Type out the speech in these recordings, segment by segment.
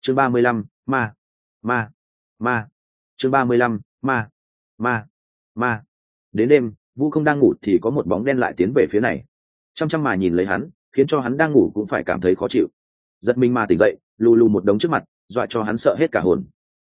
chương 35, ma ma ma chương 35, ma ma ma đến đêm Vu không đang ngủ thì có một bóng đen lại tiến về phía này, chăm chăm mà nhìn lấy hắn, khiến cho hắn đang ngủ cũng phải cảm thấy khó chịu. Giật mình mà tỉnh dậy, lù lù một đống trước mặt, dọa cho hắn sợ hết cả hồn.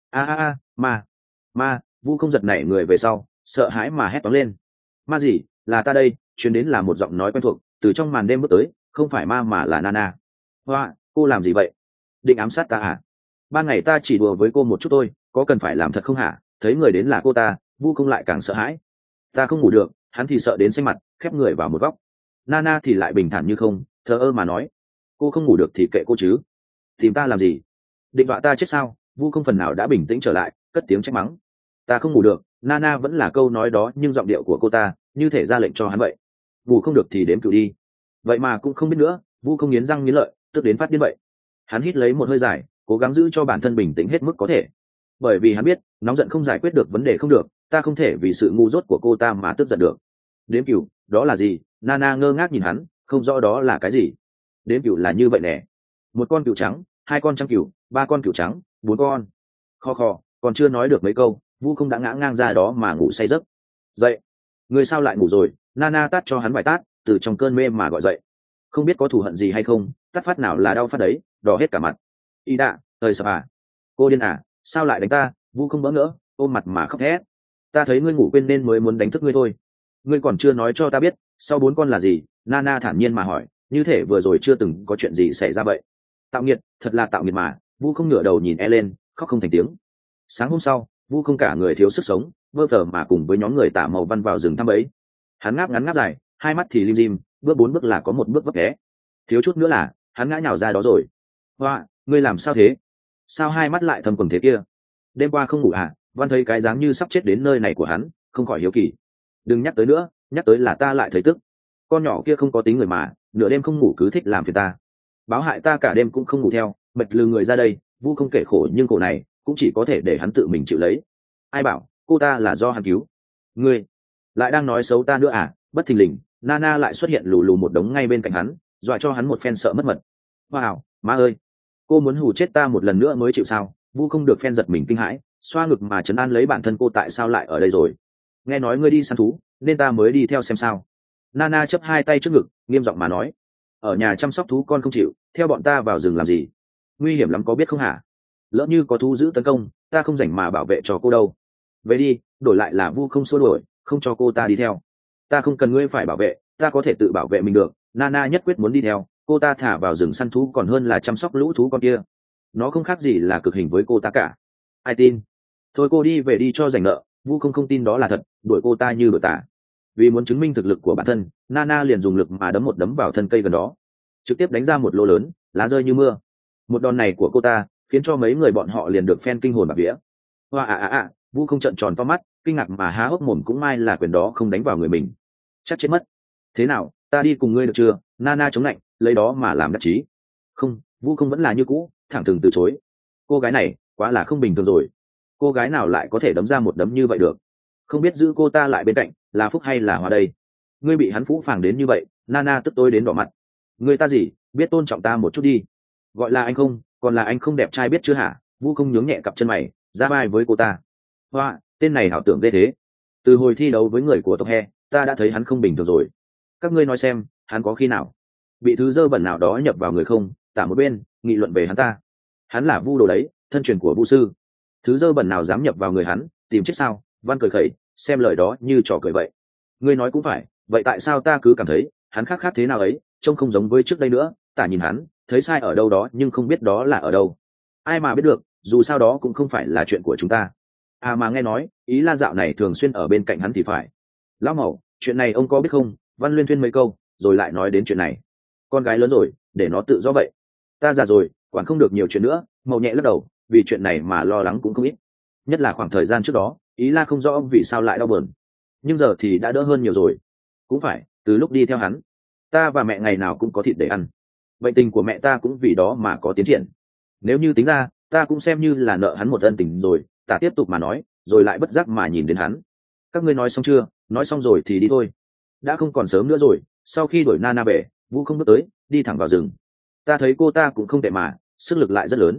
Ma ma Vu không giật nảy người về sau, sợ hãi mà hét toáng lên. Ma gì? Là ta đây. Truyền đến là một giọng nói quen thuộc từ trong màn đêm bước tới, không phải ma mà là Nana. Hoa, cô làm gì vậy? Định ám sát ta à? Ban ngày ta chỉ đùa với cô một chút thôi, có cần phải làm thật không hả? Thấy người đến là cô ta, Vu không lại càng sợ hãi. Ta không ngủ được. Hắn thì sợ đến xanh mặt, khép người vào một góc. Nana thì lại bình thản như không, thờ ơ mà nói: cô không ngủ được thì kệ cô chứ, tìm ta làm gì? Định dọa ta chết sao? Vu không phần nào đã bình tĩnh trở lại, cất tiếng trách mắng. Ta không ngủ được. Nana vẫn là câu nói đó, nhưng giọng điệu của cô ta như thể ra lệnh cho hắn vậy. Ngủ không được thì đếm cửu đi. Vậy mà cũng không biết nữa. Vu không nghiến răng nghiến lợi, tức đến phát điên vậy. Hắn hít lấy một hơi dài, cố gắng giữ cho bản thân bình tĩnh hết mức có thể, bởi vì hắn biết nóng giận không giải quyết được vấn đề không được. Ta không thể vì sự ngu dốt của cô ta mà tức giận được. Đếm cửu? Đó là gì? Nana ngơ ngác nhìn hắn, không rõ đó là cái gì. Đếm cửu là như vậy nè: một con cửu trắng, hai con trắng cửu, ba con cửu trắng, bốn con. Kho kho, còn chưa nói được mấy câu, Vu không đã ngã ngang ra đó mà ngủ say giấc. Dậy! Người sao lại ngủ rồi? Nana tát cho hắn vài tát, từ trong cơn mê mà gọi dậy. Không biết có thù hận gì hay không, tát phát nào là đau phát đấy, đỏ hết cả mặt. Y đạ, thời sập à? Cô điên à? Sao lại đánh ta? Vu không bỡ ngỡ, ôm mặt mà khóc thét. Ta thấy ngươi ngủ quên nên mới muốn đánh thức ngươi thôi. Ngươi còn chưa nói cho ta biết sau bốn con là gì? Nana thản nhiên mà hỏi, như thể vừa rồi chưa từng có chuyện gì xảy ra vậy. Tạo nghiệt, thật là tạo nghiệt mà. Vu không ngửa đầu nhìn Ellen, khóc không thành tiếng. Sáng hôm sau, Vu không cả người thiếu sức sống, vơ phờ mà cùng với nhóm người tả màu văn vào rừng thăm ấy. Hắn ngáp ngắn ngáp dài, hai mắt thì lim dim, bước bốn bước là có một bước vấp té, thiếu chút nữa là hắn ngã nhào ra đó rồi. Hoa, ngươi làm sao thế? Sao hai mắt lại thâm quầng thế kia? Đêm qua không ngủ à? Văn thấy cái dáng như sắp chết đến nơi này của hắn, không khỏi hiếu kỳ. Đừng nhắc tới nữa, nhắc tới là ta lại thấy tức. Con nhỏ kia không có tính người mà, nửa đêm không ngủ cứ thích làm phiền ta, báo hại ta cả đêm cũng không ngủ theo, bật lừ người ra đây. Vu không kể khổ, nhưng khổ này cũng chỉ có thể để hắn tự mình chịu lấy. Ai bảo cô ta là do hắn cứu? Ngươi lại đang nói xấu ta nữa à? Bất thình lình, Nana lại xuất hiện lù lù một đống ngay bên cạnh hắn, dọa cho hắn một phen sợ mất mật. Wow, má ơi, cô muốn hù chết ta một lần nữa mới chịu sao? Vu không được phen giật mình kinh hãi, xoa ngực mà trấn an lấy bản thân cô tại sao lại ở đây rồi. Nghe nói ngươi đi săn thú nên ta mới đi theo xem sao. Nana chấp hai tay trước ngực, nghiêm giọng mà nói. Ở nhà chăm sóc thú con không chịu, theo bọn ta vào rừng làm gì? Nguy hiểm lắm có biết không hả? Lỡ như có thú dữ tấn công, ta không rảnh mà bảo vệ cho cô đâu. Về đi. Đổi lại là Vu không xua đuổi, không cho cô ta đi theo. Ta không cần ngươi phải bảo vệ, ta có thể tự bảo vệ mình được. Nana nhất quyết muốn đi theo, cô ta thả vào rừng săn thú còn hơn là chăm sóc lũ thú con kia. Nó không khác gì là cực hình với cô ta cả. Ai tin? Thôi cô đi về đi cho rảnh nợ. Vu không tin đó là thật, đuổi cô ta như đuổi tả. Vì muốn chứng minh thực lực của bản thân, Nana liền dùng lực mà đấm một đấm vào thân cây gần đó, trực tiếp đánh ra một lỗ lớn, lá rơi như mưa. Một đòn này của cô ta khiến cho mấy người bọn họ liền được phen kinh hồn bạt vía. Hoa Vu không trợn tròn to mắt, kinh ngạc mà há hốc mồm, cũng may là quyền đó không đánh vào người mình, chắc chết mất. Thế nào, ta đi cùng ngươi được chưa? Nana chống lạnh, lấy đó mà làm đắc chí. Không, Vu không vẫn là như cũ, thẳng thừng từ chối. Cô gái này quá là không bình thường rồi, cô gái nào lại có thể đấm ra một đấm như vậy được? Không biết giữ cô ta lại bên cạnh là phúc hay là hòa đây? Ngươi bị hắn phũ phàng đến như vậy. Nana tức tối đến đỏ mặt. Ngươi ta gì, biết tôn trọng ta một chút đi. Gọi là anh không, còn là anh không đẹp trai biết chưa hả? Vu không nhướng nhẹ cặp chân mày, ra vai với cô ta. Hoa, tên này hảo tưởng ghê thế. Từ hồi thi đấu với người của tộc He, ta đã thấy hắn không bình thường rồi. Các ngươi nói xem, hắn có khi nào bị thứ dơ bẩn nào đó nhập vào người không? Tả một bên nghị luận về hắn ta. Hắn là Vu đồ đấy, thân truyền của Vu sư. Thứ dơ bẩn nào dám nhập vào người hắn, tìm chết sao? Văn cười khẩy, xem lời đó như trò cười vậy. Ngươi nói cũng phải, vậy tại sao ta cứ cảm thấy hắn khác khác thế nào ấy, trông không giống với trước đây nữa? Tả nhìn hắn, thấy sai ở đâu đó nhưng không biết đó là ở đâu. Ai mà biết được, dù sao đó cũng không phải là chuyện của chúng ta. À mà nghe nói ý la dạo này thường xuyên ở bên cạnh hắn thì phải. Lão Mẩu, chuyện này ông có biết không? Văn luyên thuyên mấy câu rồi lại nói đến chuyện này. Con gái lớn rồi, để nó tự do vậy. Ta già rồi, quản không được nhiều chuyện nữa. Màu nhẹ lắc đầu, vì chuyện này mà lo lắng cũng không ít. Nhất là khoảng thời gian trước đó, ý la không rõ vì sao lại đau buồn, nhưng giờ thì đã đỡ hơn nhiều rồi. Cũng phải, từ lúc đi theo hắn, ta và mẹ ngày nào cũng có thịt để ăn. Bệnh tình của mẹ ta cũng vì đó mà có tiến triển. Nếu như tính ra, ta cũng xem như là nợ hắn một ân tình rồi. Ta tiếp tục mà nói, rồi lại bất giác mà nhìn đến hắn. Các ngươi nói xong chưa? Nói xong rồi thì đi thôi, đã không còn sớm nữa rồi. Sau khi đuổi Nana về, Vu không bước tới, đi thẳng vào rừng. Ta thấy cô ta cũng không tệ mà, sức lực lại rất lớn.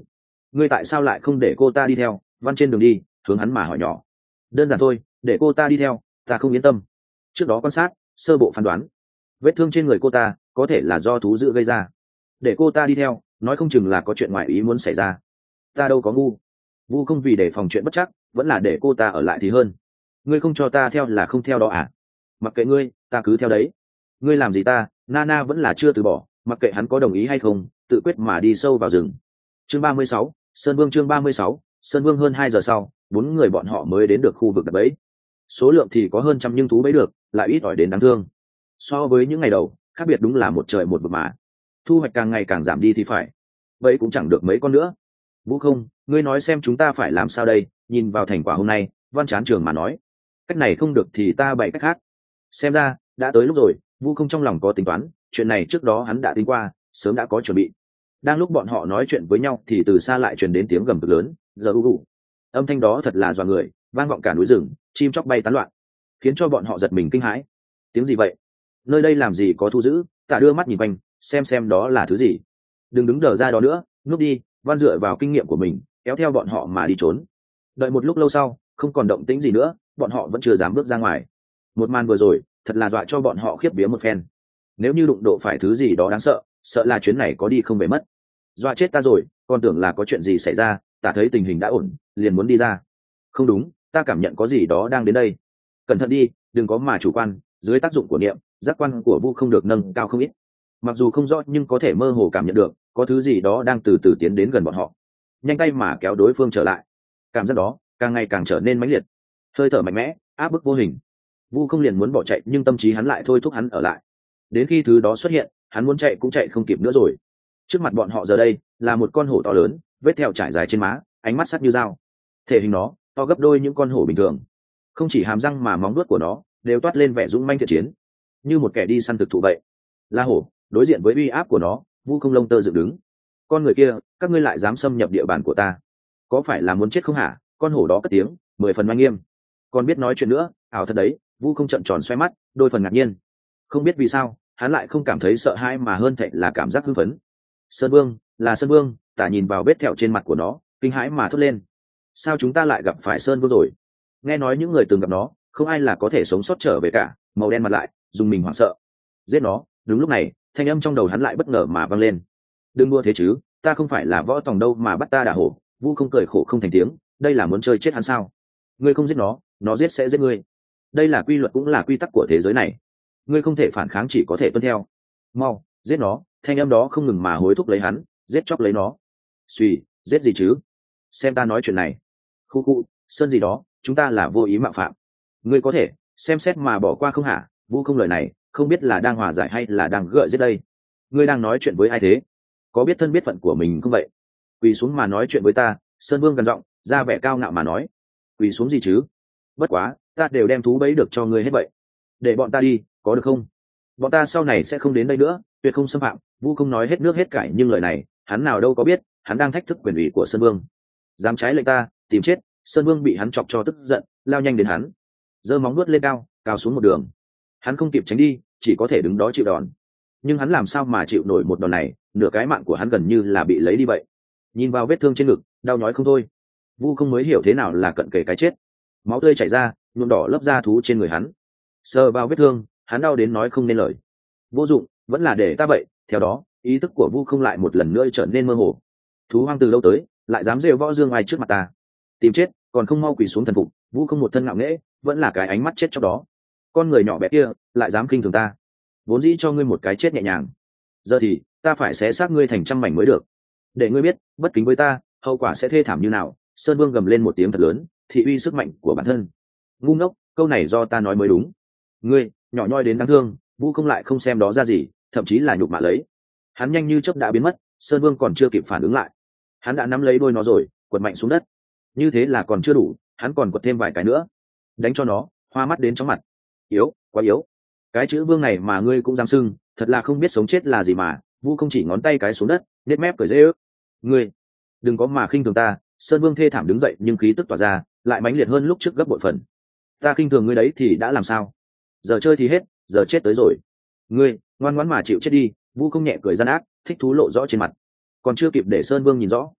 ngươi tại sao lại không để cô ta đi theo? Văn trên đường đi hướng hắn mà hỏi nhỏ. Đơn giản thôi, để cô ta đi theo, ta không yên tâm. Trước đó quan sát, sơ bộ phán đoán, vết thương trên người cô ta có thể là do thú dữ gây ra. Để cô ta đi theo, nói không chừng là có chuyện ngoài ý muốn xảy ra. Ta đâu có ngu. Vu không vì để phòng chuyện bất chắc, vẫn là để cô ta ở lại thì hơn. Ngươi không cho ta theo là không theo đó à? Mặc kệ ngươi, ta cứ theo đấy. Ngươi làm gì ta? Nana vẫn là chưa từ bỏ, mặc kệ hắn có đồng ý hay không, tự quyết mà đi sâu vào rừng. Chương 36, Sơn Vương. Chương 36, Sơn Vương. Hơn 2 giờ sau, 4 người bọn họ mới đến được khu vực đập bẫy. Số lượng thì có hơn trăm nhưng thú bẫy được lại ít ỏi đến đáng thương. So với những ngày đầu, khác biệt đúng là một trời một vực mà. Thu hoạch càng ngày càng giảm đi thì phải, vậy cũng chẳng được mấy con nữa. Vũ không, ngươi nói xem chúng ta phải làm sao đây? Nhìn vào thành quả hôm nay, Văn Chán Trường mà nói, cách này không được thì ta bày cách khác. Xem ra đã tới lúc rồi. Vũ không trong lòng có tính toán, chuyện này trước đó hắn đã tính qua, sớm đã có chuẩn bị. Đang lúc bọn họ nói chuyện với nhau thì từ xa lại truyền đến tiếng gầm cực lớn, giờ u u. Âm thanh đó thật là dọa người, vang vọng cả núi rừng, chim chóc bay tán loạn, khiến cho bọn họ giật mình kinh hãi. Tiếng gì vậy? Nơi đây làm gì có thu dữ? Tạ đưa mắt nhìn quanh, xem đó là thứ gì. Đừng đứng đờ ra đó nữa, núp đi. Văn dựa vào kinh nghiệm của mình, kéo theo bọn họ mà đi trốn. Đợi một lúc lâu sau, không còn động tĩnh gì nữa, bọn họ vẫn chưa dám bước ra ngoài. Một màn vừa rồi thật là dọa cho bọn họ khiếp vía một phen. Nếu như đụng độ phải thứ gì đó đáng sợ, sợ là chuyến này có đi không về mất. Dọa chết ta rồi, còn tưởng là có chuyện gì xảy ra. Ta thấy tình hình đã ổn, liền muốn đi ra. Không đúng, ta cảm nhận có gì đó đang đến đây. Cẩn thận đi, đừng có mà chủ quan. Dưới tác dụng của niệm, giác quan của Vu không được nâng cao không ít. Mặc dù không rõ nhưng có thể mơ hồ cảm nhận được có thứ gì đó đang từ từ tiến đến gần bọn họ. Nhanh tay mà kéo đối phương trở lại. Cảm giác đó càng ngày càng trở nên mãnh liệt, hơi thở mạnh mẽ, áp bức vô hình. Vu không liền muốn bỏ chạy nhưng tâm trí hắn lại thôi thúc hắn ở lại. Đến khi thứ đó xuất hiện, hắn muốn chạy cũng chạy không kịp nữa rồi. Trước mặt bọn họ giờ đây là một con hổ to lớn, vết thẹo trải dài trên má, ánh mắt sắc như dao. Thể hình nó to gấp đôi những con hổ bình thường, không chỉ hàm răng mà móng vuốt của nó đều toát lên vẻ dũng manh thiện chiến, như một kẻ đi săn thực thụ vậy. La hổ đối diện với uy áp của nó, Vu không lông tơ dựng đứng. Con người kia, các ngươi lại dám xâm nhập địa bàn của ta, có phải là muốn chết không hả? Con hổ đó cất tiếng 10 phần oai nghiêm, còn biết nói chuyện nữa. Ảo thật đấy. Vu không trợn tròn xoay mắt, đôi phần ngạc nhiên. Không biết vì sao hắn lại không cảm thấy sợ hãi mà hơn thệ là cảm giác hưng phấn. Sơn Vương, là Sơn Vương. Tả nhìn vào vết thẹo trên mặt của nó, kinh hãi mà thốt lên. Sao chúng ta lại gặp phải Sơn Vương rồi? Nghe nói những người từng gặp nó không ai là có thể sống sót trở về cả. Màu đen mặt lại, dùng mình hoảng sợ. Giết nó. Đúng lúc này, thanh âm trong đầu hắn lại bất ngờ mà vang lên. Đừng đua thế chứ, ta không phải là võ tòng đâu mà bắt ta đả hổ. Vu không cười khổ không thành tiếng, đây là muốn chơi chết hắn sao? Ngươi không giết nó giết sẽ giết ngươi. Đây là quy luật cũng là quy tắc của thế giới này. Ngươi không thể phản kháng, chỉ có thể tuân theo. Mau giết nó. Thanh âm đó không ngừng mà hối thúc lấy hắn, giết chóc lấy nó. Suy, giết gì chứ? Xem ta nói chuyện này. Khu khu, Sơn gì đó, chúng ta là vô ý mạo phạm. Ngươi có thể xem xét mà bỏ qua không hả? Vu không lời này không biết là đang hòa giải hay là đang gợi giết đây. Ngươi đang nói chuyện với ai thế? Có biết thân biết phận của mình không vậy? Quỳ xuống mà nói chuyện với ta. Sơn Vương gần giọng, ra vẻ cao ngạo mà nói. Quỳ xuống gì chứ? Bất quá ta đều đem thú bẫy được cho ngươi hết vậy, để bọn ta đi có được không? Bọn ta sau này sẽ không đến đây nữa, tuyệt không xâm phạm. Vu không nói hết nước hết cải nhưng lời này hắn nào đâu có biết, hắn đang thách thức quyền ủy của Sơn Vương. Dám trái lệnh ta, tìm chết. Sơn Vương bị hắn chọc cho tức giận, lao nhanh đến hắn, giơ móng nuốt lên cao cao xuống một đường. Hắn không kịp tránh đi, chỉ có thể đứng đó chịu đòn. Nhưng hắn làm sao mà chịu nổi một đòn này, nửa cái mạng của hắn gần như là bị lấy đi vậy. Nhìn vào vết thương trên ngực, đau nhói không thôi. Vu không mới hiểu thế nào là cận kề cái chết. Máu tươi chảy ra, nhuộm đỏ lớp da thú trên người hắn. Sờ vào vết thương, hắn đau đến nói không nên lời. Vô dụng, vẫn là để ta vậy. Theo đó, ý thức của Vu không lại một lần nữa trở nên mơ hồ. Thú hoang từ đâu tới, lại dám rêu võ dương ai trước mặt ta? Tìm chết, còn không mau quỳ xuống thần phục. Vu không một thân ngạo nghễ, vẫn là cái ánh mắt chết chóc đó. Con người nhỏ bé kia lại dám khinh thường ta, vốn dĩ cho ngươi một cái chết nhẹ nhàng, giờ thì ta phải xé xác ngươi thành trăm mảnh mới được. Để ngươi biết bất kính với ta, hậu quả sẽ thê thảm như nào. Sơn Vương gầm lên một tiếng thật lớn, thị uy sức mạnh của bản thân. Ngu ngốc, câu này do ta nói mới đúng. Ngươi nhỏ nhoi đến đáng thương. Vu không lại không xem đó ra gì, thậm chí là nhục mạ lấy. Hắn nhanh như chớp đã biến mất. Sơn Vương còn chưa kịp phản ứng lại, hắn đã nắm lấy đôi nó rồi quật mạnh xuống đất. Như thế là còn chưa đủ, hắn còn quật thêm vài cái nữa, đánh cho nó hoa mắt đến chóng mặt. Yếu, quá yếu. Cái chữ Vương này mà ngươi cũng dám xưng, thật là không biết sống chết là gì mà. Vu không chỉ ngón tay cái xuống đất, nết mép cười dễ ước. Ngươi đừng có mà khinh thường ta. Sơn Vương thê thảm đứng dậy nhưng khí tức tỏa ra lại mãnh liệt hơn lúc trước gấp bội phần. Ta khinh thường ngươi đấy thì đã làm sao? Giờ chơi thì hết, giờ chết tới rồi. Ngươi ngoan ngoãn mà chịu chết đi. Vu không nhẹ cười gian ác, thích thú lộ rõ trên mặt. Còn chưa kịp để Sơn Vương nhìn rõ,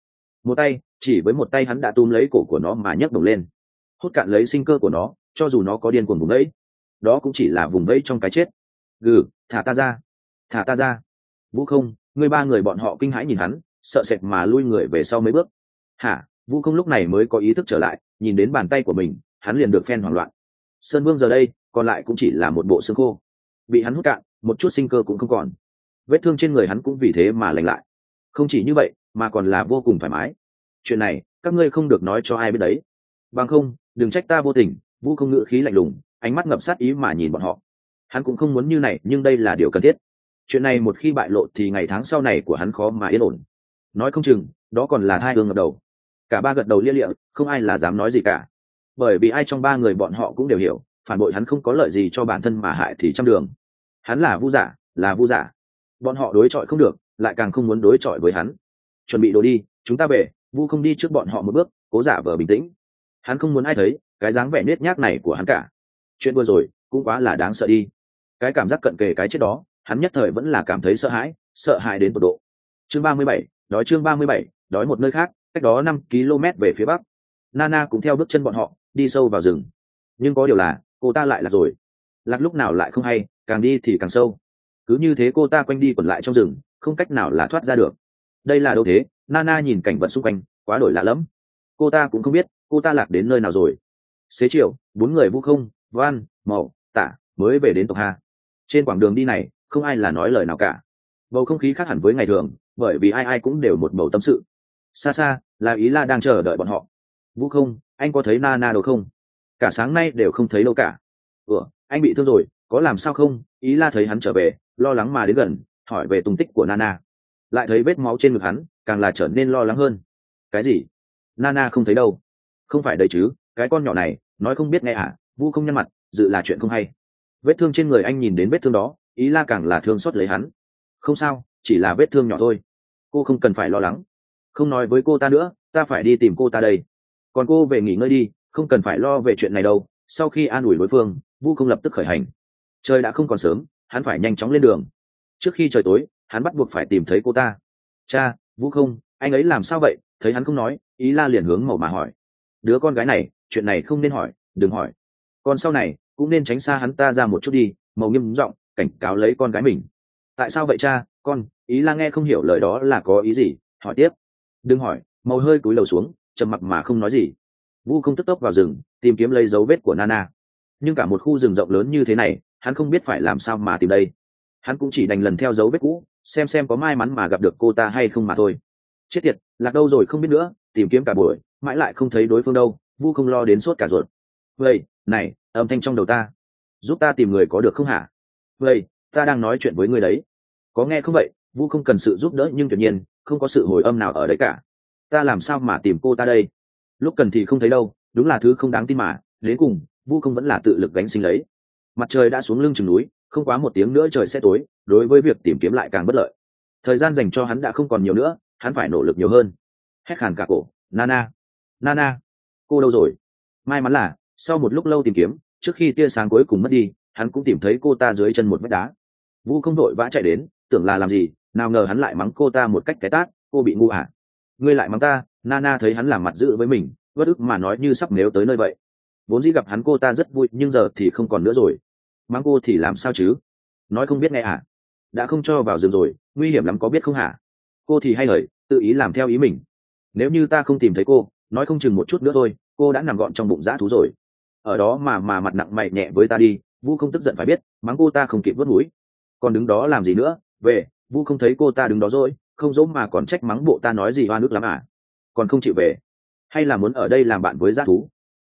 một tay chỉ với một tay hắn đã túm lấy cổ của nó mà nhấc đồng lên, hút cạn lấy sinh cơ của nó. Cho dù nó có điên cuồng vùng vẫy, đó cũng chỉ là vùng vẫy trong cái chết. Gừ, thả ta ra, thả ta ra. Vũ Không, người ba người bọn họ kinh hãi nhìn hắn, sợ sệt mà lui người về sau mấy bước. Hả? Vũ Không lúc này mới có ý thức trở lại, nhìn đến bàn tay của mình, hắn liền được phen hoảng loạn. Sơn Vương giờ đây còn lại cũng chỉ là một bộ xương khô, bị hắn hút cạn, một chút sinh cơ cũng không còn. Vết thương trên người hắn cũng vì thế mà lành lại. Không chỉ như vậy, mà còn là vô cùng thoải mái. Chuyện này các ngươi không được nói cho ai biết đấy, bằng không đừng trách ta vô tình. Vũ Không ngữ khí lạnh lùng, ánh mắt ngập sát ý mà nhìn bọn họ. Hắn cũng không muốn như này, nhưng đây là điều cần thiết. Chuyện này một khi bại lộ thì ngày tháng sau này của hắn khó mà yên ổn. Nói không chừng đó còn là hai hương ngập đầu. Cả ba gật đầu lia lịa, không ai là dám nói gì cả, bởi vì ai trong ba người bọn họ cũng đều hiểu, phản bội hắn không có lợi gì cho bản thân mà hại thì trăm đường. Hắn là Vu giả, là Vu giả, bọn họ đối chọi không được, lại càng không muốn đối chọi với hắn. Chuẩn bị đồ đi, chúng ta về. Vu Không đi trước bọn họ một bước, cố giả vờ bình tĩnh. Hắn không muốn ai thấy cái dáng vẻ nết nhác này của hắn cả. Chuyện vừa rồi cũng quá là đáng sợ đi. Cái cảm giác cận kề cái chết đó, hắn nhất thời vẫn là cảm thấy sợ hãi đến tột độ. Chương 37, đói. Chương 37, đói. Một nơi khác, cách đó 5 km về phía bắc, Nana cũng theo bước chân bọn họ đi sâu vào rừng. Nhưng có điều là cô ta lại lạc rồi. Lạc lúc nào lại không hay, càng đi thì càng sâu. Cứ như thế cô ta quanh đi quẩn lại trong rừng, không cách nào là thoát ra được. Đây là đâu thế? Nana nhìn cảnh vật xung quanh, quá đổi lạ lắm. Cô ta cũng không biết cô ta lạc đến nơi nào rồi. Xế chiều, 4 người Vu Không, Văn, Mậu, Tả mới về đến tộc Hà. Trên quãng đường đi này, không ai là nói lời nào cả. Bầu không khí khác hẳn với ngày thường, bởi vì ai ai cũng đều một bầu tâm sự. Xa xa là Ý La đang chờ đợi bọn họ. Vũ Không, anh có thấy Nana đâu không? Cả sáng nay đều không thấy đâu cả. Anh bị thương rồi, có làm sao không? Ý La thấy hắn trở về, lo lắng mà đến gần, hỏi về tung tích của Nana. Lại thấy vết máu trên ngực hắn, càng là trở nên lo lắng hơn. Cái gì? Nana không thấy đâu? Không phải đấy chứ, cái con nhỏ này nói không biết nghe à? Vũ Không nhăn mặt, dự là chuyện không hay. Vết thương trên người anh nhìn đến vết thương đó, Ý La càng là thương xót lấy hắn. Không sao, chỉ là vết thương nhỏ thôi, cô không cần phải lo lắng. Không nói với cô ta nữa, ta phải đi tìm cô ta đây. Còn cô về nghỉ ngơi đi, không cần phải lo về chuyện này đâu. Sau khi an ủi đối phương, Vu Không lập tức khởi hành. Trời đã không còn sớm, hắn phải nhanh chóng lên đường. Trước khi trời tối, hắn bắt buộc phải tìm thấy cô ta. Cha, Vu Không, anh ấy làm sao vậy? Thấy hắn không nói, Ý La liền hướng Mậu mà hỏi. Đứa con gái này, chuyện này không nên hỏi, đừng hỏi. Còn sau này cũng nên tránh xa hắn ta ra một chút đi. Mậu nghiêm giọng cảnh cáo lấy con gái mình. Tại sao vậy cha? Con. Ý La nghe không hiểu lời đó là có ý gì, hỏi tiếp. Đừng hỏi. Mậu hơi cúi đầu xuống, trầm mặc mà không nói gì. Vu Không tức tốc vào rừng tìm kiếm lấy dấu vết của Nana, nhưng cả một khu rừng rộng lớn như thế này, hắn không biết phải làm sao mà tìm đây. Hắn cũng chỉ đành lần theo dấu vết cũ, xem có may mắn mà gặp được cô ta hay không mà thôi. Chết tiệt, lạc đâu rồi không biết nữa, tìm kiếm cả buổi mãi lại không thấy đối phương đâu. Vu Không lo đến sốt cả ruột. Vậy này, âm thanh trong đầu ta, giúp ta tìm người có được không hả? Vậy ta đang nói chuyện với người đấy, có nghe không vậy? Vu Không cần sự giúp đỡ nhưng tuyệt nhiên không có sự hồi âm nào ở đấy cả. Ta làm sao mà tìm cô ta đây? Lúc cần thì không thấy đâu, đúng là thứ không đáng tin mà. Đến cùng Vu Không vẫn là tự lực gánh sinh lấy. Mặt trời đã xuống lưng chừng núi, không quá một tiếng nữa trời sẽ tối, đối với việc tìm kiếm lại càng bất lợi. Thời gian dành cho hắn đã không còn nhiều nữa, hắn phải nỗ lực nhiều hơn. Hét khàn cả cổ, Nana, Nana, cô đâu rồi? May mắn là sau một lúc lâu tìm kiếm, trước khi tia sáng cuối cùng mất đi, hắn cũng tìm thấy cô ta dưới chân một vách đá. Vu Không vội vã chạy đến, tưởng là làm gì, nào ngờ hắn lại mắng cô ta một cách cái tát. Cô bị ngu à? Ngươi lại mắng ta? Nana thấy hắn làm mặt dữ với mình, bất ức mà nói như sắp nếu tới nơi vậy. Vốn dĩ gặp hắn cô ta rất vui, nhưng giờ thì không còn nữa rồi. Mắng cô thì làm sao chứ? Nói không biết nghe à? Đã không cho vào rừng rồi, nguy hiểm lắm có biết không hả? Cô thì hay lời, tự ý làm theo ý mình. Nếu như ta không tìm thấy cô, nói không chừng một chút nữa thôi, cô đã nằm gọn trong bụng dã thú rồi. Ở đó mà mặt nặng mày nhẹ với ta đi. Vu Không tức giận phải biết, mắng cô ta không kịp vớt mũi. Còn đứng đó làm gì nữa? Về. Vu Không thấy cô ta đứng đó rồi, không dỗ mà còn trách mắng bộ ta nói gì hoa nước lắm à? Còn không chịu về, hay là muốn ở đây làm bạn với dã thú?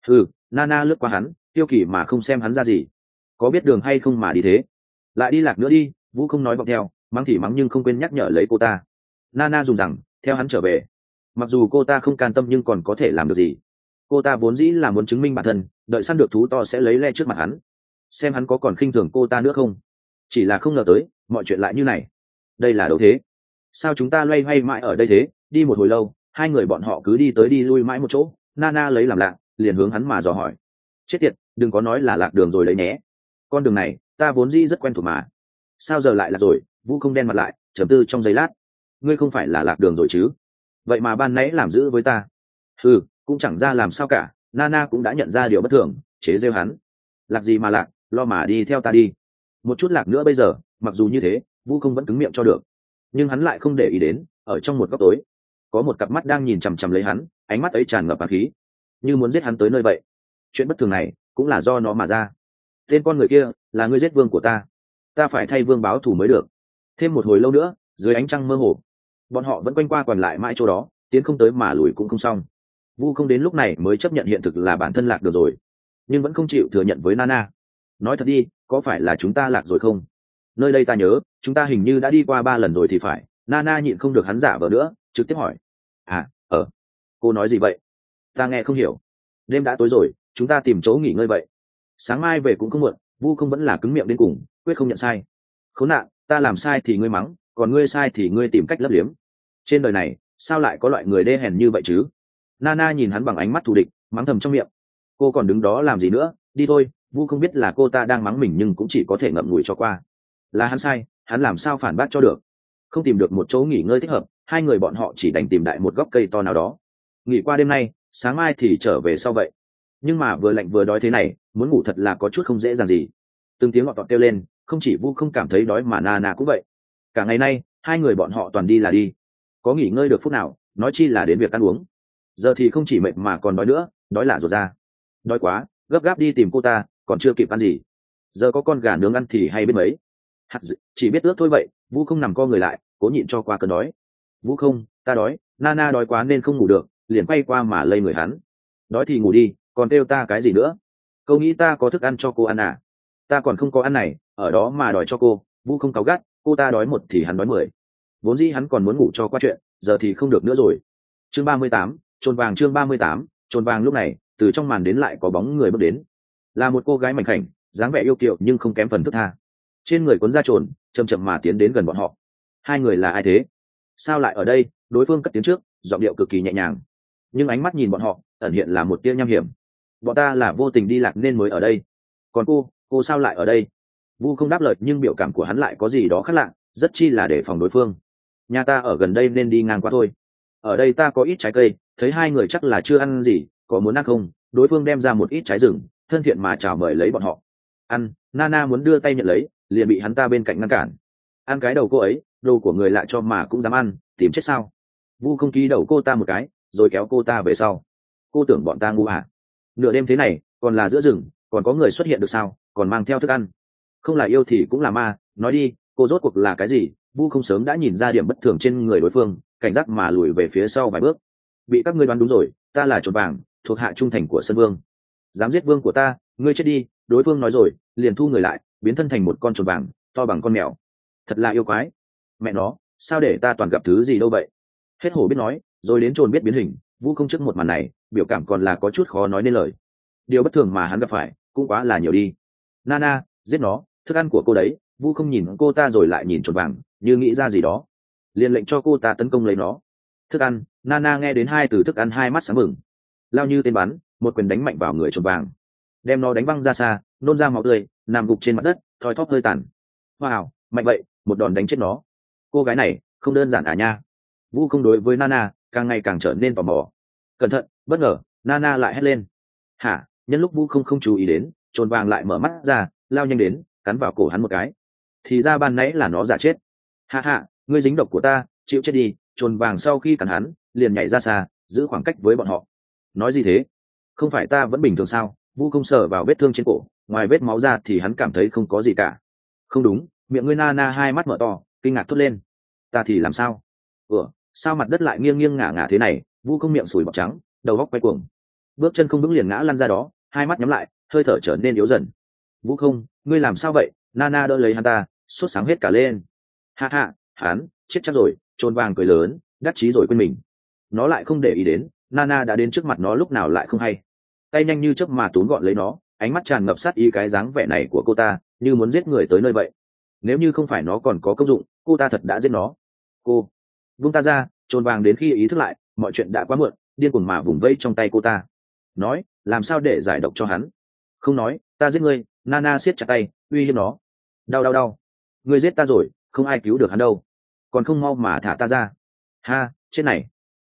Nana lướt qua hắn, tiêu kỳ mà không xem hắn ra gì. Có biết đường hay không mà đi thế? Lại đi lạc nữa đi. Vũ không nói vọng theo, mắng thì mắng nhưng không quên nhắc nhở lấy cô ta. Nana dùng rằng theo hắn trở về. Mặc dù cô ta không can tâm nhưng còn có thể làm được gì? Cô ta vốn dĩ là muốn chứng minh bản thân, đợi săn được thú to sẽ lấy le trước mặt hắn, xem hắn có còn khinh thường cô ta nữa không. Chỉ là không ngờ tới mọi chuyện lại như này. Đây là đâu thế? Sao chúng ta loay hoay mãi ở đây thế? Đi một hồi lâu, hai người bọn họ cứ đi tới đi lui mãi một chỗ. Nana lấy làm lạ, liền hướng hắn mà dò hỏi. Chết tiệt, đừng có nói là lạc đường rồi đấy nhé. Con đường này ta vốn dĩ rất quen thuộc mà. Sao giờ lại là rồi? Vũ không đen mặt lại, trầm tư trong giây lát. Ngươi không phải là lạc đường rồi chứ? vậy mà ban nãy làm giữ với ta. Ừ, cũng chẳng ra làm sao cả. Nana cũng đã nhận ra điều bất thường, chế rêu hắn. Lạc gì mà lạc, lo mà đi theo ta đi. Một chút lạc nữa bây giờ, mặc dù như thế, Vu không vẫn cứng miệng cho được, nhưng hắn lại không để ý đến. Ở trong một góc tối, có một cặp mắt đang nhìn chằm chằm lấy hắn, ánh mắt ấy tràn ngập hàn khí, như muốn giết hắn tới nơi vậy. Chuyện bất thường này cũng là do nó mà ra. Tên con người kia là ngươi giết vương của ta phải thay vương báo thù mới được. Thêm một hồi lâu nữa, dưới ánh trăng mơ hồ, bọn họ vẫn quanh qua còn lại mãi chỗ đó, tiến không tới mà lùi cũng không xong. Vu không đến lúc này mới chấp nhận hiện thực là bản thân lạc được rồi, nhưng vẫn không chịu thừa nhận với Nana. Nói thật đi, có phải là chúng ta lạc rồi không? Nơi đây ta nhớ chúng ta hình như đã đi qua 3 lần rồi thì phải. Nana nhịn không được hắn giả vờ nữa, trực tiếp hỏi. Cô nói gì vậy? Ta nghe không hiểu. Đêm đã tối rồi, chúng ta tìm chỗ nghỉ ngơi vậy. Sáng mai về cũng không muộn. Vu không vẫn là cứng miệng đến cùng, quyết không nhận sai. Khốn nạn, ta làm sai thì ngươi mắng, còn ngươi sai thì ngươi tìm cách lấp liếm. Trên đời này sao lại có loại người đê hèn như vậy chứ? Nana nhìn hắn bằng ánh mắt thù địch, mắng thầm trong miệng. Cô còn đứng đó làm gì nữa, đi thôi. Vu không biết là cô ta đang mắng mình nhưng cũng chỉ có thể ngậm ngùi cho qua. Là hắn sai, hắn làm sao phản bác cho được. Không tìm được một chỗ nghỉ ngơi thích hợp, hai người bọn họ chỉ đành tìm đại một gốc cây to nào đó, nghỉ qua đêm nay, sáng mai thì trở về sau vậy. Nhưng mà vừa lạnh vừa đói thế này, muốn ngủ thật là có chút không dễ dàng gì. Từng tiếng ngọt ngọt kêu lên, không chỉ Vu không cảm thấy đói mà Nana cũng vậy. Cả ngày nay hai người bọn họ toàn đi là đi, có nghỉ ngơi được phút nào, nói chi là đến việc ăn uống. Giờ thì không chỉ mệt mà còn đói nữa, đói lả ruột ra. Đói quá, gấp gáp đi tìm cô ta, còn chưa kịp ăn gì, giờ có con gà nướng ăn thì hay biết mấy. Chỉ biết ước thôi vậy. Vu không nằm co người lại, cố nhịn cho qua cơn đói. Vu không, ta đói. Nana đói quá nên không ngủ được, liền quay qua mà lây người hắn. Đói thì ngủ đi, còn kêu ta cái gì nữa? Câu nghĩ ta có thức ăn cho cô ăn à? Ta còn không có ăn này, ở đó mà đòi cho cô. Vu không cáu gắt, cô ta đói 1 thì hắn đói 10. Vốn dĩ hắn còn muốn ngủ cho qua chuyện, giờ thì không được nữa rồi. Chương 38, chồn vàng. Chương 38, chồn vàng. Lúc này từ trong màn đến lại có bóng người bước đến, là một cô gái mảnh khảnh, dáng vẻ yêu kiều nhưng không kém phần thức tha. Trên người cuốn da trồn, chậm chậm mà tiến đến gần bọn họ. Hai người là ai thế? Sao lại ở đây? Đối phương cất tiếng trước, giọng điệu cực kỳ nhẹ nhàng, nhưng ánh mắt nhìn bọn họ ẩn hiện là một tia nham hiểm. Bọn ta là vô tình đi lạc nên mới ở đây. Còn cô sao lại ở đây? Vu không đáp lời, nhưng biểu cảm của hắn lại có gì đó khác lạ, rất chi là để phòng đối phương. Nhà ta ở gần đây nên đi ngang qua thôi. Ở đây ta có ít trái cây, thấy hai người chắc là chưa ăn gì, có muốn ăn không? Đối phương đem ra một ít trái rừng, thân thiện mà chào mời lấy bọn họ. Ăn. Nana muốn đưa tay nhận lấy, liền bị hắn ta bên cạnh ngăn cản. Ăn cái đầu cô ấy, đồ của người lạ cho mà cũng dám ăn, tìm chết sao? Vu không ký đầu cô ta một cái, rồi kéo cô ta về sau. Cô tưởng bọn ta ngu à? Nửa đêm thế này, còn là giữa rừng, còn có người xuất hiện được sao? Còn mang theo thức ăn, không là yêu thì cũng là ma. Nói đi, cô rốt cuộc là cái gì? Vu không sớm đã nhìn ra điểm bất thường trên người đối phương, cảnh giác mà lùi về phía sau vài bước. Bị các ngươi đoán đúng rồi, ta là chồn vàng, thuộc hạ trung thành của Sơn Vương. Dám giết vương của ta, ngươi chết đi. Đối phương nói rồi, liền thu người lại, biến thân thành một con chồn vàng to bằng con mèo. Thật là yêu quái. Mẹ nó, sao để ta toàn gặp thứ gì đâu vậy? Hết hổ biết nói, rồi đến chồn biết biến hình. Vu không trước một màn này, biểu cảm còn là có chút khó nói nên lời. Điều bất thường mà hắn gặp phải cũng quá là nhiều đi. Nana, giết nó, thức ăn của cô đấy. Vu không nhìn cô ta rồi lại nhìn chồn vàng, như nghĩ ra gì đó, liền lệnh cho cô ta tấn công lấy nó. Thức ăn. Nana nghe đến hai từ thức ăn, hai mắt sáng bừng, lao như tên bắn, một quyền đánh mạnh vào người chồn vàng, đem nó đánh văng ra xa, nôn ra máu tươi, nằm gục trên mặt đất, thoi thóp hơi tàn. Wow, mạnh vậy, một đòn đánh chết nó. Cô gái này không đơn giản à nha. Vu không đối với Nana càng ngày càng trở nên tò mò. Cẩn thận. Bất ngờ Nana lại hét lên. Hả? Nhân lúc Vu không chú ý đến, chồn vàng lại mở mắt ra, lao nhanh đến, cắn vào cổ hắn một cái. Thì ra ban nãy là nó giả chết. Hạ hạ, ngươi dính độc của ta, chịu chết đi. Chồn vàng sau khi cắn hắn, liền nhảy ra xa, giữ khoảng cách với bọn họ. Nói gì thế? Không phải ta vẫn bình thường sao? Vu không sờ vào vết thương trên cổ, ngoài vết máu ra thì hắn cảm thấy không có gì cả. Không đúng. Miệng ngươi Nana hai mắt mở to, kinh ngạc thốt lên. Ta thì làm sao? Sao mặt đất lại nghiêng nghiêng ngả ngả thế này? Vu không miệng sùi bọt trắng, đầu góc quay cuồng, bước chân không vững liền ngã lăn ra đó, hai mắt nhắm lại, hơi thở trở nên yếu dần. Vu không, ngươi làm sao vậy? Nana đỡ lấy hắn ta, sốt sáng hết cả lên. Ha ha, hắn chết chắc rồi. Chồn vàng cười lớn, đắc chí rồi quên mình. Nó lại không để ý đến Nana đã đến trước mặt nó lúc nào lại không hay, tay nhanh như chớp mà túm gọn lấy nó, ánh mắt tràn ngập sát ý. Cái dáng vẻ này của cô ta như muốn giết người tới nơi vậy. Nếu như không phải nó còn có công dụng, cô ta thật đã giết nó. Cô vung ta ra. Chồn vàng đến khi ý thức lại, mọi chuyện đã quá muộn, điên cuồng mà vùng vây trong tay cô ta. Nói, làm sao để giải độc cho hắn? Không nói, ta giết ngươi. Nana siết chặt tay, uy hiếp nó. Đau đau đau. Ngươi giết ta rồi, không ai cứu được hắn đâu, còn không mau mà thả ta ra. Ha, chết này.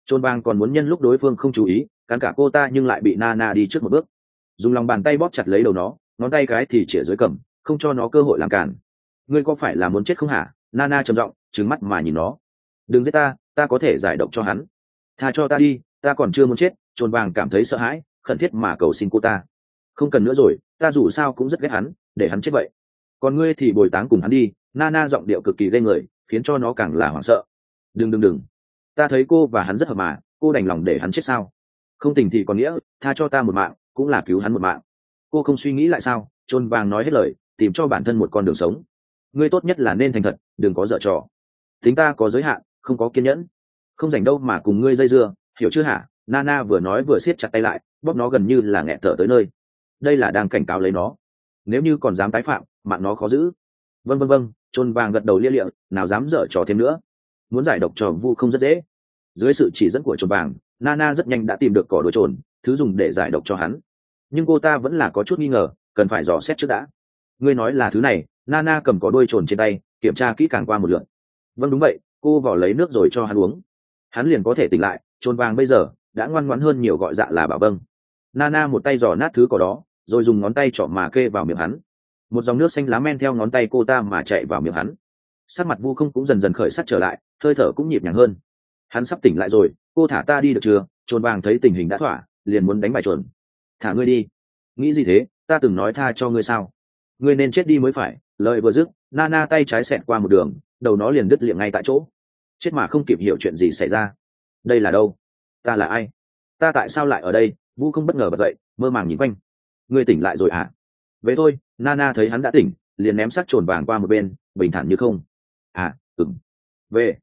Chôn vàng còn muốn nhân lúc đối phương không chú ý cắn cả cô ta, nhưng lại bị Nana đi trước một bước, dùng lòng bàn tay bóp chặt lấy đầu nó, ngón tay cái thì chĩa dưới cầm, không cho nó cơ hội làm cản. Ngươi có phải là muốn chết không hả? Nana trầm giọng trừng mắt mà nhìn nó. Đừng giết ta, ta có thể giải độc cho hắn. Tha cho ta đi, ta còn chưa muốn chết. Chôn vàng cảm thấy sợ hãi, khẩn thiết mà cầu xin cô ta. Không cần nữa rồi, ta dù sao cũng rất ghét hắn, để hắn chết vậy. Còn ngươi thì bồi táng cùng hắn đi. Nana giọng điệu cực kỳ ghê người, khiến cho nó càng là hoảng sợ. Đừng, ta thấy cô và hắn rất hợp mà, cô đành lòng để hắn chết sao? Không tình thì còn nghĩa, tha cho ta một mạng cũng là cứu hắn một mạng. Cô không suy nghĩ lại sao? Chôn vàng nói hết lời, tìm cho bản thân một con đường sống. Ngươi tốt nhất là nên thành thật, đừng có dở trò. Tính ta có giới hạn, không có kiên nhẫn, không rảnh đâu mà cùng ngươi dây dưa, hiểu chưa hả? Nana vừa nói vừa siết chặt tay lại, bóp nó gần như là nghẹt thở tới nơi. Đây là đang cảnh cáo lấy nó, nếu như còn dám tái phạm, mạng nó khó giữ. Vâng, Chôn vàng gật đầu lia lịa, nào dám dở trò thêm nữa. Muốn giải độc cho Vu không rất dễ. Dưới sự chỉ dẫn của Chôn vàng, Nana rất nhanh đã tìm được cỏ đuôi trồn, thứ dùng để giải độc cho hắn. Nhưng cô ta vẫn là có chút nghi ngờ, cần phải dò xét trước đã. Ngươi nói là thứ này? Nana cầm cỏ đuôi trồn trên tay, kiểm tra kỹ càng qua một lượt. Vâng đúng vậy, cô vò lấy nước rồi cho hắn uống, hắn liền có thể tỉnh lại. Chôn vàng bây giờ đã ngoan ngoãn hơn nhiều, gọi dạ là bảo vâng. Nana một tay dò nát thứ cỏ đó, rồi dùng ngón tay trỏ mà kê vào miệng hắn. Một dòng nước xanh lá men theo ngón tay cô ta mà chạy vào miệng hắn. Sắc mặt Vu không cũng dần dần khởi sắc trở lại, hơi thở cũng nhịp nhàng hơn. Hắn sắp tỉnh lại rồi, cô thả ta đi được chưa? Chôn vàng thấy tình hình đã thỏa, liền muốn đánh bài chuẩn. Thả ngươi đi. Nghĩ gì thế, ta từng nói tha cho ngươi sao? Ngươi nên chết đi mới phải. Lời vừa dứt, Nana tay trái xẹt qua một đường, đầu nó liền đứt liệm ngay tại chỗ. Chết mà không kịp hiểu chuyện gì xảy ra. Đây là đâu? Ta là ai? Ta tại sao lại ở đây? Vu không bất ngờ bật dậy, mơ màng nhìn quanh. Ngươi tỉnh lại rồi à? Vậy thôi. Nana thấy hắn đã tỉnh, liền ném xác trồn vàng qua một bên, bình thản như không. À, ừm. Về.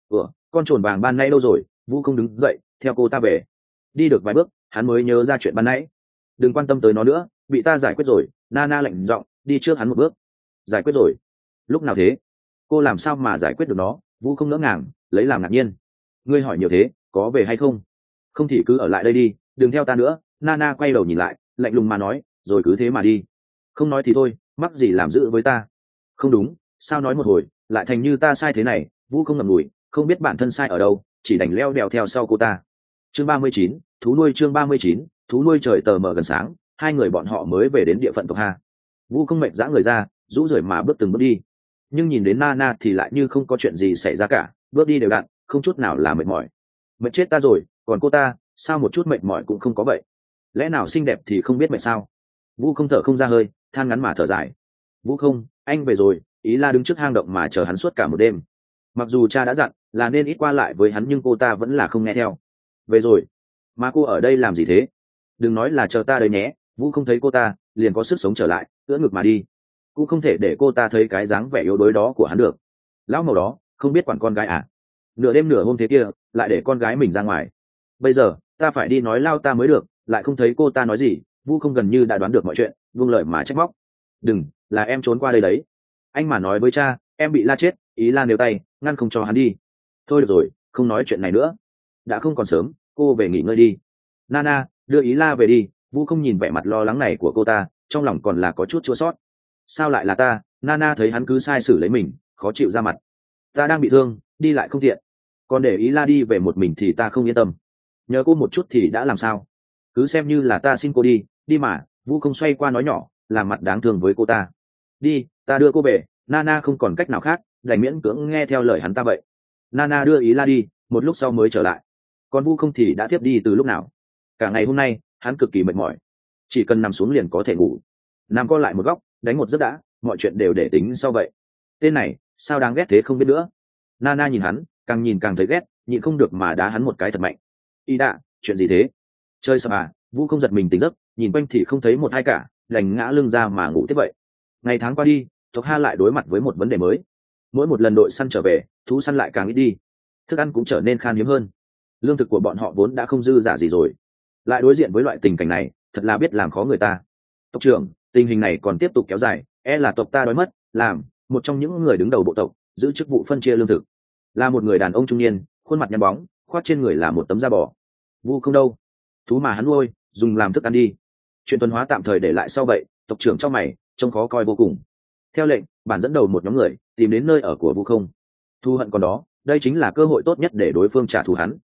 Con trồn vàng ban nãy đâu rồi? Vu không đứng dậy, theo cô ta về. Đi được vài bước, hắn mới nhớ ra chuyện ban nãy. Đừng quan tâm tới nó nữa, bị ta giải quyết rồi. Nana lạnh giọng đi trước hắn một bước. Giải quyết rồi? Lúc nào thế? Cô làm sao mà giải quyết được nó? Vu không ngỡ ngàng, lấy làm ngạc nhiên. Ngươi hỏi nhiều thế, có về hay không? Không thì cứ ở lại đây đi, đừng theo ta nữa. Nana quay đầu nhìn lại, lạnh lùng mà nói, rồi cứ thế mà đi. Không nói thì thôi, mắc gì làm giữ với ta? Không đúng, sao nói một hồi lại thành như ta sai thế này? Vu không ngậm ngùi, không biết bản thân sai ở đâu, chỉ đành leo đèo theo sau cô ta. Chương 39, thú nuôi. Chương 39, thú nuôi. Trời tờ mờ gần sáng, hai người bọn họ mới về đến địa phận tộc Ha. Vu không mệt dã người ra, rũ rượi mà bước từng bước đi, nhưng nhìn đến Nana thì lại như không có chuyện gì xảy ra cả, bước đi đều đặn, không chút nào là mệt mỏi. Mệt chết ta rồi, còn cô ta, sao một chút mệt mỏi cũng không có vậy? Lẽ nào xinh đẹp thì không biết mệt sao? Vu không thở không ra hơi, than ngắn mà thở dài. Vu không, anh về rồi. Ý La đứng trước hang động mà chờ hắn suốt cả một đêm. Mặc dù cha đã dặn là nên ít qua lại với hắn, nhưng cô ta vẫn là không nghe theo. Về rồi? Mà cô ở đây làm gì thế? Đừng nói là chờ ta đấy nhé. Vu không thấy cô ta liền có sức sống trở lại, ưỡn ngực mà đi. Cũng không thể để cô ta thấy cái dáng vẻ yếu đuối đó của hắn được. Lão màu đó không biết quản con gái à? Nửa đêm nửa hôm thế kia lại để con gái mình ra ngoài. Bây giờ ta phải đi nói lao ta mới được, lại không thấy cô ta nói gì. Vu không gần như đã đoán được mọi chuyện, buông lời mà trách móc. Đừng, là em trốn qua đây đấy. Anh mà nói với cha em bị La chết. Ý La nêu tay ngăn không cho hắn đi. Thôi được rồi, không nói chuyện này nữa, đã không còn sớm, cô về nghỉ ngơi đi. Nana, đưa Ý La về đi. Vu không nhìn vẻ mặt lo lắng này của cô ta, trong lòng còn là có chút chua sót. Sao lại là ta? Nana thấy hắn cứ sai xử lấy mình, khó chịu ra mặt. Ta đang bị thương, đi lại không tiện, còn để Ý La đi về một mình thì ta không yên tâm. Nhờ cô một chút thì đã làm sao? Cứ xem như là ta xin cô đi, đi mà. Vu không xoay qua nói nhỏ, làm mặt đáng thương với cô ta. Đi, ta đưa cô về. Nana không còn cách nào khác, đành miễn cưỡng nghe theo lời hắn ta vậy. Nana đưa Ý La đi, một lúc sau mới trở lại. Còn Vu không thì đã thiếp đi từ lúc nào. Cả ngày hôm nay hắn cực kỳ mệt mỏi, chỉ cần nằm xuống liền có thể ngủ. Nằm co lại một góc, đánh một giấc đã, mọi chuyện đều để tính sau vậy. Tên này sao đáng ghét thế không biết nữa. Nana nhìn hắn, càng nhìn càng thấy ghét, nhịn không được mà đá hắn một cái thật mạnh. Y đạ, chuyện gì thế? Chơi sập à? Vu không giật mình tỉnh giấc, nhìn quanh thì không thấy một ai cả, đành ngã lưng ra mà ngủ tiếp vậy. Ngày tháng qua đi, tộc Ha lại đối mặt với một vấn đề mới. Mỗi một lần đội săn trở về, thú săn lại càng ít đi, thức ăn cũng trở nên khan hiếm hơn. Lương thực của bọn họ vốn đã không dư dả gì rồi, lại đối diện với loại tình cảnh này, thật là biết làm khó người ta. Tộc trưởng, tình hình này còn tiếp tục kéo dài, là tộc ta đói mất. Làm một trong những người đứng đầu bộ tộc, giữ chức vụ phân chia lương thực, là một người đàn ông trung niên, khuôn mặt nhăn bóng, khoác trên người là một tấm da bò. Vu không đâu, thú mà hắn nuôi dùng làm thức ăn đi. Chuyện tuần hóa tạm thời để lại sau vậy. Tộc trưởng trong mày, trông khó coi vô cùng. Theo lệnh, bản dẫn đầu một nhóm người tìm đến nơi ở của Vu không. Thu hận còn đó, đây chính là cơ hội tốt nhất để đối phương trả thù hắn.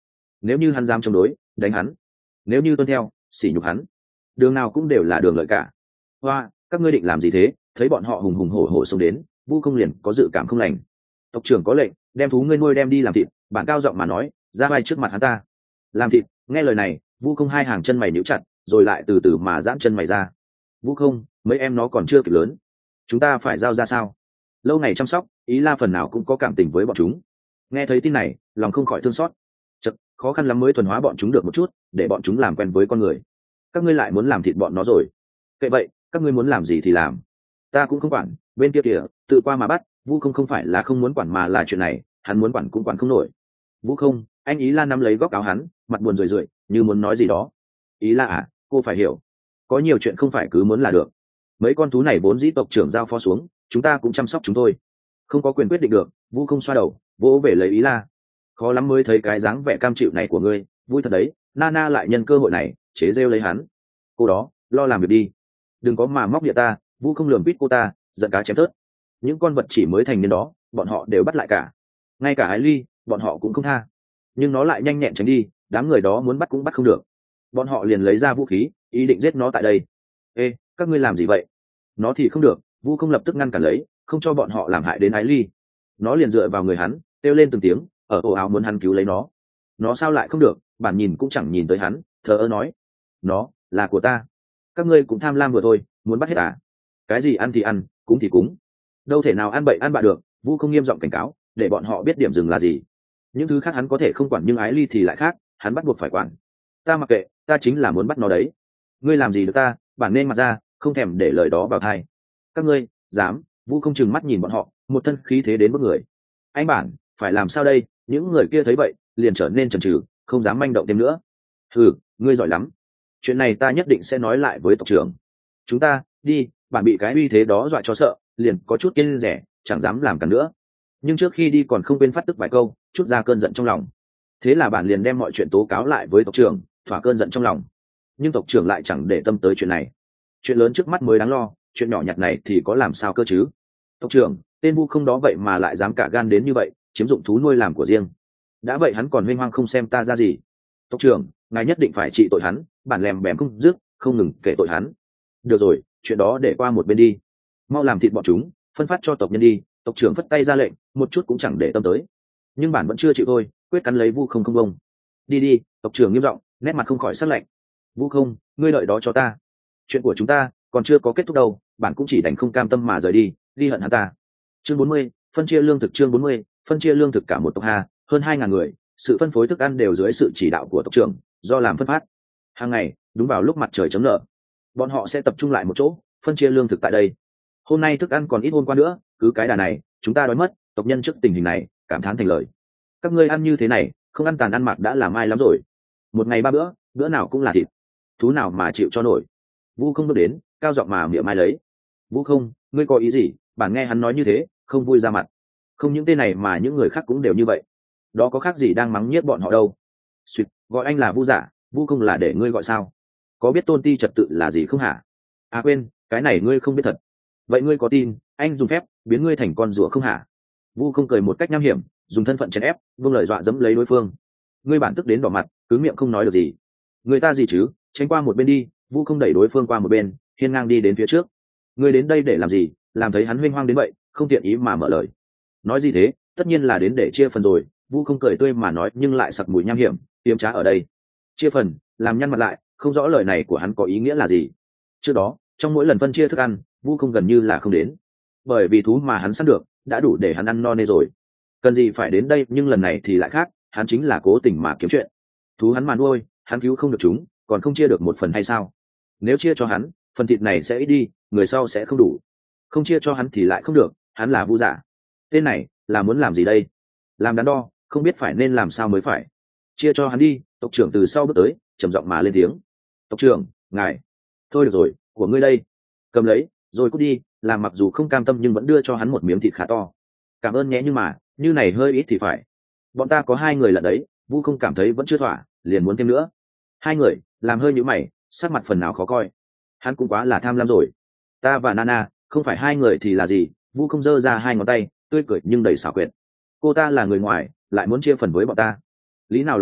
nếu như hắn dám chống đối, đánh hắn; nếu như tuân theo, sỉ nhục hắn. Đường nào cũng đều là đường lợi cả. Hoa, các ngươi định làm gì thế? Thấy bọn họ hùng hùng hổ hổ xông đến, Vu Không liền có dự cảm không lành. Tộc trưởng có lệnh, đem thú ngươi nuôi đem đi làm thịt. Bản cao giọng mà nói, ra vai trước mặt hắn ta. Làm thịt. Nghe lời này, Vu Không hai hàng chân mày nhíu chặt, rồi lại từ từ mà giãn chân mày ra. Vu Không, mấy em nó còn chưa kịp lớn, chúng ta phải giao ra sao? Lâu ngày chăm sóc, Ý La phần nào cũng có cảm tình với bọn chúng. Nghe thấy tin này, lòng không khỏi thương xót. Chật, khó khăn lắm mới thuần hóa bọn chúng được một chút, để bọn chúng làm quen với con người. Các ngươi lại muốn làm thịt bọn nó rồi? Kệ vậy, các ngươi muốn làm gì thì làm, ta cũng không quản. Bên kia kìa, tự qua mà bắt. Vu Không không phải là không muốn quản mà là chuyện này hắn muốn quản cũng quản không nổi. Vu Không, anh Ý La nắm lấy góc áo hắn, mặt buồn rười rượi, như muốn nói gì đó. Ý La à, cô phải hiểu, có nhiều chuyện không phải cứ muốn là được. Mấy con thú này vốn dĩ tộc trưởng giao phó xuống, chúng ta cũng chăm sóc chúng tôi, không có quyền quyết định được. Vu Không xoa đầu, vỗ về lấy Ý La. Khó lắm mới thấy cái dáng vẻ cam chịu này của ngươi, vui thật đấy. Nana lại nhân cơ hội này chế rêu lấy hắn. Cô đó, lo làm việc đi, đừng có mà móc địa ta. Vu Không lườm quýt cô ta, giận cá chém thớt. Những con vật chỉ mới thành niên đó, bọn họ đều bắt lại cả, ngay cả Ái Ly bọn họ cũng không tha. Nhưng nó lại nhanh nhẹn tránh đi, đám người đó muốn bắt cũng bắt không được. Bọn họ liền lấy ra vũ khí, ý định giết nó tại đây. Ê, các ngươi làm gì vậy? Nó thì không được. Vu Không lập tức ngăn cản lấy, không cho bọn họ làm hại đến Ái Ly. Nó liền dựa vào người hắn, kêu lên từng tiếng, ở ồ ào muốn hắn cứu lấy nó. Nó sao lại không được? Bản nhìn cũng chẳng nhìn tới hắn, thờ ơ nói, nó là của ta. Các ngươi cũng tham lam vừa thôi, muốn bắt hết à? Cái gì ăn thì ăn, cúng thì cúng, đâu thể nào ăn bậy ăn bạ được. Vu Không nghiêm giọng cảnh cáo, để bọn họ biết điểm dừng là gì. Những thứ khác hắn có thể không quản, nhưng Ái Ly thì lại khác, hắn bắt buộc phải quản. Ta mặc kệ, ta chính là muốn bắt nó đấy. Ngươi làm gì được ta? Bản nên mặt ra, không thèm để lời đó vào tai. Các ngươi dám? Vu Không chừng mắt nhìn bọn họ, một thân khí thế đến bất người. Anh bản phải làm sao đây? Những người kia thấy vậy liền trở nên chần chừ, không dám manh động thêm nữa. Ừ, ngươi giỏi lắm, chuyện này ta nhất định sẽ nói lại với tộc trưởng. Chúng ta đi. Bản bị cái uy thế đó dọa cho sợ, liền có chút kiêng rẻ, chẳng dám làm cả nữa. Nhưng trước khi đi còn không quên phát tức vài câu, chút ra cơn giận trong lòng. Thế là bản liền đem mọi chuyện tố cáo lại với tộc trưởng, thỏa cơn giận trong lòng. Nhưng tộc trưởng lại chẳng để tâm tới chuyện này. Chuyện lớn trước mắt mới đáng lo, chuyện nhỏ nhặt này thì có làm sao cơ chứ? Tộc trưởng, tên Vu Không đó vậy mà lại dám cả gan đến như vậy, chiếm dụng thú nuôi làm của riêng. Đã vậy hắn còn huênh hoang không xem ta ra gì. Tộc trưởng, ngài nhất định phải trị tội hắn. Bản lèm bèm không dứt, không ngừng kể tội hắn. Được rồi, chuyện đó để qua một bên đi, mau làm thịt bọn chúng, phân phát cho tộc nhân đi. Tộc trưởng phất tay ra lệnh, một chút cũng chẳng để tâm tới. Nhưng bản vẫn chưa chịu thôi, quyết cắn lấy Vu Không không bông. Đi đi. Tộc trưởng nghiêm giọng, nét mặt không khỏi sắc lạnh. Vu Không, ngươi đợi đó cho ta, chuyện của chúng ta còn chưa có kết thúc đâu. Bản cũng chỉ đành không cam tâm mà rời đi, ghi hận hắn ta. Chương 40, phân chia lương thực. Chương 40, phân chia lương thực. Cả một tộc Hà hơn 2.000 người, sự phân phối thức ăn đều dưới sự chỉ đạo của tộc trưởng, do làm phân phát. Hàng ngày đúng vào lúc mặt trời chấm nở, bọn họ sẽ tập trung lại một chỗ, phân chia lương thực tại đây. Hôm nay thức ăn còn ít hôm qua nữa, cứ cái đà này chúng ta đói mất. Tộc nhân trước tình hình này cảm thán thành lời. Các ngươi ăn như thế này, không ăn tàn ăn mặc đã là mai lắm rồi. Một ngày 3 bữa, bữa nào cũng là thịt, thú nào mà chịu cho nổi. Vu Không bước đến, cao giọng mà mỉa mai lấy. Vu Không, ngươi có ý gì? Bản nghe hắn nói như thế, không vui ra mặt. Không những tên này mà những người khác cũng đều như vậy. Đó có khác gì đang mắng nhiếc bọn họ đâu. Suýt, gọi anh là Vu giả, Vu Không là để ngươi gọi sao? Có biết tôn ti trật tự là gì không hả? À quên, cái này ngươi không biết thật. Vậy ngươi có tin anh dùng phép biến ngươi thành con rùa không hả? Vu Không cười một cách nham hiểm, dùng thân phận chèn ép, vương lời dọa dẫm lấy đối phương. Ngươi bản tức đến đỏ mặt, cứ miệng không nói được gì. Người ta gì chứ? Tránh qua một bên đi. Vu Không đẩy đối phương qua một bên, hiên ngang đi đến phía trước. Ngươi đến đây để làm gì? Làm thấy hắn huênh hoang đến vậy, không tiện ý mà mở lời. Nói gì thế? Tất nhiên là đến để chia phần rồi. Vu Không cười tươi mà nói, nhưng lại sặc mùi nham hiểm, tiêm trá ở đây. Chia phần? Làm nhăn mặt lại, không rõ lời này của hắn có ý nghĩa là gì. Trước đó trong mỗi lần phân chia thức ăn, Vu Không gần như là không đến, bởi vì thú mà hắn săn được đã đủ để hắn ăn no nê rồi, cần gì phải đến đây. Nhưng lần này thì lại khác, hắn chính là cố tình mà kiếm chuyện. Thú hắn mà nuôi, hắn cứu không được chúng, còn không chia được một phần hay sao? Nếu chia cho hắn, phần thịt này sẽ ít đi, người sau sẽ không đủ. Không chia cho hắn thì lại không được, hắn là Vu giả. Tên này là muốn làm gì đây? Làm đắn đo, không biết phải nên làm sao mới phải. Chia cho hắn đi. Tộc trưởng từ sau bước tới, trầm giọng mà lên tiếng. Tộc trưởng, ngài. Thôi được rồi, của ngươi đây, cầm lấy rồi cút đi. Làm mặc dù không cam tâm nhưng vẫn đưa cho hắn một miếng thịt khá to. Cảm ơn nhé, nhưng mà như này hơi ít thì phải. Bọn ta có 2 người lận đấy. Vu Không cảm thấy vẫn chưa thỏa, liền muốn thêm nữa. 2 người làm hơi nhíu mày, sắc mặt phần nào khó coi. Hắn cũng quá là tham lam rồi. Ta và Nana không phải 2 người thì là gì? Vu Không giơ ra 2 ngón tay, tươi cười nhưng đầy xảo quyệt. Cô ta là người ngoài, lại muốn chia phần với bọn ta, lý nào lại vậy?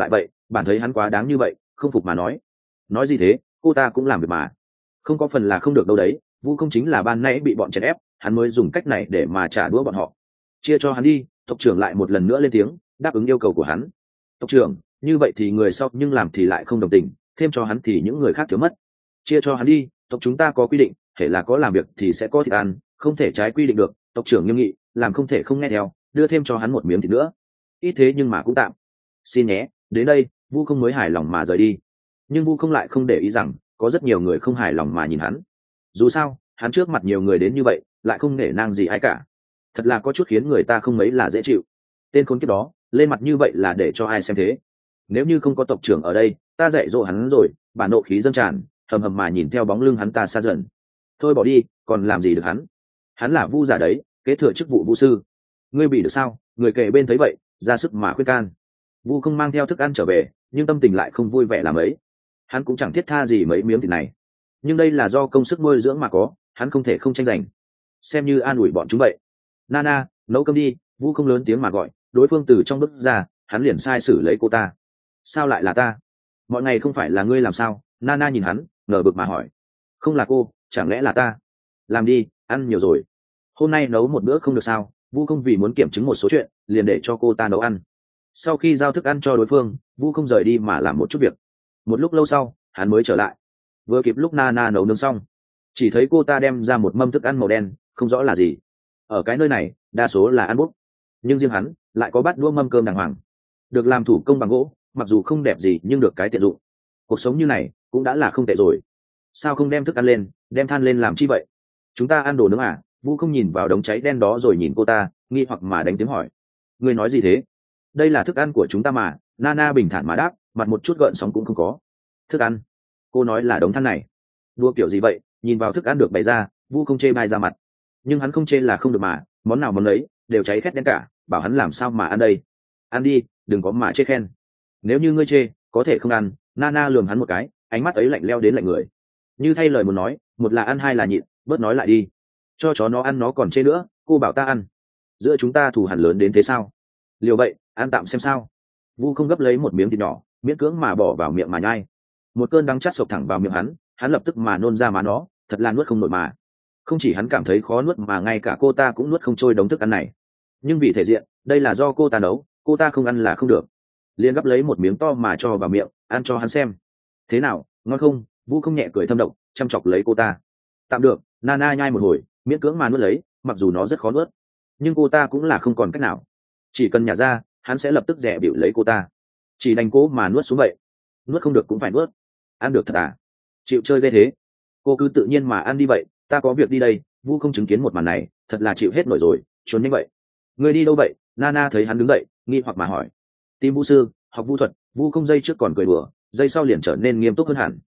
Bản thấy hắn quá đáng như vậy, không phục mà nói gì thế, cô ta cũng làm việc mà. Không có phần là không được đâu đấy, Vu không chính là ban nãy bị bọn chèn ép, hắn mới dùng cách này để mà trả đũa bọn họ. Chia cho hắn đi. Tộc trưởng lại một lần nữa lên tiếng đáp ứng yêu cầu của hắn. Tộc trưởng, như vậy thì người sau nhưng làm thì lại không đồng tình, thêm cho hắn thì những người khác thiếu mất. Chia cho hắn đi, tộc chúng ta có quy định, hễ là có làm việc thì sẽ có thịt ăn, không thể trái quy định được. Tộc trưởng nghiêm nghị, làm không thể không nghe theo, đưa thêm cho hắn một miếng thịt nữa. Ít thế nhưng mà cũng tạm. Xin nhé. Đến đây, Vu không mới hài lòng mà rời đi. Nhưng Vu không lại không để ý rằng có rất nhiều người không hài lòng mà nhìn hắn. Dù sao hắn trước mặt nhiều người đến như vậy lại không nể nang gì ai cả, thật là có chút khiến người ta không mấy là dễ chịu. Tên khốn kiếp đó lên mặt như vậy là để cho ai xem thế. Nếu như không có tộc trưởng ở đây, ta dạy dỗ hắn rồi. Bản nộ khí dâng tràn, hầm hầm mà nhìn theo bóng lưng hắn ta xa dần. Thôi bỏ đi, còn làm gì được hắn. Hắn là Vu giả đấy, kế thừa chức vụ Vu sư. Ngươi bị được sao? Người kề bên thấy vậy ra sức mà khuyên can. Vu không mang theo thức ăn trở về, nhưng tâm tình lại không vui vẻ làm ấy. Hắn cũng chẳng thiết tha gì mấy miếng thịt này, nhưng đây là do công sức nuôi dưỡng mà có, hắn không thể không tranh giành. Xem như an ủi bọn chúng vậy. Nana, nấu cơm đi. Vu không lớn tiếng mà gọi, đối phương từ trong bức ra, hắn liền sai xử lấy cô ta. Sao lại là ta? Mọi ngày không phải là ngươi làm sao? Nana nhìn hắn ngờ bực mà hỏi. Không là cô, chẳng lẽ là ta? Làm đi, ăn nhiều rồi. Hôm nay nấu một bữa không được sao? Vu không vì muốn kiểm chứng một số chuyện, liền để cho cô ta nấu ăn. Sau khi giao thức ăn cho đối phương, Vu không rời đi mà làm một chút việc. Một lúc lâu sau, hắn mới trở lại. Vừa kịp lúc Nana nấu nướng xong, chỉ thấy cô ta đem ra một mâm thức ăn màu đen, không rõ là gì. Ở cái nơi này đa số là ăn bốc, nhưng riêng hắn lại có bát đũa mâm cơm đàng hoàng, được làm thủ công bằng gỗ, mặc dù không đẹp gì nhưng được cái tiện dụng. Cuộc sống như này cũng đã là không tệ rồi. Sao không đem thức ăn lên, đem than lên làm chi vậy? Chúng ta ăn đồ nướng à? Vu không nhìn vào đống cháy đen đó rồi nhìn cô ta nghi hoặc mà đánh tiếng hỏi. Ngươi nói gì thế? Đây là thức ăn của chúng ta mà. Nana bình thản mà đáp, mặt một chút gợn sóng cũng không có. Thức ăn? Cô nói là đống than này. Đua kiểu gì vậy? Nhìn vào thức ăn được bày ra, Vu không chê bai ra mặt. Nhưng hắn không chê là không được mà, món nào món ấy đều cháy khét đen cả, bảo hắn làm sao mà ăn đây. Ăn đi, đừng có mà chê khen. Nếu như ngươi chê, có thể không ăn. Nana lườm hắn một cái, ánh mắt ấy lạnh leo đến lạnh người, như thay lời muốn nói, một là ăn hai là nhịn, bớt nói lại đi. Cho chó nó ăn nó còn chê nữa, cô bảo ta ăn. Giữa chúng ta thù hằn lớn đến thế sao? Liều vậy, ăn tạm xem sao. Vu không gấp lấy một miếng thịt nhỏ, miễn cưỡng mà bỏ vào miệng mà nhai. Một cơn đắng chát sộc thẳng vào miệng hắn lập tức mà nôn ra má nó, thật là nuốt không nổi mà. Không chỉ hắn cảm thấy khó nuốt mà ngay cả cô ta cũng nuốt không trôi đống thức ăn này. Nhưng vì thể diện, đây là do cô ta nấu, cô ta không ăn là không được. Liền gấp lấy một miếng to mà cho vào miệng, ăn cho hắn xem. Thế nào, ngon không? Vu không nhẹ cười thâm độc, chăm chọc lấy cô ta. Tạm được. Nana nhai một hồi, miễn cưỡng mà nuốt lấy, mặc dù nó rất khó nuốt, nhưng cô ta cũng là không còn cách nào. Chỉ cần nhả ra, hắn sẽ lập tức dè bịu lấy cô ta. Chỉ đành cố mà nuốt xuống vậy. Nuốt không được cũng phải nuốt. Ăn được thật à? Chịu chơi ghê thế. Cô cứ tự nhiên mà ăn đi vậy, ta có việc đi đây. Vu không chứng kiến một màn này, thật là chịu hết nổi rồi, trốn nhanh vậy. Người đi đâu vậy? Nana thấy hắn đứng dậy, nghi hoặc mà hỏi. Tìm Vu sư, học vu thuật. Vu không dây trước còn cười đùa, dây sau liền trở nên nghiêm túc hơn hẳn.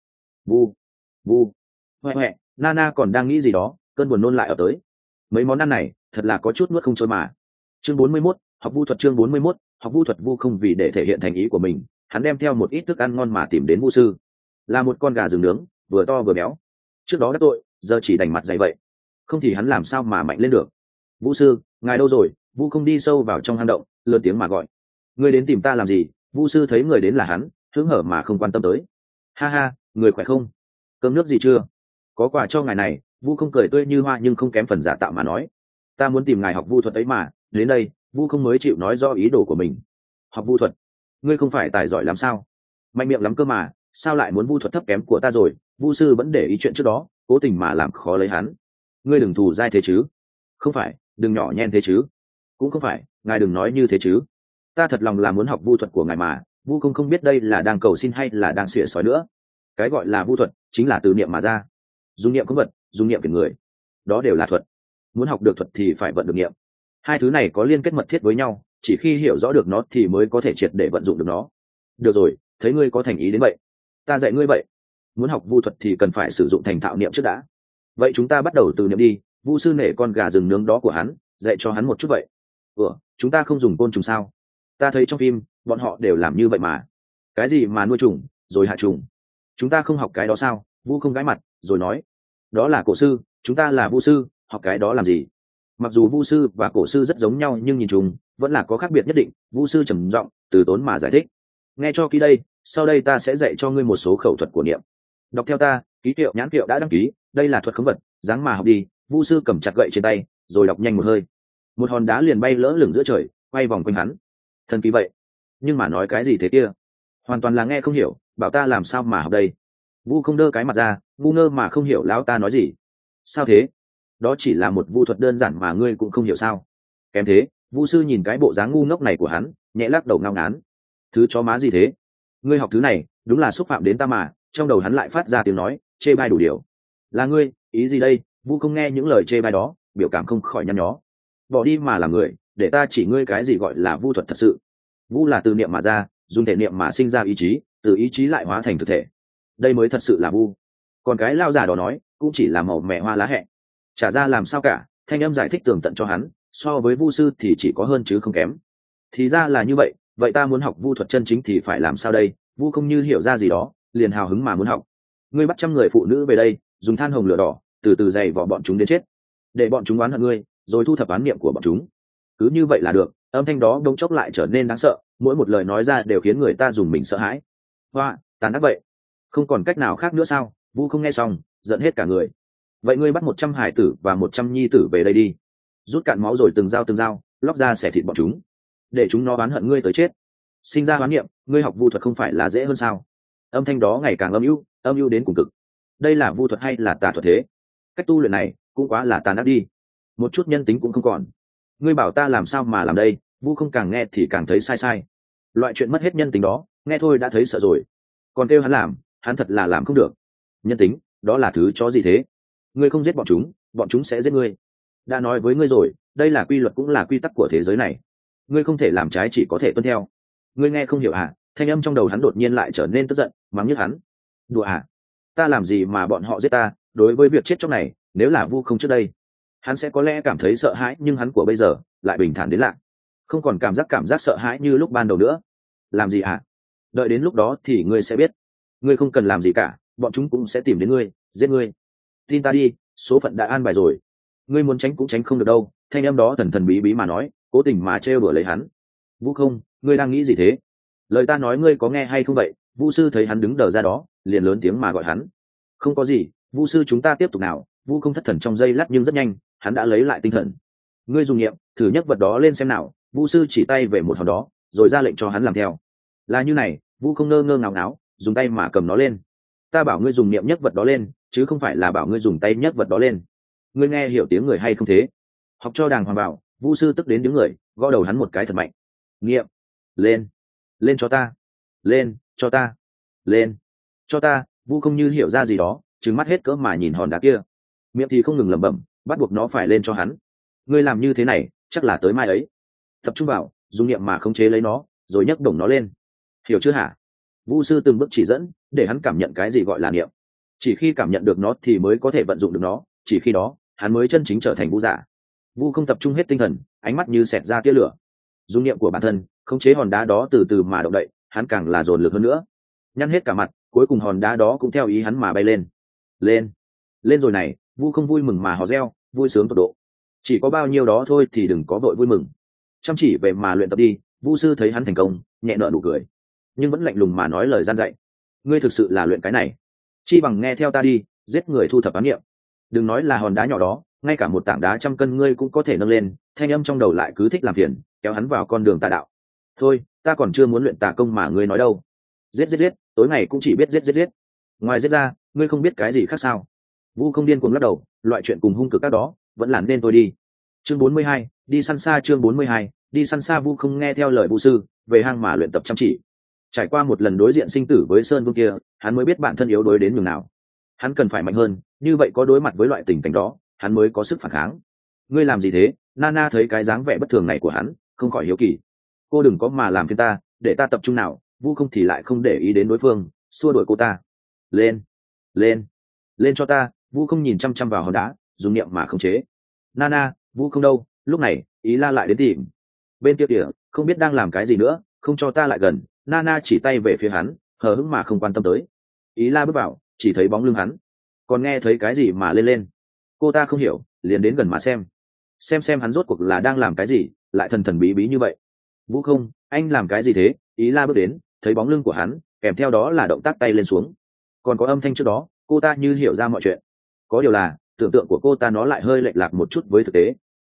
Vu huệ huệ. Nana còn đang nghĩ gì đó, cơn buồn nôn lại ập tới. Mấy món ăn này thật là có chút nuốt không trôi mà. Chương 41, học vu thuật. Chương 41, học vu thuật. Vu không vì để thể hiện thành ý của mình, hắn đem theo một ít thức ăn ngon mà tìm đến Vu sư. Là một con gà rừng nướng, vừa to vừa béo. Trước đó đắc tội, giờ chỉ đành mặt dày vậy, không thì hắn làm sao mà mạnh lên được. Vu sư, ngài đâu rồi? Vu không đi sâu vào trong hang động, lớn tiếng mà gọi. Ngươi đến tìm ta làm gì? Vu sư thấy người đến là hắn, hứng hở mà không quan tâm tới. Ha ha, người khỏe không? Cơm nước gì chưa? Có quà cho ngài này. Vu không cười tươi như hoa nhưng không kém phần giả tạo mà nói. Ta muốn tìm ngài học vu thuật ấy mà. Đến đây, Vu không mới chịu nói rõ ý đồ của mình. Học vu thuật? Ngươi không phải tài giỏi lắm sao? Mạnh miệng lắm cơ mà, sao lại muốn vu thuật thấp kém của ta rồi? Vu sư vẫn để ý chuyện trước đó, cố tình mà làm khó lấy hắn. Ngươi đừng thù dai thế chứ? Không phải, đừng nhỏ nhen thế chứ? Cũng không phải, ngài đừng nói như thế chứ. Ta thật lòng là muốn học vu thuật của ngài mà. Vu không biết đây là đang cầu xin hay là đang xỉa sói nữa. Cái gọi là vu thuật chính là từ niệm mà ra. Dùng niệm khống vật, dùng niệm kiển người, đó đều là thuật. Muốn học được thuật thì phải vận được niệm. Hai thứ này có liên kết mật thiết với nhau, chỉ khi hiểu rõ được nó thì mới có thể triệt để vận dụng được nó. Được rồi, thấy ngươi có thành ý đến vậy, ta dạy ngươi vậy. Muốn học vu thuật thì cần phải sử dụng thành thạo niệm trước đã. Vậy chúng ta bắt đầu từ niệm đi. Vu sư nể con gà rừng nướng đó của hắn, dạy cho hắn một chút vậy. Chúng ta không dùng côn trùng sao? Ta thấy trong phim bọn họ đều làm như vậy mà. Cái gì mà nuôi trùng rồi hạ trùng? Chúng ta không học cái đó sao? Vu không gãi mặt rồi nói. Đó là cổ sư, chúng ta là vu sư, học cái đó làm gì? Mặc dù vu sư và cổ sư rất giống nhau nhưng nhìn chung vẫn là có khác biệt nhất định. Vu sư trầm giọng từ tốn mà giải thích. nghe cho kỹ đây, sau đây ta sẽ dạy cho ngươi một số khẩu thuật của niệm. Đọc theo ta, ký hiệu nhãn hiệu đã đăng ký, đây là thuật khống vật, dáng mà học đi. Vu sư cầm chặt gậy trên tay, rồi đọc nhanh một hơi. Một hòn đá liền bay lỡ lửng giữa trời, quay vòng quanh hắn. Thần kỳ vậy, nhưng mà nói cái gì thế kia? Hoàn toàn là nghe không hiểu, bảo ta làm sao mà học đây? Vu không đơ cái mặt ra, ngu ngơ mà không hiểu lão ta nói gì. Sao thế? Đó chỉ là một vu thuật đơn giản mà ngươi cũng không hiểu sao? Kém thế. Vu sư nhìn cái bộ dáng ngu ngốc này của hắn, nhẹ lắc đầu ngao ngán. Thứ chó má gì thế? Ngươi học thứ này đúng là xúc phạm đến ta mà. Trong đầu hắn lại phát ra tiếng nói chê bai đủ điều. Là ngươi, ý gì đây? Vu không nghe những lời chê bai đó, biểu cảm không khỏi nhăn nhó. Bỏ đi mà làm người, để ta chỉ ngươi cái gì gọi là vu thuật thật sự. Vu là từ niệm mà ra, dùng thể niệm mà sinh ra ý chí, từ ý chí lại hóa thành thực thể. Đây mới thật sự là vu. Còn cái lao giả đó nói cũng chỉ là màu mẹ hoa lá hẹ. Chả ra làm sao cả. Thanh âm giải thích tường tận cho hắn, so với vu sư thì chỉ có hơn chứ không kém. Thì ra là như vậy, vậy ta muốn học vu thuật chân chính thì phải làm sao đây? Vu không như hiểu ra gì đó, liền hào hứng mà muốn học. Ngươi bắt trăm người phụ nữ về đây, dùng than hồng lửa đỏ, từ từ dày vò bọn chúng đến chết, để bọn chúng oán hận ngươi, rồi thu thập oán niệm của bọn chúng. Cứ như vậy là được. Âm thanh đó đống chốc lại trở nên đáng sợ, mỗi một lời nói ra đều khiến người ta dùng mình sợ hãi. Hoa, tàn ác vậy. Không còn cách nào khác nữa sao? Vu không nghe xong, giận hết cả người. Vậy ngươi bắt 100 hải tử và 100 nhi tử về đây đi, rút cạn máu rồi từng dao lóc ra xẻ thịt bọn chúng, để chúng nó oán hận ngươi tới chết, sinh ra oán niệm. Ngươi học vu thuật không phải là dễ hơn sao? Âm thanh đó ngày càng âm ưu đến cùng cực. Đây là vu thuật hay là tà thuật thế? Cách tu luyện này cũng quá là tàn ác đi, một chút nhân tính cũng không còn. Ngươi bảo ta làm sao mà làm đây? Vu không càng nghe thì càng thấy sai. Loại chuyện mất hết nhân tính đó, nghe thôi đã thấy sợ rồi, còn kêu hắn làm, hắn thật là làm không được. Nhân tính đó là thứ chó gì thế? Ngươi không giết bọn chúng sẽ giết ngươi. Đã nói với ngươi rồi, đây là quy luật cũng là quy tắc của thế giới này. Ngươi không thể làm trái, chỉ có thể tuân theo. Ngươi nghe không hiểu à? Thanh âm trong đầu hắn đột nhiên lại trở nên tức giận, mắng nhức hắn. Đùa à? Ta làm gì mà bọn họ giết ta? Đối với việc chết chóc này, nếu là Vu không trước đây, hắn sẽ có lẽ cảm thấy sợ hãi, nhưng hắn của bây giờ lại bình thản đến lạ, không còn cảm giác sợ hãi như lúc ban đầu nữa. Làm gì à? Đợi đến lúc đó thì ngươi sẽ biết. Ngươi không cần làm gì cả, bọn chúng cũng sẽ tìm đến ngươi, giết ngươi. Tin ta đi, số phận đã an bài rồi. Ngươi muốn tránh cũng tránh không được đâu. Thanh âm đó thần bí bí mà nói, cố tình mà trêu đùa lấy hắn. Vu không, ngươi đang nghĩ gì thế? Lời ta nói ngươi có nghe hay không vậy? Vu sư thấy hắn đứng đờ ra đó, liền lớn tiếng mà gọi hắn. Không có gì, Vu sư, chúng ta tiếp tục nào. Vu không thất thần trong giây lát, nhưng rất nhanh hắn đã lấy lại tinh thần. Ngươi dùng niệm thử nhấc vật đó lên xem nào. Vu sư chỉ tay về một hòn đó, rồi ra lệnh cho hắn làm theo. Là như này. Vu không ngơ ngơ ngáo ngáo, dùng tay mà cầm nó lên. Ta bảo ngươi dùng niệm nhấc vật đó lên, chứ không phải là bảo ngươi dùng tay nhấc vật đó lên. Ngươi nghe hiểu tiếng người hay không thế? Học cho đàng hoàng bảo. Vu sư tức đến đứng người, gõ đầu hắn một cái thật mạnh. Niệm lên, lên cho ta, lên cho ta, lên cho ta. Vu không như hiểu ra gì đó, trừng mắt hết cỡ mà nhìn hòn đá kia, miệng thì không ngừng lẩm bẩm, bắt buộc nó phải lên cho hắn. Ngươi làm như thế này chắc là tới mai ấy. Tập trung vào, dùng niệm mà khống chế lấy nó, rồi nhấc đổng nó lên. Hiểu chưa hả? Vu sư từng bước chỉ dẫn, để hắn cảm nhận cái gì gọi là niệm. Chỉ khi cảm nhận được nó thì mới có thể vận dụng được nó, chỉ khi đó hắn mới chân chính trở thành vu giả. Vu không tập trung hết tinh thần, ánh mắt như xẹt ra tia lửa. Dùng niệm của bản thân khống chế hòn đá đó từ từ mà động đậy, hắn càng là dồn lực hơn nữa, nhăn hết cả mặt. Cuối cùng hòn đá đó cũng theo ý hắn mà bay lên. Lên rồi này. Vu không vui mừng mà hò reo, vui sướng tột độ. Chỉ có bao nhiêu đó thôi thì đừng có vội vui mừng, chăm chỉ về mà luyện tập đi. Vu sư thấy hắn thành công, nhẹ nở nụ cười, nhưng vẫn lạnh lùng mà nói lời gian dạy. Ngươi thực sự là luyện cái này, chi bằng nghe theo ta đi, giết người thu thập án nghiệm. Đừng nói là hòn đá nhỏ đó, ngay cả một tảng đá 100 cân ngươi cũng có thể nâng lên. Thanh âm trong đầu lại cứ thích làm phiền, kéo hắn vào con đường tà đạo. Thôi, ta còn chưa muốn luyện tà công mà ngươi nói đâu. Giết, tối ngày cũng chỉ biết giết. Ngoài giết ra, ngươi không biết cái gì khác sao? Vu không điên cuồng lắc đầu, loại chuyện cùng hung cực các đó vẫn là nên tôi đi. Chương 42, đi săn xa. Chương 42, đi săn xa. Vu không nghe theo lời Vu sư, về hang mà luyện tập chăm chỉ. Trải qua một lần đối diện sinh tử với Sơn Vương kia, hắn mới biết bản thân yếu đuối đến nhường nào. Hắn cần phải mạnh hơn, như vậy có đối mặt với loại tình cảnh đó, hắn mới có sức phản kháng. Ngươi làm gì thế? Nana thấy cái dáng vẻ bất thường này của hắn, không khỏi hiếu kỳ. Cô đừng có mà làm phiền ta, để ta tập trung nào. Vu không thì lại không để ý đến đối phương, xua đuổi cô ta. Lên cho ta. Vu không nhìn chăm chăm vào hòn đá, dùng niệm mà khống chế. Nana, Vu không đâu? Lúc này Ý La lại đến tìm. Bên kia kìa, không biết đang làm cái gì nữa, không cho ta lại gần. Nana chỉ tay về phía hắn, hờ hững mà không quan tâm tới. Ý La bước vào, chỉ thấy bóng lưng hắn, còn nghe thấy cái gì mà lên. Cô ta không hiểu, liền đến gần mà xem hắn rốt cuộc là đang làm cái gì, lại thần thần bí bí như vậy. Vu không, anh làm cái gì thế? Ý La bước đến, thấy bóng lưng của hắn kèm theo đó là động tác tay lên xuống, còn có âm thanh trước đó cô ta như hiểu ra mọi chuyện. Có điều là tưởng tượng của cô ta nó lại hơi lệch lạc một chút với thực tế.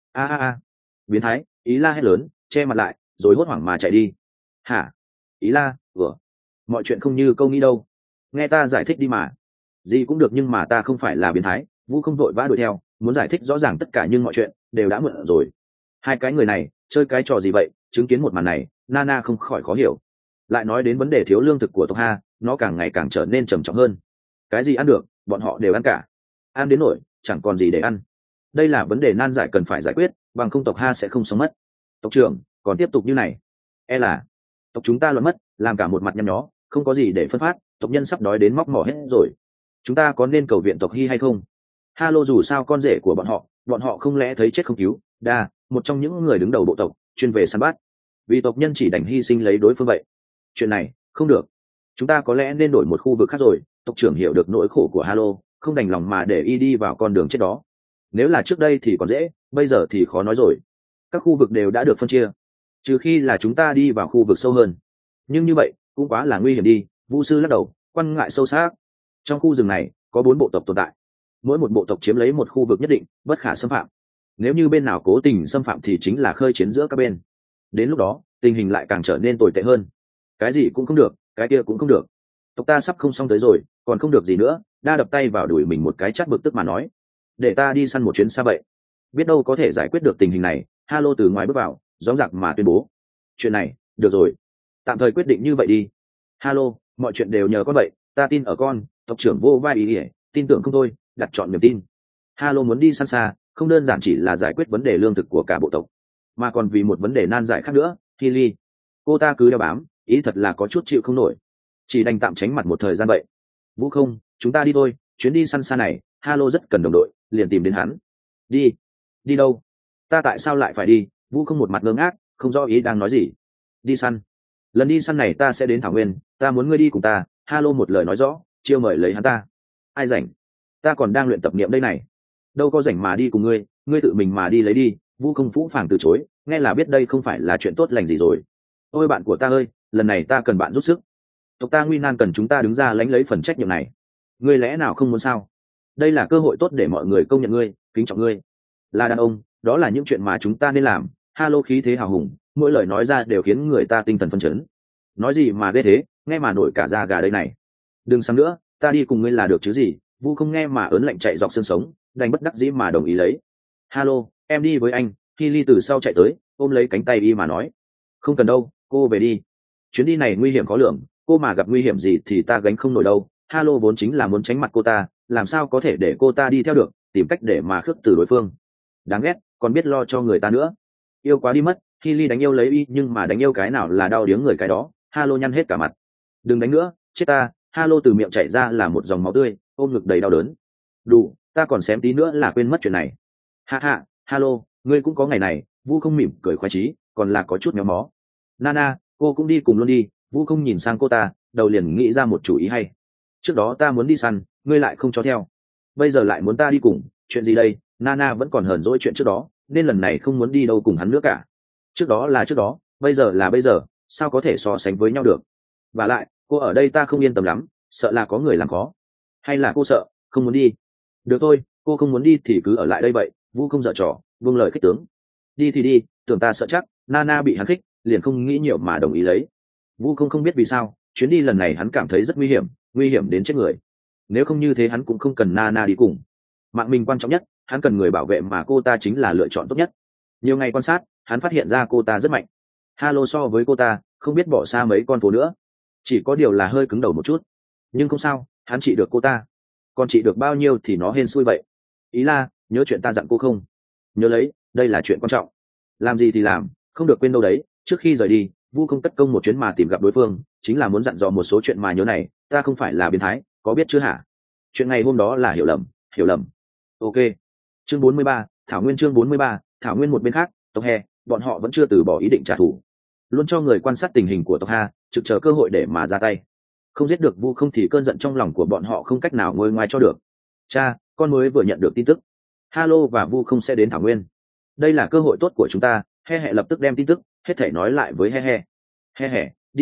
A, biến thái! Ý la hét lớn, che mặt lại rồi hốt hoảng mà chạy đi. Hả? Ý la vừa mọi chuyện không như câu nghĩ đâu, nghe ta giải thích đi mà. Gì cũng được nhưng mà ta không phải là biến thái. Vũ không vội vã đuổi theo, muốn giải thích rõ ràng tất cả nhưng mọi chuyện đều đã muộn rồi. Hai cái người này chơi cái trò gì vậy? Chứng kiến một màn này, Nana không khỏi khó hiểu. Lại nói đến vấn đề thiếu lương thực của tộc Ha, nó càng ngày càng trở nên trầm trọng hơn. Cái gì ăn được bọn họ đều ăn cả, ăn đến nỗi chẳng còn gì để ăn. Đây là vấn đề nan giải cần phải giải quyết, bằng không tộc Ha sẽ không sống mất. Tộc trưởng còn tiếp tục như này e là tộc chúng ta loạn mất, làm cả một mặt nhăn nhó, không có gì để phân phát, tộc nhân sắp đói đến móc mỏ hết rồi. Chúng ta có nên cầu viện tộc Hy hay không? Halo dù sao con rể của bọn họ không lẽ thấy chết không cứu. Đa, một trong những người đứng đầu bộ tộc chuyên về săn bắt, vì tộc nhân chỉ đành hy sinh lấy đối phương vậy. Chuyện này không được, chúng ta có lẽ nên đổi một khu vực khác rồi. Tộc trưởng hiểu được nỗi khổ của Halo, không đành lòng mà để y đi vào con đường chết đó. Nếu là trước đây thì còn dễ, bây giờ thì khó nói rồi. Các khu vực đều đã được phân chia, trừ khi là chúng ta đi vào khu vực sâu hơn, nhưng như vậy cũng quá là nguy hiểm đi. Vu sư lắc đầu, quan ngại sâu sắc. Trong khu rừng này có 4 bộ tộc tồn tại, mỗi một bộ tộc chiếm lấy một khu vực nhất định, bất khả xâm phạm. Nếu như bên nào cố tình xâm phạm thì chính là khơi chiến giữa các bên, đến lúc đó tình hình lại càng trở nên tồi tệ hơn. Cái gì cũng không được, cái kia cũng không được, tộc ta sắp không xong tới rồi, còn không được gì nữa. Đa đập tay vào đùi mình một cái, chát bực tức mà nói, để ta đi săn một chuyến xa vậy, biết đâu có thể giải quyết được tình hình này. Halo từ ngoài bước vào, rõ ràng mà tuyên bố, chuyện này được rồi, tạm thời quyết định như vậy đi. Halo, mọi chuyện đều nhờ con vậy, ta tin ở con. Tộc trưởng vô vai ý ỉa, tin tưởng không thôi, đặt chọn niềm tin. Halo muốn đi săn xa không đơn giản chỉ là giải quyết vấn đề lương thực của cả bộ tộc, mà còn vì một vấn đề nan giải khác nữa. Hilly, cô ta cứ đeo bám, ý thật là có chút chịu không nổi, chỉ đành tạm tránh mặt một thời gian vậy. Vũ không, chúng ta đi thôi, chuyến đi săn xa này Halo rất cần đồng đội, liền tìm đến hắn. Đi? Đi đâu? Ta tại sao lại phải đi? Vũ không một mặt ngơ ngác, không rõ ý đang nói gì. Đi săn? Lần đi săn này ta sẽ đến thảo nguyên, ta muốn ngươi đi cùng ta. Halo một lời nói rõ, chiêu mời lấy hắn ta. Ai rảnh? Ta còn đang luyện tập niệm đây này, đâu có rảnh mà đi cùng ngươi, ngươi tự mình mà đi lấy đi. Vũ không phũ phàng từ chối, nghe là biết đây không phải là chuyện tốt lành gì rồi. Ôi bạn của ta ơi, lần này ta cần bạn giúp sức, tộc ta nguy nan cần chúng ta đứng ra lãnh lấy phần trách nhiệm này. Ngươi lẽ nào không muốn sao? Đây là cơ hội tốt để mọi người công nhận ngươi, kính trọng ngươi là đàn ông, đó là những chuyện mà chúng ta nên làm. Halo khí thế hào hùng, mỗi lời nói ra đều khiến người ta tinh thần phấn chấn. Nói gì mà ghê thế, nghe mà nổi cả da gà đây này. Đừng sang nữa, ta đi cùng ngươi là được chứ gì. Vu không nghe mà ớn lạnh chạy dọc xương sống, đành bất đắc dĩ mà đồng ý lấy. Halo, em đi với anh. Hilly từ sau chạy tới, ôm lấy cánh tay y mà nói, không cần đâu, cô về đi. Chuyến đi này nguy hiểm khó lường, cô mà gặp nguy hiểm gì thì ta gánh không nổi đâu. Halo vốn chính là muốn tránh mặt cô ta, làm sao có thể để cô ta đi theo được, tìm cách để mà khước từ đối phương. Đáng ghét, còn biết lo cho người ta nữa. Yêu quá đi mất. Hilly đánh yêu lấy y, nhưng mà đánh yêu cái nào là đau điếng người cái đó. Halo nhăn hết cả mặt. Đừng đánh nữa, chết ta. Halo từ miệng chảy ra là một dòng máu tươi, ôm ngực đầy đau đớn. Đủ, ta còn xém tí nữa là quên mất chuyện này. Ha ha, Halo, ngươi cũng có ngày này. Vu không mỉm cười khoái chí, còn là có chút méo mó. Nana, cô cũng đi cùng luôn đi. Vu không nhìn sang cô ta, đầu liền nghĩ ra một chủ ý hay. Trước đó ta muốn đi săn, ngươi lại không cho theo, bây giờ lại muốn ta đi cùng, chuyện gì đây? Nana vẫn còn hờn dỗi chuyện trước đó, nên lần này không muốn đi đâu cùng hắn nữa cả. Trước đó là trước đó, bây giờ là bây giờ, sao có thể so sánh với nhau được? Và lại cô ở đây ta không yên tâm lắm, sợ là có người làm khó. Hay là cô sợ không muốn đi? Được thôi, cô không muốn đi thì cứ ở lại đây vậy. Vu không dở trò, buông lời khích tướng. Đi thì đi, tưởng ta sợ chắc. Nana bị hắn khích, liền không nghĩ nhiều mà đồng ý lấy. Vu không biết vì sao chuyến đi lần này hắn cảm thấy rất nguy hiểm đến chết người. Nếu không như thế hắn cũng không cần Nana đi cùng. Mạng mình quan trọng nhất, hắn cần người bảo vệ, mà cô ta chính là lựa chọn tốt nhất. Nhiều ngày quan sát, hắn phát hiện ra cô ta rất mạnh. Halo so với cô ta không biết bỏ xa mấy con phố nữa, chỉ có điều là hơi cứng đầu một chút, nhưng không sao, hắn trị được cô ta. Còn trị được bao nhiêu thì nó hên xui vậy. Ý là nhớ chuyện ta dặn cô không? Nhớ lấy, đây là chuyện quan trọng, làm gì thì làm, không được quên đâu đấy. Trước khi rời đi, Vu không cất công một chuyến mà tìm gặp đối phương, chính là muốn dặn dò một số chuyện mà nhớ này. Ta không phải là biến thái, có biết chưa hả? Chuyện ngày hôm đó là hiểu lầm. Ok. Chương 43, Thảo Nguyên. Chương 43, Thảo Nguyên. Một bên khác, tộc He, bọn họ vẫn chưa từ bỏ ý định trả thù, luôn cho người quan sát tình hình của tộc Ha, trực chờ cơ hội để mà ra tay. Không giết được Vu không thì cơn giận trong lòng của bọn họ không cách nào nguôi ngoai cho được. Cha, con mới vừa nhận được tin tức, Halo và Vu không sẽ đến Thảo Nguyên. Đây là cơ hội tốt của chúng ta. He He lập tức đem tin tức hết thảy nói lại với He He. He He, đi,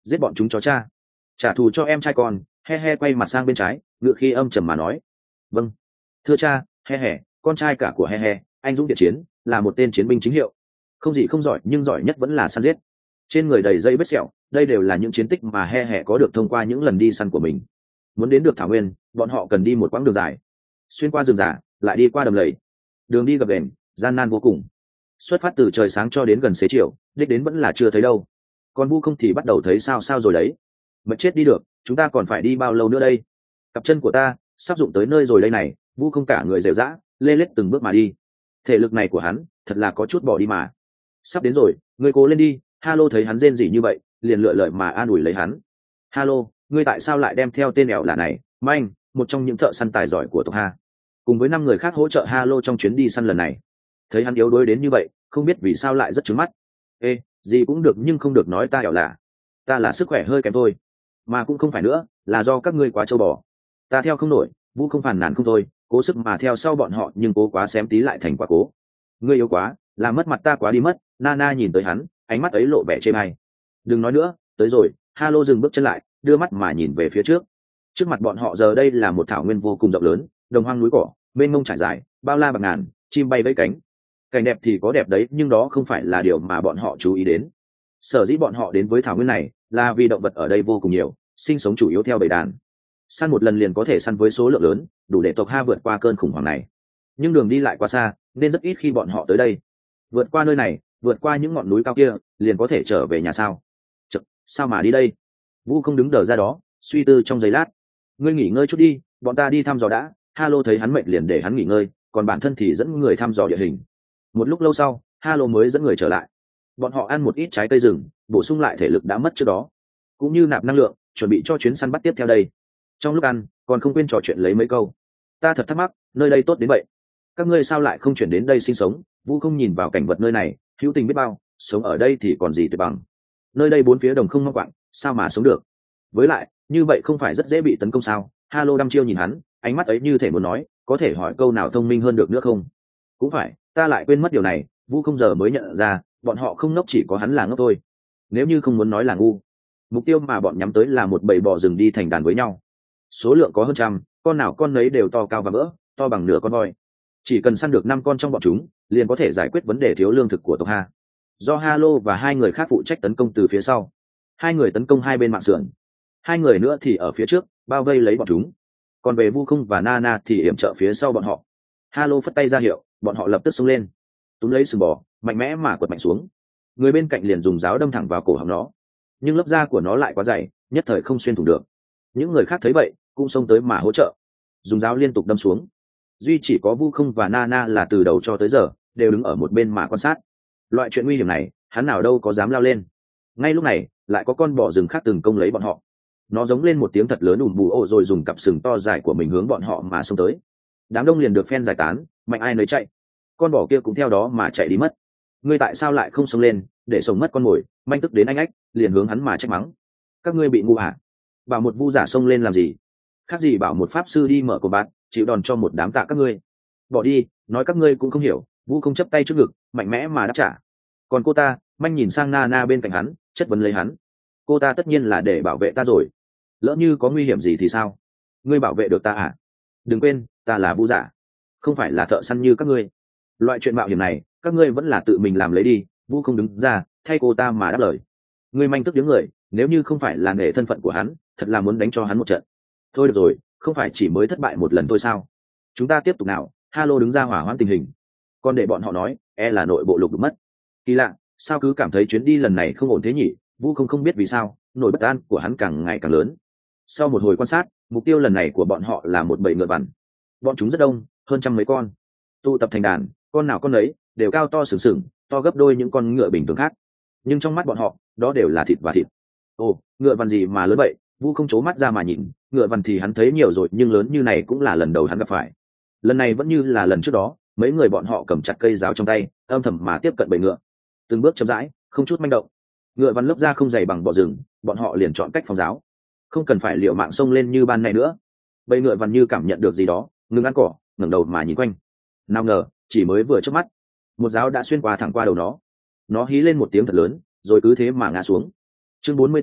giết bọn chúng chó cha, trả thù cho em trai con. He he quay mặt sang bên trái, ngựa khi âm trầm mà nói: vâng thưa cha. He he, con trai cả của He he, anh dũng thiện chiến, là một tên chiến binh chính hiệu, không gì không giỏi nhưng giỏi nhất vẫn là săn giết. Trên người đầy dây vết sẹo, đây đều là những chiến tích mà He he có được thông qua những lần đi săn của mình. Muốn đến được thảo nguyên, bọn họ cần đi một quãng đường dài, xuyên qua rừng già, lại đi qua đầm lầy, đường đi gập ghềnh gian nan vô cùng. Xuất phát từ trời sáng cho đến gần xế chiều, đích đến vẫn là chưa thấy đâu. Còn Vu không thì bắt đầu thấy sao sao rồi đấy. Mệt chết đi được, chúng ta còn phải đi bao lâu nữa đây? Cặp chân của ta sắp dụng tới nơi rồi đây này. Vu không cả người dẻo dã, lê lết từng bước mà đi. Thể lực này của hắn thật là có chút bỏ đi mà. Sắp đến rồi, ngươi cố lên đi. Halo thấy hắn rên rỉ như vậy, liền lựa lời mà an ủi lấy hắn. Halo, ngươi tại sao lại đem theo tên ẻo lạ này? Manh, một trong những thợ săn tài giỏi của tộc Ha, cùng với 5 người khác hỗ trợ Halo trong chuyến đi săn lần này. Thấy hắn yếu đuối đến như vậy, không biết vì sao lại rất trứng mắt. Ê, gì cũng được nhưng không được nói ta ẻo lạ. Ta là sức khỏe hơi kém thôi, mà cũng không phải nữa, là do các ngươi quá trâu bò. Ta theo không nổi. Vũ không phàn nàn không thôi, cố sức mà theo sau bọn họ nhưng cố quá xém tí lại thành quả cố. Ngươi yếu quá, làm mất mặt ta quá đi mất. Nana nhìn tới hắn, ánh mắt ấy lộ vẻ chê bai. Đừng nói nữa, tới rồi. Halo dừng bước chân lại, đưa mắt mà nhìn về phía trước. Trước mặt bọn họ giờ đây là một thảo nguyên vô cùng rộng lớn, đồng hoang núi cỏ, mênh mông trải dài, bao la bạc ngàn, chim bay vẫy cánh. Cảnh đẹp thì có đẹp đấy, nhưng đó không phải là điều mà bọn họ chú ý đến. Sở dĩ bọn họ đến với thảo nguyên này là vì động vật ở đây vô cùng nhiều, sinh sống chủ yếu theo bầy đàn. Săn một lần liền có thể săn với số lượng lớn, đủ để tộc Ha vượt qua cơn khủng hoảng này. Nhưng đường đi lại quá xa, nên rất ít khi bọn họ tới đây. Vượt qua nơi này, vượt qua những ngọn núi cao kia, liền có thể trở về nhà sao? Chật, sao mà đi đây? Vu không đứng đờ ra đó, suy tư trong giây lát. Ngươi nghỉ ngơi chút đi, bọn ta đi thăm dò đã. Halo thấy hắn mệt liền để hắn nghỉ ngơi, còn bản thân thì dẫn người thăm dò địa hình. Một lúc lâu sau, Halo mới dẫn người trở lại. Bọn họ ăn một ít trái cây rừng, bổ sung lại thể lực đã mất trước đó, cũng như nạp năng lượng, chuẩn bị cho chuyến săn bắt tiếp theo đây. Trong lúc ăn, còn không quên trò chuyện lấy mấy câu. Ta thật thắc mắc, nơi đây tốt đến vậy, các ngươi sao lại không chuyển đến đây sinh sống? Vu không nhìn vào cảnh vật nơi này, hữu tình biết bao, sống ở đây thì còn gì tuyệt bằng. Nơi đây bốn phía đồng không mong quặng, sao mà sống được? Với lại, như vậy không phải rất dễ bị tấn công sao? Halo đăm chiêu nhìn hắn, ánh mắt ấy như thể muốn nói, có thể hỏi câu nào thông minh hơn được nữa không? Cũng phải, ta lại quên mất điều này. Vu không giờ mới nhận ra, bọn họ không ngốc, chỉ có hắn là ngốc thôi. Nếu như không muốn nói là ngu. Mục tiêu mà bọn nhắm tới là một bầy bò rừng đi thành đàn với nhau, số lượng có hơn trăm, con nào con nấy đều to cao và vỡ, to bằng nửa con voi. Chỉ cần săn được 5 con trong bọn chúng, liền có thể giải quyết vấn đề thiếu lương thực của tộc Ha. Do Halo và 2 người khác phụ trách tấn công từ phía sau. 2 người tấn công hai bên mạn sườn, 2 người nữa thì ở phía trước, bao vây lấy bọn chúng. Còn về Vu không và Nana thì yểm trợ phía sau bọn họ. Halo phất tay ra hiệu, bọn họ lập tức xông lên, túm lấy sừng bò, mạnh mẽ mà quật mạnh xuống. Người bên cạnh liền dùng giáo đâm thẳng vào cổ họng nó, nhưng lớp da của nó lại quá dày, nhất thời không xuyên thủng được. Những người khác thấy vậy cũng xông tới mà hỗ trợ, dùng giáo liên tục đâm xuống. Duy chỉ có Vu không và Nana là từ đầu cho tới giờ đều đứng ở một bên mà quan sát. Loại chuyện nguy hiểm này hắn nào đâu có dám lao lên. Ngay lúc này lại có con bò rừng khác từng công lấy bọn họ. Nó giống lên một tiếng thật lớn ùm bù ồ rồi dùng cặp sừng to dài của mình hướng bọn họ mà xông tới. Đám đông liền được phen giải tán, mạnh ai nấy chạy. Con bò kia cũng theo đó mà chạy đi mất. Ngươi tại sao lại không xông lên để sống mất con mồi? Manh tức đến anh ách, liền hướng hắn mà trách mắng. Các ngươi bị ngu hả? Bảo một vu giả xông lên làm gì? Khác gì bảo một pháp sư đi mở cổ bát chịu đòn cho một đám tạ các ngươi. Bỏ đi, nói các ngươi cũng không hiểu. Vu không chấp tay trước ngực, mạnh mẽ mà đáp trả. Còn cô ta, Manh nhìn sang Nana bên cạnh hắn, chất vấn lấy hắn. Cô ta tất nhiên là để bảo vệ ta rồi. Lỡ như có nguy hiểm gì thì sao? Ngươi bảo vệ được ta à? Đừng quên, ta là vu giả, không phải là thợ săn như các ngươi. Loại chuyện mạo hiểm này các ngươi vẫn là tự mình làm lấy đi. Vu không đứng ra thay cô ta mà đáp lời. Ngươi Manh tức tiếng người, nếu như không phải là nể thân phận của hắn, thật là muốn đánh cho hắn một trận. Thôi được rồi, không phải chỉ mới thất bại một lần thôi sao? Chúng ta tiếp tục nào. Halo đứng ra hỏa hoãn tình hình. Còn để bọn họ nói, là nội bộ lục đục mất. Kỳ lạ, sao cứ cảm thấy chuyến đi lần này không ổn thế nhỉ? Vu không biết vì sao, nỗi bất an của hắn càng ngày càng lớn. Sau một hồi quan sát, mục tiêu lần này của bọn họ là một bầy ngựa vằn. Bọn chúng rất đông, hơn trăm mấy con, tụ tập thành đàn, con nào con nấy đều cao to sừng sừng, to gấp đôi những con ngựa bình thường khác. Nhưng trong mắt bọn họ, đó đều là thịt và thịt. Ồ, ngựa vằn gì mà lớn vậy? Vu không chố mắt ra mà nhìn. Ngựa vằn thì hắn thấy nhiều rồi, nhưng lớn như này cũng là lần đầu hắn gặp phải. Lần này vẫn như là lần trước đó, mấy người bọn họ cầm chặt cây giáo trong tay, âm thầm mà tiếp cận bầy ngựa, từng bước chậm rãi, không chút manh động. Ngựa vằn lớp da không dày bằng bọ rừng, bọn họ liền chọn cách phòng giáo, không cần phải liều mạng xông lên như ban này nữa. Bầy ngựa vằn như cảm nhận được gì đó, ngừng ăn cỏ, ngẩng đầu mà nhìn quanh. Nào ngờ, chỉ mới vừa chớp mắt, một giáo đã xuyên qua thẳng qua đầu nó. Nó hí lên một tiếng thật lớn, rồi cứ thế mà ngã xuống. Chương 44,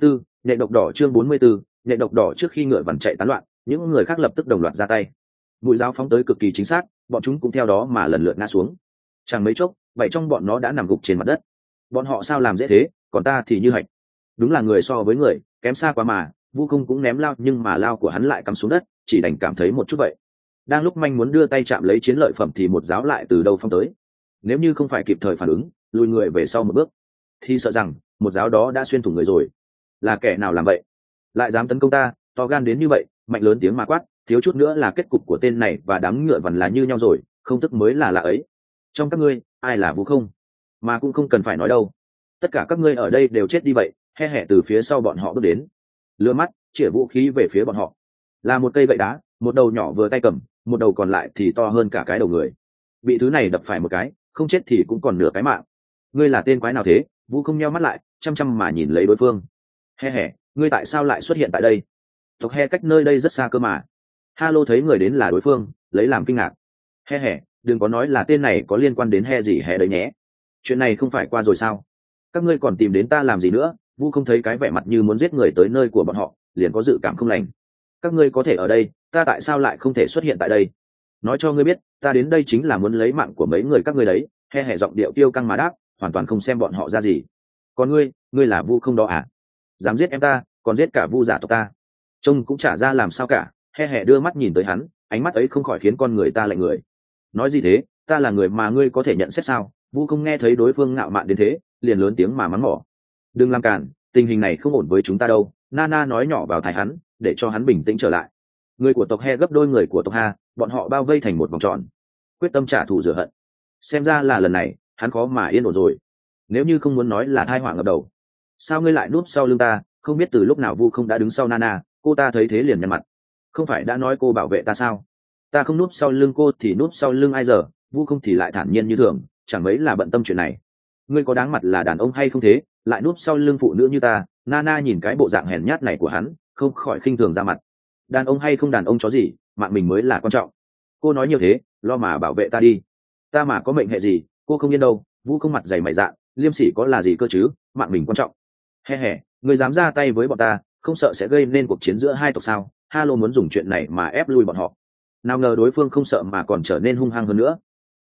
Nhện độc đỏ chương 44, nhện độc đỏ. Trước khi ngựa vằn chạy tán loạn, những người khác lập tức đồng loạt ra tay. Mũi giáo phóng tới cực kỳ chính xác, bọn chúng cũng theo đó mà lần lượt ngã xuống. Chẳng mấy chốc, bảy trong bọn nó đã nằm gục trên mặt đất. Bọn họ sao làm dễ thế, còn ta thì như hạch. Đúng là người so với người, kém xa quá mà. Vu Không cũng ném lao, nhưng mà lao của hắn lại cắm xuống đất, chỉ đành cảm thấy một chút vậy. Đang lúc manh muốn đưa tay chạm lấy chiến lợi phẩm thì một giáo lại từ đâu phóng tới. Nếu như không phải kịp thời phản ứng, lùi người về sau một bước, thì sợ rằng một giáo đó đã xuyên thủng người rồi. Là kẻ nào làm vậy, lại dám tấn công ta, to gan đến như vậy, mạnh lớn tiếng mà quát, thiếu chút nữa là kết cục của tên này và đám ngựa vằn là như nhau rồi, không tức mới là lạ ấy. Trong các ngươi, ai là Vu Không? Mà cũng không cần phải nói đâu, tất cả các ngươi ở đây đều chết đi vậy. He hẹ từ phía sau bọn họ bước đến, lừa mắt chĩa vũ khí về phía bọn họ. Là một cây gậy đá, một đầu nhỏ vừa tay cầm, một đầu còn lại thì to hơn cả cái đầu người. Bị thứ này đập phải một cái, không chết thì cũng còn nửa cái mạng. Ngươi là tên quái nào thế? Vu Không nheo mắt lại, chăm chăm mà nhìn lấy đối phương. He hẹ, ngươi tại sao lại xuất hiện tại đây? Tộc He cách nơi đây rất xa cơ mà. Halo thấy người đến là đối phương, lấy làm kinh ngạc. He hẹ, đừng có nói là tên này có liên quan đến He gì He đấy nhé. Chuyện này không phải qua rồi sao? Các ngươi còn tìm đến ta làm gì nữa? Vu Không thấy cái vẻ mặt như muốn giết người tới nơi của bọn họ, liền có dự cảm không lành. Các ngươi có thể ở đây, ta tại sao lại không thể xuất hiện tại đây? Nói cho ngươi biết, ta đến đây chính là muốn lấy mạng của mấy người các ngươi đấy. He hẹ giọng điệu tiêu căng mà đáp, hoàn toàn không xem bọn họ ra gì. Còn ngươi là Vu Không đó à? Dám giết em ta, còn giết cả Vu giả tộc ta. Trông cũng chả ra làm sao cả. He hẹ đưa mắt nhìn tới hắn, ánh mắt ấy không khỏi khiến con người ta lạnh người. Nói gì thế, ta là người mà ngươi có thể nhận xét sao? Vu Không nghe thấy đối phương ngạo mạn đến thế, liền lớn tiếng mà mắng mỏ. Đừng làm cản, tình hình này không ổn với chúng ta đâu. Nana nói nhỏ vào tai hắn, để cho hắn bình tĩnh trở lại. Người của tộc He gấp đôi người của tộc Ha, bọn họ bao vây thành một vòng tròn, quyết tâm trả thù rửa hận. Xem ra là lần này hắn khó mà yên ổn rồi. Nếu như không muốn nói là thai họa ngập đầu. Sao ngươi lại núp sau lưng ta? Không biết từ lúc nào Vu Không đã đứng sau Nana. Cô ta thấy thế liền nhăn mặt. Không phải đã nói cô bảo vệ ta sao? Ta không núp sau lưng cô thì núp sau lưng ai giờ? Vu Không thì lại thản nhiên như thường, chẳng mấy là bận tâm chuyện này. Ngươi có đáng mặt là đàn ông hay không thế, lại núp sau lưng phụ nữ như ta? Nana nhìn cái bộ dạng hèn nhát này của hắn, không khỏi khinh thường ra mặt. Đàn ông hay không đàn ông chó gì, mạng mình mới là quan trọng. Cô nói nhiều thế, lo mà bảo vệ ta đi. Ta mà có mệnh hệ gì, cô không yên đâu. Vu Không mặt dày mày dạn, liêm sỉ có là gì cơ chứ, mạng mình quan trọng. He he, người dám ra tay với bọn ta, không sợ sẽ gây nên cuộc chiến giữa hai tộc sao? Halo muốn dùng chuyện này mà ép lui bọn họ. Nào ngờ đối phương không sợ mà còn trở nên hung hăng hơn nữa.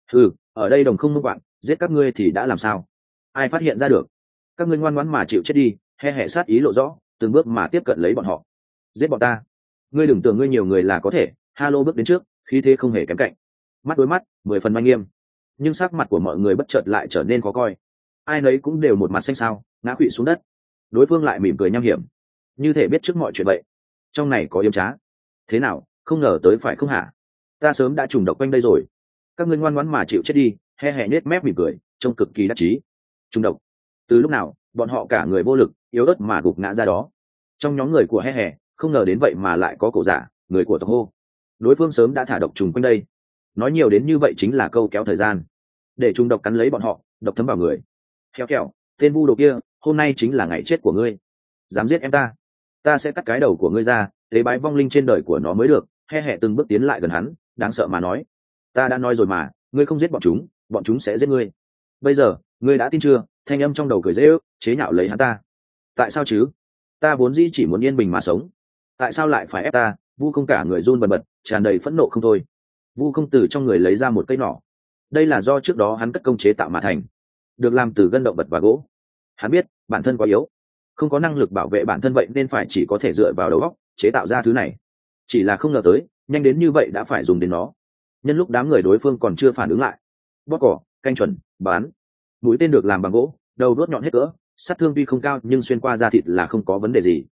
Ở đây đồng không mông quạng, giết các ngươi thì đã làm sao? Ai phát hiện ra được? Các ngươi ngoan ngoãn mà chịu chết đi. He he sát ý lộ rõ, từng bước mà tiếp cận lấy bọn họ. Giết bọn ta. Ngươi đừng tưởng ngươi nhiều người là có thể. Halo bước đến trước, khí thế không hề kém cạnh. Mắt đối mắt, 10 phần manh nghiêm. Nhưng sắc mặt của mọi người bất chợt lại trở nên khó coi. Ai nấy cũng đều một mặt xanh xao, ngã quỵ xuống đất. Đối phương lại mỉm cười nham hiểm, như thể biết trước mọi chuyện vậy. Trong này có yếm trá. Thế nào, không ngờ tới phải không hả? Ta sớm đã trùng độc quanh đây rồi. Các ngươi ngoan ngoãn mà chịu chết đi. He he nhếch mép mỉm cười, trông cực kỳ đắc chí. Trùng độc? Từ lúc nào bọn họ cả người vô lực, yếu ớt mà gục ngã ra đó? Trong nhóm người của He he, không ngờ đến vậy mà lại có cổ giả, người của tộc Hô. Đối phương sớm đã thả độc trùng quanh đây. Nói nhiều đến như vậy chính là câu kéo thời gian, để trùng độc cắn lấy bọn họ, độc thấm vào người. Khéo kẹo, tên vu đồ kia, hôm nay chính là ngày chết của ngươi. Dám giết em ta, ta sẽ cắt cái đầu của ngươi ra, tế bái vong linh trên đời của nó mới được. He hẹ từng bước tiến lại gần hắn, đáng sợ mà nói. Ta đã nói rồi mà, ngươi không giết bọn chúng sẽ giết ngươi. Bây giờ ngươi đã tin chưa? Thanh âm trong đầu cười dễ ước, chế nhạo lấy hắn ta. Tại sao chứ? Ta vốn dĩ chỉ muốn yên bình mà sống, tại sao lại phải ép ta? Vu Không cả người run bần bật, tràn đầy phẫn nộ không thôi. Vu Không từ trong người lấy ra một cây nỏ. Đây là do trước đó hắn cất công chế tạo mà thành, được làm từ gân động vật và gỗ. Hắn biết bản thân quá yếu, không có năng lực bảo vệ bản thân, vậy nên phải chỉ có thể dựa vào đầu óc chế tạo ra thứ này. Chỉ là không ngờ tới nhanh đến như vậy đã phải dùng đến nó. Nhân lúc đám người đối phương còn chưa phản ứng lại, bóp cỏ canh chuẩn bán. Mũi tên được làm bằng gỗ, đầu đuốt nhọn hết cỡ, sát thương tuy không cao nhưng xuyên qua da thịt là không có vấn đề gì.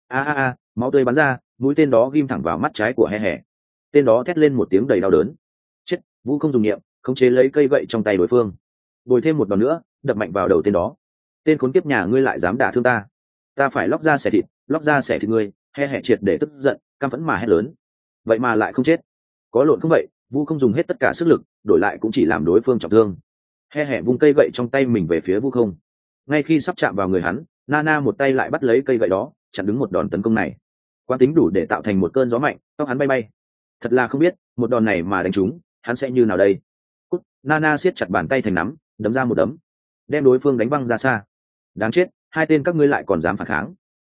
Máu tươi bắn ra, mũi tên đó ghim thẳng vào mắt trái của He He. Tên đó thét lên một tiếng đầy đau đớn. Chết! Vũ không dùng niệm, khống chế lấy cây gậy trong tay đối phương, bồi thêm một đòn nữa, đập mạnh vào đầu tên đó. Tên khốn kiếp nhà ngươi lại dám đả thương ta, ta phải lóc ra xẻ thịt ngươi. He He triệt để tức giận, căm phẫn mà hét lớn. Vậy mà lại không chết, có lộn không vậy? Vũ không dùng hết tất cả sức lực, đổi lại cũng chỉ làm đối phương trọng thương. He He vung cây gậy trong tay mình về phía Vũ không. Ngay khi sắp chạm vào người hắn, Nana một tay lại bắt lấy cây gậy đó, chặn đứng một đòn tấn công này. Quán tính đủ để tạo thành một cơn gió mạnh, tóc hắn bay bay. Thật là không biết một đòn này mà đánh trúng hắn sẽ như nào đây. Cút! Nana siết chặt bàn tay thành nắm, đấm ra một đấm, đem đối phương đánh văng ra xa. Đáng chết, hai tên các ngươi lại còn dám phản kháng.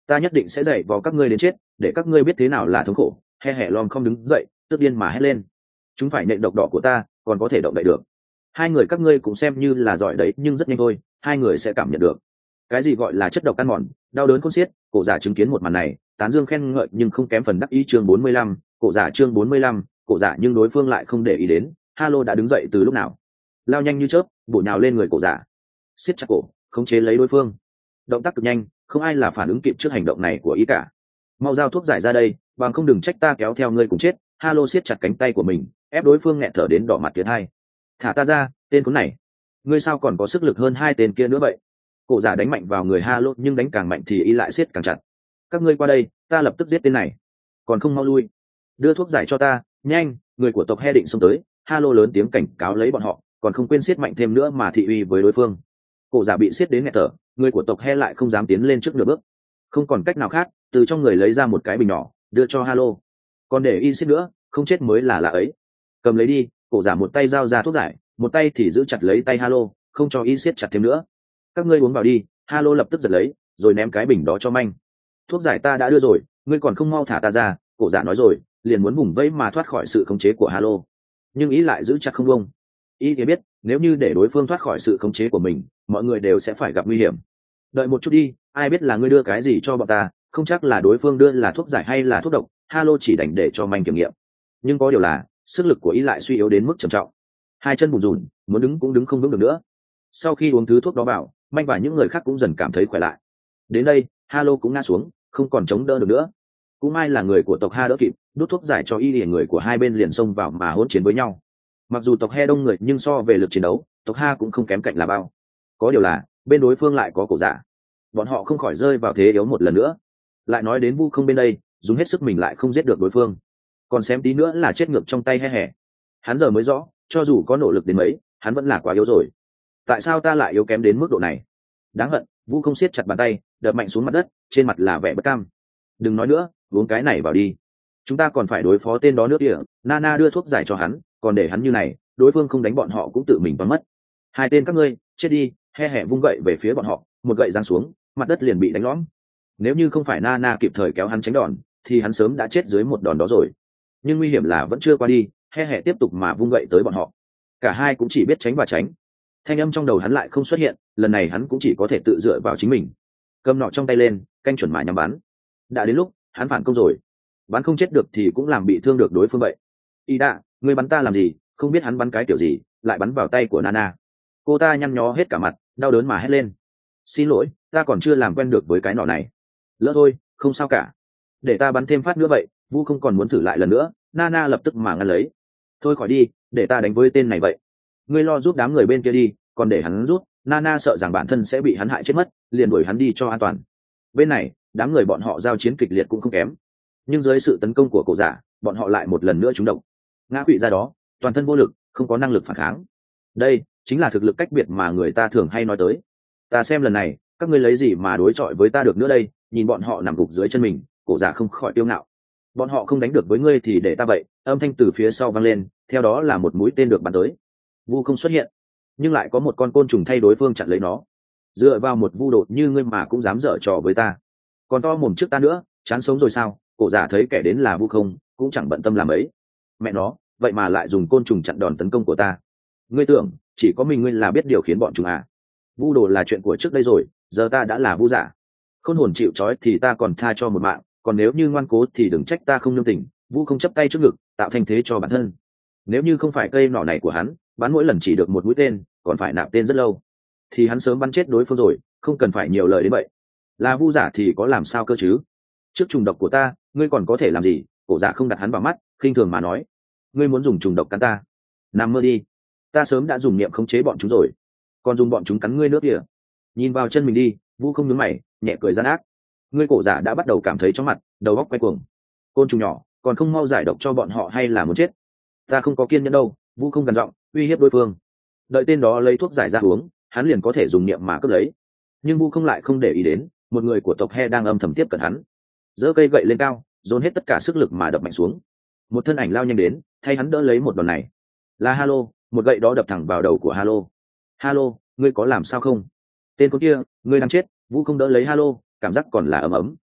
ta nhất định sẽ dạy vào các ngươi đến chết, để các ngươi biết thế nào là thống khổ. He hẹ lom không đứng dậy, tức điên mà hét lên. Chúng phải nện độc đỏ của ta, còn có thể động đậy được. Hai người các ngươi cũng xem như là giỏi đấy, nhưng rất nhanh thôi, hai người sẽ cảm nhận được cái gì gọi là chất độc ăn mòn, đau đớn khôn xiết. Cổ giả chứng kiến một màn này, tán dương khen ngợi nhưng không kém phần đắc ý. Chương 45, cổ giả. Chương 45, cổ giả. Nhưng đối phương lại không để ý đến. Halo đã đứng dậy từ lúc nào, lao nhanh như chớp, bổ nhào lên người cổ giả, siết chặt cổ, khống chế lấy đối phương. Động tác cực nhanh, không ai là phản ứng kịp trước hành động này của ý cả. Mau giao thuốc giải ra đây, bằng không đừng trách ta kéo theo ngươi cùng chết. Halo siết chặt cánh tay của mình, ép đối phương nghẹn thở đến đỏ mặt tiến hai. Thả ta ra, tên khốn này, ngươi sao còn có sức lực hơn hai tên kia nữa vậy? Cổ giả đánh mạnh vào người Halo, nhưng đánh càng mạnh thì y lại siết càng chặt. Các ngươi qua đây, ta lập tức giết tên này, còn không mau lui. Đưa thuốc giải cho ta, nhanh. Người của tộc He định xông tới. Halo lớn tiếng cảnh cáo lấy bọn họ, còn không quên siết mạnh thêm nữa mà thị uy với đối phương. Cổ giả bị siết đến nghẹt thở, người của tộc He lại không dám tiến lên trước nửa bước. Không còn cách nào khác, từ trong người lấy ra một cái bình nhỏ, đưa cho Halo. Còn để y siết nữa, không chết mới là lạ ấy. Cầm lấy đi. Cổ giả một tay giao ra thuốc giải, một tay thì giữ chặt lấy tay Halo, không cho y siết chặt thêm nữa. Các ngươi uống vào đi. Halo lập tức giật lấy, rồi ném cái bình đó cho Manh. Thuốc giải ta đã đưa rồi, ngươi còn không mau thả ta ra. Cổ giả nói rồi, liền muốn vùng vẫy mà thoát khỏi sự khống chế của Halo, nhưng ý lại giữ chặt không buông. Ý thì biết, nếu như để đối phương thoát khỏi sự khống chế của mình, mọi người đều sẽ phải gặp nguy hiểm. Đợi một chút đi, ai biết là ngươi đưa cái gì cho bọn ta, không chắc là đối phương đưa là thuốc giải hay là thuốc độc. Halo chỉ đành để cho Manh kiểm nghiệm, nhưng có điều là sức lực của ý lại suy yếu đến mức trầm trọng, hai chân bùn rùn, muốn đứng cũng đứng không vững được nữa. Sau khi uống thứ thuốc đó vào, Manh và những người khác cũng dần cảm thấy khỏe lại. Đến đây, Halo cũng ngã xuống, không còn chống đỡ được nữa. Cũng may là người của tộc Ha đỡ kịp, đút thuốc giải cho y, thì người của hai bên liền xông vào mà hỗn chiến với nhau. Mặc dù tộc He đông người, nhưng so về lực chiến đấu, tộc Ha cũng không kém cạnh là bao. Có điều là bên đối phương lại có cổ giả, bọn họ không khỏi rơi vào thế yếu một lần nữa. Lại nói đến Vu Không bên đây, dùng hết sức mình lại không giết được đối phương, còn xém tí nữa là chết ngược trong tay He Hẻ. Hắn giờ mới rõ, cho dù có nỗ lực đến mấy, hắn vẫn là quá yếu rồi. Tại sao ta lại yếu kém đến mức độ này? Đáng hận. Vu Không siết chặt bàn tay, đập mạnh xuống mặt đất, trên mặt là vẻ bất cam. Đừng nói nữa, uống cái này vào đi, chúng ta còn phải đối phó tên đó nữa kìa. Nana đưa thuốc giải cho hắn, còn để hắn như này, đối phương không đánh bọn họ cũng tự mình toán mất. Hai tên các ngươi chết đi. He Hẻ vung gậy về phía bọn họ, một gậy giáng xuống, mặt đất liền bị đánh lõm. Nếu như không phải Nana kịp thời kéo hắn tránh đòn, thì hắn sớm đã chết dưới một đòn đó rồi. Nhưng nguy hiểm là vẫn chưa qua đi. He Hẻ tiếp tục mà vung gậy tới bọn họ, cả hai cũng chỉ biết tránh và tránh. Thanh âm trong đầu hắn lại không xuất hiện, lần này hắn cũng chỉ có thể tự dựa vào chính mình, cầm nọ trong tay lên, canh chuẩn mà nhắm bắn. Đã đến lúc hắn phản công rồi, bắn không chết được thì cũng làm bị thương được đối phương vậy. Y đạ, ngươi bắn ta làm gì? Không biết hắn bắn cái kiểu gì, lại bắn vào tay của Nana. Cô ta nhăn nhó hết cả mặt, đau đớn mà hét lên. Xin lỗi, ta còn chưa làm quen được với cái nọ này. Lỡ thôi, không sao cả. Để ta bắn thêm phát nữa vậy. Vu không còn muốn thử lại lần nữa. Nana lập tức mà ngăn lấy. Thôi khỏi đi, để ta đánh với tên này vậy. Ngươi lo giúp đám người bên kia đi, còn để hắn rút. Nana sợ rằng bản thân sẽ bị hắn hại chết mất, liền đuổi hắn đi cho an toàn. Bên này, đám người bọn họ giao chiến kịch liệt cũng không kém, nhưng dưới sự tấn công của cổ giả, bọn họ lại một lần nữa trúng độc, ngã quỵ ra đó, toàn thân vô lực, không có năng lực phản kháng. Đây chính là thực lực cách biệt mà người ta thường hay nói tới. Ta xem lần này các ngươi lấy gì mà đối chọi với ta được nữa đây? Nhìn bọn họ nằm gục dưới chân mình, cổ giả không khỏi tiêu ngạo. Bọn họ không đánh được với ngươi thì để ta vậy. Âm thanh từ phía sau vang lên, theo đó là một mũi tên được bắn tới. Vu không xuất hiện, nhưng lại có một con côn trùng thay đối phương chặn lấy nó. Dựa vào một vu đột như ngươi mà cũng dám dở trò với ta, còn to mồm trước ta nữa, chán sống rồi sao? Cổ giả thấy kẻ đến là Vu không, cũng chẳng bận tâm làm ấy. Mẹ nó, vậy mà lại dùng côn trùng chặn đòn tấn công của ta. Ngươi tưởng chỉ có mình ngươi là biết điều khiển bọn chúng à? Vu đồ là chuyện của trước đây rồi, giờ ta đã là vu giả. Khôn hồn chịu trói thì ta còn tha cho một mạng, còn nếu như ngoan cố thì đừng trách ta không nương tình. Vu không chấp tay trước ngực, tạo thành thế cho bản thân. Nếu như không phải cây nỏ này của hắn, bắn mỗi lần chỉ được một mũi tên, còn phải nạp tên rất lâu, thì hắn sớm bắn chết đối phương rồi, không cần phải nhiều lời đến vậy. Là vu giả thì có làm sao cơ chứ? Trước trùng độc của ta, ngươi còn có thể làm gì? Cổ giả không đặt hắn vào mắt, khinh thường mà nói. Ngươi muốn dùng trùng độc cắn ta? Nằm mơ đi, ta sớm đã dùng niệm khống chế bọn chúng rồi, còn dùng bọn chúng cắn ngươi nữa kìa. Nhìn vào chân mình đi. Vu không nhướng mày, nhẹ cười gian ác. Ngươi cổ giả đã bắt đầu cảm thấy chóng mặt, đầu óc quay cuồng. Côn trùng nhỏ, còn không mau giải độc cho bọn họ hay là muốn chết? Ta không có kiên nhẫn đâu. Vu không gần giọng uy hiếp đối phương. Đợi tên đó lấy thuốc giải ra uống, hắn liền có thể dùng niệm mà cướp lấy. Nhưng Vu không lại không để ý đến, một người của tộc He đang âm thầm tiếp cận hắn, giơ cây gậy lên cao, dồn hết tất cả sức lực mà đập mạnh xuống. Một thân ảnh lao nhanh đến, thay hắn đỡ lấy một đòn này. Là Halo, một gậy đó đập thẳng vào đầu của Halo. Halo, ngươi có làm sao không? Tên con kia, ngươi đang chết. Vu không đỡ lấy Halo, cảm giác còn là ấm ấm.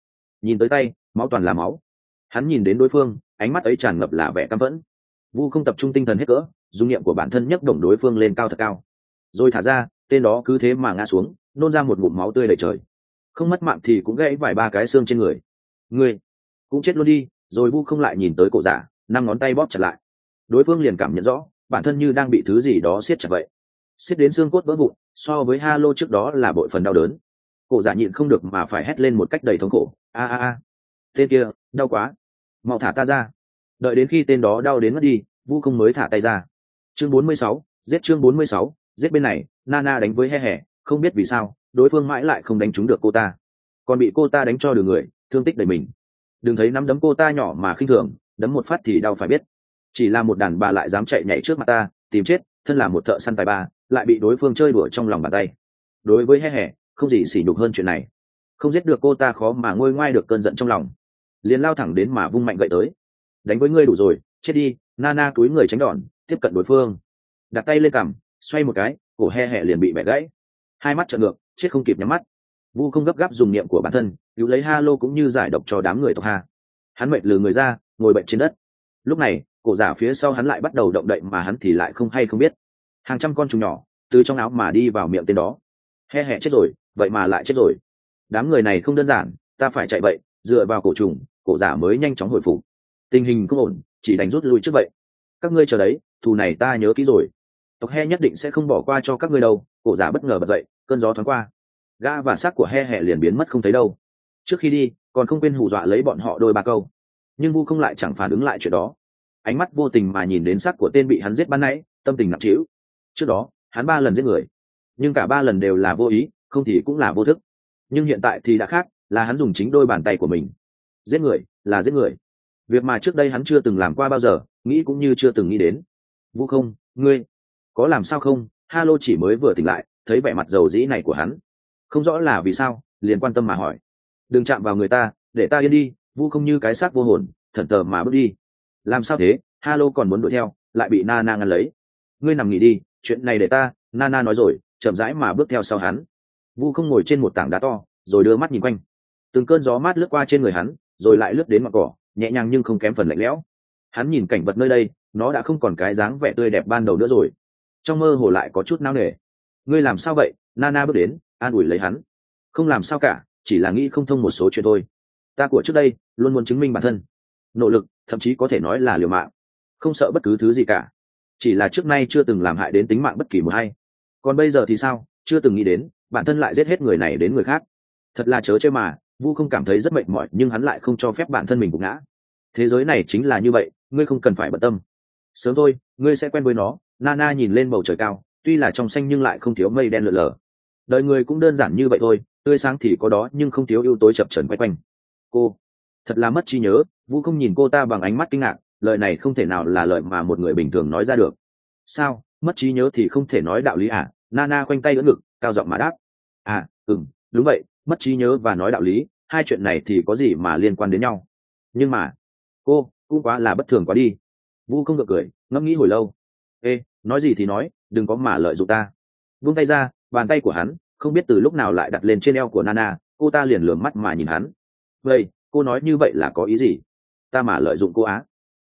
nhìn tới tay máu toàn là máu. Hắn nhìn đến đối phương, ánh mắt ấy tràn ngập là vẻ căm phẫn. Vu không tập trung tinh thần hết cỡ, dung niệm của bản thân nhấc động đối phương lên cao thật cao, rồi thả ra, tên đó cứ thế mà ngã xuống, nôn ra một ngụm máu tươi đầy trời. Không mất mạng thì cũng gãy vài ba cái xương trên người. Ngươi cũng chết luôn đi. Rồi Vu không lại nhìn tới cổ giả, năm ngón tay bóp chặt lại. Đối phương liền cảm nhận rõ, bản thân như đang bị thứ gì đó siết chặt vậy, siết đến xương cốt vỡ vụn. So với Halo trước đó là bội phần đau đớn. Cổ giả nhịn không được mà phải hét lên một cách đầy thống khổ. A a a, tên kia đau quá, mau thả ta ra. Đợi đến khi tên đó đau đến mất đi, Vu không mới thả tay ra. Chương 46, giết. Chương 46, giết. Bên này Nana đánh với he hẻ, không biết vì sao đối phương mãi lại không đánh trúng được cô ta, còn bị cô ta đánh cho đường người, thương tích đầy mình. Đừng thấy nắm đấm cô ta nhỏ mà khinh thường, đấm một phát thì đau phải biết. Chỉ là một đàn bà lại dám chạy nhảy trước mặt ta tìm chết, thân là một thợ săn tài ba lại bị đối phương chơi đùa trong lòng bàn tay. Đối với he hẻ, không gì sỉ nhục hơn chuyện này. Không giết được cô ta khó mà nguôi ngoai được cơn giận trong lòng, liền lao thẳng đến mà vung mạnh gậy tới. Đánh với ngươi đủ rồi, chết đi. Nana túi người tránh đòn, tiếp cận đối phương, đặt tay lên cằm, xoay một cái, cổ he hẻ liền bị bẻ gãy. Hai mắt trợn ngược, chết không kịp nhắm mắt. Vu không gấp gáp dùng niệm của bản thân cứu lấy Halo cũng như giải độc cho đám người tộc Ha. Hắn mệt lừ người ra, ngồi bệnh trên đất. Lúc này cổ giả phía sau hắn lại bắt đầu động đậy mà hắn thì lại không hay không biết. Hàng trăm con trùng nhỏ từ trong áo mà đi vào miệng tên đó. He hẻ chết rồi, vậy mà lại chết rồi. Đám người này không đơn giản, ta phải chạy vậy. Dựa vào cổ trùng, cổ giả mới nhanh chóng hồi phục. Tình hình không ổn, chỉ đánh rút lui trước vậy. Các ngươi chờ đấy, thù này ta nhớ kỹ rồi. Tộc He nhất định sẽ không bỏ qua cho các ngươi đâu. Cổ giả bất ngờ bật dậy, cơn gió thoáng qua, gã và xác của he hẻ liền biến mất không thấy đâu. Trước khi đi còn không quên hù dọa lấy bọn họ đôi ba câu, nhưng Vu không lại chẳng phản ứng lại chuyện đó. Ánh mắt vô tình mà nhìn đến xác của tên bị hắn giết ban nãy, tâm tình nặng trĩu. Trước đó hắn 3 lần giết người, nhưng cả 3 lần đều là vô ý, không thì cũng là vô thức. Nhưng hiện tại thì đã khác, là hắn dùng chính đôi bàn tay của mình giết người, là giết người. Việc mà trước đây hắn chưa từng làm qua bao giờ, nghĩ cũng như chưa từng nghĩ đến. Vu không, ngươi có làm sao không? Halo chỉ mới vừa tỉnh lại, thấy vẻ mặt dầu dĩ này của hắn, không rõ là vì sao, liền quan tâm mà hỏi. Đừng chạm vào người ta, để ta yên đi. Vu không như cái xác vô hồn, thẫn thờ mà bước đi. Làm sao thế? Halo còn muốn đuổi theo, lại bị Nana ngăn lấy. Ngươi nằm nghỉ đi, chuyện này để ta. Nana nói rồi, chậm rãi mà bước theo sau hắn. Vu không ngồi trên một tảng đá to, rồi đưa mắt nhìn quanh. Từng cơn gió mát lướt qua trên người hắn, rồi lại lướt đến ngọn cỏ, nhẹ nhàng nhưng không kém phần lạnh lẽo. Hắn nhìn cảnh vật nơi đây, nó đã không còn cái dáng vẻ tươi đẹp ban đầu nữa rồi. Trong mơ hồ lại có chút nao nề. Ngươi làm sao vậy? Nana bước đến, an ủi lấy hắn. Không làm sao cả, chỉ là nghĩ không thông một số chuyện thôi. Ta của trước đây luôn muốn chứng minh bản thân, nỗ lực, thậm chí có thể nói là liều mạng, không sợ bất cứ thứ gì cả. Chỉ là trước nay chưa từng làm hại đến tính mạng bất kỳ một ai. Còn bây giờ thì sao? Chưa từng nghĩ đến bản thân lại giết hết người này đến người khác. Thật là chớ chơi mà. Vu không cảm thấy rất mệt mỏi, nhưng hắn lại không cho phép bản thân mình gục ngã. Thế giới này chính là như vậy, ngươi không cần phải bận tâm. Sớm thôi ngươi sẽ quen với nó. Nana nhìn lên bầu trời cao, tuy là trong xanh nhưng lại không thiếu mây đen lượn lờ. Đời người cũng đơn giản như vậy thôi, tươi sáng thì có đó nhưng không thiếu ưu tối chập chờn quay quanh. Cô thật là mất trí nhớ. Vu không nhìn cô ta bằng ánh mắt kinh ngạc, lời này không thể nào là lời mà một người bình thường nói ra được. Sao mất trí nhớ thì không thể nói đạo lý à? Nana khoanh tay ưỡn ngực, cao giọng mà đáp. À đúng vậy, mất trí nhớ và nói đạo lý, hai chuyện này thì có gì mà liên quan đến nhau. Nhưng mà cô cũng quá là bất thường quá đi. Vu không gượng cười, ngẫm nghĩ hồi lâu. Ê, nói gì thì nói, đừng có mà lợi dụng ta. Vung tay ra, bàn tay của hắn không biết từ lúc nào lại đặt lên trên eo của Nana. Cô ta liền lườm mắt mà nhìn hắn. Vậy cô nói như vậy là có ý gì? Ta mà lợi dụng cô á?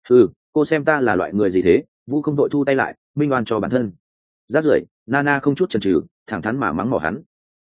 Cô xem ta là loại người gì thế? Vu không đội thu tay lại, minh oan cho bản thân. Rát rưởi. Nana không chút chần chừ, thẳng thắn mà mắng mỏ hắn.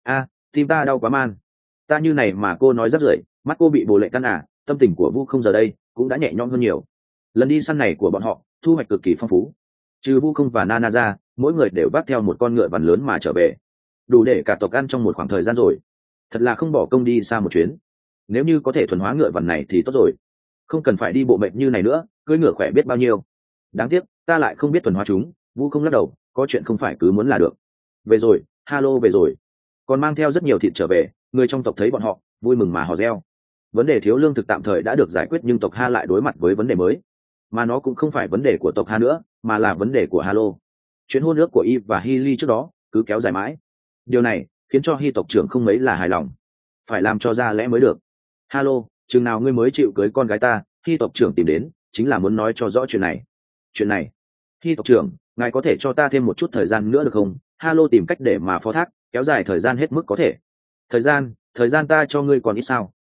Tim ta đau quá man. Ta như này mà cô nói rát rưởi, mắt cô bị bồ lệ căn à? Tâm tình của Vu không giờ đây cũng đã nhẹ nhõm hơn nhiều. Lần đi săn này của bọn họ thu hoạch cực kỳ phong phú. Trừ Vu không và Nana ra, mỗi người đều vác theo một con ngựa vằn lớn mà trở về, đủ để cả tộc ăn trong một khoảng thời gian rồi. Thật là không bỏ công đi xa một chuyến. Nếu như có thể thuần hóa ngựa vằn này thì tốt rồi, không cần phải đi bộ mệt như này nữa, cưỡi ngựa khỏe biết bao nhiêu. Đáng tiếc ta lại không biết thuần hóa chúng. Vu không lắc đầu, có chuyện không phải cứ muốn là được. Về rồi, Halo về rồi, còn mang theo rất nhiều thịt trở về. Người trong tộc thấy bọn họ vui mừng mà hò reo. Vấn đề thiếu lương thực tạm thời đã được giải quyết, nhưng tộc Ha lại đối mặt với vấn đề mới, mà nó cũng không phải vấn đề của tộc Ha nữa, mà là vấn đề của Halo. Chuyện hôn ước của Y và Hy trước đó cứ kéo dài mãi. Điều này khiến cho Hy tộc trưởng không mấy là hài lòng, phải làm cho ra lẽ mới được. Halo, chừng nào ngươi mới chịu cưới con gái ta? Hy tộc trưởng tìm đến chính là muốn nói cho rõ chuyện này. Chuyện này, Hy tộc trưởng, ngài có thể cho ta thêm một chút thời gian nữa được không? Halo tìm cách để mà phó thác, kéo dài thời gian hết mức có thể. Thời gian ta cho ngươi còn ít sao?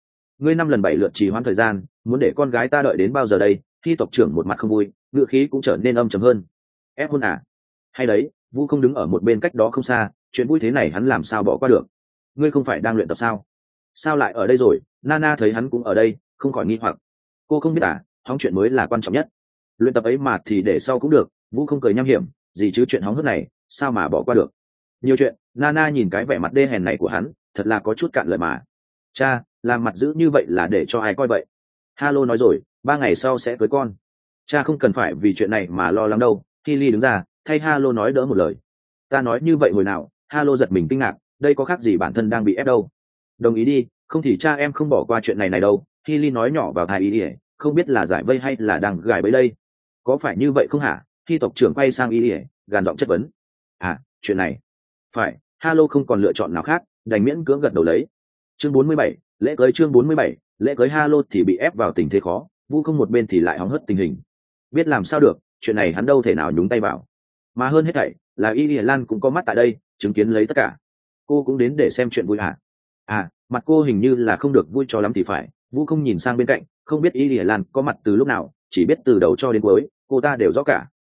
ngươi 5 lần 7 lượt trì hoãn thời gian, muốn để con gái ta đợi đến bao giờ đây? Khi tộc trưởng một mặt không vui, ngữ khí cũng trở nên âm trầm hơn. Ép hôn à? Hay đấy, Vu không đứng ở một bên cách đó không xa, chuyện vui thế này hắn làm sao bỏ qua được? Ngươi không phải đang luyện tập sao? Sao lại ở đây rồi? Nana thấy hắn cũng ở đây, không khỏi nghi hoặc. Cô không biết à, hóng chuyện mới là quan trọng nhất. Luyện tập ấy mà thì để sau cũng được. Vu không cười nham hiểm, gì chứ chuyện hóng hớt này, sao mà bỏ qua được? Nhiều chuyện. Nana nhìn cái vẻ mặt đê hèn này của hắn, thật là có chút cạn lời mà. Cha, làm mặt dữ như vậy là để cho ai coi vậy? Halo nói rồi, 3 ngày sau sẽ cưới con. Cha không cần phải vì chuyện này mà lo lắng đâu. Hilly đứng ra, thay Halo nói đỡ một lời. Ta nói như vậy hồi nào? Halo giật mình kinh ngạc, đây có khác gì bản thân đang bị ép đâu. Đồng ý đi, không thì cha em không bỏ qua chuyện này này đâu. Hilly nói nhỏ vào tai ý, không biết là giải vây hay là đang gài bẫy đây. Có phải như vậy không hả? Khi tộc trưởng quay sang ý, gàn giọng chất vấn. À, chuyện này. Phải, Halo không còn lựa chọn nào khác, đành miễn cưỡng gật đầu lấy. Chương 47, lễ cưới. Chương 47, lễ cưới. Halo thì bị ép vào tình thế khó, Vu không một bên thì lại hóng hớt tình hình. Biết làm sao được, chuyện này hắn đâu thể nào nhúng tay vào. Mà hơn hết thảy là Y Lan cũng có mắt tại đây, chứng kiến lấy tất cả. Cô cũng đến để xem chuyện vui hả? À, mặt cô hình như là không được vui cho lắm thì phải. Vu không nhìn sang bên cạnh, không biết Y Lan có mặt từ lúc nào, chỉ biết từ đầu cho đến cuối, cô ta đều rõ cả.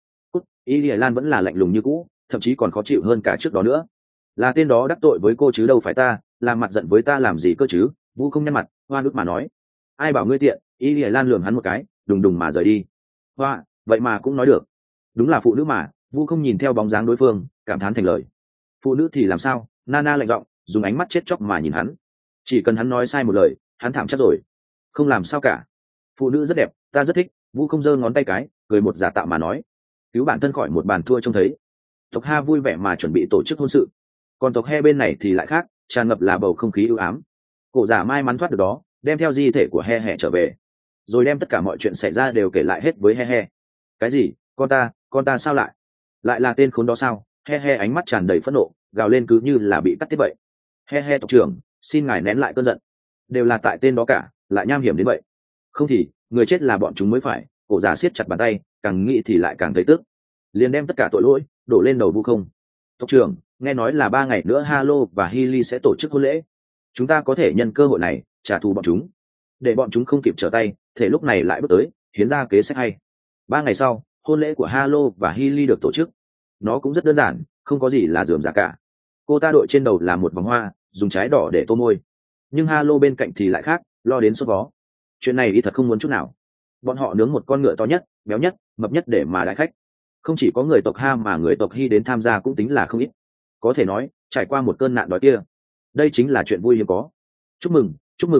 Y Lan vẫn là lạnh lùng như cũ, thậm chí còn khó chịu hơn cả trước đó nữa. Là tên đó đắc tội với cô chứ đâu phải ta, làm mặt giận với ta làm gì cơ chứ? Vu không nhăn mặt, hoa nước mà nói. Ai bảo ngươi tiện? Y Lan lườm hắn một cái, đùng đùng mà rời đi. Hoa, vậy mà cũng nói được. Đúng là phụ nữ mà. Vu không nhìn theo bóng dáng đối phương, cảm thán thành lời. Phụ nữ thì làm sao? Nana lạnh giọng, dùng ánh mắt chết chóc mà nhìn hắn. Chỉ cần hắn nói sai một lời, hắn thảm chắc rồi. Không làm sao cả. Phụ nữ rất đẹp, ta rất thích. Vu không giơ ngón tay cái, cười một giả tạo mà nói. Cứu bản thân khỏi một bàn thua trông thấy. Tộc Ha vui vẻ mà chuẩn bị tổ chức hôn sự, còn tộc He bên này thì lại khác, tràn ngập là bầu không khí ưu ám. Cổ giả may mắn thoát được đó, đem theo di thể của He He trở về, rồi đem tất cả mọi chuyện xảy ra đều kể lại hết với He He. Cái gì? Con ta sao lại là tên khốn đó sao? He He ánh mắt tràn đầy phẫn nộ, gào lên cứ như là bị cắt tiết vậy. He He tộc trưởng, xin ngài nén lại cơn giận, đều là tại tên đó cả, lại nham hiểm đến vậy. Không thì người chết là bọn chúng mới phải. Cổ giả siết chặt bàn tay, càng nghĩ thì lại càng thấy tức, liền đem tất cả tội lỗi đổ lên đầu Vu không. Tộc trưởng, nghe nói là 3 ngày nữa Halo và Hilly sẽ tổ chức hôn lễ, chúng ta có thể nhân cơ hội này trả thù bọn chúng, để bọn chúng không kịp trở tay, thể lúc này lại bước tới hiến ra kế sách hay. 3 ngày sau, hôn lễ của Halo và Hilly được tổ chức. Nó cũng rất đơn giản, không có gì là rườm rà cả. Cô ta đội trên đầu là một vòng hoa, dùng trái đỏ để tô môi. Nhưng Halo bên cạnh thì lại khác, lo đến sốt vó. Chuyện này y thật không muốn chút nào. Bọn họ nướng một con ngựa to nhất, béo nhất, mập nhất để mà đãi khách. Không chỉ có người tộc Ha mà người tộc Hy đến tham gia cũng tính là không ít. Có thể nói, trải qua một cơn nạn đói kia, đây chính là chuyện vui hiếm có. Chúc mừng,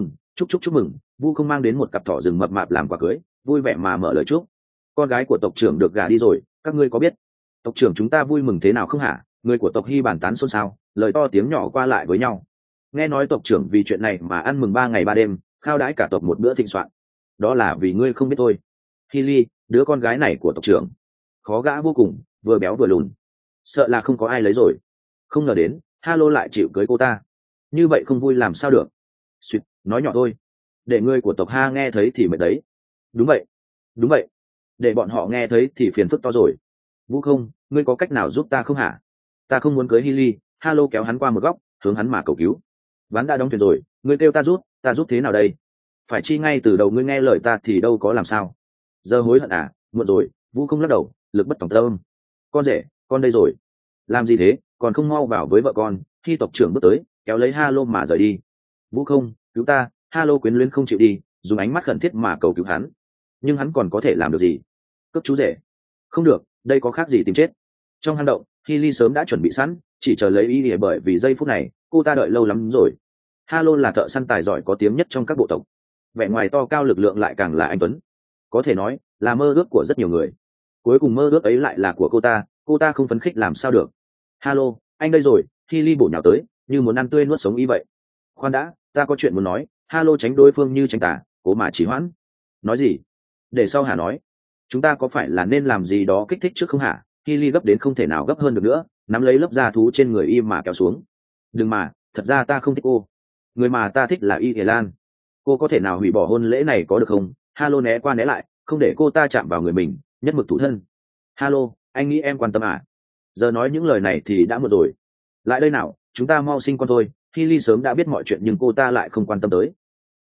chúc mừng. Vu không mang đến một cặp thỏ rừng mập mạp làm quà cưới, vui vẻ mà mở lời chúc. Con gái của tộc trưởng được gả đi rồi, các ngươi có biết tộc trưởng chúng ta vui mừng thế nào không hả? Người của tộc Hy bàn tán xôn xao, lời to tiếng nhỏ qua lại với nhau. Nghe nói tộc trưởng vì chuyện này mà ăn mừng 3 ngày 3 đêm, khao đãi cả tộc một bữa thịnh soạn. Đó là vì ngươi không biết thôi. Hilly, đứa con gái này của tộc trưởng, khó gã vô cùng, vừa béo vừa lùn, sợ là không có ai lấy rồi. Không ngờ đến Halo lại chịu cưới cô ta, như vậy không vui làm sao được. Suýt, nói nhỏ thôi, để người của tộc Ha nghe thấy thì mệt đấy. Đúng vậy, để bọn họ nghe thấy thì phiền phức to rồi. Vũ không, ngươi có cách nào giúp ta không hả? Ta không muốn cưới Hilly. Halo kéo hắn qua một góc, hướng hắn mà cầu cứu. Ván đã đóng thuyền rồi, ngươi kêu ta giúp thế nào đây? Phải chi ngay từ đầu ngươi nghe lời ta thì đâu có làm sao. Giờ hối hận à? Muộn rồi. Vũ không lắc đầu, lực bất tòng tâm. Con rể, con đây rồi. Làm gì thế, còn không mau vào với vợ con. Khi tộc trưởng bước tới, kéo lấy Halo mà rời đi. Vũ không, cứu ta. Halo quyến luyến không chịu đi, dùng ánh mắt khẩn thiết mà cầu cứu hắn. Nhưng hắn còn có thể làm được gì? Cướp chú rể? Không được, đây có khác gì tìm chết. Trong hang động, Hilly sớm đã chuẩn bị sẵn, chỉ chờ lấy ý để bởi vì giây phút này cô ta đợi lâu lắm rồi. Halo là thợ săn tài giỏi có tiếng nhất trong các bộ tộc, vẻ ngoài to cao lực lượng lại càng là anh tuấn, có thể nói là mơ ước của rất nhiều người. Cuối cùng mơ ước ấy lại là của cô ta không phấn khích làm sao được. Halo, anh đây rồi. Hilly bổ nhào tới, như muốn ăn tươi nuốt sống ý vậy. Khoan đã, ta có chuyện muốn nói. Halo tránh đối phương như tránh tà, cố mà trì hoãn. Nói gì? Để sau hả nói. Chúng ta có phải là nên làm gì đó kích thích trước không hả? Hilly gấp đến không thể nào gấp hơn được nữa, nắm lấy lớp da thú trên người y mà kéo xuống. Đừng mà, thật ra ta không thích cô. Người mà ta thích là Y Lan. Cô có thể nào hủy bỏ hôn lễ này có được không? Halo né qua né lại, không để cô ta chạm vào người mình, nhất mực thủ thân. Halo, anh nghĩ em quan tâm à? Giờ nói những lời này thì đã muộn rồi. Lại đây nào, chúng ta mau sinh con thôi. Hilly sớm đã biết mọi chuyện nhưng cô ta lại không quan tâm tới.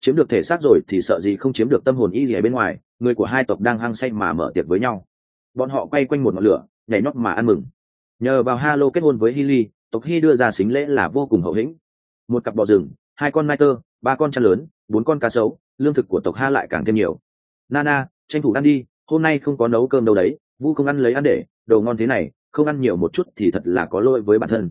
chiếm được thể xác rồi thì sợ gì không chiếm được tâm hồn y gì ở bên ngoài. Người của hai tộc đang hăng say mà mở tiệc với nhau, bọn họ quay quanh một ngọn lửa nhảy nhót mà ăn mừng. Nhờ vào Halo kết hôn với Hyli, tộc Hy đưa ra sính lễ là vô cùng hậu hĩnh. Một cặp bò rừng, 2 con nai tơ, 3 con chăn lớn, 4 con cá sấu, lương thực của tộc Ha lại càng thêm nhiều. Nana, tranh thủ ăn đi, hôm nay không có nấu cơm đâu đấy, Vu không ăn lấy ăn để, đồ ngon thế này, không ăn nhiều một chút thì thật là có lỗi với bản thân.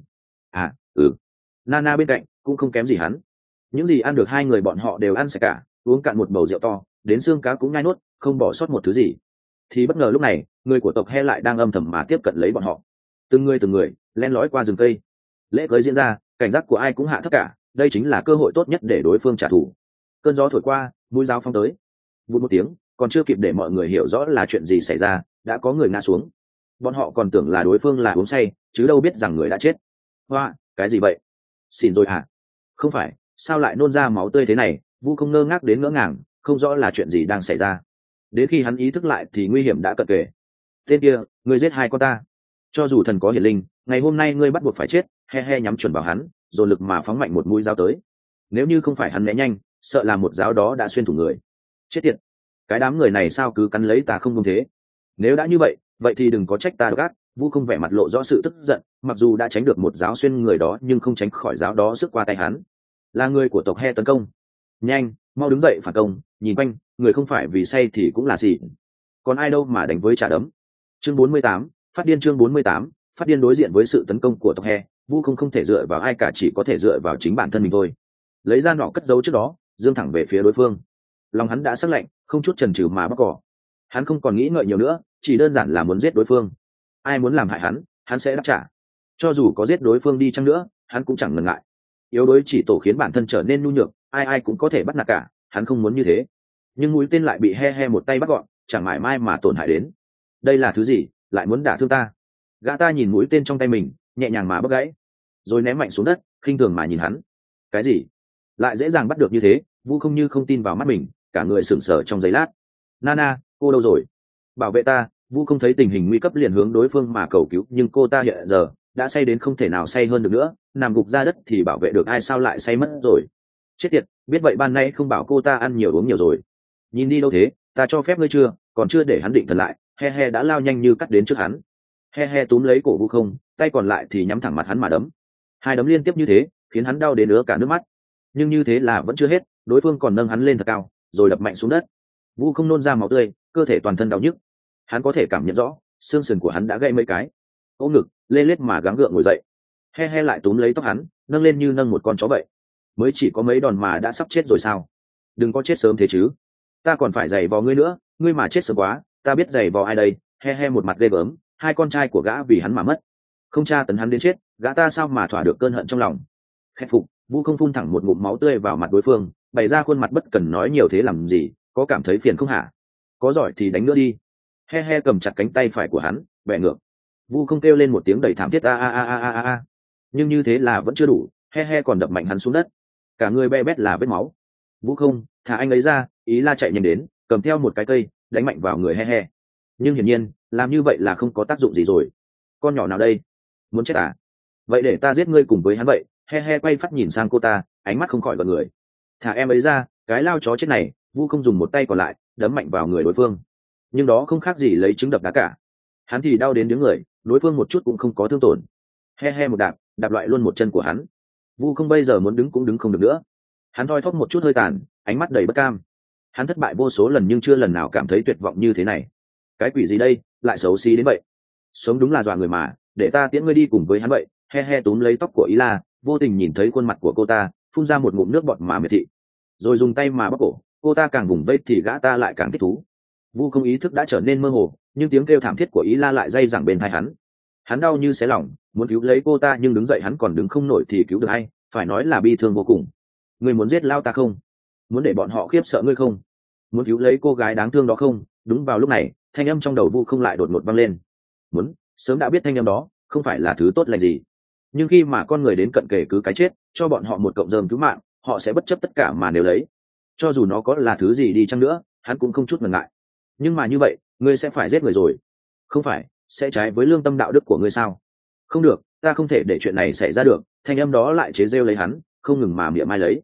Nana bên cạnh cũng không kém gì hắn. Những gì ăn được hai người bọn họ đều ăn sạch cả, uống cạn một bầu rượu to, đến xương cá cũng nhai nuốt, không bỏ sót một thứ gì. Thì bất ngờ lúc này, người của tộc He lại đang âm thầm mà tiếp cận lấy bọn họ. Từng người len lỏi qua rừng cây. Lễ cưới diễn ra, cảnh giác của ai cũng hạ thấp cả, đây chính là cơ hội tốt nhất để đối phương trả thù. Cơn gió thổi qua, mũi dao phóng tới. Vụt một tiếng, còn chưa kịp để mọi người hiểu rõ là chuyện gì xảy ra, đã có người ngã xuống. Bọn họ còn tưởng là đối phương là uống say, chứ đâu biết rằng người đã chết. Hoa, cái gì vậy? Xỉn rồi hả? Không phải, sao lại nôn ra máu tươi thế này? Vu không ngơ ngác đến ngỡ ngàng, không rõ là chuyện gì đang xảy ra. Đến khi hắn ý thức lại thì nguy hiểm đã cận kề. Tên kia, ngươi giết hai con ta. Cho dù thần có hiển linh, ngày hôm nay ngươi bắt buộc phải chết. He nhắm chuẩn vào hắn, dồn lực mà phóng mạnh một mũi dao tới. Nếu như không phải hắn né nhanh, sợ là một giáo đó đã xuyên thủng người. Chết tiệt, cái đám người này sao cứ cắn lấy ta không công thế? Nếu đã như vậy, vậy thì đừng có trách ta độc ác. Vu không vẻ mặt lộ rõ sự tức giận, mặc dù đã tránh được một giáo xuyên người đó nhưng không tránh khỏi giáo đó sức qua tay hắn. Là người của tộc He tấn công. Nhanh, mau đứng dậy phản công, nhìn quanh, người không phải vì say thì cũng là gì. Còn ai đâu mà đánh với trả đấm. Chương 48, phát điên. Chương 48, phát điên. Đối diện với sự tấn công của tộc He, Vu không thể dựa vào ai cả, chỉ có thể dựa vào chính bản thân mình thôi. Lấy ra nỏ cất giấu trước đó, dương thẳng về phía đối phương. Lòng hắn đã sắc lạnh, không chút chần chừ mà bóc cỏ. Hắn không còn nghĩ ngợi nhiều nữa, chỉ đơn giản là muốn giết đối phương. Ai muốn làm hại hắn sẽ đáp trả. Cho dù có giết đối phương đi chăng nữa, hắn cũng chẳng ngần ngại. Yếu đuối chỉ tổ khiến bản thân trở nên nhu nhược, ai cũng có thể bắt nạt cả, hắn không muốn như thế. Nhưng mũi tên lại bị He một tay bắt gọn, chẳng mãi mai mà tổn hại đến. Đây là thứ gì, lại muốn đả thương ta? Gã ta nhìn mũi tên trong tay mình, nhẹ nhàng mà bóc gãy, rồi ném mạnh xuống đất, khinh thường mà nhìn hắn. Cái gì? Lại dễ dàng bắt được như thế? Vu không như không tin vào mắt mình, cả người sững sờ trong giây lát. Nana, cô đâu rồi? Bảo vệ ta. Vu không thấy tình hình nguy cấp liền hướng đối phương mà cầu cứu, nhưng cô ta hiện giờ đã say đến không thể nào say hơn được nữa, nằm gục ra đất thì bảo vệ được ai, sao lại say mất rồi? Chết tiệt, biết vậy ban nay không bảo cô ta ăn nhiều uống nhiều rồi. Nhìn đi đâu thế, ta cho phép ngươi chưa? Còn chưa để hắn định thần lại, He đã lao nhanh như cắt đến trước hắn. He túm lấy cổ Vu không, tay còn lại thì nhắm thẳng mặt hắn mà đấm. Hai đấm liên tiếp như thế khiến hắn đau đến ứa cả nước mắt. Nhưng như thế là vẫn chưa hết, đối phương còn nâng hắn lên thật cao rồi đập mạnh xuống đất. Vu không nôn ra máu tươi, cơ thể toàn thân đau nhức. Hắn có thể cảm nhận rõ xương sườn của hắn đã gãy mấy cái. Ôm ngực lê lết mà gắng gượng ngồi dậy. He lại túm lấy tóc hắn, nâng lên như nâng một con chó vậy. Mới chỉ có mấy đòn mà đã sắp chết rồi sao? Đừng có chết sớm thế chứ, ta còn phải giày vò ngươi nữa. Ngươi mà chết sớm quá, ta biết giày vò ai đây? He một mặt ghê gớm, hai con trai của gã vì hắn mà mất, không tra tấn hắn đến chết, gã ta sao mà thỏa được cơn hận trong lòng. Khép phục, Vu không phun thẳng một ngụm máu tươi vào mặt đối phương, bày ra khuôn mặt bất cần nói nhiều thế làm gì, có cảm thấy phiền không hả? Có giỏi thì đánh nữa đi. He cầm chặt cánh tay phải của hắn, bẻ ngược. Vu không kêu lên một tiếng đầy thảm thiết a. Nhưng như thế là vẫn chưa đủ, He còn đập mạnh hắn xuống đất, cả người be bét là vết máu. Vu không, thả anh ấy ra. Ý La chạy nhanh đến, cầm theo một cái cây đánh mạnh vào người He. Nhưng hiển nhiên làm như vậy là không có tác dụng gì rồi. Con nhỏ nào đây, muốn chết à? Vậy để ta giết ngươi cùng với hắn vậy. He quay phát nhìn sang cô ta, ánh mắt không khỏi gợn người. Thả em ấy ra, cái lao chó chết này. Vu không dùng một tay còn lại đấm mạnh vào người đối phương, nhưng đó không khác gì lấy trứng đập đá cả. Hắn thì đau đến đứng người, đối phương một chút cũng không có thương tổn. He một đạp loại luôn một chân của hắn. Vu không bây giờ muốn đứng cũng đứng không được nữa. Hắn thoi thóp một chút hơi tàn, ánh mắt đầy bất cam. Hắn thất bại vô số lần nhưng chưa lần nào cảm thấy tuyệt vọng như thế này. Cái quỷ gì đây, lại xấu xí đến vậy? Sống đúng là dọa người mà, để ta tiễn ngươi đi cùng với hắn vậy. He túm lấy tóc của Ý La, vô tình nhìn thấy khuôn mặt của cô ta, phun ra một ngụm nước bọt mà miệt thị, rồi dùng tay mà bóp cổ. Cô ta càng vùng vây thì gã ta lại càng thích thú. Vu không ý thức đã trở nên mơ hồ, nhưng tiếng kêu thảm thiết của Ý La lại dây dẳng bên tai hắn. Hắn đau như xé lòng, muốn cứu lấy cô ta nhưng đứng dậy hắn còn đứng không nổi thì cứu được ai? Phải nói là bi thương vô cùng. Ngươi muốn giết lao ta không? Muốn để bọn họ khiếp sợ ngươi không? Muốn cứu lấy cô gái đáng thương đó không? Đúng vào lúc này, thanh âm trong đầu Vu không lại đột ngột vang lên. Muốn, sớm đã biết thanh âm đó không phải là thứ tốt lành gì. Nhưng khi mà con người đến cận kề cứ cái chết, cho bọn họ một cọng rơm cứu mạng, họ sẽ bất chấp tất cả mà nếu lấy. Cho dù nó có là thứ gì đi chăng nữa, hắn cũng không chút ngần ngại. Nhưng mà như vậy, ngươi sẽ phải giết người rồi. Không phải, sẽ trái với lương tâm đạo đức của ngươi sao? Không được, ta không thể để chuyện này xảy ra được. Thanh âm đó lại chế rêu lấy hắn, không ngừng mà mỉa mai lấy.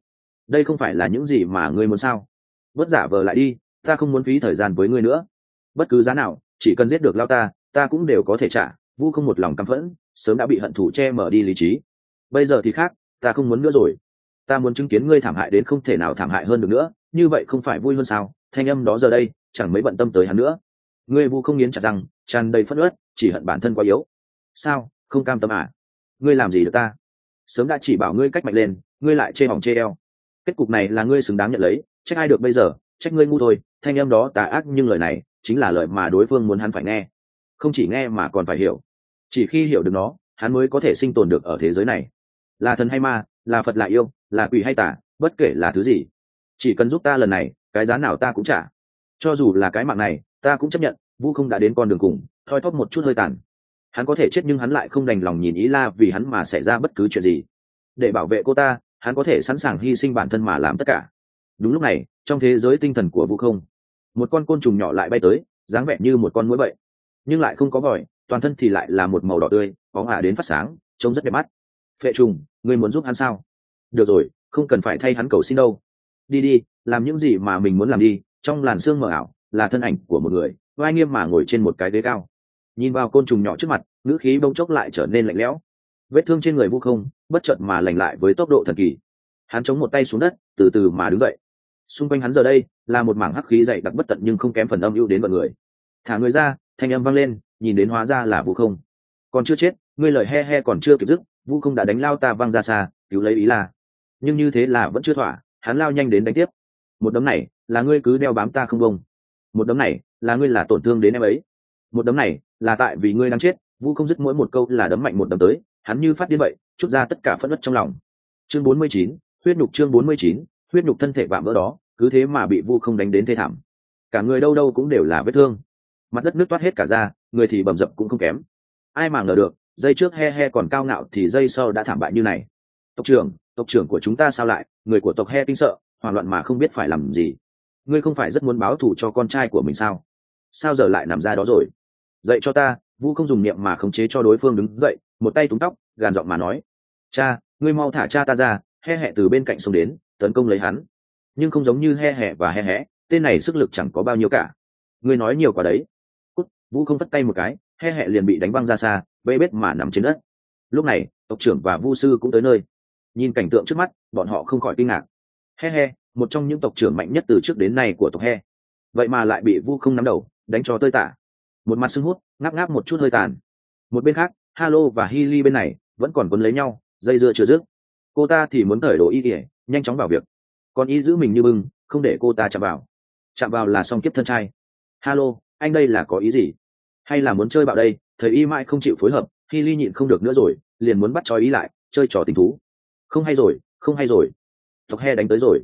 đây không phải là những gì mà ngươi muốn sao? Vất giả vờ lại đi, ta không muốn phí thời gian với ngươi nữa. Bất cứ giá nào, chỉ cần giết được lao ta cũng đều có thể trả. Vu không một lòng căm phẫn, sớm đã bị hận thù che mở đi lý trí. Bây giờ thì khác, ta không muốn nữa rồi. Ta muốn chứng kiến ngươi thảm hại đến không thể nào thảm hại hơn được nữa, như vậy không phải vui hơn sao? Thanh âm đó giờ đây chẳng mấy bận tâm tới hắn nữa. Ngươi Vu không nghiến chặt răng, tràn đầy phẫn uất, chỉ hận bản thân quá yếu. Sao, không cam tâm à? Ngươi làm gì được ta? Sớm đã chỉ bảo ngươi cách mạnh lên, ngươi lại chê hỏng chê eo. Kết cục này là ngươi xứng đáng nhận lấy, trách ai được bây giờ, trách ngươi ngu thôi. Thanh âm đó tà ác nhưng lời này chính là lời mà đối phương muốn hắn phải nghe. Không chỉ nghe mà còn phải hiểu. Chỉ khi hiểu được nó, hắn mới có thể sinh tồn được ở thế giới này. Là thần hay ma, là Phật là yêu, là quỷ hay tà, bất kể là thứ gì, chỉ cần giúp ta lần này, cái giá nào ta cũng trả. Cho dù là cái mạng này, ta cũng chấp nhận. Vu không đã đến con đường cùng, thoi thóp một chút hơi tàn. Hắn có thể chết nhưng hắn lại không đành lòng nhìn Ý La vì hắn mà xảy ra bất cứ chuyện gì. Để bảo vệ cô ta, hắn có thể sẵn sàng hy sinh bản thân mà làm tất cả. Đúng lúc này, trong thế giới tinh thần của Vu không, một con côn trùng nhỏ lại bay tới, dáng vẻ như một con muỗi vậy, nhưng lại không có vòi, toàn thân thì lại là một màu đỏ tươi, bóng ả đến phát sáng, trông rất đẹp mắt. Phệ trùng, ngươi muốn giúp hắn sao? Được rồi, không cần phải thay hắn cầu xin đâu. Đi đi, làm những gì mà mình muốn làm đi. Trong làn sương mờ ảo là thân ảnh của một người, oai nghiêm mà ngồi trên một cái ghế cao. Nhìn vào côn trùng nhỏ trước mặt, ngữ khí bỗng chốc lại trở nên lạnh lẽo. Vết thương trên người Vu không bất chợt mà lành lại với tốc độ thần kỳ. Hắn chống một tay xuống đất, từ từ mà đứng dậy. Xung quanh hắn giờ đây là một mảng hắc khí dày đặc bất tận nhưng không kém phần âm u đến mọi người. Thả người ra, thanh âm vang lên, nhìn đến hóa ra là Vu không. Còn chưa chết, ngươi lời he he còn chưa kịp dứt, Vu không đã đánh lao ta văng ra xa, cứu lấy Ý La. Nhưng như thế là vẫn chưa thỏa, hắn lao nhanh đến đánh tiếp. Một đấm này là ngươi cứ đeo bám ta không bông. Một đấm này là ngươi là tổn thương đến em ấy. Một đấm này là tại vì ngươi đang chết. Vu không dứt mỗi một câu là đấm mạnh một đấm tới, hắn như phát điên vậy, chút ra tất cả phẫn uất trong lòng. Chương 49, huyết nhục. Chương 49, huyết nhục. Thân thể vạm vỡ đó cứ thế mà bị Vu không đánh đến thê thảm. Cả người đâu đâu cũng đều là vết thương, mặt đất nước toát hết cả ra, người thì bầm dập cũng không kém. Ai mà ngờ được, giây trước he he còn cao ngạo thì giây sau đã thảm bại như này. Tộc trưởng của chúng ta sao lại? Người của tộc he kinh sợ, hoảng loạn mà không biết phải làm gì. Ngươi không phải rất muốn báo thù cho con trai của mình sao? Sao giờ lại nằm ra đó rồi? Dậy cho ta. Vu không dùng niệm mà khống chế cho đối phương đứng dậy, một tay túm tóc, gàn giọng mà nói: cha, ngươi mau thả cha ta ra. He hẹ từ bên cạnh xông đến, tấn công lấy hắn. Nhưng không giống như he hẹ và he hẹ, tên này sức lực chẳng có bao nhiêu cả. Ngươi nói nhiều quá đấy. Cút. Vu không vất tay một cái, he hẹ liền bị đánh văng ra xa, bê bết mà nằm trên đất. Lúc này tộc trưởng và Vu sư cũng tới nơi. Nhìn cảnh tượng trước mắt, bọn họ không khỏi kinh ngạc. He he, một trong những tộc trưởng mạnh nhất từ trước đến nay của tộc he, vậy mà lại bị Vu không nắm đầu đánh cho tơi tả. Một mặt sưng hút, ngáp ngáp một chút hơi tàn. Một bên khác, Halo và Hilly bên này vẫn còn quấn lấy nhau, dây dưa chưa dứt. Cô ta thì muốn cởi đồ y kỉa, nhanh chóng vào việc, còn y giữ mình như bưng, không để cô ta chạm vào là xong kiếp thân trai. Halo, anh đây là có ý gì? Hay là muốn chơi bạo đây? Thầy y mãi không chịu phối hợp, Hilly nhịn không được nữa rồi, liền muốn bắt chói ý lại, chơi trò tình thú. Không hay rồi, tộc he đánh tới rồi.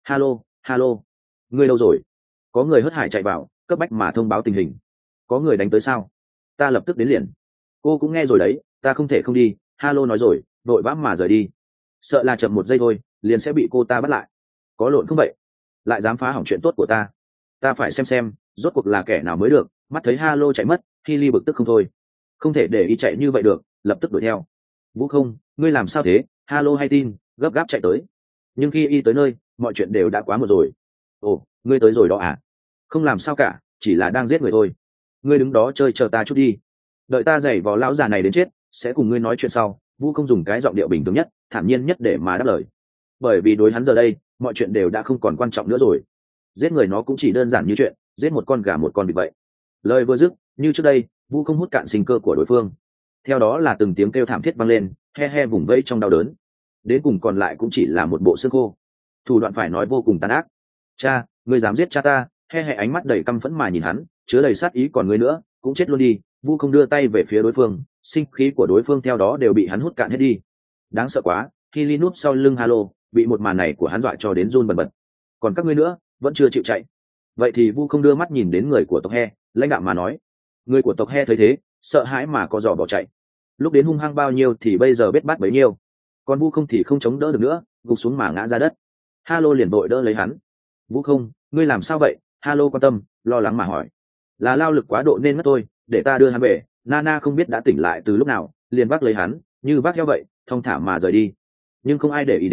Halo, ngươi đâu rồi? Có người hớt hải chạy vào, cấp bách mà thông báo tình hình. Có người đánh tới sao? Ta lập tức đến liền. Cô cũng nghe rồi đấy, ta không thể không đi. Halo nói rồi, vội vã mà rời đi. Sợ là chậm một giây thôi, liền sẽ bị cô ta bắt lại. Có lộn không vậy? Lại dám phá hỏng chuyện tốt của ta. Ta phải xem, rốt cuộc là kẻ nào mới được. Mắt thấy Halo chạy mất, Hilly bực tức không thôi. Không thể để y chạy như vậy được, lập tức đuổi theo. Vũ không, ngươi làm sao thế? Halo hay tin, gấp gáp chạy tới. Nhưng khi y tới nơi, mọi chuyện đều đã quá muộn rồi. Ồ, ngươi tới rồi đó à? Không làm sao cả, chỉ là đang giết người thôi. Ngươi đứng đó chơi chờ ta chút đi. Đợi ta giày vò lão già này đến chết, sẽ cùng ngươi nói chuyện sau. Vu không dùng cái giọng điệu bình thường nhất, thản nhiên nhất để mà đáp lời. Bởi vì đối hắn giờ đây, mọi chuyện đều đã không còn quan trọng nữa rồi. Giết người nó cũng chỉ đơn giản như chuyện giết một con gà một con vịt vậy. Lời vừa dứt, như trước đây, Vu không hút cạn sinh cơ của đối phương. Theo đó là từng tiếng kêu thảm thiết vang lên, he he vùng vẫy trong đau đớn. Đến cùng còn lại cũng chỉ là một bộ xương khô. Thủ đoạn phải nói vô cùng tàn ác. Cha, ngươi dám giết cha ta? He he ánh mắt đầy căm phẫn mà nhìn hắn, chứa đầy sát ý. Còn ngươi nữa, cũng chết luôn đi. Vu không đưa tay về phía đối phương, sinh khí của đối phương theo đó đều bị hắn hút cạn hết đi. Đáng sợ quá. Khi Ly núp sau lưng Halo, bị một màn này của hắn dọa cho đến run bần bật. Còn các ngươi nữa, vẫn chưa chịu chạy. Vậy thì Vu không đưa mắt nhìn đến người của tộc he, lãnh đạm mà nói. Người của tộc he thấy thế, sợ hãi mà co giò bỏ chạy. Lúc đến hung hăng bao nhiêu thì bây giờ biết bát bấy nhiêu. Còn Vu không thì không chống đỡ được nữa, gục xuống mà ngã ra đất. Halo liền vội đỡ lấy hắn. Vu không, ngươi làm sao vậy? Halo quan tâm, lo lắng mà hỏi. Là lao lực quá độ nên mất tôi, để ta đưa hắn về. Nana không biết đã tỉnh lại từ lúc nào, liền vác lấy hắn, như vác heo vậy, thong thả mà rời đi. Nhưng không ai để ý đến,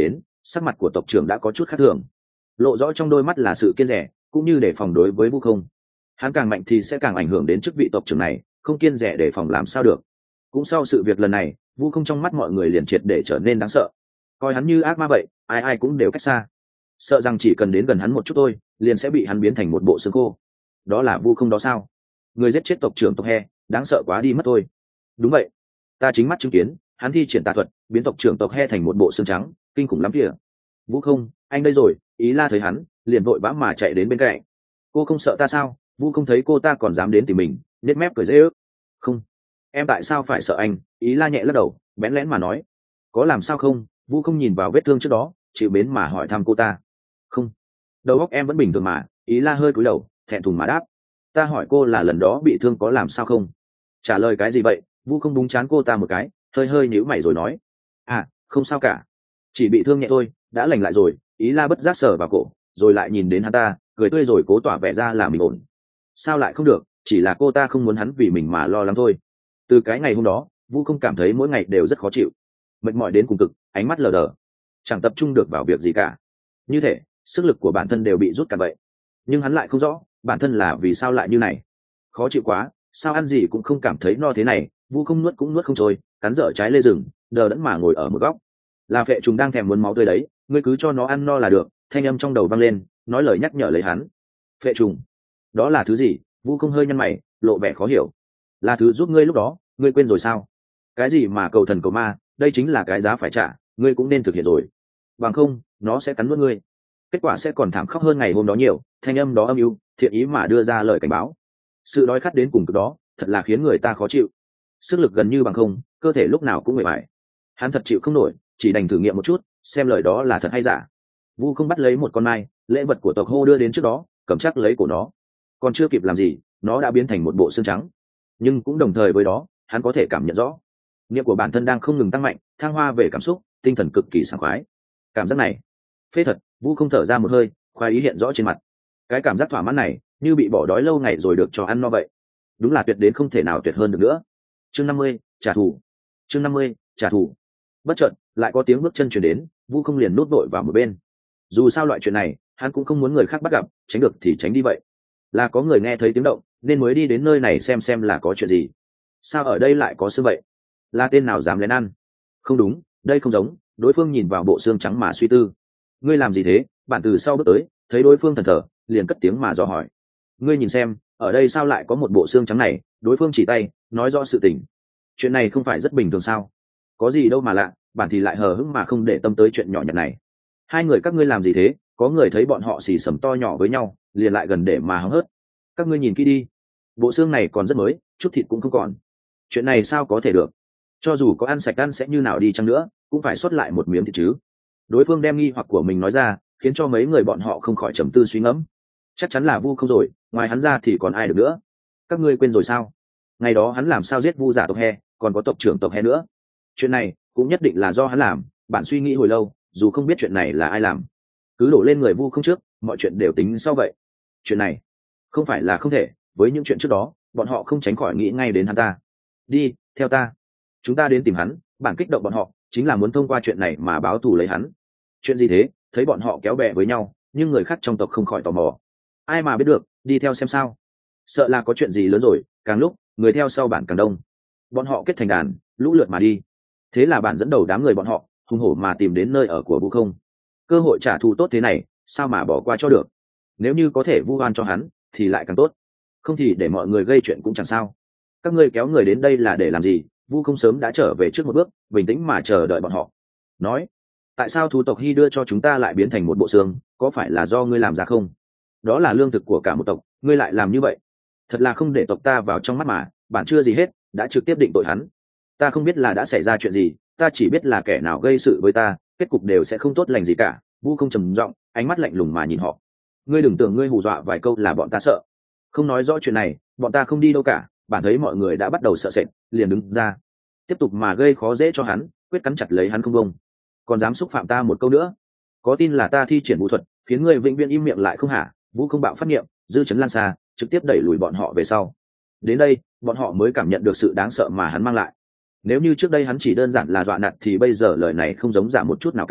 sắc mặt của tộc trưởng đã có chút khác thường, lộ rõ trong đôi mắt là sự kiên rẻ cũng như để phòng đối với Vu Không. Hắn càng mạnh thì sẽ càng ảnh hưởng đến chức vị tộc trưởng này, không kiên rẻ để phòng làm sao được. Cũng sau sự việc lần này, Vu Không trong mắt mọi người liền triệt để trở nên đáng sợ, coi hắn như ác ma vậy, ai ai cũng đều cách xa, sợ rằng chỉ cần đến gần hắn một chút thôi liền sẽ bị hắn biến thành một bộ xương khô. Đó là Vu Không đó sao? Người giết chết tộc trưởng tộc He, đáng sợ quá đi mất thôi. Đúng vậy, ta chính mắt chứng kiến hắn thi triển tà thuật biến tộc trưởng tộc He thành một bộ xương trắng, kinh khủng lắm kìa. Vu Không, anh đây rồi. Ý La thấy hắn liền vội vã mà chạy đến bên cạnh. Cô không sợ ta sao? Vu Không thấy cô ta còn dám đến tìm mình, nết mép cười dễ ước. Không, em tại sao phải sợ anh? Ý La nhẹ lắc đầu, bẽn lẽn mà nói. Có làm sao không? Vu Không nhìn vào vết thương trước đó, chịu mến mà hỏi thăm cô ta. Không, đầu óc em vẫn bình thường mà. Ý La hơi cúi đầu, thẹn thùng mà đáp. Ta hỏi cô là lần đó bị thương có làm sao không? Trả lời cái gì vậy? Vu Không búng chán cô ta một cái, hơi hơi nhíu mày rồi nói. À, không sao cả, chỉ bị thương nhẹ thôi, đã lành lại rồi. Ý La bất giác sờ vào cổ, rồi lại nhìn đến hắn ta, cười tươi rồi cố tỏ vẻ ra là mình ổn. Sao lại không được? Chỉ là cô ta không muốn hắn vì mình mà lo lắng thôi. Từ cái ngày hôm đó, Vu Không cảm thấy mỗi ngày đều rất khó chịu, mệt mỏi đến cùng cực, ánh mắt lờ đờ, chẳng tập trung được vào việc gì cả. Như thể sức lực của bản thân đều bị rút cạn vậy. Nhưng hắn lại không rõ bản thân là vì sao lại như này. Khó chịu quá, sao ăn gì cũng không cảm thấy no thế này. Vu Không nuốt cũng nuốt không trôi, cắn dở trái lê rừng, đờ đẫn mà ngồi ở một góc. Là phệ trùng đang thèm muốn máu tươi đấy, ngươi cứ cho nó ăn no là được. Thanh âm trong đầu vang lên, nói lời nhắc nhở lấy hắn. Phệ trùng? Đó là thứ gì? Vu Không hơi nhăn mày, lộ vẻ khó hiểu. Là thứ giúp ngươi lúc đó, ngươi quên rồi sao? Cái gì mà cầu thần cầu ma, đây chính là cái giá phải trả, ngươi cũng nên thực hiện rồi. Bằng không, nó sẽ cắn nuốt ngươi. Kết quả sẽ còn thảm khốc hơn ngày hôm đó nhiều. Thanh âm đó âm u, thiện ý mà đưa ra lời cảnh báo. Sự đói khát đến cùng cực đó, thật là khiến người ta khó chịu. Sức lực gần như bằng không, cơ thể lúc nào cũng mệt mỏi. Hắn thật chịu không nổi, chỉ đành thử nghiệm một chút, xem lời đó là thật hay giả. Vu Không bắt lấy một con mai, lễ vật của tộc Hô đưa đến trước đó, cầm chắc lấy cổ nó. Còn chưa kịp làm gì, nó đã biến thành một bộ xương trắng. Nhưng cũng đồng thời với đó, hắn có thể cảm nhận rõ niệm của bản thân đang không ngừng tăng mạnh, thăng hoa về cảm xúc, tinh thần cực kỳ sảng khoái. Cảm giác này phê thật. Vu Không thở ra một hơi, khoái ý hiện rõ trên mặt. Cái cảm giác thỏa mãn này như bị bỏ đói lâu ngày rồi được cho ăn no vậy. Đúng là tuyệt đến không thể nào tuyệt hơn được nữa. Chương 50, trả thù. Chương 50, trả thù. Bất chợt lại có tiếng bước chân truyền đến, Vu Không liền nút vội vào một bên. Dù sao loại chuyện này hắn cũng không muốn người khác bắt gặp, tránh được thì tránh đi vậy. Là có người nghe thấy tiếng động nên mới đi đến nơi này xem là có chuyện gì. Sao ở đây lại có xương vậy? Là tên nào dám lén ăn? Không đúng, đây không giống. Đối phương nhìn vào bộ xương trắng mà suy tư. Ngươi làm gì thế? Bạn từ sau bước tới, thấy đối phương thần thờ, liền cất tiếng mà dò hỏi. Ngươi nhìn xem, ở đây sao lại có một bộ xương trắng này? Đối phương chỉ tay, nói rõ sự tình. Chuyện này không phải rất bình thường sao? Có gì đâu mà lạ, bạn thì lại hờ hững mà không để tâm tới chuyện nhỏ nhặt này. Hai người các ngươi làm gì thế? Có người thấy bọn họ xì xầm to nhỏ với nhau, liền lại gần để mà hóng hớt. Các ngươi nhìn kỹ đi, bộ xương này còn rất mới, chút thịt cũng không còn. Chuyện này sao có thể được? Cho dù có ăn sạch ăn sẽ như nào đi chăng nữa, cũng phải xuất lại một miếng thịt chứ. Đối phương đem nghi hoặc của mình nói ra, khiến cho mấy người bọn họ không khỏi trầm tư suy ngẫm. Chắc chắn là Vu Không rồi, ngoài hắn ra thì còn ai được nữa. Các ngươi quên rồi sao? Ngày đó hắn làm sao giết Vu giả tộc He, còn có tộc trưởng tộc He nữa. Chuyện này cũng nhất định là do hắn làm. Bạn suy nghĩ hồi lâu, dù không biết chuyện này là ai làm, cứ đổ lên người Vu Không trước, mọi chuyện đều tính sau vậy. Chuyện này không phải là không thể, với những chuyện trước đó bọn họ không tránh khỏi nghĩ ngay đến hắn ta. Đi theo ta, chúng ta đến tìm hắn. Bản kích động bọn họ chính là muốn thông qua chuyện này mà báo thù lấy hắn. Chuyện gì thế? Thấy bọn họ kéo bè với nhau, nhưng người khác trong tộc không khỏi tò mò. Ai mà biết được, đi theo xem sao. Sợ là có chuyện gì lớn rồi. Càng lúc người theo sau bản càng đông, bọn họ kết thành đàn, lũ lượt mà đi. Thế là bản dẫn đầu đám người bọn họ hùng hổ mà tìm đến nơi ở của Vu Không. Cơ hội trả thù tốt thế này, sao mà bỏ qua cho được. Nếu như có thể vu oan cho hắn thì lại càng tốt, không thì để mọi người gây chuyện cũng chẳng sao. Các ngươi kéo người đến đây là để làm gì? Vu Không sớm đã trở về trước một bước, bình tĩnh mà chờ đợi bọn họ. Nói, tại sao thú tộc Hy đưa cho chúng ta lại biến thành một bộ xương? Có phải là do ngươi làm ra không? Đó là lương thực của cả một tộc, ngươi lại làm như vậy, thật là không để tộc ta vào trong mắt mà. Bản chưa gì hết đã trực tiếp định tội hắn. Ta không biết là đã xảy ra chuyện gì, ta chỉ biết là kẻ nào gây sự với ta, kết cục đều sẽ không tốt lành gì cả. Vu Không trầm giọng, ánh mắt lạnh lùng mà nhìn họ. Ngươi đừng tưởng ngươi hù dọa vài câu là bọn ta sợ. Không nói rõ chuyện này, bọn ta không đi đâu cả. Bản thấy mọi người đã bắt đầu sợ sệt, liền đứng ra, tiếp tục mà gây khó dễ cho hắn, quyết cắn chặt lấy hắn không bông. Còn dám xúc phạm ta một câu nữa, có tin là ta thi triển vũ thuật khiến ngươi vĩnh viễn im miệng lại không hả? Vũ Không bạo phát niệm, dư chấn lan xa, trực tiếp đẩy lùi bọn họ về sau. Đến đây bọn họ mới cảm nhận được sự đáng sợ mà hắn mang lại. Nếu như trước đây hắn chỉ đơn giản là dọa nạt thì bây giờ lời này không giống giả một chút nào cả.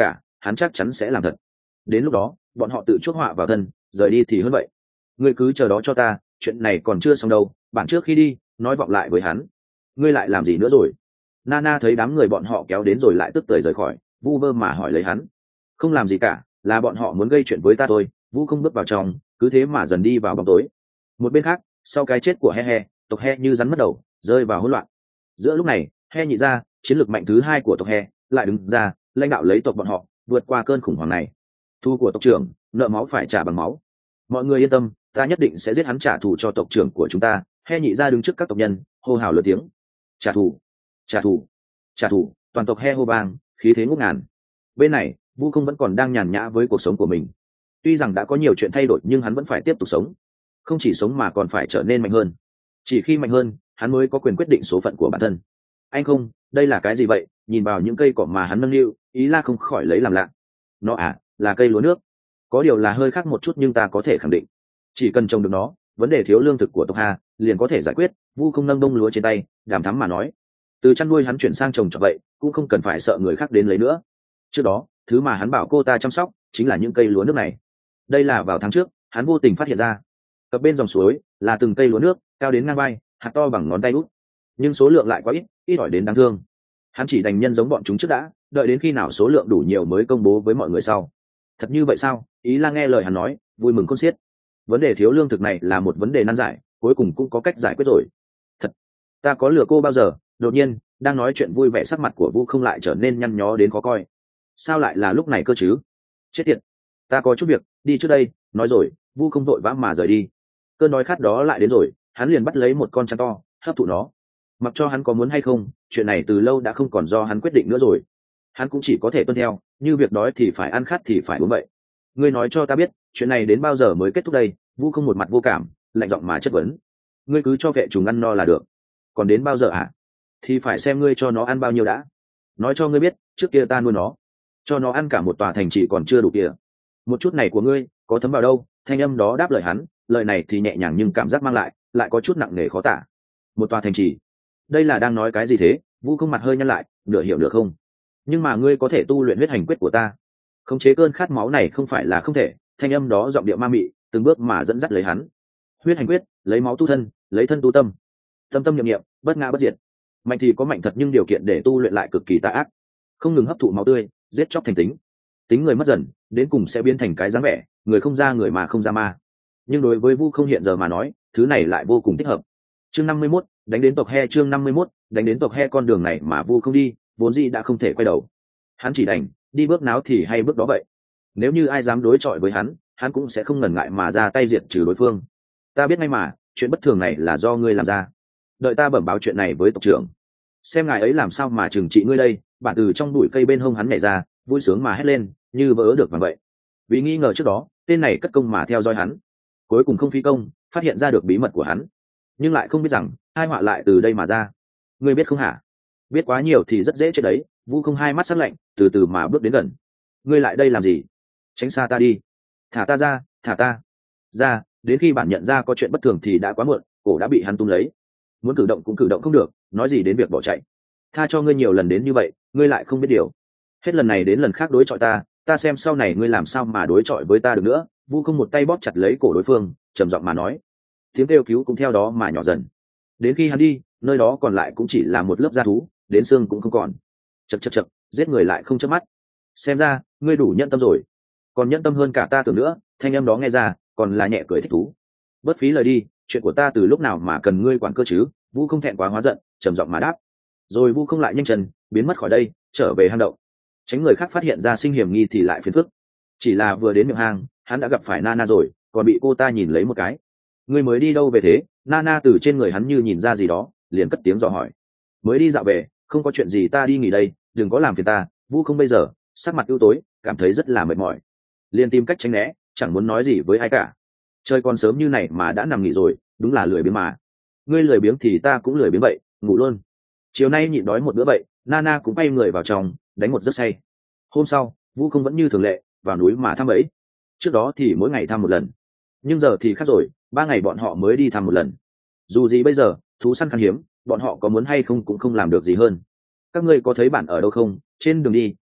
hắn chắc chắn sẽ làm thật. Đến lúc đó bọn họ tự chuốc họa vào thân, rời đi thì hơn vậy. Ngươi cứ chờ đó cho ta, chuyện này còn chưa xong đâu. Bạn trước khi đi nói vọng lại với hắn. Ngươi lại làm gì nữa rồi? Nana thấy đám người bọn họ kéo đến rồi lại tức tưởi rời khỏi, vu vơ mà hỏi lấy hắn. Không làm gì cả, là bọn họ muốn gây chuyện với ta thôi. Vu không bước vào trong, cứ thế mà dần đi vào bóng tối. Một bên khác, sau cái chết của He He, tộc He như rắn mất đầu, rơi vào hỗn loạn. Giữa lúc này, He nhị ra, chiến lược mạnh thứ hai của tộc He, lại đứng ra lãnh đạo lấy tộc bọn họ vượt qua cơn khủng hoảng này. Thu của tộc trưởng, nợ máu phải trả bằng máu. Mọi người yên tâm, ta nhất định sẽ giết hắn trả thù cho tộc trưởng của chúng ta. He nhị ra đứng trước các tộc nhân, hô hào lớn tiếng. Trả thù, trả thù, trả thù. Toàn tộc He hô vang, khí thế ngút ngàn. Bên này, Vu Không vẫn còn đang nhàn nhã với cuộc sống của mình. Tuy rằng đã có nhiều chuyện thay đổi nhưng hắn vẫn phải tiếp tục sống. Không chỉ sống mà còn phải trở nên mạnh hơn. Chỉ khi mạnh hơn, hắn mới có quyền quyết định số phận của bản thân. Anh không, đây là cái gì vậy? Nhìn vào những cây cỏ mà hắn nâng niu, Ý La không khỏi lấy làm lạ. Nó à, là cây lúa nước. Có điều là hơi khác một chút nhưng ta có thể khẳng định, chỉ cần trồng được nó, vấn đề thiếu lương thực của tộc Hà liền có thể giải quyết. Vu Không nâng bông lúa trên tay, đàm thắm mà nói. Từ chăn nuôi hắn chuyển sang trồng trọt vậy, cũng không cần phải sợ người khác đến lấy nữa. Trước đó, thứ mà hắn bảo cô ta chăm sóc chính là những cây lúa nước này. Đây là vào tháng trước, hắn vô tình phát hiện ra. Cập bên dòng suối là từng cây lúa nước, cao đến ngang vai, hạt to bằng ngón tay út. Nhưng số lượng lại quá ít, ít ỏi đến đáng thương. Hắn chỉ đành nhân giống bọn chúng trước đã, đợi đến khi nào số lượng đủ nhiều mới công bố với mọi người sau. Thật như vậy sao? Ý là nghe lời hắn nói, vui mừng khôn xiết. Vấn đề thiếu lương thực này là một vấn đề nan giải, cuối cùng cũng có cách giải quyết rồi. Thật, ta có lừa cô bao giờ? Đột nhiên, đang nói chuyện vui vẻ sắc mặt của Vu Không lại trở nên nhăn nhó đến khó coi. Sao lại là lúc này cơ chứ? Chết tiệt, ta có chút việc, đi trước đây. Nói rồi, Vu Không vội vã mà rời đi. Cơn đói khát đó lại đến rồi, hắn liền bắt lấy một con chăn to, hấp thụ nó. Mặc cho hắn có muốn hay không, chuyện này từ lâu đã không còn do hắn quyết định nữa rồi. Hắn cũng chỉ có thể tuân theo, như việc đói thì phải ăn, khát thì phải uống vậy. Ngươi nói cho ta biết, chuyện này đến bao giờ mới kết thúc đây? Vu Không một mặt vô cảm, lạnh giọng mà chất vấn. Ngươi cứ cho vệ trùng ăn no là được. Còn đến bao giờ hả? Thì phải xem ngươi cho nó ăn bao nhiêu đã. Nói cho ngươi biết, trước kia ta nuôi nó, cho nó ăn cả một tòa thành trì còn chưa đủ kìa. Một chút này của ngươi có thấm vào đâu? Thanh âm đó đáp lời hắn, lời này thì nhẹ nhàng nhưng cảm giác mang lại có chút nặng nề khó tả. Một tòa thành trì, đây là đang nói cái gì thế? Vu Không mặt hơi nhăn lại, nửa hiểu được không? Nhưng mà ngươi có thể tu luyện huyết hành quyết của ta, khống chế cơn khát máu này không phải là không thể. Thanh âm đó giọng điệu ma mị, từng bước mà dẫn dắt lấy hắn. Huyết hành quyết, lấy máu tu thân, lấy thân tu tâm, tâm tâm niệm niệm, bất ngã bất diệt. Mạnh thì có mạnh thật nhưng điều kiện để tu luyện lại cực kỳ tà ác. Không ngừng hấp thụ máu tươi, giết chóc thành tính. Tính người mất dần, đến cùng sẽ biến thành cái dáng vẻ người không ra người mà không ra ma. Nhưng đối với Vu Không hiện giờ mà nói, thứ này lại vô cùng thích hợp. Chương 51, đánh đến tộc He. Chương 51, đánh đến tộc He. Con đường này mà Vu Không đi, vốn dĩ đã không thể quay đầu. Hắn chỉ đành đi bước nào thì hay bước đó vậy. Nếu như ai dám đối chọi với hắn cũng sẽ không ngần ngại mà ra tay diệt trừ đối phương. Ta biết ngay mà, chuyện bất thường này là do ngươi làm ra. Đợi ta bẩm báo chuyện này với tộc trưởng, xem ngài ấy làm sao mà trừng trị ngươi đây. Bản từ trong bụi cây bên hông hắn nhảy ra, vui sướng mà hét lên, như vỡ được vàng vậy. Vì nghi ngờ trước đó, tên này cất công mà theo dõi hắn, cuối cùng không phi công, phát hiện ra được bí mật của hắn, nhưng lại không biết rằng hai họa lại từ đây mà ra. Ngươi biết không hả? Biết quá nhiều thì rất dễ chết đấy. Vu Không hai mắt sắc lạnh, từ từ mà bước đến gần. Ngươi lại đây làm gì? Tránh xa ta đi. Thả ta ra, thả ta ra. Đến khi bản nhận ra có chuyện bất thường thì đã quá muộn, cổ đã bị hắn tung lấy. Muốn cử động cũng cử động không được, nói gì đến việc bỏ chạy. Tha cho ngươi nhiều lần đến như vậy, ngươi lại không biết điều. Hết lần này đến lần khác đối chọi ta xem sau này ngươi làm sao mà đối chọi với ta được nữa. Vu Không một tay bóp chặt lấy cổ đối phương, trầm giọng mà nói. Tiếng kêu cứu cũng theo đó mà nhỏ dần. Đến khi hắn đi, nơi đó còn lại cũng chỉ là một lớp da thú, đến xương cũng không còn. Chậc, giết người lại không chớp mắt. Xem ra ngươi đủ nhẫn tâm rồi, còn nhẫn tâm hơn cả ta tưởng nữa. Thanh âm đó nghe ra còn là nhẹ cười thích thú. Bất phí lời đi, chuyện của ta từ lúc nào mà cần ngươi quản cơ chứ? Vu Không thẹn quá hóa giận, trầm giọng mà đáp. Rồi Vu Không lại nhanh chân biến mất khỏi đây, trở về hang động. Tránh người khác phát hiện ra sinh hiểm nghi thì lại phiền phức. Chỉ là vừa đến miệng hang, hắn đã gặp phải Nana rồi, còn bị cô ta nhìn lấy một cái. Ngươi mới đi đâu về thế? Nana từ trên người hắn như nhìn ra gì đó, liền cất tiếng dò hỏi. Mới đi dạo về, không có chuyện gì, ta đi nghỉ đây, đừng có làm phiền ta. Vu Không bây giờ sắc mặt ưu tối, cảm thấy rất là mệt mỏi, liền tìm cách tránh né, chẳng muốn nói gì với ai cả. Trời còn sớm như này mà đã nằm nghỉ rồi, đúng là lười biếng mà. Ngươi lười biếng thì ta cũng lười biếng vậy, ngủ luôn. Chiều nay nhịn đói một bữa vậy. Nana cũng bay người vào trong, đánh một giấc say. Hôm sau, Vu Không vẫn như thường lệ, vào núi mà thăm bẫy. Trước đó thì mỗi ngày thăm một lần, nhưng giờ thì khác rồi, 3 ngày bọn họ mới đi thăm một lần. Dù gì bây giờ thú săn khan hiếm, bọn họ có muốn hay không cũng không làm được gì hơn. Các ngươi có thấy bản ở đâu không? Trên đường đi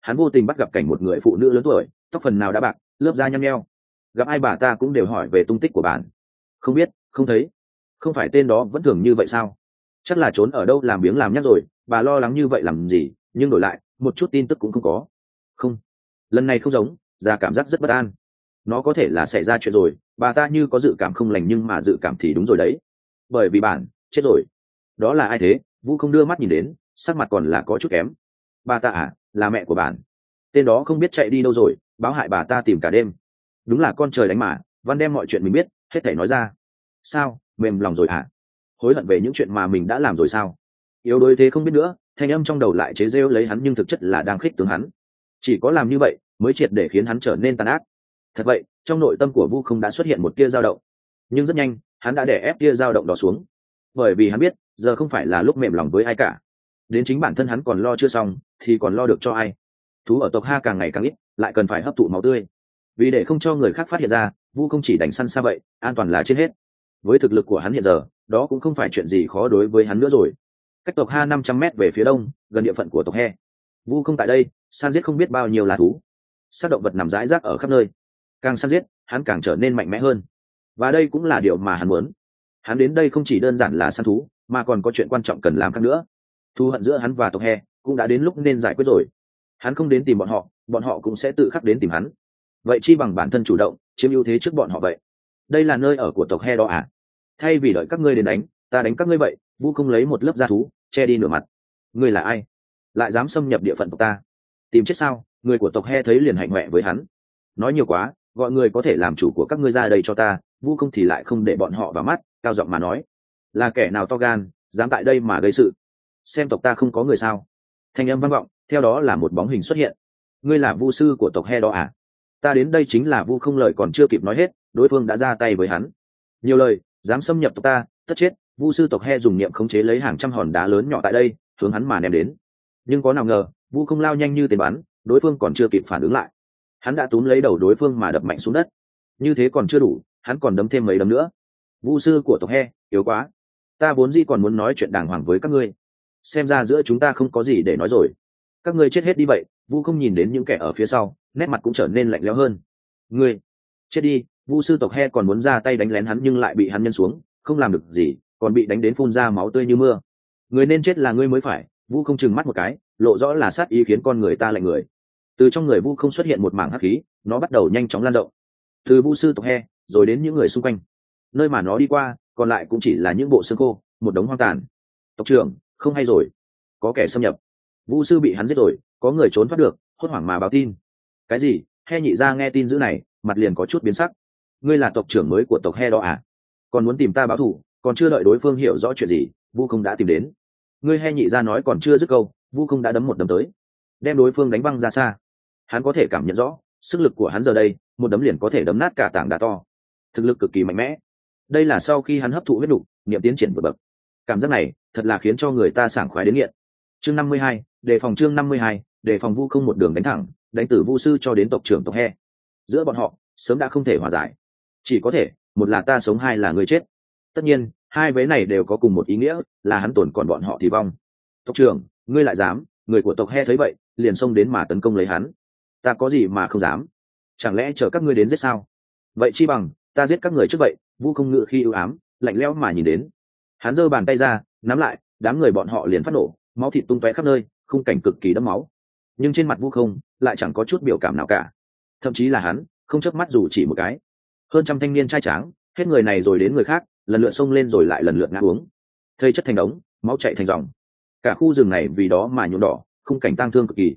hắn vô tình bắt gặp cảnh một người phụ nữ lớn tuổi, tóc phần nào đã bạc, lớp da nhăn nheo. Gặp ai bà ta cũng đều hỏi về tung tích của bạn. Không biết, không thấy. Không phải tên đó vẫn thường như vậy sao? Chắc là trốn ở đâu làm biếng làm nhác rồi, bà lo lắng như vậy làm gì, nhưng đổi lại một chút tin tức cũng không có. Không, lần này không giống, ra cảm giác rất bất an. Nó có thể là xảy ra chuyện rồi, bà ta như có dự cảm không lành, nhưng mà dự cảm thì đúng rồi đấy. Bởi vì bạn chết rồi. Đó là ai thế? Vũ không đưa mắt nhìn đến, sắc mặt còn là có chút kém. Bà ta à, là mẹ của bạn. Tên đó không biết chạy đi đâu rồi, báo hại bà ta tìm cả đêm. Đúng là con trời đánh mà, Văn đem mọi chuyện mình biết hết thảy nói ra. Sao, mềm lòng rồi hả? Hối hận về những chuyện mà mình đã làm rồi sao? Yếu đuối thế không biết nữa, thanh âm trong đầu lại chế rêu lấy hắn, nhưng thực chất là đang khích tướng hắn. Chỉ có làm như vậy mới triệt để khiến hắn trở nên tàn ác. Thật vậy, trong nội tâm của Vu không đã xuất hiện một tia dao động, nhưng rất nhanh hắn đã đè ép tia dao động đó xuống, bởi vì hắn biết giờ không phải là lúc mềm lòng với ai cả. Đến chính bản thân hắn còn lo chưa xong thì còn lo được cho ai? Thú ở tộc Ha càng ngày càng ít, lại cần phải hấp thụ máu tươi. Vì để không cho người khác phát hiện ra, Vu không chỉ đánh săn xa vậy, an toàn là trên hết. Với thực lực của hắn hiện giờ, đó cũng không phải chuyện gì khó đối với hắn nữa rồi. Cách tộc Ha 500 m về phía đông, gần địa phận của tộc He, Vu không tại đây săn giết không biết bao nhiêu là thú. Sát động vật nằm rải rác ở khắp nơi, càng săn giết hắn càng trở nên mạnh mẽ hơn, và đây cũng là điều mà hắn muốn. Hắn đến đây không chỉ đơn giản là săn thú, mà còn có chuyện quan trọng cần làm khác nữa. Thù hận giữa hắn và tộc He cũng đã đến lúc nên giải quyết rồi. Hắn không đến tìm bọn họ cũng sẽ tự khắc đến tìm hắn. Vậy chi bằng bản thân chủ động chiếm ưu thế trước bọn họ vậy. Đây là nơi ở của tộc He đó à? Thay vì đợi các ngươi đến đánh, ta đánh các ngươi vậy. Vu không lấy một lớp da thú che đi nửa mặt. Ngươi là ai, lại dám xâm nhập địa phận tộc ta? Tìm chết sao? Người của tộc He thấy liền hạnh hoẹ với hắn. Nói nhiều quá, gọi người có thể làm chủ của các ngươi ra đây cho ta. Vu không thì lại không để bọn họ vào mắt, cao giọng mà nói: là kẻ nào to gan, dám tại đây mà gây sự? Xem tộc ta không có người sao? Thanh âm vang vọng, theo đó là một bóng hình xuất hiện. Ngươi là Vu sư của tộc He đó à? Ta đến đây chính là Vu không. Lời còn chưa kịp nói hết, đối phương đã ra tay với hắn. Nhiều lời, dám xâm nhập tộc ta, tất chết. Vu sư tộc He dùng niệm khống chế lấy hàng trăm hòn đá lớn nhỏ tại đây, hướng hắn mà ném đến. Nhưng có nào ngờ, Vu không lao nhanh như tên bắn, đối phương còn chưa kịp phản ứng lại, hắn đã túm lấy đầu đối phương mà đập mạnh xuống đất. Như thế còn chưa đủ, hắn còn đấm thêm mấy đấm nữa. Vu sư của tộc He yếu quá, ta vốn dĩ còn muốn nói chuyện đàng hoàng với các ngươi, xem ra giữa chúng ta không có gì để nói rồi. Các ngươi chết hết đi vậy. Vu không nhìn đến những kẻ ở phía sau, nét mặt cũng trở nên lạnh lẽo hơn. Ngươi chết đi. Vu sư tộc He còn muốn ra tay đánh lén hắn, nhưng lại bị hắn nhân xuống, không làm được gì, còn bị đánh đến phun ra máu tươi như mưa. Người nên chết là ngươi mới phải. Vu không chừng mắt một cái, lộ rõ là sát ý khiến con người ta lạnh người. Từ trong người Vu không xuất hiện một mảng hắc khí, nó bắt đầu nhanh chóng lan rộng, từ Vu sư tộc He rồi đến những người xung quanh. Nơi mà nó đi qua còn lại cũng chỉ là những bộ xương khô, một đống hoang tàn. Tộc trưởng, không hay rồi, có kẻ xâm nhập. Vu sư bị hắn giết rồi, có người trốn thoát được, hốt hoảng mà báo tin. Cái gì? He nhị ra nghe tin dữ này, mặt liền có chút biến sắc. Ngươi là tộc trưởng mới của tộc He đó à? Còn muốn tìm ta báo thù? Còn chưa đợi đối phương hiểu rõ chuyện gì, Vu không đã tìm đến. Ngươi He nhị ra nói còn chưa dứt câu, Vu không đã đấm một đấm tới, đem đối phương đánh văng ra xa. Hắn có thể cảm nhận rõ sức lực của hắn giờ đây, một đấm liền có thể đấm nát cả tảng đá to. Thực lực cực kỳ mạnh mẽ. Đây là sau khi hắn hấp thụ huyết nục, niệm tiến triển vượt bậc. Cảm giác này thật là khiến cho người ta sảng khoái đến nghiện. Chương 52, đề phòng. Chương 52, đề phòng. Vu không một đường đánh thẳng, đánh từ Vu sư cho đến tộc trưởng tộc He. Giữa bọn họ sớm đã không thể hòa giải, chỉ có thể một là ta sống, hai là người chết. Tất nhiên hai vế này đều có cùng một ý nghĩa, là hắn tổn còn bọn họ thì vong. Tộc trưởng, ngươi lại dám? Người của tộc He thấy vậy liền xông đến mà tấn công lấy hắn. Ta có gì mà không dám? Chẳng lẽ chờ các ngươi đến giết sao? Vậy chi bằng ta giết các người trước vậy. Vu không ngự khi ưu ám, lạnh lẽo mà nhìn đến. Hắn giơ bàn tay ra nắm lại, đám người bọn họ liền phát nổ, máu thịt tung tóe khắp nơi, khung cảnh cực kỳ đẫm máu. Nhưng trên mặt Vu không lại chẳng có chút biểu cảm nào cả, thậm chí là hắn không chớp mắt dù chỉ một cái. Hơn trăm thanh niên trai tráng, hết người này rồi đến người khác, lần lượt xông lên rồi lại lần lượt ngã uống, thây chất thành đống, máu chảy thành dòng. Cả khu rừng này vì đó mà nhuộm đỏ, khung cảnh tang thương cực kỳ.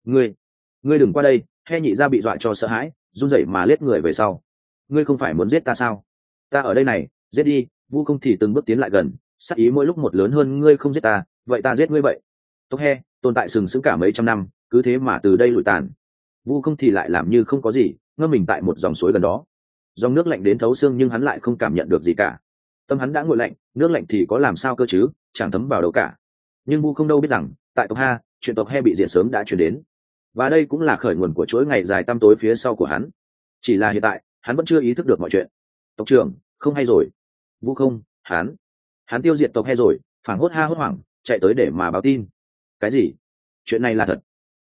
Ngươi đừng qua đây. He nhị ra bị dọa cho sợ hãi, run rẩy mà lết người về sau. Ngươi không phải muốn giết ta sao? Ta ở đây này, giết đi. Vu không thì từng bước tiến lại gần, sắc ý mỗi lúc một lớn hơn. Ngươi không giết ta, vậy ta giết ngươi vậy. Tộc He tồn tại sừng sững cả mấy trăm năm, cứ thế mà từ đây lụi tàn. Vu không thì lại làm như không có gì, ngâm mình tại một dòng suối gần đó. Dòng nước lạnh đến thấu xương nhưng hắn lại không cảm nhận được gì cả. Tâm hắn đã nguội lạnh, nước lạnh thì có làm sao cơ chứ, chẳng thấm vào đâu cả. Nhưng Vu không đâu biết rằng, tại tộc Ha, chuyện tộc He bị diệt sớm đã truyền đến, và đây cũng là khởi nguồn của chuỗi ngày dài tăm tối phía sau của hắn. Chỉ là hiện tại hắn vẫn chưa ý thức được mọi chuyện. Tộc trưởng, không hay rồi. Vu không, hắn tiêu diệt tộc He rồi. Phảng hốt hoảng chạy tới để mà báo tin. Cái gì? Chuyện này là thật?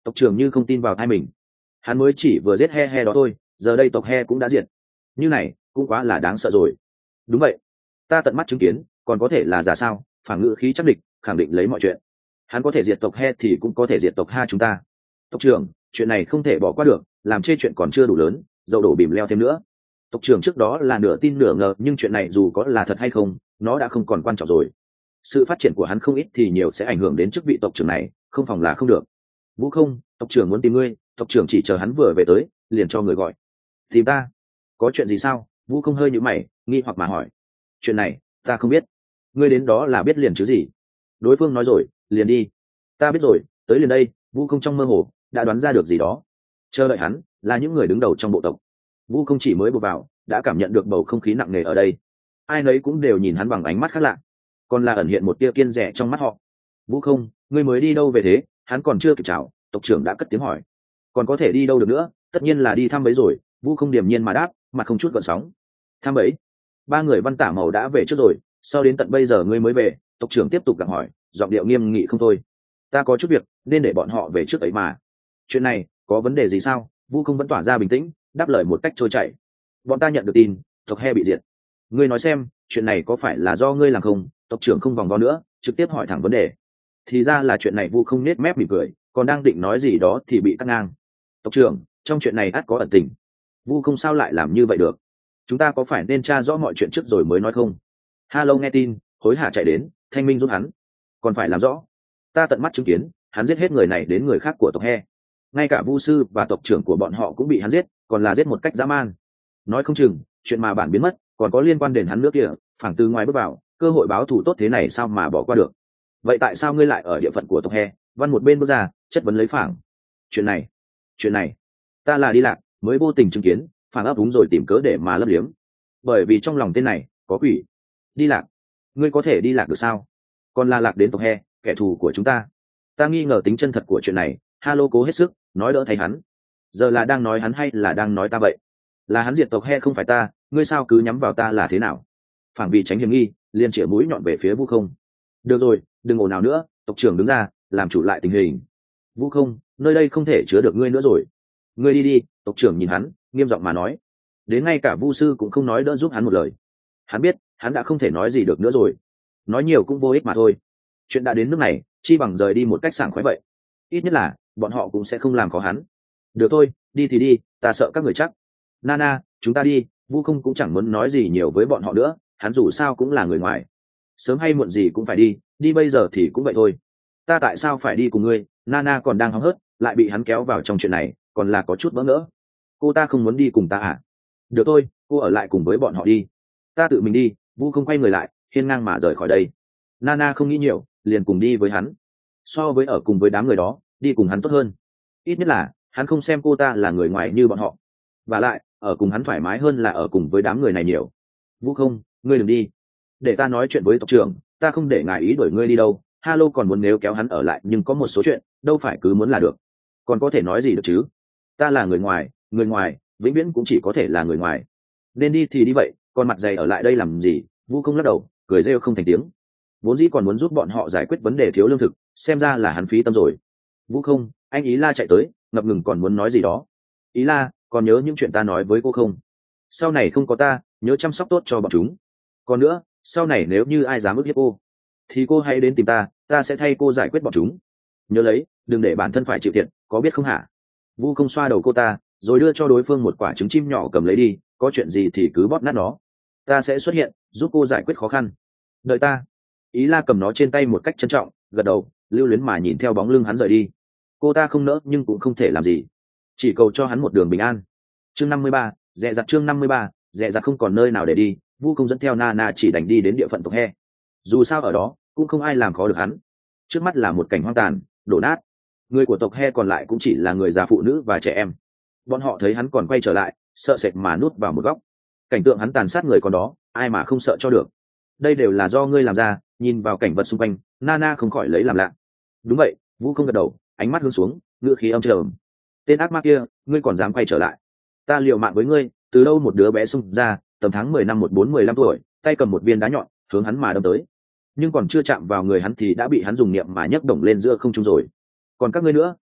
Tộc trưởng như không tin vào thai mình. Hắn mới chỉ vừa giết he đó thôi, giờ đây tộc he cũng đã diệt. Như này cũng quá là đáng sợ rồi. Đúng vậy, ta tận mắt chứng kiến, còn có thể là giả sao? Phản ngữ khí chắc địch, khẳng định lấy mọi chuyện. Hắn có thể diệt tộc he thì cũng có thể diệt tộc ha chúng ta. Tộc trưởng, chuyện này không thể bỏ qua được, làm chê chuyện còn chưa đủ lớn, dầu đổ bìm leo thêm nữa. Tộc trưởng trước đó là nửa tin nửa ngờ, nhưng chuyện này dù có là thật hay không, nó đã không còn quan trọng rồi. Sự phát triển của hắn không ít thì nhiều sẽ ảnh hưởng đến chức vị tộc trưởng này, không phòng là không được. Vũ không, tộc trưởng muốn tìm ngươi. Tộc trưởng chỉ chờ hắn vừa về tới, liền cho người gọi. Tìm ta? Có chuyện gì sao? Vũ không hơi nhíu mày, nghi hoặc mà hỏi. Chuyện này ta không biết. Ngươi đến đó là biết liền chứ gì? Đối phương nói rồi, liền đi. Ta biết rồi, tới liền đây. Vũ không trong mơ hồ đã đoán ra được gì đó. Chờ đợi hắn là những người đứng đầu trong bộ tộc. Vũ không chỉ mới bước vào đã cảm nhận được bầu không khí nặng nề ở đây. Ai nấy cũng đều nhìn hắn bằng ánh mắt khác lạ, còn là ẩn hiện một tia kiên rẻ trong mắt họ. Vũ không, ngươi mới đi đâu về thế? Hắn còn chưa kịp chào, tộc trưởng đã cất tiếng hỏi. Còn có thể đi đâu được nữa, tất nhiên là đi thăm bấy rồi. Vũ không điềm nhiên mà đáp, mà không chút gợn sóng. Thăm bấy? Ba người Văn Tả Màu đã về trước rồi, sau đến tận bây giờ ngươi mới về? Tộc trưởng tiếp tục gặng hỏi, giọng điệu nghiêm nghị không thôi. Ta có chút việc nên để bọn họ về trước ấy mà. Chuyện này có vấn đề gì sao? Vũ không vẫn tỏa ra bình tĩnh, đáp lời một cách trôi chảy. Bọn ta nhận được tin tộc he bị diệt. Ngươi nói xem, chuyện này có phải là do ngươi làm không? Tộc trưởng không vòng vo nữa, trực tiếp hỏi thẳng vấn đề. Thì ra là chuyện này. Vũ không nết mép mỉm cười, còn đang định nói gì đó thì bị cắt ngang. Tộc trưởng, trong chuyện này ắt có ẩn tình. Vũ không sao lại làm như vậy được? Chúng ta có phải nên tra rõ mọi chuyện trước rồi mới nói không? Hello nghe tin, hối hả chạy đến, thanh minh giúp hắn. Còn phải làm rõ. Ta tận mắt chứng kiến, hắn giết hết người này đến người khác của tộc he. Ngay cả vu sư và tộc trưởng của bọn họ cũng bị hắn giết, còn là giết một cách dã man. Nói không chừng chuyện mà bản biến mất còn có liên quan đến hắn nữa kìa. Phảng từ ngoài bước vào, cơ hội báo thù tốt thế này sao mà bỏ qua được? Vậy tại sao ngươi lại ở địa phận của tộc he? Văn một bên bước ra, chất vấn lấy Phảng. Chuyện này ta là đi lạc, mới vô tình chứng kiến. Phảng ấp úng rồi tìm cớ để mà lấp liếm. Bởi vì trong lòng tên này có quỷ. Đi lạc? Ngươi có thể đi lạc được sao? Còn là lạc đến tộc he, kẻ thù của chúng ta. Ta nghi ngờ tính chân thật của chuyện này. Halo cố hết sức nói đỡ thay hắn. Giờ là đang nói hắn hay là đang nói ta vậy? Là hắn diệt tộc he không phải ta, ngươi sao cứ nhắm vào ta là thế nào? Phảng vì tránh hiểm nghi, liền chĩa mũi nhọn về phía Vũ không. Được rồi, đừng ồn nào nữa. Tộc trưởng đứng ra làm chủ lại tình hình. Vũ không, nơi đây không thể chứa được ngươi nữa rồi. Ngươi đi đi. Tộc trưởng nhìn hắn, nghiêm giọng mà nói. Đến ngay cả vu sư cũng không nói đỡ giúp hắn một lời. Hắn biết hắn đã không thể nói gì được nữa rồi, nói nhiều cũng vô ích mà thôi. Chuyện đã đến nước này, chi bằng rời đi một cách sảng khoái vậy. Ít nhất là bọn họ cũng sẽ không làm khó hắn. Được thôi, đi thì đi, ta sợ các người chắc. Nana, chúng ta đi. Vu không cũng chẳng muốn nói gì nhiều với bọn họ nữa, hắn dù sao cũng là người ngoài, sớm hay muộn gì cũng phải đi, đi bây giờ thì cũng vậy thôi. Ta tại sao phải đi cùng ngươi? Nana còn đang hóng hớt, lại bị hắn kéo vào trong chuyện này, còn là có chút bỡ ngỡ. Cô ta không muốn đi cùng ta à? Được thôi, cô ở lại cùng với bọn họ đi, ta tự mình đi. Vu không quay người lại, hiên ngang mà rời khỏi đây. Nana không nghĩ nhiều, liền cùng đi với hắn. So với ở cùng với đám người đó, đi cùng hắn tốt hơn. Ít nhất là hắn không xem cô ta là người ngoài như bọn họ. Và lại ở cùng hắn thoải mái hơn là ở cùng với đám người này nhiều. Vũ không, ngươi đừng đi, để ta nói chuyện với tộc trưởng. Ta không để ngài ý đuổi ngươi đi đâu. Halo còn muốn nếu kéo hắn ở lại, nhưng có một số chuyện đâu phải cứ muốn là được. Còn có thể nói gì được chứ? Ta là người ngoài, người ngoài vĩnh viễn cũng chỉ có thể là người ngoài. Nên đi thì đi vậy, còn mặt dày ở lại đây làm gì? Vũ không lắc đầu, cười rêu không thành tiếng. Vốn dĩ còn muốn giúp bọn họ giải quyết vấn đề thiếu lương thực, xem ra là hắn phí tâm rồi. Vũ không, anh Ý La chạy tới, ngập ngừng còn muốn nói gì đó. Ý La, còn nhớ những chuyện ta nói với cô không? Sau này không có ta, nhớ chăm sóc tốt cho bọn chúng. Còn nữa, sau này nếu như ai dám ức hiếp cô, thì cô hãy đến tìm ta, ta sẽ thay cô giải quyết bọn chúng. Nhớ lấy, đừng để bản thân phải chịu thiệt, có biết không hả? Vu không xoa đầu cô ta, rồi đưa cho đối phương một quả trứng chim nhỏ, cầm lấy đi, có chuyện gì thì cứ bóp nát nó, ta sẽ xuất hiện giúp cô giải quyết khó khăn. Đợi ta. Ý La cầm nó trên tay một cách trân trọng, gật đầu, lưu luyến mà nhìn theo bóng lưng hắn rời đi. Cô ta không nỡ nhưng cũng không thể làm gì, chỉ cầu cho hắn một đường bình an. Chương 53, dè dặt. Chương 53, dè dặt không còn nơi nào để đi. Vu không dẫn theo Nana chỉ đành đi đến địa phận tộc he. Dù sao ở đó cũng không ai làm khó được hắn. Trước mắt là một cảnh hoang tàn, đổ nát. Người của tộc he còn lại cũng chỉ là người già, phụ nữ và trẻ em. Bọn họ thấy hắn còn quay trở lại, sợ sệt mà núp vào một góc. Cảnh tượng hắn tàn sát người còn đó, ai mà không sợ cho được. Đây đều là do ngươi làm ra. Nhìn vào cảnh vật xung quanh, Nana không khỏi lấy làm lạ. Đúng vậy. Vũ không gật đầu, ánh mắt hướng xuống, ngữ khí âm trầm. Tên ác ma kia, ngươi còn dám quay trở lại? Ta liều mạng với ngươi. Từ đâu một đứa bé xung ra, tầm tháng 10 năm 14-15 tuổi, tay cầm một viên đá nhọn, hướng hắn mà đâm tới. Nhưng còn chưa chạm vào người hắn thì đã bị hắn dùng niệm mà nhấc đồng lên giữa không trung rồi. Còn các ngươi nữa,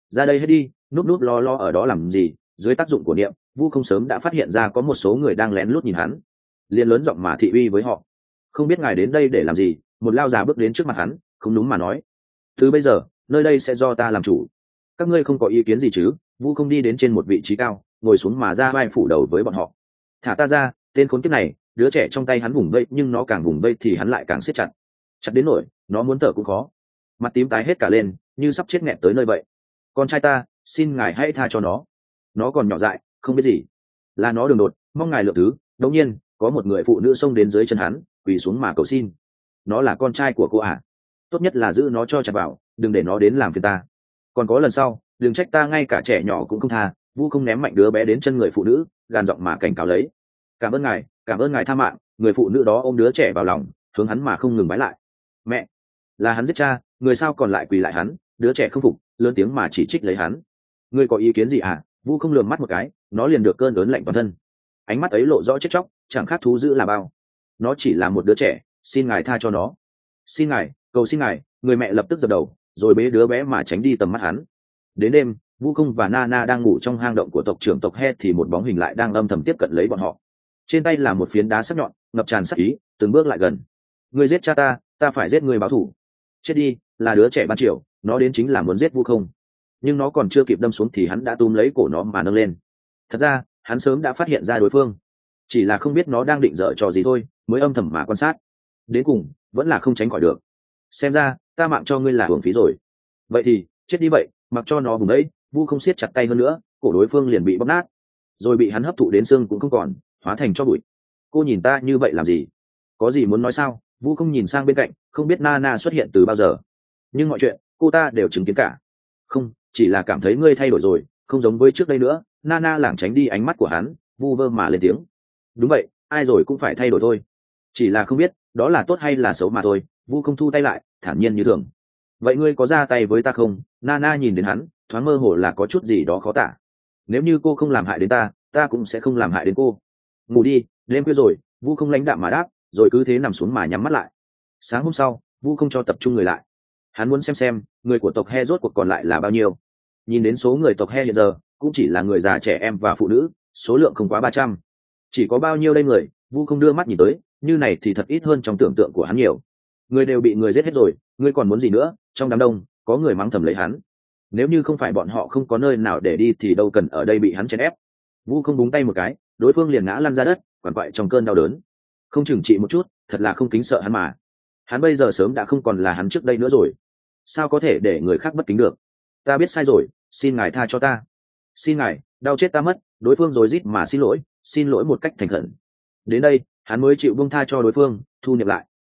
ra đây hết đi, núp núp lo lo ở đó làm gì? Dưới tác dụng của niệm, Vu không sớm đã phát hiện ra có một số người đang lén lút nhìn hắn, liền lớn giọng mà thị uy với họ. Không biết ngài đến đây để làm gì? Một lao già bước đến trước mặt hắn, không đúng mà nói: từ bây giờ nơi đây sẽ do ta làm chủ, các ngươi không có ý kiến gì chứ? Vu không đi đến trên một vị trí cao, ngồi xuống mà ra vai phủ đầu với bọn họ. Thả ta ra, tên khốn kiếp này! Đứa trẻ trong tay hắn vùng vây, nhưng nó càng vùng vây thì hắn lại càng siết chặt, chặt đến nỗi nó muốn thở cũng khó, mặt tím tái hết cả lên, như sắp chết nghẹn tới nơi vậy. Con trai ta, xin ngài hãy tha cho nó còn nhỏ dại, không biết gì. Là nó đường đột, mong ngài lượng thứ. Đột nhiên có một người phụ nữ xông đến dưới chân hắn, quỳ xuống mà cầu xin. Nó là con trai của cô à? Tốt nhất là giữ nó cho chặt vào, đừng để nó đến làm phiền ta. Còn có lần sau đừng trách ta, ngay cả trẻ nhỏ cũng không tha. Vu không ném mạnh đứa bé đến chân người phụ nữ, gàn giọng mà cảnh cáo lấy: cảm ơn ngài tha mạng. Người phụ nữ đó ôm đứa trẻ vào lòng, hướng hắn mà không ngừng bái lại. Mẹ, là hắn giết cha, người sao còn lại quỳ lại hắn? Đứa trẻ không phục, lớn tiếng mà chỉ trích lấy hắn. Ngươi có ý kiến gì à? Vu không lườm mắt một cái, nó liền được cơn ớn lạnh toàn thân, ánh mắt ấy lộ rõ chết chóc, chẳng khác thú dữ là bao. Nó chỉ là một đứa trẻ, xin ngài tha cho nó, xin ngài, cầu xin ngài. Người mẹ lập tức dập đầu, rồi bế đứa bé mà tránh đi tầm mắt hắn. Đến đêm, Vu không và Nana đang ngủ trong hang động của tộc trưởng tộc He thì một bóng hình lại đang âm thầm tiếp cận lấy bọn họ. Trên tay là một phiến đá sắc nhọn, ngập tràn sát ý, từng bước lại gần. Ngươi giết cha ta, ta phải giết ngươi báo thù. Chết đi! Là đứa trẻ ban chiều, nó đến chính là muốn giết Vu không, nhưng nó còn chưa kịp đâm xuống thì hắn đã túm lấy cổ nó mà nâng lên. Thật ra hắn sớm đã phát hiện ra đối phương, chỉ là không biết nó đang định dở trò gì thôi, mới âm thầm mà quan sát. Đến cùng vẫn là không tránh khỏi được. Xem ra ta mạng cho ngươi là hưởng phí rồi. Vậy thì chết đi vậy, mặc cho nó vùng ấy. Vu không siết chặt tay hơn nữa, cổ đối phương liền bị bóp nát, rồi bị hắn hấp thụ đến xương cũng không còn, hóa thành cho bụi. Cô nhìn ta như vậy làm gì? Có gì muốn nói sao? Vu không nhìn sang bên cạnh, không biết Nana xuất hiện từ bao giờ, nhưng mọi chuyện cô ta đều chứng kiến cả. Không, chỉ là cảm thấy ngươi thay đổi rồi, không giống với trước đây nữa. Nana lảng tránh đi ánh mắt của hắn, vu vơ mà lên tiếng: đúng vậy, ai rồi cũng phải thay đổi thôi, chỉ là không biết đó là tốt hay là xấu mà thôi. Vu không thu tay lại, thản nhiên như thường: vậy ngươi có ra tay với ta không? Nana nhìn đến hắn, thoáng mơ hồ là có chút gì đó khó tả. Nếu như cô không làm hại đến ta, ta cũng sẽ không làm hại đến cô. Ngủ đi, đêm khuya rồi. Vu không lãnh đạm mà đáp, rồi cứ thế nằm xuống mà nhắm mắt lại. Sáng hôm sau, Vu không cho tập trung người lại, hắn muốn xem người của tộc He rốt cuộc còn lại là bao nhiêu. Nhìn đến số người tộc He hiện giờ cũng chỉ là người già, trẻ em và phụ nữ, số lượng không quá 300. Chỉ có bao nhiêu đây người? Vu không đưa mắt nhìn tới, như này thì thật ít hơn trong tưởng tượng của hắn nhiều. Người đều bị người giết hết rồi, ngươi còn muốn gì nữa? Trong đám đông có người mắng thầm lấy hắn. Nếu như không phải bọn họ không có nơi nào để đi thì đâu cần ở đây bị hắn chèn ép. Vu không búng tay một cái, đối phương liền ngã lăn ra đất, quằn quại trong cơn đau đớn. Không chừng trị một chút, thật là không kính sợ hắn mà. Hắn bây giờ sớm đã không còn là hắn trước đây nữa rồi, sao có thể để người khác bất kính được? Ta biết sai rồi, xin ngài tha cho ta. Xin ngài, đau chết ta mất. Đối phương rối rít mà xin lỗi một cách thành khẩn. Đến đây hắn mới chịu buông tha cho đối phương, thu nhập lại.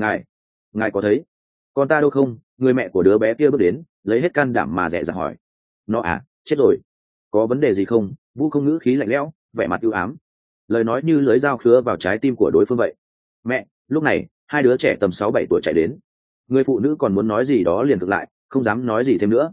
Ngài có thấy con ta đâu không? Người mẹ của đứa bé kia bước đến, lấy hết can đảm mà dè dặt hỏi. Nó à, chết rồi. Có vấn đề gì không? Vu không ngữ khí lạnh lẽo, vẻ mặt ưu ám, lời nói như lưới dao khứa vào trái tim của đối phương vậy. Mẹ! Lúc này hai đứa trẻ tầm 6-7 tuổi chạy đến. Người phụ nữ còn muốn nói gì đó liền cực lại, không dám nói gì thêm nữa.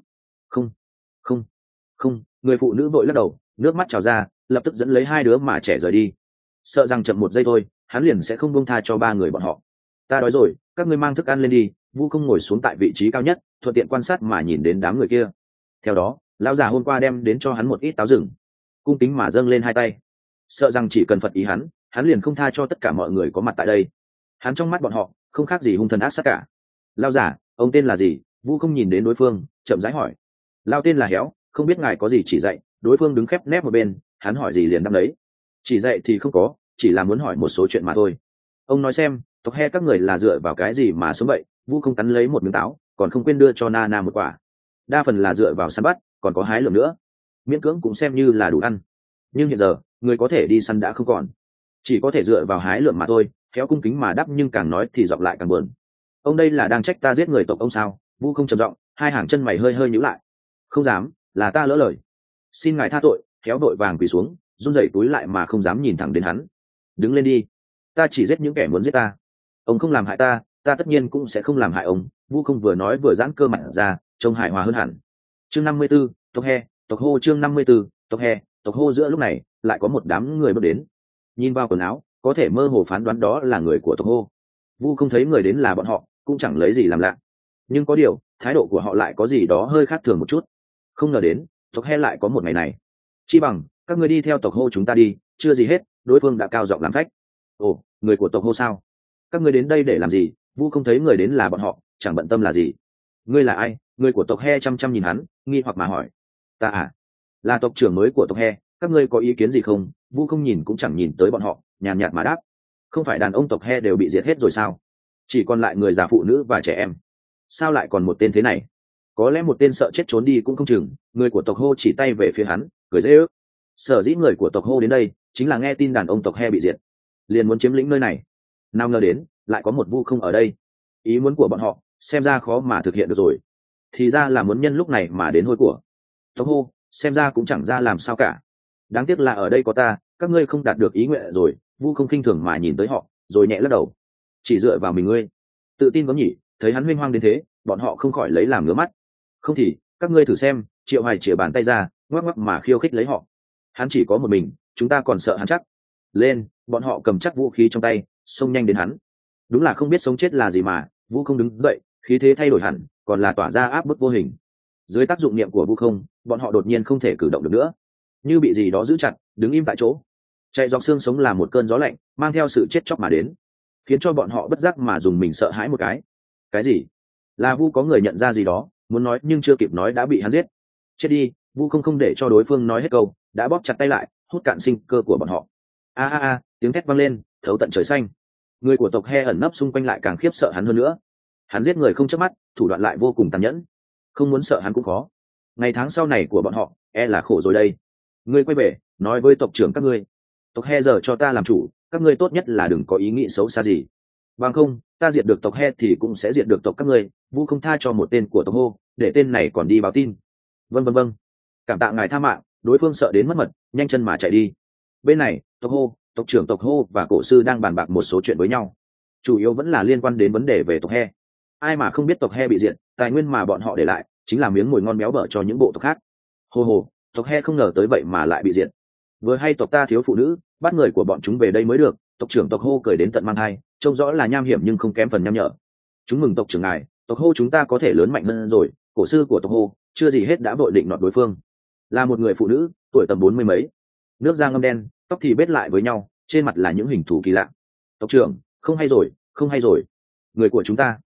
Không. Người phụ nữ vội lắc đầu, nước mắt trào ra, lập tức dẫn lấy hai đứa mà trẻ rời đi. Sợ rằng chậm một giây thôi, hắn liền sẽ không buông tha cho ba người bọn họ. Ta đói rồi, các ngươi mang thức ăn lên đi. Vu không ngồi xuống tại vị trí cao nhất, thuận tiện quan sát mà nhìn đến đám người kia. Theo đó lão già hôm qua đem đến cho hắn một ít táo rừng, cung kính mà dâng lên hai tay, sợ rằng chỉ cần phật ý hắn liền không tha cho tất cả mọi người có mặt tại đây. Hắn trong mắt bọn họ không khác gì hung thần ác sát cả. Lão giả, ông tên là gì? Vu không nhìn đến đối phương, chậm rãi hỏi. Lão tên là Héo, không biết ngài có gì chỉ dạy? Đối phương đứng khép nép một bên, hắn hỏi gì liền đáp đấy. Chỉ dạy thì không có, chỉ là muốn hỏi một số chuyện mà thôi. Ông nói xem, tộc He các người là dựa vào cái gì mà sống vậy? Vu không cắn lấy một miếng táo, còn không quên đưa cho Nana một quả. Đa phần là dựa vào săn bắt, còn có hái lượm nữa, miễn cưỡng cũng xem như là đủ ăn. Nhưng hiện giờ người có thể đi săn đã không còn, chỉ có thể dựa vào hái lượm mà thôi. Khéo cung kính mà đáp, nhưng càng nói thì giọng lại càng buồn. Ông đây là đang trách ta giết người tộc ông sao? Vu không trầm giọng, hai hàng chân mày hơi hơi nhíu lại. Không dám, là ta lỡ lời, xin ngài tha tội. Khéo đội vàng quỳ xuống, run rẩy túi lại mà không dám nhìn thẳng đến hắn. Đứng lên đi, ta chỉ giết những kẻ muốn giết ta. Ông không làm hại ta, ta tất nhiên cũng sẽ không làm hại ông. Vu không vừa nói vừa giãn cơ mặt ra, trông hài hòa hơn hẳn. Chương 54, tộc He, tộc hô. Chương 54, tộc He, tộc hô. Giữa lúc này lại có một đám người bước đến. Nhìn vào quần áo, có thể mơ hồ phán đoán đó là người của tộc hô. Vu không thấy người đến là bọn họ, cũng chẳng lấy gì làm lạ, nhưng có điều thái độ của họ lại có gì đó hơi khác thường một chút. không ngờ đến tộc he lại có một ngày này. Chi bằng các ngươi đi theo tộc hô chúng ta đi, chưa gì hết đối phương đã cao giọng làm phách. Ồ, người của tộc hô sao? Các ngươi đến đây để làm gì? Vu không thấy người đến là bọn họ, chẳng bận tâm là gì. Ngươi là ai? Người của tộc he chăm chăm nhìn hắn, nghi hoặc mà hỏi. Ta à, là tộc trưởng mới của tộc he, các ngươi có ý kiến gì không? Vu không nhìn cũng chẳng nhìn tới bọn họ, nhàn nhạt mà đáp. Không phải đàn ông tộc he đều bị diệt hết rồi sao? Chỉ còn lại người già, phụ nữ và trẻ em. Sao lại còn một tên thế này? Có lẽ một tên sợ chết trốn đi cũng không chừng. Người của tộc hô chỉ tay về phía hắn, cười dễ ước. Sở dĩ người của tộc hô đến đây chính là nghe tin đàn ông tộc he bị diệt, liền muốn chiếm lĩnh nơi này. Nào ngờ đến lại có một Vu không ở đây. Ý muốn của bọn họ xem ra khó mà thực hiện được rồi. Thì ra là muốn nhân lúc này mà đến hôi của tộc hô, xem ra cũng chẳng ra làm sao cả. Đáng tiếc là ở đây có ta, các ngươi không đạt được ý nguyện rồi. Vu không khinh thường mà nhìn tới họ rồi nhẹ lắc đầu. Chỉ dựa vào mình ngươi tự tin có nhỉ? Thấy hắn huênh hoang đến thế, bọn họ không khỏi lấy làm ngứa mắt. Không thì các ngươi thử xem. Triệu Hoài chìa bàn tay ra, ngoắc ngoắc mà khiêu khích lấy họ. Hắn chỉ có một mình, chúng ta còn sợ hắn chắc. Lên, bọn họ cầm chắc vũ khí trong tay, xông nhanh đến hắn. Đúng là không biết sống chết là gì mà. Vũ không đứng dậy, khí thế thay đổi hẳn, còn là tỏa ra áp bức vô hình. Dưới tác dụng niệm của Vũ không, bọn họ đột nhiên không thể cử động được nữa, như bị gì đó giữ chặt, đứng im tại chỗ. Chạy dọc xương sống là một cơn gió lạnh, mang theo sự chết chóc mà đến, khiến cho bọn họ bất giác mà dùng mình sợ hãi một cái. Cái gì? Là Vu có người nhận ra gì đó, muốn nói nhưng chưa kịp nói đã bị hắn giết. Chết đi! Vu không để cho đối phương nói hết câu, đã bóp chặt tay lại, hút cạn sinh cơ của bọn họ. A a a! Tiếng thét vang lên, thấu tận trời xanh. Người của tộc he ẩn nấp xung quanh lại càng khiếp sợ hắn hơn nữa. Hắn giết người không chớp mắt, thủ đoạn lại vô cùng tàn nhẫn. Không muốn sợ hắn cũng khó. Ngày tháng sau này của bọn họ e là khổ rồi đây. Ngươi quay về nói với tộc trưởng các ngươi, tộc he giờ cho ta làm chủ, các ngươi tốt nhất là đừng có ý nghĩ xấu xa gì. Bằng không ta diệt được tộc he thì cũng sẽ diệt được tộc các ngươi. Vu không tha cho một tên của tộc hô, để tên này còn đi báo tin. Vâng, cảm tạ ngài tha mạng. Đối phương sợ đến mất mật, nhanh chân mà chạy đi. Bên này tộc hô, tộc trưởng tộc hô và cổ sư đang bàn bạc một số chuyện với nhau, chủ yếu vẫn là liên quan đến vấn đề về tộc he. Ai mà không biết tộc he bị diệt, tài nguyên mà bọn họ để lại chính là miếng mồi ngon béo bở cho những bộ tộc khác. Hồ, tộc he không ngờ tới vậy mà lại bị diệt. Vừa hay tộc ta thiếu phụ nữ, bắt người của bọn chúng về đây mới được. Tộc trưởng tộc hô cười đến tận mang hai, trông rõ là nham hiểm nhưng không kém phần nham nhở. Chúng mừng tộc trưởng ngài, tộc hô chúng ta có thể lớn mạnh hơn rồi. Cổ sư của tộc hô chưa gì hết đã vội định nọt đối phương, là một người phụ nữ tuổi tầm 40 mấy, nước da ngâm đen, tóc thì bết lại với nhau, trên mặt là những hình thù kỳ lạ. Tộc trưởng, không hay rồi, người của chúng ta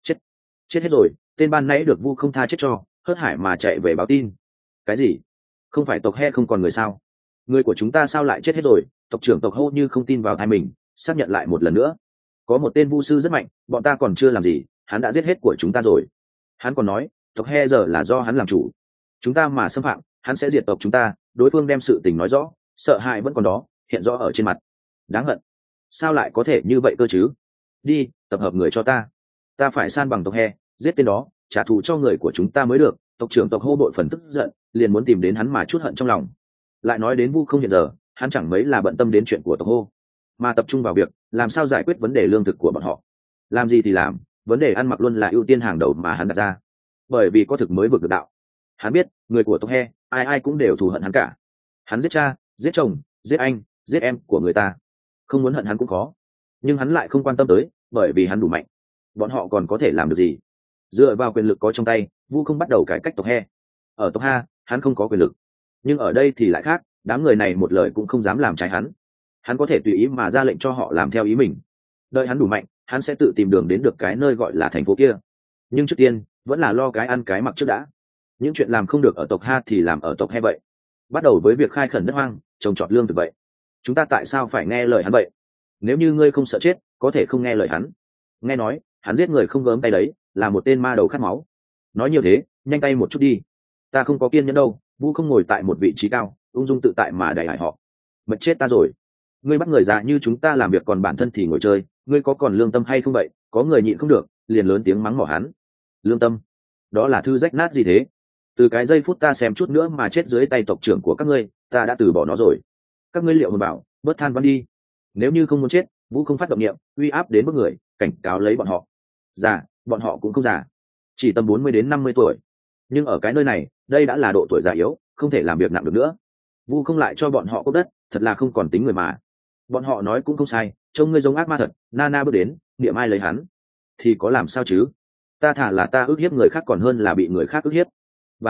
chết hết rồi. Tên ban nãy được Vu không tha chết cho, hớt hải mà chạy về báo tin. Cái gì? Không phải tộc he không còn người sao? Người của chúng ta sao lại chết hết rồi? Tộc trưởng tộc hô như không tin vào tai mình, xác nhận lại một lần nữa. Có một tên vu sư rất mạnh, bọn ta còn chưa làm gì, hắn đã giết hết của chúng ta rồi. Hắn còn nói tộc he giờ là do hắn làm chủ, chúng ta mà xâm phạm hắn sẽ diệt tộc chúng ta. Đối phương đem sự tình nói rõ, sợ hãi vẫn còn đó, hiện rõ ở trên mặt. Đáng hận, sao lại có thể như vậy cơ chứ? Đi tập hợp người cho ta phải san bằng tộc he, giết tên đó, trả thù cho người của chúng ta mới được. Tộc trưởng tộc hô bội phần tức giận, liền muốn tìm đến hắn mà chút hận trong lòng. Lại nói đến Vu không hiện giờ, hắn chẳng mấy là bận tâm đến chuyện của tộc hô, mà tập trung vào việc làm sao giải quyết vấn đề lương thực của bọn họ. Làm gì thì làm, vấn đề ăn mặc luôn là ưu tiên hàng đầu mà hắn đặt ra, bởi vì có thực mới vực được đạo. Hắn biết người của tộc he ai ai cũng đều thù hận hắn cả. Hắn giết cha, giết chồng, giết anh, giết em của người ta, không muốn hận hắn cũng khó. Nhưng hắn lại không quan tâm tới, bởi vì hắn đủ mạnh. Bọn họ còn có thể làm được gì? Dựa vào quyền lực có trong tay, Vu không bắt đầu cải cách tộc he. Ở tộc ha hắn không có quyền lực, nhưng ở đây thì lại khác. Đám người này một lời cũng không dám làm trái hắn. Hắn có thể tùy ý mà ra lệnh cho họ làm theo ý mình. Đợi hắn đủ mạnh, hắn sẽ tự tìm đường đến được cái nơi gọi là thành phố kia. Nhưng trước tiên vẫn là lo cái ăn cái mặc trước đã. Những chuyện làm không được ở tộc ha thì làm ở tộc he vậy. Bắt đầu với việc khai khẩn đất hoang, trồng trọt lương thực vậy. Chúng ta tại sao phải nghe lời hắn vậy? Nếu như ngươi không sợ chết, có thể không nghe lời hắn. Nghe nói hắn giết người không gớm tay đấy, là một tên ma đầu khát máu. Nói nhiều thế, nhanh tay một chút đi. Ta không có kiên nhẫn đâu. Vu không ngồi tại một vị trí cao, ung dung tự tại mà đẩy hại họ. Mệt chết ta rồi. Ngươi bắt người già như chúng ta làm việc còn bản thân thì ngồi chơi, ngươi có còn lương tâm hay không vậy? Có người nhịn không được, liền lớn tiếng mắng mỏ hắn. Lương tâm? Đó là thư rách nát gì thế? Từ cái giây phút ta xem chút nữa mà chết dưới tay tộc trưởng của các ngươi, ta đã từ bỏ nó rồi. Các ngươi liệu mà bảo, bớt than văn đi. Nếu như không muốn chết, Vũ không phát động niệm, uy áp đến mức người, cảnh cáo lấy bọn họ. Già, bọn họ cũng không già, chỉ tầm 40 đến 50 tuổi. Nhưng ở cái nơi này, đây đã là độ tuổi già yếu, không thể làm việc nặng được nữa. Vu không lại cho bọn họ cốc đất, thật là không còn tính người mà. Bọn họ nói cũng không sai, trông ngươi giống ác ma thật. Nana bước đến, niệm ai lấy hắn, thì có làm sao chứ? Ta thả là ta ức hiếp người khác còn hơn là bị người khác ức hiếp. Và lại,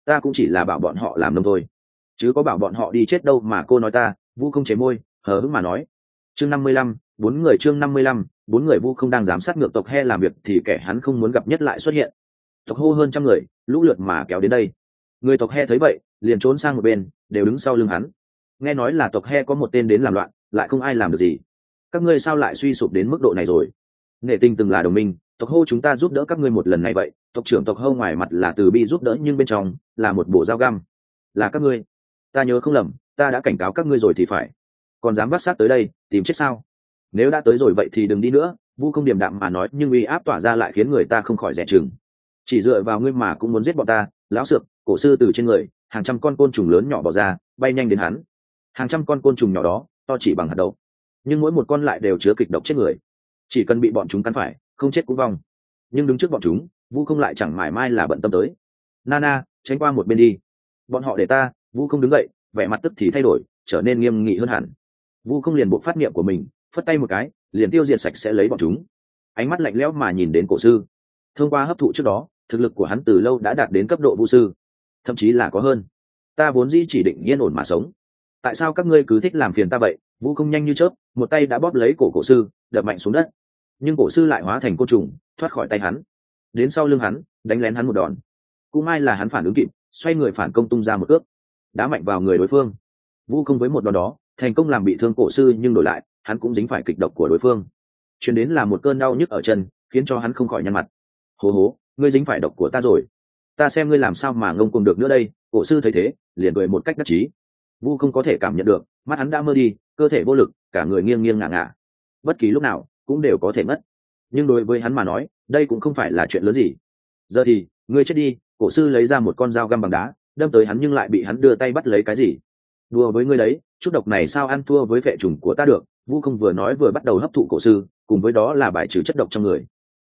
ta cũng chỉ là bảo bọn họ làm nông thôi, chứ có bảo bọn họ đi chết đâu mà cô nói ta. Vu không chế môi hờ hững mà nói. Chương 55, chương 55, bốn người Vu không đang giám sát ngược tộc He làm việc thì kẻ hắn không muốn gặp nhất lại xuất hiện. Tộc hô hơn trăm người lũ lượt mà kéo đến đây. Người tộc He thấy vậy liền trốn sang một bên, đều đứng sau lưng hắn. Nghe nói là tộc He có một tên đến làm loạn, lại không ai làm được gì. Các ngươi sao lại suy sụp đến mức độ này rồi? Nghệ Tinh từng là đồng minh, tộc hô chúng ta giúp đỡ các ngươi một lần này vậy. Tộc trưởng tộc hô ngoài mặt là từ bi giúp đỡ nhưng bên trong là một bộ dao găm. Là các ngươi? Ta nhớ không lầm, ta đã cảnh cáo các ngươi rồi thì phải. Còn dám vác xác tới đây tìm chết sao? Nếu đã tới rồi vậy thì đừng đi nữa. Vu không điềm đạm mà nói, nhưng uy áp tỏa ra lại khiến người ta không khỏi dè chừng. Chỉ dựa vào ngươi mà cũng muốn giết bọn ta? Lão sược, cổ sư từ trên người hàng trăm con côn trùng lớn nhỏ bỏ ra, bay nhanh đến hắn. Hàng trăm con côn trùng nhỏ đó to chỉ bằng hạt đậu, nhưng mỗi một con lại đều chứa kịch độc chết người. Chỉ cần bị bọn chúng cắn phải, không chết cũng vong. Nhưng đứng trước bọn chúng, Vu không lại chẳng mải mai là bận tâm tới. Nana, tránh qua một bên đi, bọn họ để ta. Vu không đứng dậy, vẻ mặt tức thì thay đổi, trở nên nghiêm nghị hơn hẳn. Vu không liền buộc phát niệm của mình, phất tay một cái liền tiêu diệt sạch sẽ lấy bọn chúng. Ánh mắt lạnh lẽo mà nhìn đến cổ sư. Thông qua hấp thụ trước đó, thực lực của hắn từ lâu đã đạt đến cấp độ vu sư, thậm chí là có hơn. Ta vốn dĩ chỉ định yên ổn mà sống, tại sao các ngươi cứ thích làm phiền ta vậy? Vu không nhanh như chớp, một tay đã bóp lấy cổ sư, đập mạnh xuống đất. Nhưng cổ sư lại hóa thành côn trùng thoát khỏi tay hắn, đến sau lưng hắn đánh lén hắn một đòn. Cũng may là hắn phản ứng kịp, xoay người phản công tung ra một cước, đá mạnh vào người đối phương. Vu không với một đòn đó thành công làm bị thương cổ sư, nhưng đổi lại hắn cũng dính phải kịch độc của đối phương. Chuyển đến là một cơn đau nhức ở chân, khiến cho hắn không khỏi nhăn mặt. Hố hố, ngươi dính phải độc của ta rồi, ta xem ngươi làm sao mà ngông cuồng được nữa đây. Cổ sư thấy thế liền cười một cách đắc chí. Vu không có thể cảm nhận được, mắt hắn đã mơ đi, cơ thể vô lực, cả người nghiêng nghiêng ngả ngả, bất kỳ lúc nào cũng đều có thể mất. Nhưng đối với hắn mà nói, đây cũng không phải là chuyện lớn gì. Giờ thì ngươi chết đi. Cổ sư lấy ra một con dao găm bằng đá, đâm tới hắn nhưng lại bị hắn đưa tay bắt lấy. Cái gì? Đùa với ngươi đấy, chút độc này sao ăn thua với vệ trùng của ta được? Vu không vừa nói vừa bắt đầu hấp thụ cổ sư, cùng với đó là bài trừ chất độc trong người.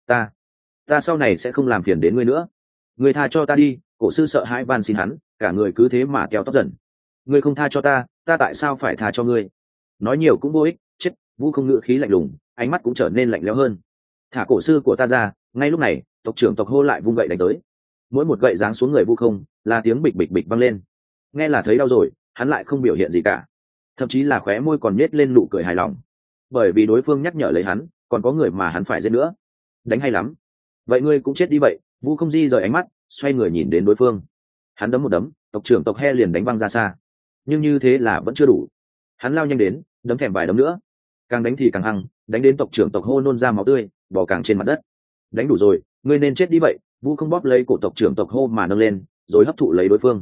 Ta sau này sẽ không làm phiền đến ngươi nữa, ngươi tha cho ta đi. Cổ sư sợ hãi van xin hắn, cả người cứ thế mà keo tóc dần. Ngươi không tha cho ta, ta tại sao phải tha cho ngươi? Nói nhiều cũng vô ích, chết. Vu không ngữ khí lạnh lùng, ánh mắt cũng trở nên lạnh lẽo hơn. Thả cổ sư của ta ra. Ngay lúc này tộc trưởng tộc hô lại vung gậy đánh tới. Mỗi một gậy giáng xuống người Vu không là tiếng bịch bịch bịch vang lên. Nghe là thấy đau rồi, hắn lại không biểu hiện gì cả, thậm chí là khóe môi còn nhếch lên nụ cười hài lòng, bởi vì đối phương nhắc nhở lấy hắn còn có người mà hắn phải giết nữa. Đánh hay lắm, vậy ngươi cũng chết đi vậy. Vu không di rời ánh mắt, xoay người nhìn đến đối phương. Hắn đấm một đấm, tộc trưởng tộc He liền đánh văng ra xa. Nhưng như thế là vẫn chưa đủ, hắn lao nhanh đến, đấm thèm vài đấm nữa. Càng đánh thì càng hăng, đánh đến tộc trưởng tộc hô nôn ra máu tươi, bò càng trên mặt đất. Đánh đủ rồi, ngươi nên chết đi vậy. Vu không bóp lấy cổ tộc trưởng tộc hô mà nâng lên, rồi hấp thụ lấy đối phương.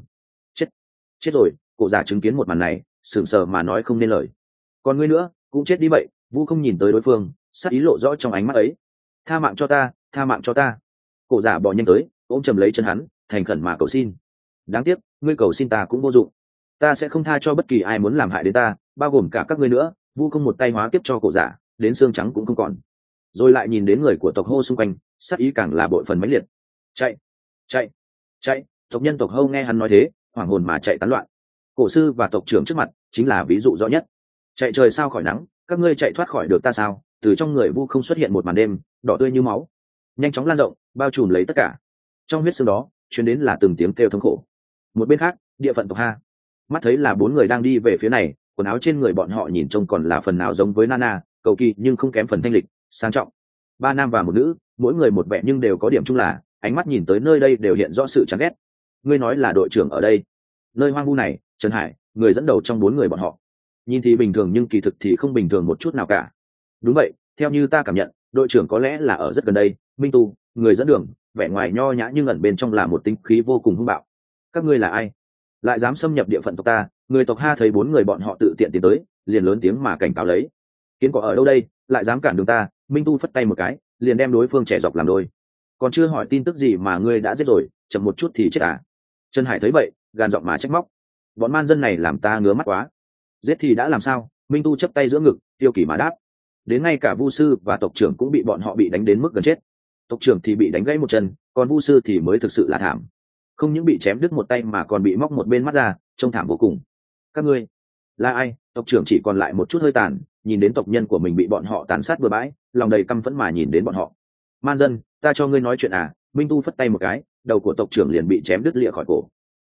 Chết rồi. Cổ giả chứng kiến một màn này, sững sờ mà nói không nên lời. Còn ngươi nữa cũng chết đi vậy. Vu không nhìn tới đối phương, sắc ý lộ rõ trong ánh mắt ấy. Tha mạng cho ta, tha mạng cho ta. Cổ giả bò nhanh tới, ôm chầm lấy chân hắn, thành khẩn mà cầu xin. Đáng tiếc, ngươi cầu xin ta cũng vô dụng, ta sẽ không tha cho bất kỳ ai muốn làm hại đến ta, bao gồm cả các ngươi nữa. Vu không một tay hóa kiếp cho cổ giả, đến xương trắng cũng không còn. Rồi lại nhìn đến người của tộc hô xung quanh, sắc ý càng là bội phần mãnh liệt. Chạy, chạy, chạy. Tộc nhân tộc hô nghe hắn nói thế, hoảng hồn mà chạy tán loạn. Cổ sư và tộc trưởng trước mặt chính là ví dụ rõ nhất. Chạy trời sao khỏi nắng, các ngươi chạy thoát khỏi được ta sao? Từ trong người Vu không xuất hiện một màn đêm đỏ tươi như máu, nhanh chóng lan rộng, bao trùm lấy tất cả. Trong huyết xương đó chuyến đến là từng tiếng kêu thống khổ. Một bên khác, địa phận tộc Ha mắt thấy là bốn người đang đi về phía này, quần áo trên người bọn họ nhìn trông còn là phần nào giống với Nana, cầu kỳ nhưng không kém phần thanh lịch, sang trọng. Ba nam và một nữ, mỗi người một vẻ nhưng đều có điểm chung là ánh mắt nhìn tới nơi đây đều hiện rõ sự chán ghét. Ngươi nói là đội trưởng ở đây, nơi hoang vu này, Trần Hải, người dẫn đầu trong bốn người bọn họ, nhìn thì bình thường nhưng kỳ thực thì không bình thường một chút nào cả. Đúng vậy, theo như ta cảm nhận, đội trưởng có lẽ là ở rất gần đây. Minh Tu, người dẫn đường, vẻ ngoài nho nhã nhưng ẩn bên trong là một tính khí vô cùng hung bạo. Các ngươi là ai, lại dám xâm nhập địa phận tộc ta? Người tộc Ha thấy bốn người bọn họ tự tiện tiến tới, liền lớn tiếng mà cảnh cáo lấy. Kiến cỏ ở đâu đây, lại dám cản đường ta? Minh Tu phất tay một cái, liền đem đối phương trẻ dọc làm đôi. Còn chưa hỏi tin tức gì mà ngươi đã giết rồi, chậm một chút thì chết à? Trần Hải thấy vậy, gàn giọng mà trách móc. Bọn man dân này làm ta ngứa mắt quá. Giết thì đã làm sao? Minh Tu chấp tay giữa ngực, tiêu kỳ mà đáp. Đến ngay cả Vu sư và tộc trưởng cũng bị bọn họ bị đánh đến mức gần chết. Tộc trưởng thì bị đánh gãy một chân, còn Vu sư thì mới thực sự là thảm. Không những bị chém đứt một tay mà còn bị móc một bên mắt ra, trông thảm vô cùng. Các ngươi là ai? Tộc trưởng chỉ còn lại một chút hơi tàn, nhìn đến tộc nhân của mình bị bọn họ tàn sát bừa bãi, lòng đầy căm phẫn mà nhìn đến bọn họ. Man dân, ta cho ngươi nói chuyện à? Minh Tu phất tay một cái, đầu của tộc trưởng liền bị chém đứt lìa khỏi cổ.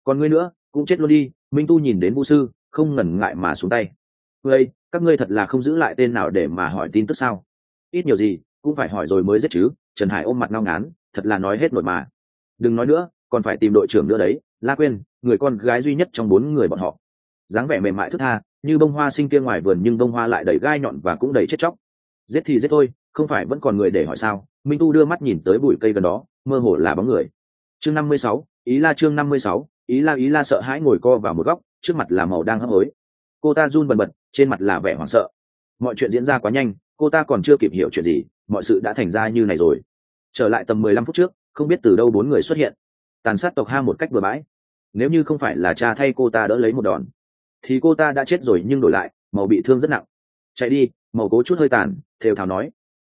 còn ngươi nữa cũng chết luôn đi. Minh Tu nhìn đến Vu sư không ngần ngại mà xuống tay. Vậy các ngươi thật là không giữ lại tên nào để mà hỏi tin tức sao? Ít nhiều gì cũng phải hỏi rồi mới giết chứ. Trần Hải ôm mặt ngao ngán, thật là nói hết nổi mà. Đừng nói nữa, còn phải tìm đội trưởng nữa đấy. La Quyên, người con gái duy nhất trong 4 người bọn họ, dáng vẻ mềm mại thức tha như bông hoa xinh kia ngoài vườn, nhưng bông hoa lại đầy gai nhọn và cũng đầy chết chóc. Giết thì giết thôi, không phải vẫn còn người để hỏi sao? Minh Tu đưa mắt nhìn tới bụi cây gần đó, mơ hồ là bóng người. Chương 56, Ý La. Chương 56, Ý La sợ hãi ngồi co vào một góc, trước mặt là màu đang hấp hối. Cô ta run bần bật, trên mặt là vẻ hoảng sợ. Mọi chuyện diễn ra quá nhanh, cô ta còn chưa kịp hiểu chuyện gì, mọi sự đã thành ra như này rồi. Trở lại tầm 15 phút trước, không biết từ đâu 4 người xuất hiện, tàn sát tộc Ha một cách bừa bãi. Nếu như không phải là cha thay cô ta đỡ lấy một đòn, thì cô ta đã chết rồi, nhưng đổi lại màu bị thương rất nặng. Chạy đi, màu cố chút hơi tàn, thều thào nói.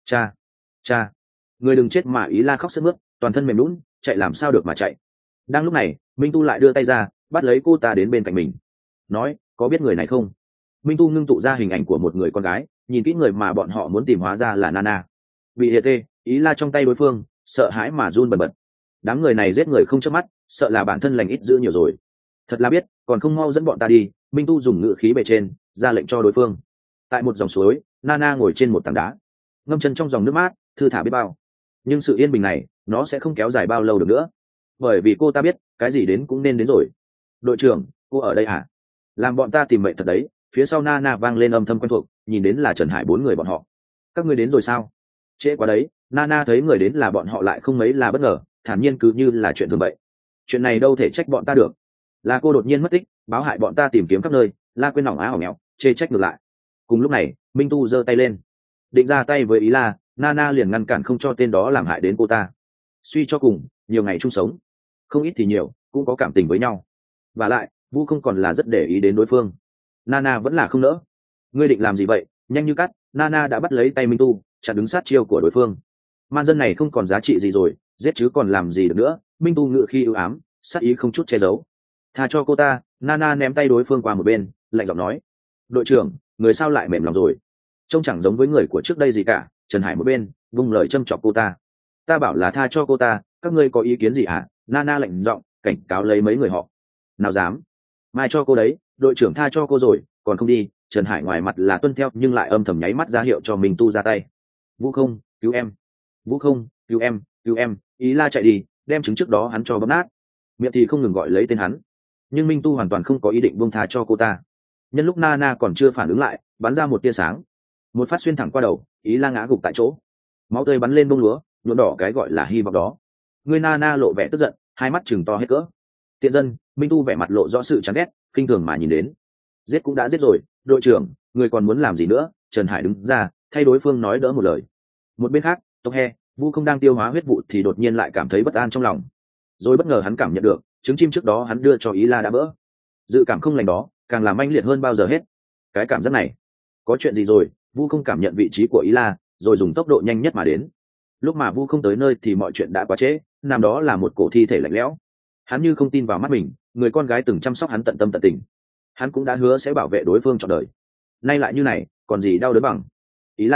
Cha, người đừng chết mà. Ý La khóc sướt mướt, toàn thân mềm lún, chạy làm sao được mà chạy. Đang lúc này, Minh Tu lại đưa tay ra, bắt lấy cô ta đến bên cạnh mình, nói, có biết người này không? Minh Tu ngưng tụ ra hình ảnh của một người con gái, nhìn kỹ người mà bọn họ muốn tìm hóa ra là Nana. Bị hiệt tê, Ý La trong tay đối phương, sợ hãi mà run bần bật. Đám người này giết người không chớp mắt, sợ là bản thân lành ít dữ nhiều rồi. Thật là biết, còn không mau dẫn bọn ta đi. Minh Tu dùng ngữ khí bề trên ra lệnh cho đối phương. Tại một dòng suối, Nana ngồi trên một tảng đá, ngâm chân trong dòng nước mát, thư thả biết bao. Nhưng sự yên bình này nó sẽ không kéo dài bao lâu được nữa, bởi vì cô ta biết cái gì đến cũng nên đến rồi. Đội trưởng, cô ở đây hả? Làm bọn ta tìm mệnh thật đấy. Phía sau Nana vang lên âm thầm quen thuộc, nhìn đến là Trần Hải 4 người bọn họ. Các ngươi đến rồi sao? Trễ quá đấy. Nana thấy người đến là bọn họ lại không mấy là bất ngờ, thản nhiên cứ như là chuyện thường vậy. Chuyện này đâu thể trách bọn ta được, là cô đột nhiên mất tích, báo hại bọn ta tìm kiếm khắp nơi. La Quyên ỏng á ỏng méo, chê trách ngược lại. Cùng lúc này, Minh Tu giơ tay lên, định ra tay với Ý La. Nana liền ngăn cản không cho tên đó làm hại đến cô ta. Suy cho cùng, nhiều ngày chung sống, không ít thì nhiều, cũng có cảm tình với nhau. Và lại, Vu không còn là rất để ý đến đối phương. Nana vẫn là không nỡ. Ngươi định làm gì vậy? Nhanh như cắt, Nana đã bắt lấy tay Minh Tu, chặn đứng sát chiêu của đối phương. Man dân này không còn giá trị gì rồi, giết chứ còn làm gì được nữa. Minh Tu ngự khi ưu ám, sát ý không chút che giấu. Tha cho cô ta. Nana ném tay đối phương qua một bên, lạnh giọng nói. Đội trưởng, người sao lại mềm lòng rồi? Trông chẳng giống với người của trước đây gì cả. Trần Hải một bên vung lời châm chọc cô ta. Ta bảo là tha cho cô ta, các ngươi có ý kiến gì hả? Nana lạnh giọng cảnh cáo lấy mấy người họ. Nào dám, mai cho cô đấy. Đội trưởng tha cho cô rồi, còn không đi. Trần Hải ngoài mặt là tuân theo, nhưng lại âm thầm nháy mắt ra hiệu cho Minh Tu ra tay. Vũ không, cứu em. Vũ không, cứu em, cứu em. Ý La chạy đi, đem trứng trước đó hắn cho bấm nát, miệng thì không ngừng gọi lấy tên hắn. Nhưng Minh Tu hoàn toàn không có ý định buông tha cho cô ta. Nhân lúc Nana còn chưa phản ứng lại, bắn ra một tia sáng, một phát xuyên thẳng qua đầu. Ý La ngã gục tại chỗ, máu tươi bắn lên bông lúa nhuộm đỏ cái gọi là hy vọng đó. Người Nana lộ vẻ tức giận, hai mắt chừng to hết cỡ. Tiện dân. Minh Tu vẻ mặt lộ rõ sự chán ghét, khinh thường mà nhìn đến. Giết cũng đã giết rồi, đội trưởng, người còn muốn làm gì nữa? Trần Hải đứng ra thay đối phương nói đỡ một lời. Một bên khác, Tộc He, Vu không đang tiêu hóa huyết vụ thì đột nhiên lại cảm thấy bất an trong lòng. Rồi bất ngờ hắn cảm nhận được trứng chim trước đó hắn đưa cho Ý La đã vỡ. Dự cảm không lành đó càng làm manh liệt hơn bao giờ hết. Cái cảm giác này, có chuyện gì rồi? Vu không cảm nhận vị trí của Ý La, rồi dùng tốc độ nhanh nhất mà đến. Lúc mà Vu không tới nơi thì mọi chuyện đã quá trễ. Nằm đó là một cổ thi thể lạnh lẽo. Hắn như không tin vào mắt mình, người con gái từng chăm sóc hắn tận tâm tận tình, hắn cũng đã hứa sẽ bảo vệ đối phương trọn đời. Nay lại như này, còn gì đau đớn bằng? Ý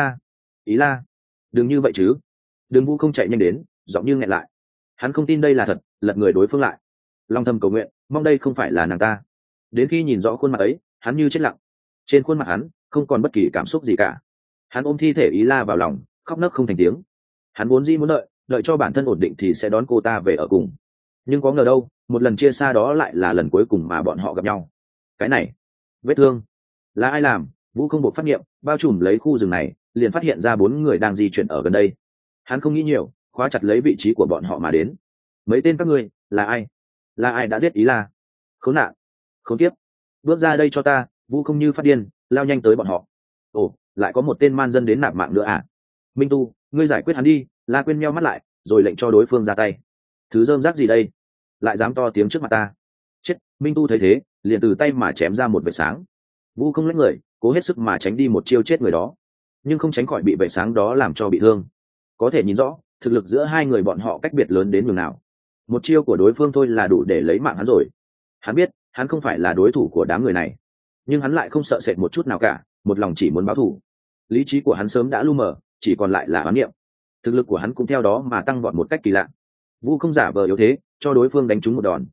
La, đừng như vậy chứ. Đừng. Vu không chạy nhanh đến, giọng như nghẹn lại. Hắn không tin đây là thật, lật người đối phương lại, long thầm cầu nguyện, mong đây không phải là nàng ta. Đến khi nhìn rõ khuôn mặt ấy, hắn như chết lặng. Trên khuôn mặt hắn không còn bất kỳ cảm xúc gì cả. Hắn ôm thi thể Ý La vào lòng, khóc nấc không thành tiếng. Hắn vốn dĩ muốn đợi cho bản thân ổn định thì sẽ đón cô ta về ở cùng. Nhưng có ngờ đâu, một lần chia xa đó lại là lần cuối cùng mà bọn họ gặp nhau. Cái này, vết thương là ai làm? Vũ không buộc phát nghiệm, bao trùm lấy khu rừng này, liền phát hiện ra 4 người đang di chuyển ở gần đây. Hắn không nghĩ nhiều, khóa chặt lấy vị trí của bọn họ mà đến. Mấy tên các ngươi là ai? Là ai đã giết Ý La? Khốn nạn, khốn kiếp, bước ra đây cho ta. Vũ không như phát điên, lao nhanh tới bọn họ. Ồ, lại có một tên man dân đến nạp mạng nữa à? Minh Tu, ngươi giải quyết hắn đi. La Quyên meo mắt lại, rồi lệnh cho đối phương ra tay. Thứ rơm rác gì đây, lại dám to tiếng trước mặt ta? Chết. Minh Tu thấy thế, liền từ tay mà chém ra một vệt sáng. Vũ không lấy người, cố hết sức mà tránh đi một chiêu chết người đó, nhưng không tránh khỏi bị vệt sáng đó làm cho bị thương. Có thể nhìn rõ thực lực giữa hai người bọn họ cách biệt lớn đến nhường nào. Một chiêu của đối phương thôi là đủ để lấy mạng hắn rồi. Hắn biết hắn không phải là đối thủ của đám người này, nhưng hắn lại không sợ sệt một chút nào cả, một lòng chỉ muốn báo thù. Lý trí của hắn sớm đã lu mờ, chỉ còn lại là oán niệm. Thực lực của hắn cũng theo đó mà tăng vọt một cách kỳ lạ. Vũ không giả vờ yếu thế, cho đối phương đánh trúng một đòn.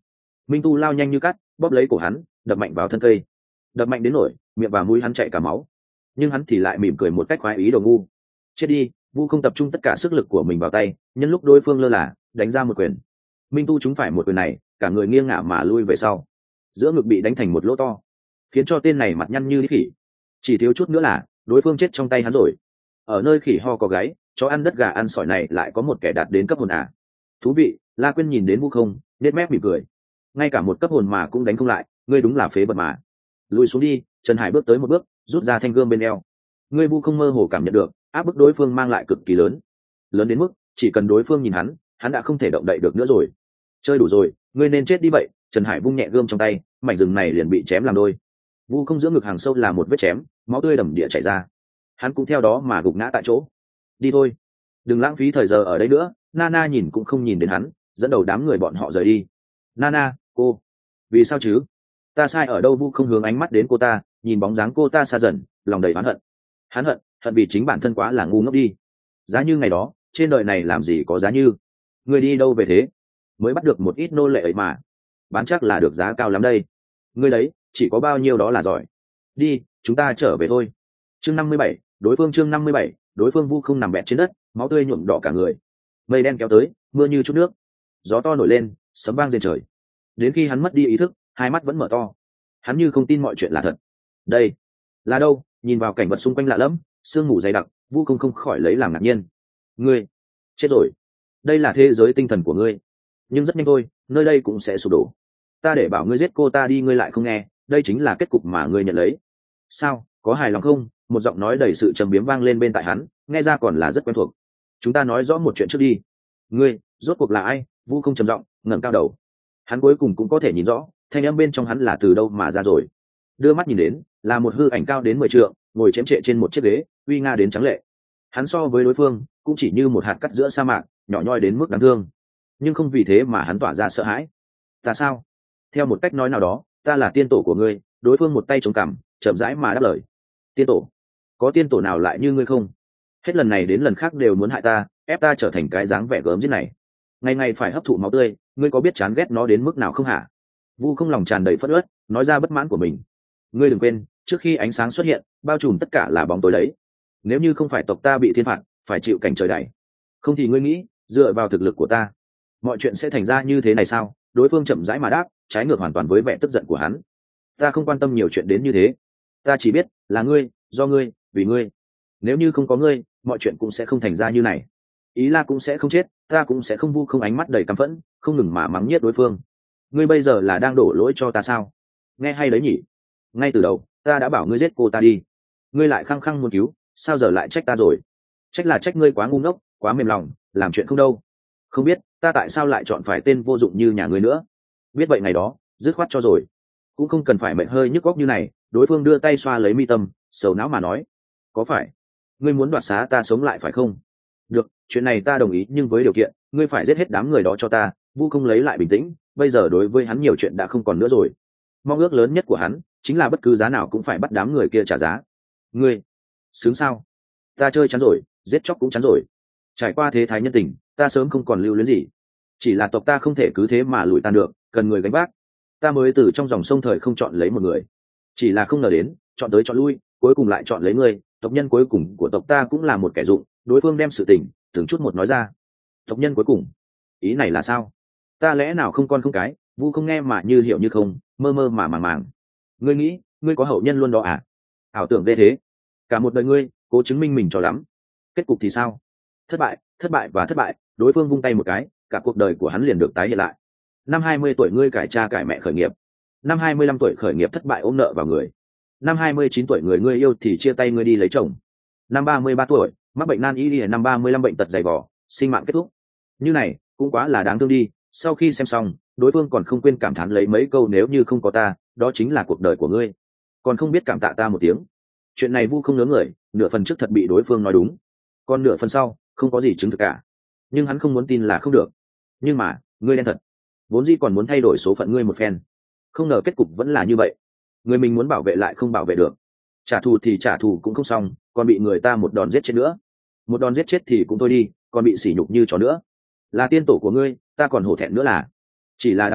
Minh Tu lao nhanh như cắt, bóp lấy cổ hắn, đập mạnh vào thân cây, đập mạnh đến nổi miệng và mũi hắn chạy cả máu, nhưng hắn thì lại mỉm cười một cách khoái ý đồ ngu. Chết đi. Vu không tập trung tất cả sức lực của mình vào tay, nhân lúc đối phương lơ là đánh ra một quyền. Minh Tu trúng phải một quyền này, cả người nghiêng ngả mà lui về sau, giữa ngực bị đánh thành một lỗ to, khiến cho tên này mặt nhăn như đít khỉ. Chỉ thiếu chút nữa là đối phương chết trong tay hắn rồi. Ở nơi khỉ ho có gáy, chó ăn đất gà ăn sỏi này lại có một kẻ đạt đến cấp hồn à? Thú vị. La Quyên nhìn đến Vu không, nết mép mỉm cười. Ngay cả một cấp hồn mà cũng đánh không lại, ngươi đúng là phế vật mà. Lùi xuống đi. Trần Hải bước tới một bước, rút ra thanh gươm bên eo. Ngươi Vu không mơ hồ cảm nhận được áp bức đối phương mang lại cực kỳ lớn, lớn đến mức chỉ cần đối phương nhìn hắn đã không thể động đậy được nữa rồi. Chơi đủ rồi, ngươi nên chết đi vậy. Trần Hải vung nhẹ gươm trong tay, mảnh rừng này liền bị chém làm đôi. Vu không giữa ngực hàng sâu là một vết chém, máu tươi đầm địa chảy ra, hắn cũng theo đó mà gục ngã tại chỗ. Đi thôi, đừng lãng phí thời giờ ở đây nữa. Nana nhìn cũng không nhìn đến hắn, dẫn đầu đám người bọn họ rời đi. Nana, cô, vì sao chứ? Ta sai ở đâu? Vu không hướng ánh mắt đến cô ta, nhìn bóng dáng cô ta xa dần, lòng đầy oán hận. Hắn hận vì chính bản thân quá là ngu ngốc đi. Giá như ngày đó, trên đời này làm gì có giá như. Người đi đâu về thế? Mới bắt được một ít nô lệ ấy mà, bán chắc là được giá cao lắm đây. Ngươi đấy, chỉ có bao nhiêu đó là giỏi. Đi, chúng ta trở về thôi. Chương 57, đối phương. Chương 57, đối phương. Vu không nằm bẹp trên đất, máu tươi nhuộm đỏ cả người. Mây đen kéo tới, mưa như chút nước, gió to nổi lên, sấm vang trên trời. Đến khi hắn mất đi ý thức, hai mắt vẫn mở to, hắn như không tin mọi chuyện là thật. Đây là đâu? Nhìn vào cảnh vật xung quanh lạ lẫm, sương mù dày đặc, Vu không khỏi lấy làm ngạc nhiên. Ngươi chết rồi. Đây là thế giới tinh thần của ngươi. Nhưng rất nhanh thôi, nơi đây cũng sẽ sụp đổ. Ta để bảo ngươi giết cô ta đi, ngươi lại không nghe. Đây chính là kết cục mà ngươi nhận lấy. Sao, có hài lòng không? Một giọng nói đầy sự trầm biếm vang lên bên tai hắn, nghe ra còn là rất quen thuộc. Chúng ta nói rõ một chuyện trước đi. Ngươi rốt cuộc là ai? Vu không trầm giọng, ngẩng cao đầu. Hắn cuối cùng cũng có thể nhìn rõ thanh âm bên trong hắn là từ đâu mà ra rồi. Đưa mắt nhìn đến là một hư ảnh cao đến 10 trượng, ngồi chém trệ trên một chiếc ghế, uy nga đến trắng lệ. Hắn so với đối phương cũng chỉ như một hạt cát giữa sa mạc, nhỏ nhoi đến mức đáng thương, nhưng không vì thế mà hắn tỏa ra sợ hãi. Ta sao? Theo một cách nói nào đó, ta là tiên tổ của ngươi. Đối phương một tay chống cằm, chậm rãi mà đáp lời. Tiên tổ? Có tiên tổ nào lại như ngươi không? Hết lần này đến lần khác đều muốn hại ta, ép ta trở thành cái dáng vẻ gớm giết này, ngày ngày phải hấp thụ máu tươi. Ngươi có biết chán ghét nó đến mức nào không hả? Vu không lòng tràn đầy phẫn uất, nói ra bất mãn của mình. Ngươi đừng quên, trước khi ánh sáng xuất hiện, bao trùm tất cả là bóng tối đấy. Nếu như không phải tộc ta bị thiên phạt, phải chịu cảnh trời đẩy, không thì ngươi nghĩ dựa vào thực lực của ta mọi chuyện sẽ thành ra như thế này sao? Đối phương chậm rãi mà đáp, trái ngược hoàn toàn với vẻ tức giận của hắn. Ta không quan tâm nhiều chuyện đến như thế. Ta chỉ biết là ngươi, do ngươi, vì ngươi. Nếu như không có ngươi, mọi chuyện cũng sẽ không thành ra như này. Ý là cũng sẽ không chết, ta cũng sẽ không. Vu không ánh mắt đầy căm phẫn, không ngừng mà mắng nhiếc đối phương. Ngươi bây giờ là đang đổ lỗi cho ta sao? Nghe hay đấy nhỉ. Ngay từ đầu ta đã bảo ngươi giết cô ta đi, ngươi lại khăng khăng muốn cứu, sao giờ lại trách ta rồi? Trách là trách ngươi quá ngu ngốc, quá mềm lòng, làm chuyện không đâu. Không biết ta tại sao lại chọn phải tên vô dụng như nhà ngươi nữa. Biết vậy ngày đó dứt khoát cho rồi, cũng không cần phải mệt hơi nhức góc như này. Đối phương đưa tay xoa lấy mi tâm, sầu não mà nói. Có phải ngươi muốn đoạt xá ta sống lại phải không? Được, chuyện này ta đồng ý, nhưng với điều kiện ngươi phải giết hết đám người đó cho ta. Vu không lấy lại bình tĩnh, bây giờ đối với hắn nhiều chuyện đã không còn nữa rồi. Mong ước lớn nhất của hắn chính là bất cứ giá nào cũng phải bắt đám người kia trả giá. Ngươi sướng sao? Ta chơi chán rồi, giết chóc cũng chán rồi. Trải qua thế thái nhân tình, ta sớm không còn lưu luyến gì. Chỉ là tộc ta không thể cứ thế mà lùi tan được, cần người gánh vác. Ta mới từ trong dòng sông thời không chọn lấy một người, chỉ là không ngờ đến chọn tới chọn lui, cuối cùng lại chọn lấy ngươi. Tộc nhân cuối cùng của tộc ta cũng là một kẻ dụng. Đối phương đem sự tình từng chút một nói ra. Tộc nhân cuối cùng? Ý này là sao? Ta lẽ nào không con không cái? Vu không nghe mà như hiểu như không, mơ mơ mà màng màng. Ngươi nghĩ ngươi có hậu nhân luôn đó à? Ảo tưởng ghê thế. Cả một đời ngươi cố chứng minh mình cho lắm, kết cục thì sao? Thất bại, thất bại và thất bại. Đối phương vung tay một cái, cả cuộc đời của hắn liền được tái hiện lại. Năm 20 tuổi ngươi cải cha cải mẹ khởi nghiệp. Năm 25 tuổi khởi nghiệp thất bại ôm nợ vào người. Năm 29 tuổi người ngươi yêu thì chia tay ngươi đi lấy chồng. Năm 33 tuổi mắc bệnh nan y. Năm 35 bệnh tật dày vò, sinh mạng kết thúc. Như này cũng quá là đáng thương đi. Sau khi xem xong, đối phương còn không quên cảm thán lấy mấy câu. Nếu như không có ta, đó chính là cuộc đời của ngươi, còn không biết cảm tạ ta một tiếng. Chuyện này Vu không ngớ người, nửa phần trước thật bị đối phương nói đúng, còn nửa phần sau không có gì chứng thực cả. Nhưng hắn không muốn tin là không được. Nhưng mà ngươi đen thật, vốn dĩ còn muốn thay đổi số phận ngươi một phen, không ngờ kết cục vẫn là như vậy. Người mình muốn bảo vệ lại không bảo vệ được, trả thù thì trả thù cũng không xong, còn bị người ta một đòn giết chết nữa. Một đòn giết chết thì cũng thôi đi, còn bị sỉ nhục như chó nữa. Là tiên tổ của ngươi, ta còn hổ thẹn nữa là. Chỉ là đáng tiếc,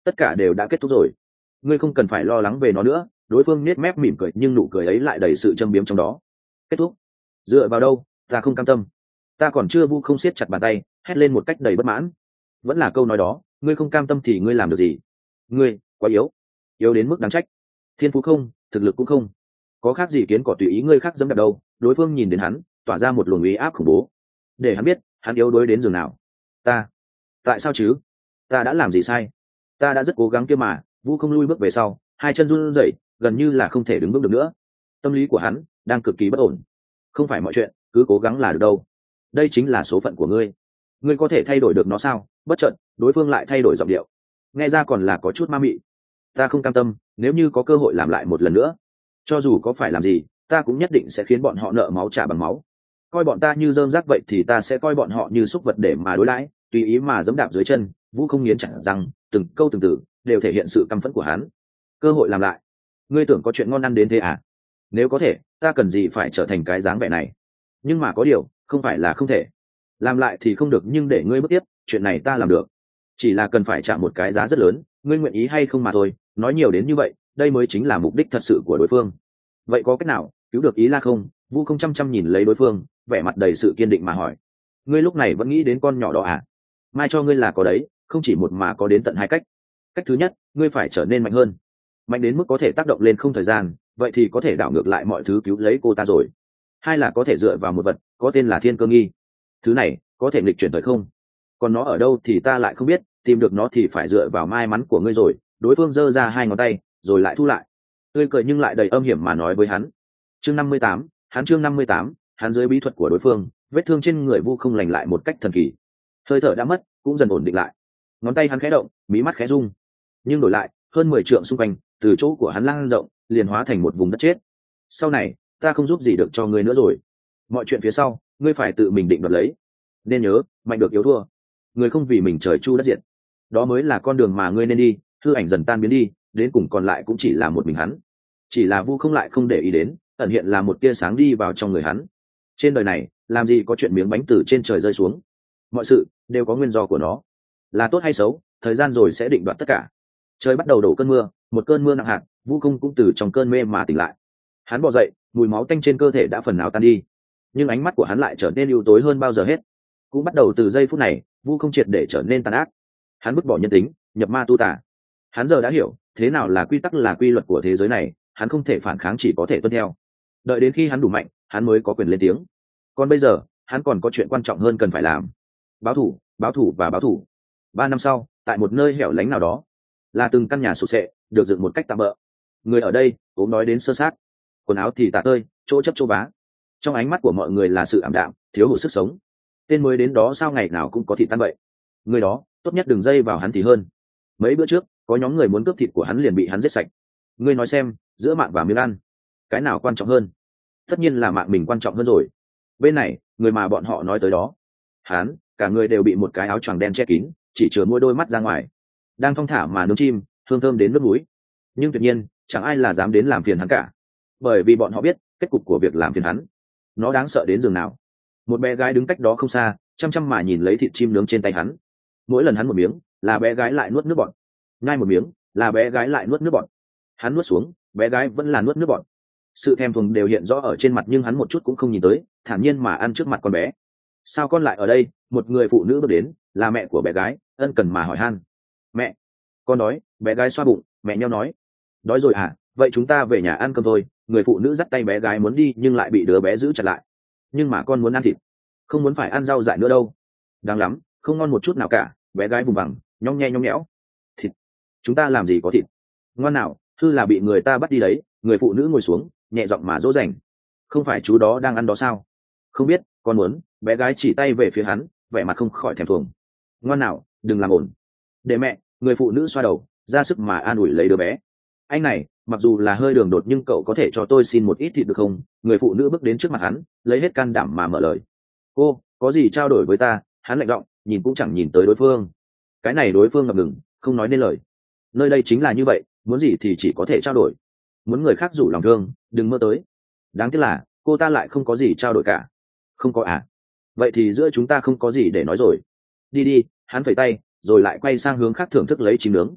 tất cả đều đã kết thúc rồi. Ngươi không cần phải lo lắng về nó nữa. Đối phương nết mép mỉm cười, nhưng nụ cười ấy lại đầy sự châm biếm trong đó. Kết thúc? Dựa vào đâu? Ta không cam tâm. Ta còn chưa. Vu không siết chặt bàn tay, hét lên một cách đầy bất mãn. Vẫn là câu nói đó, ngươi không cam tâm thì ngươi làm được gì? Ngươi quá yếu, yếu đến mức đáng trách. Thiên phú không, thực lực cũng không, có khác gì kiến cỏ tùy ý ngươi khác dẫm đạp đâu. Đối phương nhìn đến hắn, tỏa ra một luồng uy áp khủng bố, để hắn biết hắn yếu đuối đến giường nào. Ta, tại sao chứ? Ta đã làm gì sai? Ta đã rất cố gắng kia mà. Vu không lui bước về sau, hai chân run rẩy, gần như là không thể đứng vững được nữa. Tâm lý của hắn đang cực kỳ bất ổn. Không phải mọi chuyện cứ cố gắng là được đâu. Đây chính là số phận của ngươi. Ngươi có thể thay đổi được nó sao? Bất chợt đối phương lại thay đổi giọng điệu, nghe ra còn là có chút ma mị. Ta không cam tâm, nếu như có cơ hội làm lại một lần nữa, cho dù có phải làm gì, ta cũng nhất định sẽ khiến bọn họ nợ máu trả bằng máu. Coi bọn ta như rơm rác vậy thì ta sẽ coi bọn họ như súc vật để mà đối đãi, tùy ý mà giẫm đạp dưới chân. Vũ không nghiến chặt răng, từng câu từng từ đều thể hiện sự căm phẫn của hắn. Cơ hội làm lại? Ngươi tưởng có chuyện ngon ăn đến thế à? Nếu có thể, ta cần gì phải trở thành cái dáng vẻ này? Nhưng mà có điều, không phải là không thể. Làm lại thì không được, nhưng để ngươi bước tiếp, chuyện này ta làm được. Chỉ là cần phải trả một cái giá rất lớn, ngươi nguyện ý hay không mà thôi. Nói nhiều đến như vậy, đây mới chính là mục đích thật sự của đối phương. Vậy có cách nào cứu được Ý La không? Vu không chăm nhìn lấy đối phương, vẻ mặt đầy sự kiên định mà hỏi. Ngươi lúc này vẫn nghĩ đến con nhỏ đó à? Mai cho ngươi là có đấy, không chỉ một mà có đến tận hai cách. Cách thứ nhất, ngươi phải trở nên mạnh hơn, mạnh đến mức có thể tác động lên không thời gian, vậy thì có thể đảo ngược lại mọi thứ cứu lấy cô ta rồi. Hai là có thể dựa vào một vật có tên là thiên cơ nghi. Thứ này có thể nghịch chuyển thời không, còn nó ở đâu thì ta lại không biết, tìm được nó thì phải dựa vào may mắn của ngươi rồi. Đối phương giơ ra hai ngón tay rồi lại thu lại, tươi cười nhưng lại đầy âm hiểm mà nói với hắn. Chương 58, chương 58, hắn dưới bí thuật của đối phương, vết thương trên người Vu không lành lại một cách thần kỳ. Hơi thở đã mất cũng dần ổn định lại, ngón tay hắn khẽ động, mí mắt khẽ rung, nhưng đổi lại hơn 10 trượng xung quanh từ chỗ của hắn lan rộng liền hóa thành một vùng đất chết. Sau này ta không giúp gì được cho ngươi nữa rồi, mọi chuyện phía sau ngươi phải tự mình định đoạt lấy. Nên nhớ, mạnh được yếu thua, người không vì mình trời chu đất diệt. Đó mới là con đường mà ngươi nên đi. Hư ảnh dần tan biến đi, đến cùng còn lại cũng chỉ là một mình hắn. Chỉ là Vu không lại không để ý đến, ẩn hiện là một tia sáng đi vào trong người hắn. Trên đời này làm gì có chuyện miếng bánh từ trên trời rơi xuống, mọi sự đều có nguyên do của nó. Là tốt hay xấu, thời gian rồi sẽ định đoạt tất cả. Trời bắt đầu đổ cơn mưa, một cơn mưa nặng hạt. Vu không cũng từ trong cơn mê mà tỉnh lại. Hắn bò dậy, mùi máu tanh trên cơ thể đã phần nào tan đi, nhưng ánh mắt của hắn lại trở nên ưu tối hơn bao giờ hết. Cũng bắt đầu từ giây phút này, Vu không triệt để trở nên tàn ác. Hắn vứt bỏ nhân tính, nhập ma tu tà. Hắn giờ đã hiểu thế nào là quy tắc, là quy luật của thế giới này. Hắn không thể phản kháng, chỉ có thể tuân theo. Đợi đến khi hắn đủ mạnh, hắn mới có quyền lên tiếng. Còn bây giờ hắn còn có chuyện quan trọng hơn cần phải làm. Báo thủ, báo thủ và báo thủ. 3 năm sau, tại một nơi hẻo lánh nào đó, là từng căn nhà sụp sệ được dựng một cách tạm bợ. Người ở đây ốm đói đến sơ sát, quần áo thì tả tơi, chỗ chấp chỗ vá. Trong ánh mắt của mọi người là sự ảm đạm, thiếu hụt sức sống. Tên mới đến đó sao ngày nào cũng có thịt tan vậy. Người đó tốt nhất đừng dây vào hắn thì hơn. Mấy bữa trước có nhóm người muốn cướp thịt của hắn liền bị hắn giết sạch. Ngươi nói xem, giữa mạng và miếng ăn, cái nào quan trọng hơn? Tất nhiên là mạng mình quan trọng hơn rồi. Bên này, người mà bọn họ nói tới đó, hắn cả người đều bị một cái áo choàng đen che kín, chỉ chừa mỗi đôi mắt ra ngoài, đang thong thả mà nướng chim, hương thơm đến nước mũi. Nhưng tuyệt nhiên chẳng ai là dám đến làm phiền hắn cả, bởi vì bọn họ biết kết cục của việc làm phiền hắn nó đáng sợ đến giường nào. Một bé gái đứng cách đó không xa, chăm chăm mà nhìn lấy thịt chim nướng trên tay hắn. Mỗi lần hắn một miếng là bé gái lại nuốt nước bọt, nhai một miếng là bé gái lại nuốt nước bọt. Hắn nuốt xuống, bé gái vẫn là nuốt nước bọt. Sự thèm thuồng đều hiện rõ ở trên mặt, nhưng hắn một chút cũng không nhìn tới, thản nhiên mà ăn trước mặt con bé. Sao con lại ở đây? Một người phụ nữ bước đến, là mẹ của bé gái, ân cần mà hỏi han. Mẹ, con đói. Bé gái xoa bụng, mẹ nheo nói. Đói rồi à, vậy chúng ta về nhà ăn cơm thôi. Người phụ nữ dắt tay bé gái muốn đi, nhưng lại bị đứa bé giữ chặt lại. Nhưng mà con muốn ăn thịt, không muốn phải ăn rau dại nữa đâu. Đáng lắm, không ngon một chút nào cả. Bé gái vùng vằng, nhong nhe nhong nhẽo. Thịt? Chúng ta làm gì có thịt? Ngoan nào, Thư là bị người ta bắt đi đấy. Người phụ nữ ngồi xuống, nhẹ giọng mà dỗ dành. Không phải chú đó đang ăn đó sao? Không biết, con muốn. Bé gái chỉ tay về phía hắn, vẻ mặt không khỏi thèm thuồng. Ngoan nào, đừng làm ổn. Để mẹ. Người phụ nữ xoa đầu, ra sức mà an ủi lấy đứa bé. Anh này, mặc dù là hơi đường đột nhưng cậu có thể cho tôi xin một ít thịt được không? Người phụ nữ bước đến trước mặt hắn, lấy hết can đảm mà mở lời. Cô, có gì trao đổi với ta? Hắn lạnh giọng, nhìn cũng chẳng nhìn tới đối phương. Cái này đối phương ngập ngừng, không nói nên lời. Nơi đây chính là như vậy, muốn gì thì chỉ có thể trao đổi. Muốn người khác rủ lòng thương, đừng mơ tới. Đáng tiếc là cô ta lại không có gì trao đổi cả. Không có à? Vậy thì giữa chúng ta không có gì để nói rồi. Đi đi. Hắn phẩy tay, rồi lại quay sang hướng khác thưởng thức lấy chim nướng.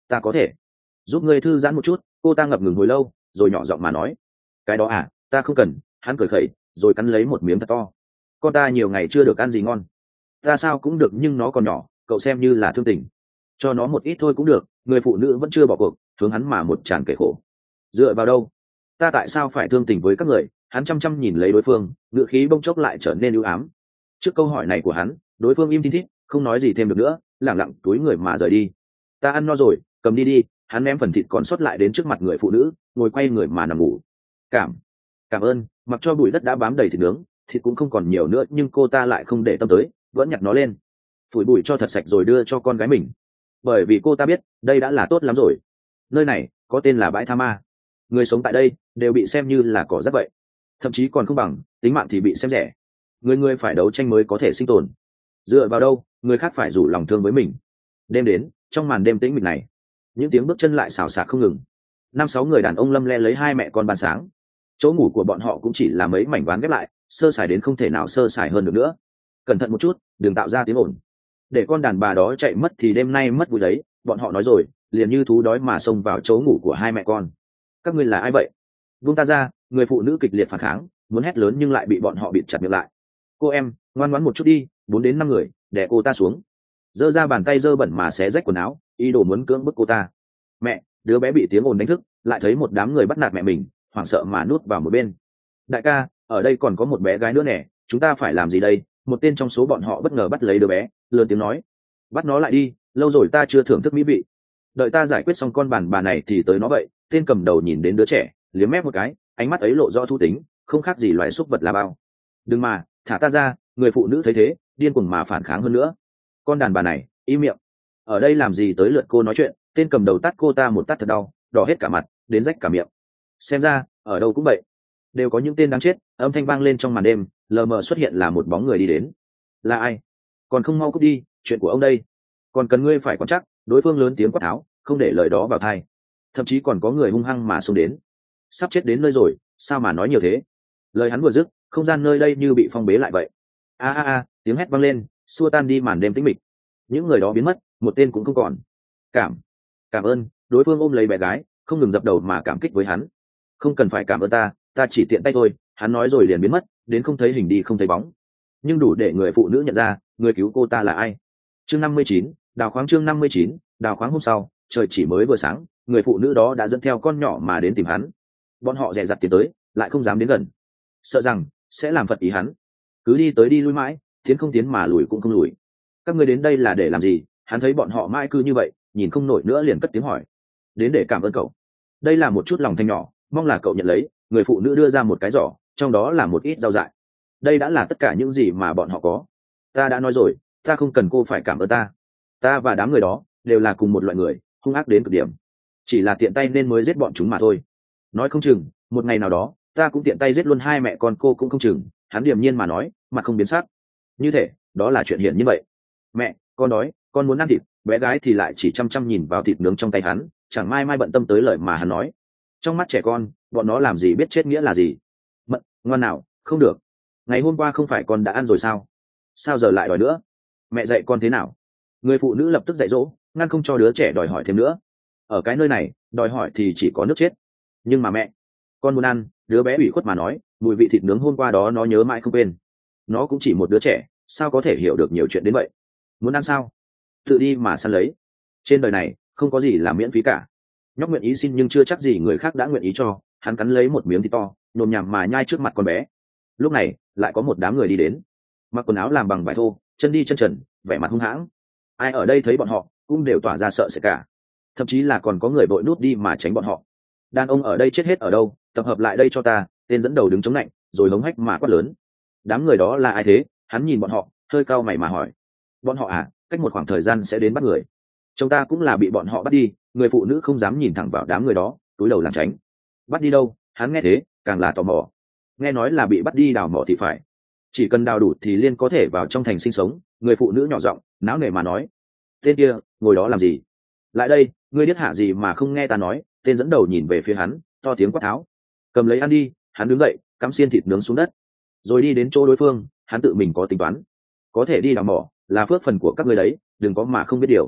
ta có thể giúp ngươi thư giãn một chút. Cô ta ngập ngừng hồi lâu rồi nhỏ giọng mà nói. Cái đó à, ta không cần. Hắn cười khẩy rồi cắn lấy một miếng thật to. Con ta nhiều ngày chưa được ăn gì ngon. Ta sao cũng được, nhưng nó còn nhỏ, cậu xem như là thương tình, cho nó một ít thôi cũng được. Người phụ nữ vẫn chưa bỏ cuộc, hướng hắn mà một tràng kể khổ. Dựa vào đâu? Ta tại sao phải thương tình với các người? Hắn chăm chăm nhìn lấy đối phương, ngữ khí bỗng chốc lại trở nên ưu ám. Trước câu hỏi này của hắn, đối phương im thiên thít, không nói gì thêm được nữa, lẳng lặng túi người mà rời đi. Ta ăn no rồi, cầm đi đi. Hắn ném phần thịt còn sót lại đến trước mặt người phụ nữ, ngồi quay người mà nằm ngủ. Cảm ơn. Mặc cho bụi đất đã bám đầy thịt nướng, thịt cũng không còn nhiều nữa, nhưng cô ta lại không để tâm tới, vẫn nhặt nó lên, phủi bụi cho thật sạch rồi đưa cho con gái mình. Bởi vì cô ta biết đây đã là tốt lắm rồi. Nơi này có tên là bãi tha ma, người sống tại đây đều bị xem như là cỏ rác vậy, thậm chí còn không bằng, tính mạng thì bị xem rẻ. Người phải đấu tranh mới có thể sinh tồn. Dựa vào đâu người khác phải rủ lòng thương với mình? Đêm đến, trong màn đêm tĩnh mịch này, những tiếng bước chân lại xào xạc không ngừng. 5-6 người đàn ông lâm le lấy hai mẹ con ban sáng. Chỗ ngủ của bọn họ cũng chỉ là mấy mảnh ván ghép lại, sơ sài đến không thể nào sơ sài hơn được nữa. Cẩn thận một chút, đừng tạo ra tiếng ồn, để con đàn bà đó chạy mất thì đêm nay mất vui đấy. Bọn họ nói rồi, liền như thú đói mà xông vào chỗ ngủ của hai mẹ con. Các ngươi là ai vậy? Vung ta ra! Người phụ nữ kịch liệt phản kháng, muốn hét lớn nhưng lại bị bọn họ bịt chặt miệng lại. Cô em, ngoan ngoãn một chút đi. 4 đến 5 người đè cô ta xuống, giơ ra bàn tay dơ bẩn mà xé rách quần áo, ý đồ muốn cưỡng bức cô ta. Mẹ! Đứa bé bị tiếng ồn đánh thức, lại thấy một đám người bắt nạt mẹ mình, hoảng sợ mà nuốt vào một bên. Đại ca, ở đây còn có một bé gái nữa nè, chúng ta phải làm gì đây? Một tên trong số bọn họ bất ngờ bắt lấy đứa bé, lớn tiếng nói. Bắt nó lại đi, lâu rồi ta chưa thưởng thức mỹ vị. Đợi ta giải quyết xong con bàn bà này thì tới nó vậy. Tên cầm đầu nhìn đến đứa trẻ, liếm mép một cái, ánh mắt ấy lộ rõ thu tính, không khác gì loài súc vật là bao. Đừng mà, thả ta ra! Người phụ nữ thấy thế, điên cuồng mà phản kháng hơn nữa. Con đàn bà này, im miệng! Ở đây làm gì tới lượt cô nói chuyện? Tên cầm đầu tát cô ta một tát thật đau, đỏ hết cả mặt, đến rách cả miệng. Xem ra ở đâu cũng vậy, đều có những tên đáng chết. Âm thanh vang lên trong màn đêm, lờ mờ xuất hiện là một bóng người đi đến. Là ai? Còn không mau cút đi, chuyện của ông đây, còn cần ngươi phải quan chắc. Đối phương lớn tiếng quát tháo, không để lời đó vào tai. Thậm chí còn có người hung hăng mà xông đến. Sắp chết đến nơi rồi, sao mà nói nhiều thế? Lời hắn vừa dứt, không gian nơi đây như bị phong bế lại vậy. A, tiếng hét vang lên, xua tan đi màn đêm tĩnh mịch. Những người đó biến mất, một tên cũng không còn. Cảm ơn. Đối phương ôm lấy bé gái, không ngừng dập đầu mà cảm kích với hắn. Không cần phải cảm ơn ta chỉ tiện tay thôi. Hắn nói rồi liền biến mất, đến không thấy hình đi không thấy bóng. Nhưng đủ để người phụ nữ nhận ra người cứu cô ta là ai. Chương 59, đào khoáng. Chương 59, đào khoáng. Hôm sau, trời chỉ mới vừa sáng, người phụ nữ đó đã dẫn theo con nhỏ mà đến tìm hắn. Bọn họ dè dặt tiến tới, lại không dám đến gần, sợ rằng sẽ làm phật ý hắn. Cứ đi tới đi lui mãi, tiến không tiến mà lùi cũng không lùi. Các ngươi đến đây là để làm gì? Hắn thấy bọn họ mãi cứ như vậy, nhìn không nổi nữa liền cất tiếng hỏi. Đến để cảm ơn cậu. Đây là một chút lòng thanh nhỏ, mong là cậu nhận lấy. Người phụ nữ đưa ra một cái giỏ, trong đó là một ít rau dại. Đây đã là tất cả những gì mà bọn họ có. Ta đã nói rồi, ta không cần cô phải cảm ơn ta và đám người đó đều là cùng một loại người, hung ác đến cực điểm. Chỉ là tiện tay nên mới giết bọn chúng mà thôi. Nói không chừng một ngày nào đó ta cũng tiện tay giết luôn hai mẹ con cô cũng không chừng. Hắn điềm nhiên mà nói, mặt không biến sắc. Như thể đó là chuyện hiển như vậy. Mẹ, con đói, con muốn ăn thịt. Bé gái thì lại chỉ chăm chăm nhìn vào thịt nướng trong tay hắn, chẳng mai bận tâm tới lời mà hắn nói. Trong mắt trẻ con, bọn nó làm gì biết chết nghĩa là gì. Mận, ngoan nào, không được. Ngày hôm qua không phải con đã ăn rồi sao giờ lại đòi nữa? Mẹ dạy con thế nào? Người phụ nữ lập tức dạy dỗ, ngăn không cho đứa trẻ đòi hỏi thêm nữa. Ở cái nơi này, đòi hỏi thì chỉ có nước chết. Nhưng mà mẹ, con muốn ăn. Đứa bé ủy khuất mà nói, mùi vị thịt nướng hôm qua đó nó nhớ mãi không quên. Nó cũng chỉ một đứa trẻ, sao có thể hiểu được nhiều chuyện đến vậy? Muốn ăn sao? Tự đi mà săn lấy. Trên đời này không có gì là miễn phí cả. Nhóc nguyện ý xin nhưng chưa chắc gì người khác đã nguyện ý cho. Hắn cắn lấy một miếng thịt to, nhồm nhằm mà nhai trước mặt con bé. Lúc này lại có một đám người đi đến, mặc quần áo làm bằng vải thô, chân đi chân trần, vẻ mặt hung hãng. Ai ở đây thấy bọn họ cũng đều tỏa ra sợ sệt cả, thậm chí là còn có người vội nút đi mà tránh bọn họ. Đàn ông ở đây chết hết ở đâu, tập hợp lại đây cho ta. Tên dẫn đầu đứng chống lạnh rồi hống hách mà quát lớn. Đám người đó là ai thế? Hắn nhìn bọn họ, hơi cau mày mà hỏi. Bọn họ à, cách một khoảng thời gian sẽ đến bắt người. Chúng ta cũng là bị bọn họ bắt đi. Người phụ nữ không dám nhìn thẳng vào đám người đó, cúi đầu lảng tránh. Bắt đi đâu? Hắn nghe thế càng là tò mò. Nghe nói là bị bắt đi đào mỏ thì phải. Chỉ cần đào đủ thì liên có thể vào trong thành sinh sống. Người phụ nữ nhỏ giọng náo nề mà nói. Tên kia ngồi đó làm gì? Lại đây, ngươi điếc hạ gì mà không nghe ta nói? Tên dẫn đầu nhìn về phía hắn, to tiếng quát tháo. Cầm lấy ăn đi. Hắn đứng dậy, cắm xiên thịt nướng xuống đất, rồi đi đến chỗ đối phương. Hắn tự mình có tính toán, có thể đi đào mỏ là phước phần của các ngươi đấy, đừng có mà không biết điều.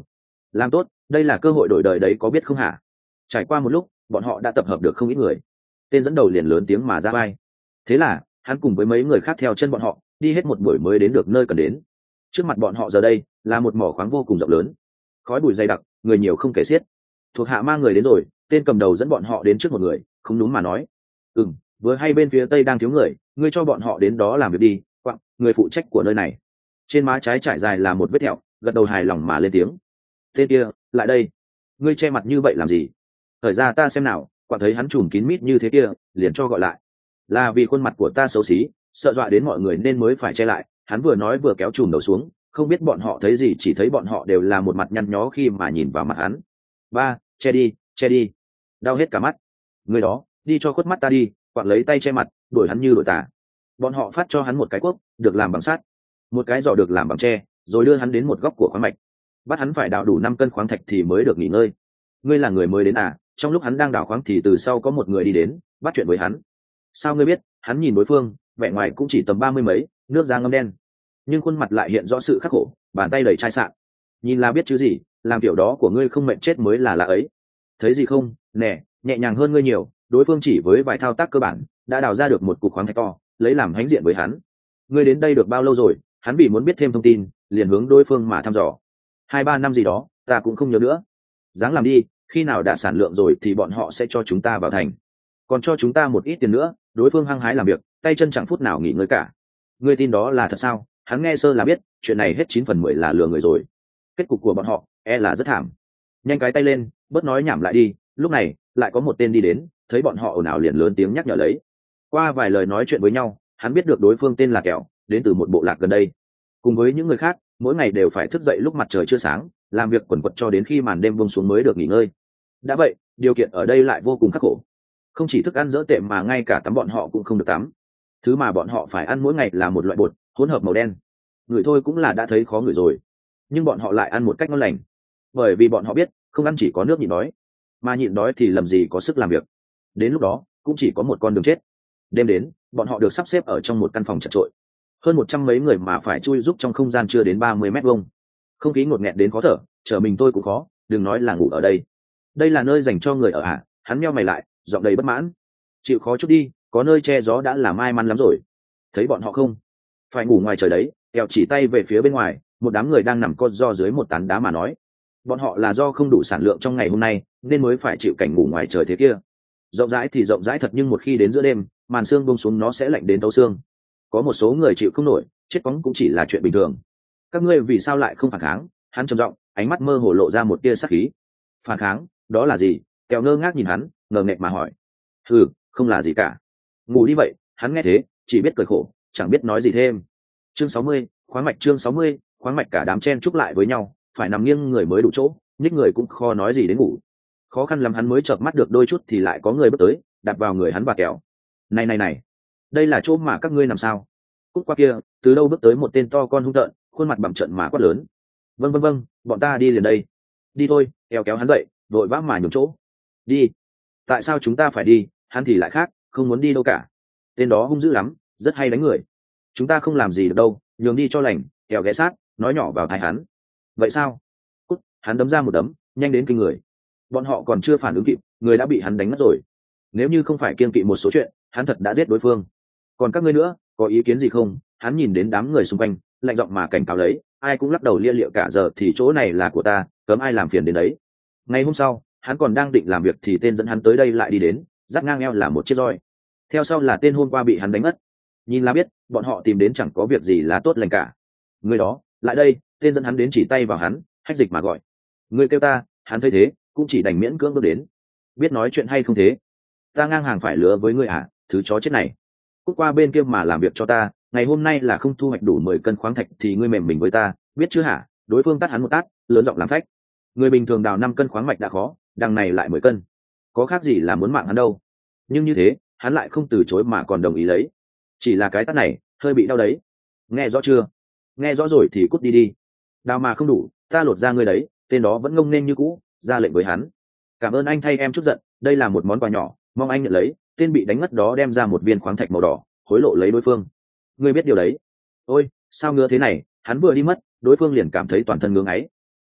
làm tốt, đây là cơ hội đổi đời đấy, có biết không hả? Trải qua một lúc, bọn họ đã tập hợp được không ít người. Tên dẫn đầu liền lớn tiếng mà ra vai. Thế là hắn cùng với mấy người khác theo chân bọn họ đi hết một buổi mới đến được nơi cần đến. Trước mặt bọn họ giờ đây là một mỏ khoáng vô cùng rộng lớn, khói bụi dày đặc, người nhiều không kể xiết. Thuộc hạ mang người đến rồi, tên cầm đầu dẫn bọn họ đến trước một người, không đúng mà nói: vừa hay bên phía tây đang thiếu người, ngươi cho bọn họ đến đó làm việc đi. Quặng, người phụ trách của nơi này. Trên má trái trải dài là một vết thẹo, gật đầu hài lòng mà lên tiếng. Tên kia, lại đây. Ngươi che mặt như vậy làm gì? Thời ra ta xem nào. Quặng thấy hắn trùm kín mít như thế kia, liền cho gọi lại. Là vì khuôn mặt của ta xấu xí, sợ dọa đến mọi người nên mới phải che lại. Hắn vừa nói vừa kéo trùm đầu xuống, không biết bọn họ thấy gì, chỉ thấy bọn họ đều là một mặt nhăn nhó khi mà nhìn vào mặt hắn. Ba, che đi, che đi. Đau hết cả mắt. Người đó, đi cho khuất mắt ta đi. Quặng lấy tay che mặt, đuổi hắn như đuổi tà. Bọn họ phát cho hắn một cái cuốc, được làm bằng sắt, một cái giỏ được làm bằng tre, rồi đưa hắn đến một góc của khoáng mạch, bắt hắn phải đào đủ 5 cân khoáng thạch thì mới được nghỉ ngơi. Ngươi là người mới đến à? Trong lúc hắn đang đào khoáng thì từ sau có một người đi đến, bắt chuyện với hắn. Sao ngươi biết? Hắn nhìn đối phương, vẻ ngoài cũng chỉ tầm 30 mấy, nước da ngâm đen, nhưng khuôn mặt lại hiện rõ sự khắc khổ, bàn tay đầy chai sạn. Nhìn là biết chứ gì, làm kiểu đó của ngươi không mệnh chết mới là lạ ấy. Thấy gì không? Nè, nhẹ nhàng hơn ngươi nhiều. Đối phương chỉ với vài thao tác cơ bản đã đào ra được một cục khoáng thạch to, lấy làm hãnh diện với hắn. Ngươi đến đây được bao lâu rồi? Hắn vì muốn biết thêm thông tin, liền hướng đối phương mà thăm dò. 2-3 năm gì đó, ta cũng không nhớ nữa. Dáng làm đi, khi nào đạt sản lượng rồi thì bọn họ sẽ cho chúng ta vào thành, còn cho chúng ta một ít tiền nữa. Đối phương hăng hái làm việc, tay chân chẳng phút nào nghỉ ngơi cả. Ngươi tin đó là thật sao? Hắn nghe sơ là biết, chuyện này hết 9/10 là lừa người rồi. Kết cục của bọn họ là rất thảm. Nhanh cái tay lên, bớt nói nhảm lại đi. Lúc này lại có một tên đi đến, thấy bọn họ ồn ào liền lớn tiếng nhắc nhở lấy. Qua vài lời nói chuyện với nhau, hắn biết được đối phương tên là Kẹo, đến từ một bộ lạc gần đây. Cùng với những người khác, mỗi ngày đều phải thức dậy lúc mặt trời chưa sáng, làm việc quần quật cho đến khi màn đêm buông xuống mới được nghỉ ngơi. Đã vậy, điều kiện ở đây lại vô cùng khắc khổ. Không chỉ thức ăn dỡ tệ mà ngay cả tắm bọn họ cũng không được tắm. Thứ mà bọn họ phải ăn mỗi ngày là một loại bột hỗn hợp màu đen. Người thôi cũng là đã thấy khó ngửi rồi, nhưng bọn họ lại ăn một cách ngon lành, bởi vì bọn họ biết không ăn chỉ có nước nhịn đói, mà nhịn đói thì làm gì có sức làm việc. Đến lúc đó cũng chỉ có một con đường chết. Đêm đến, bọn họ được sắp xếp ở trong một căn phòng chật chội, hơn 100 mấy người mà phải chui giúp trong không gian chưa đến 30 mét vuông. Không khí ngột nghẹt đến khó thở, chờ mình tôi cũng khó, đừng nói là ngủ ở đây. Đây là nơi dành cho người ở à? Hắn meo mày lại, giọng đầy bất mãn. Chịu khó chút đi, có nơi che gió đã là may mắn lắm rồi. Thấy bọn họ không? Phải ngủ ngoài trời đấy. Kẹo chỉ tay về phía bên ngoài, một đám người đang nằm co ro dưới một tán đá mà nói. Bọn họ là do không đủ sản lượng trong ngày hôm nay nên mới phải chịu cảnh ngủ ngoài trời thế kia. Rộng rãi thì rộng rãi thật, nhưng một khi đến giữa đêm, màn sương buông xuống nó sẽ lạnh đến thấu xương. Có một số người chịu không nổi, chết cóng cũng chỉ là chuyện bình thường. Các ngươi vì sao lại không phản kháng? Hắn trầm giọng, ánh mắt mơ hồ lộ ra một tia sắc khí. Phản kháng? Đó là gì? Kẹo ngơ ngác nhìn hắn, ngờ nghệch mà hỏi. Không là gì cả. Ngủ đi vậy. Hắn nghe thế chỉ biết cười khổ, chẳng biết nói gì thêm. Chương 60, khoáng mạch. Chương 60, khoáng mạch. Cả đám chen chúc lại với nhau, phải nằm nghiêng người mới đủ chỗ, nhích người cũng khó nói gì đến ngủ. Khó khăn lắm hắn mới chợp mắt được đôi chút thì lại có người bước tới, đặt vào người hắn và Kẹo. Này, đây là chỗ mà các ngươi nằm sao? Cút qua kia. Từ đâu bước tới một tên to con hung tợn, khuôn mặt bặm trợn mà quát lớn. Vâng, bọn ta đi liền đây. Đi thôi. Kẹo kéo hắn dậy, vội vã mà nhường chỗ. Đi. Tại sao chúng ta phải đi? Hắn thì lại khác, không muốn đi đâu cả. Tên đó hung dữ lắm, rất hay đánh người. Chúng ta không làm gì được đâu, nhường đi cho lành. Kẹo ghé sát, nói nhỏ vào tai hắn. Vậy sao? Cút. Hắn đấm ra một đấm, nhanh đến kinh người. Bọn họ còn chưa phản ứng kịp, người đã bị hắn đánh mất rồi. Nếu như không phải kiêng kỵ một số chuyện, hắn thật đã giết đối phương. Còn các ngươi nữa, có ý kiến gì không? Hắn nhìn đến đám người xung quanh, lạnh giọng mà cảnh cáo lấy. Ai cũng lắc đầu lia lịa cả. Giờ thì chỗ này là của ta, cấm ai làm phiền đến đấy. Ngày hôm sau, hắn còn đang định làm việc thì tên dẫn hắn tới đây lại đi đến, dắt ngang eo là một chiếc roi. Theo sau là tên hôm qua bị hắn đánh mất. Nhìn là biết bọn họ tìm đến chẳng có việc gì là tốt lành cả. Người đó, lại đây. Tên dẫn hắn đến chỉ tay vào hắn, hách dịch mà gọi. Người kêu ta. Hắn thấy thế cũng chỉ đành miễn cưỡng bước đến. Biết nói chuyện hay không thế? Ta ngang hàng phải lứa với ngươi à? Thứ chó chết này. Cút qua bên kia mà làm việc cho ta. Ngày hôm nay là không thu hoạch đủ 10 cân khoáng thạch thì ngươi mềm mình với ta, biết chưa hả? Đối phương tát hắn một tát, lớn giọng làm phách. Người bình thường đào 5 cân khoáng mạch đã khó, đằng này lại 10 cân, có khác gì là muốn mạng hắn đâu. Nhưng như thế hắn lại không từ chối mà còn đồng ý lấy. Chỉ là cái tát này hơi bị đau đấy. Nghe rõ chưa? Nghe rõ rồi thì cút đi đi. Đào mà không đủ, ta lột ra ngươi đấy. Tên đó vẫn ngông nên như cũ, ra lệnh với hắn. Cảm ơn anh thay em chút giận, đây là một món quà nhỏ, mong anh nhận lấy. Tên bị đánh ngất đó đem ra một viên khoáng thạch màu đỏ, hối lộ lấy đối phương. Ngươi biết điều đấy. Ôi, sao ngứa thế này? Hắn vừa đi mất, đối phương liền cảm thấy toàn thân ngứa ngáy.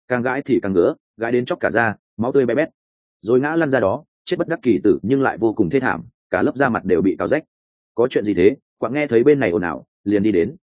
càng gãi thì càng ngứa, gãi đến chóc cả da, máu tươi bé bét, rồi ngã lăn ra đó, chết bất đắc kỳ tử nhưng lại vô cùng thê thảm, cả lớp da mặt đều bị cào rách. Có chuyện gì thế? Quạng nghe thấy bên này ồn ào, liền đi đến.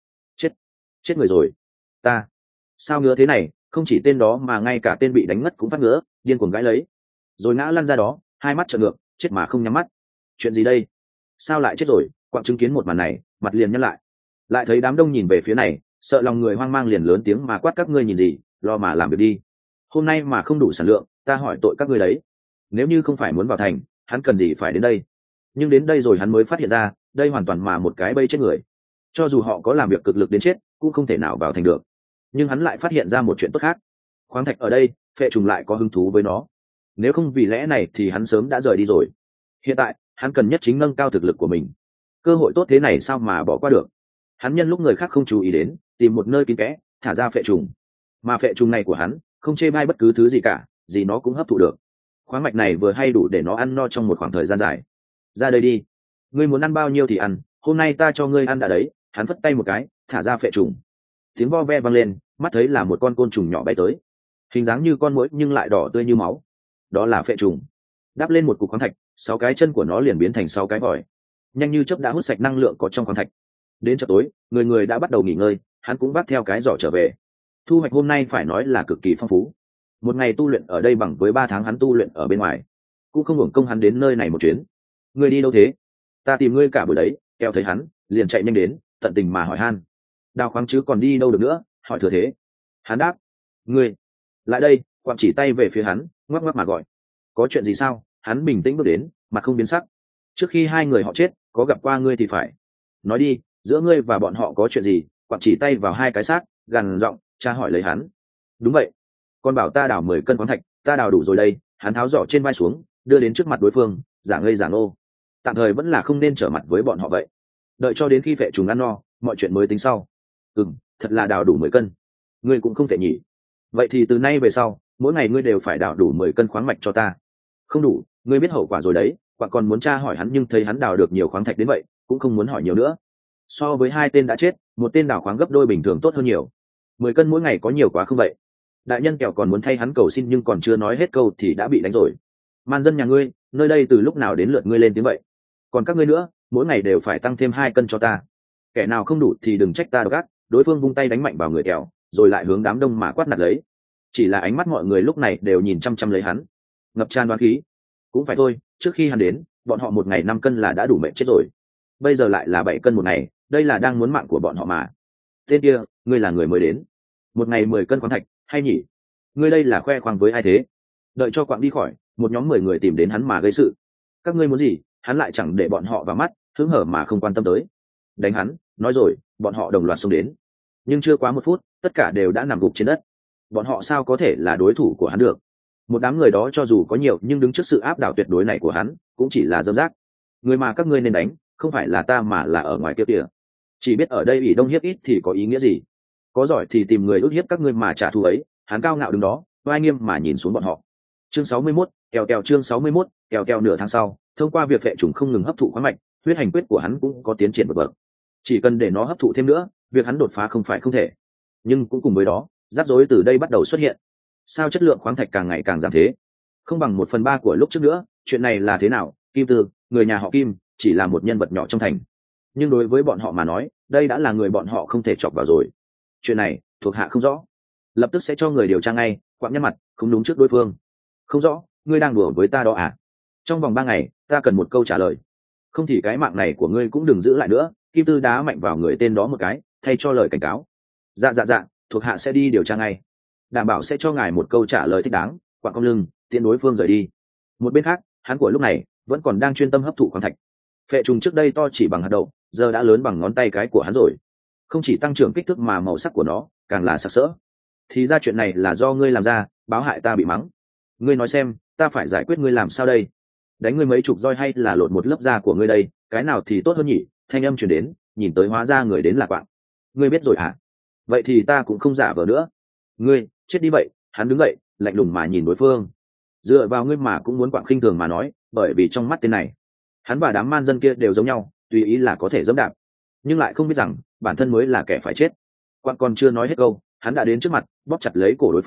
Chết người rồi. Ta sao ngứa thế này? Không chỉ tên đó mà ngay cả tên bị đánh ngất cũng phát ngứa, điên cuồng gãi lấy, rồi ngã lăn ra đó, hai mắt trợn ngược, chết mà không nhắm mắt. Chuyện gì đây? Sao lại chết rồi? Quạng chứng kiến một màn này, mặt liền nhăn lại thấy đám đông nhìn về phía này, sợ lòng người hoang mang liền lớn tiếng mà quát: các ngươi nhìn gì, lo mà làm việc đi. Hôm nay mà không đủ sản lượng, ta hỏi tội các ngươi đấy. Nếu như không phải muốn vào thành, hắn cần gì phải đến đây? Nhưng đến đây rồi hắn mới phát hiện ra, đây hoàn toàn mà một cái bẫy chết người. Cho dù họ có làm việc cực lực đến chết, cũng không thể nào vào thành được. Nhưng hắn lại phát hiện ra một chuyện tốt khác. Khoáng thạch ở đây, Phệ Trùng lại có hứng thú với nó. Nếu không vì lẽ này thì hắn sớm đã rời đi rồi. Hiện tại, hắn cần nhất chính nâng cao thực lực của mình. Cơ hội tốt thế này sao mà bỏ qua được? Hắn nhân lúc người khác không chú ý đến, tìm một nơi kín kẽ, thả ra Phệ Trùng. Mà Phệ Trùng này của hắn, không chê bai bất cứ thứ gì cả, gì nó cũng hấp thụ được. Khoáng mạch này vừa hay đủ để nó ăn no trong một khoảng thời gian dài. Ra đây đi, ngươi muốn ăn bao nhiêu thì ăn, hôm nay ta cho ngươi ăn đã đấy. Hắn phất tay một cái, thả ra Phệ Trùng. Tiếng vo ve vang lên, mắt thấy là một con côn trùng nhỏ bay tới, hình dáng như con muỗi nhưng lại đỏ tươi như máu. Đó là Phệ Trùng. Đáp lên một cục khoáng thạch, 6 cái chân của nó liền biến thành 6 cái vòi, nhanh như chớp đã hút sạch năng lượng có trong khoáng thạch. Đến chợ tối, người đã bắt đầu nghỉ ngơi, hắn cũng vác theo cái giỏ trở về. Thu hoạch hôm nay phải nói là cực kỳ phong phú. Một ngày tu luyện ở đây bằng với 3 tháng hắn tu luyện ở bên ngoài, cũng không hưởng công hắn đến nơi này một chuyến. Ngươi đi đâu thế? Ta tìm ngươi cả buổi đấy. Keo thấy hắn, liền chạy nhanh đến, tận tình mà hỏi han. Đào khoáng chứ còn đi đâu được nữa, hỏi thừa thế. Hắn đáp: ngươi lại đây. Quạng chỉ tay về phía hắn, ngoắc ngoắc mà gọi. Có chuyện gì sao? Hắn bình tĩnh bước đến, mặt không biến sắc. Trước khi hai người họ chết, có gặp qua ngươi thì phải. Nói đi, giữa ngươi và bọn họ có chuyện gì? Quạng chỉ tay vào hai cái xác, gằn giọng tra hỏi lấy hắn. Đúng vậy, con bảo ta đào 10 cân khoáng thạch, ta đào đủ rồi đây. Hắn tháo giỏ trên vai xuống, đưa đến trước mặt đối phương, giả ngây giả ngô. Tạm thời vẫn là không nên trở mặt với bọn họ vậy. Đợi cho đến khi Phệ Trùng ăn no, mọi chuyện mới tính sau. Thật là đào đủ 10 cân. Ngươi cũng không thể nhỉ. Vậy thì từ nay về sau, mỗi ngày ngươi đều phải đào đủ 10 cân khoáng mạch cho ta. Không đủ, ngươi biết hậu quả rồi đấy. Quạng còn muốn tra hỏi hắn nhưng thấy hắn đào được nhiều khoáng thạch đến vậy, cũng không muốn hỏi nhiều nữa. So với hai tên đã chết, một tên đào khoáng gấp đôi bình thường tốt hơn nhiều. 10 cân mỗi ngày có nhiều quá không vậy? Đại nhân Kẹo còn muốn thay hắn cầu xin nhưng còn chưa nói hết câu thì đã bị đánh rồi. Man dân nhà ngươi, nơi đây từ lúc nào đến lượt ngươi lên tiếng vậy? Còn các ngươi nữa, mỗi ngày đều phải tăng thêm 2 cân cho ta. Kẻ nào không đủ thì đừng trách ta độc ác. Đối phương vung tay đánh mạnh vào người Kẹo, rồi lại hướng đám đông mà quát nạt lấy. Chỉ là ánh mắt mọi người lúc này đều nhìn chăm chăm lấy hắn, ngập tràn đoán khí. Cũng phải thôi, trước khi hắn đến, bọn họ một ngày 5 cân là đã đủ mệt chết rồi. Bây giờ lại là 7 cân một ngày, đây là đang muốn mạng của bọn họ mà. Tên kia, ngươi là người mới đến, một ngày 10 cân khoáng thạch, hay nhỉ? Ngươi đây là khoe khoang với ai thế? Đợi cho Quạng đi khỏi, một nhóm 10 người tìm đến hắn mà gây sự. Các ngươi muốn gì? Hắn lại chẳng để bọn họ vào mắt, hứng hở mà không quan tâm tới. Đánh hắn, nói rồi, bọn họ đồng loạt xông đến. Nhưng chưa quá 1 phút, tất cả đều đã nằm gục trên đất. Bọn họ sao có thể là đối thủ của hắn được? Một đám người đó cho dù có nhiều nhưng đứng trước sự áp đảo tuyệt đối này của hắn, cũng chỉ là dâm rác. Người mà các ngươi nên đánh, không phải là ta mà là ở ngoài kia kìa. Chỉ biết ở đây ủy đông hiếp ít thì có ý nghĩa gì? Có giỏi thì tìm người ức hiếp các ngươi mà trả thù ấy. Hắn cao ngạo đứng đó, oai nghiêm mà nhìn xuống bọn họ. Chương 61, kèo chương 61, kèo nửa tháng sau, thông qua việc Phệ Trùng không ngừng hấp thụ khoáng mạch, huyết hành quyết của hắn cũng có tiến triển vượt bậc. Chỉ cần để nó hấp thụ thêm nữa, việc hắn đột phá không phải không thể. Nhưng cũng cùng với đó, rắc rối từ đây bắt đầu xuất hiện. Sao chất lượng khoáng thạch càng ngày càng giảm thế? Không bằng 1/3 của lúc trước nữa. Chuyện này là thế nào? Kim Tư, người nhà họ Kim, chỉ là một nhân vật nhỏ trong thành, nhưng đối với bọn họ mà nói, đây đã là người bọn họ không thể chọc vào rồi. Chuyện này thuộc hạ không rõ, lập tức sẽ cho người điều tra ngay. Quạng nhăn mặt, không đúng trước đối phương. Không rõ? Ngươi đang đùa với ta đó à? Trong vòng 3 ngày, ta cần một câu trả lời, không thì cái mạng này của ngươi cũng đừng giữ lại nữa. Kim Tư đá mạnh vào người tên đó một cái, thay cho lời cảnh cáo. Dạ, thuộc hạ sẽ đi điều tra ngay, đảm bảo sẽ cho ngài một câu trả lời thích đáng. Quạng cong lưng, tiện đối phương rời đi. Một bên khác, hắn của lúc này vẫn còn đang chuyên tâm hấp thụ khoáng thạch. Phệ Trùng trước đây to chỉ bằng hạt đậu, giờ đã lớn bằng ngón tay cái của hắn rồi. Không chỉ tăng trưởng kích thước mà màu sắc của nó càng là sặc sỡ. Thì ra chuyện này là do ngươi làm ra, báo hại ta bị mắng. Ngươi nói xem, ta phải giải quyết ngươi làm sao đây? Đánh ngươi mấy chục roi hay là lột một lớp da của ngươi đây? Cái nào thì tốt hơn nhỉ? Thanh âm truyền đến, nhìn tới hóa ra người đến là Quạng. Ngươi biết rồi hả? Vậy thì ta cũng không giả vờ nữa. Ngươi chết đi vậy. Hắn đứng dậy, lạnh lùng mà nhìn đối phương. Dựa vào ngươi mà cũng muốn Quạng khinh thường mà nói, bởi vì trong mắt tên này, hắn và đám man dân kia đều giống nhau, tùy ý là có thể dẫm đạp, nhưng lại không biết rằng bản thân mới là kẻ phải chết. Quạng còn chưa nói hết câu, hắn đã đến trước mặt, bóp chặt lấy cổ đối phương,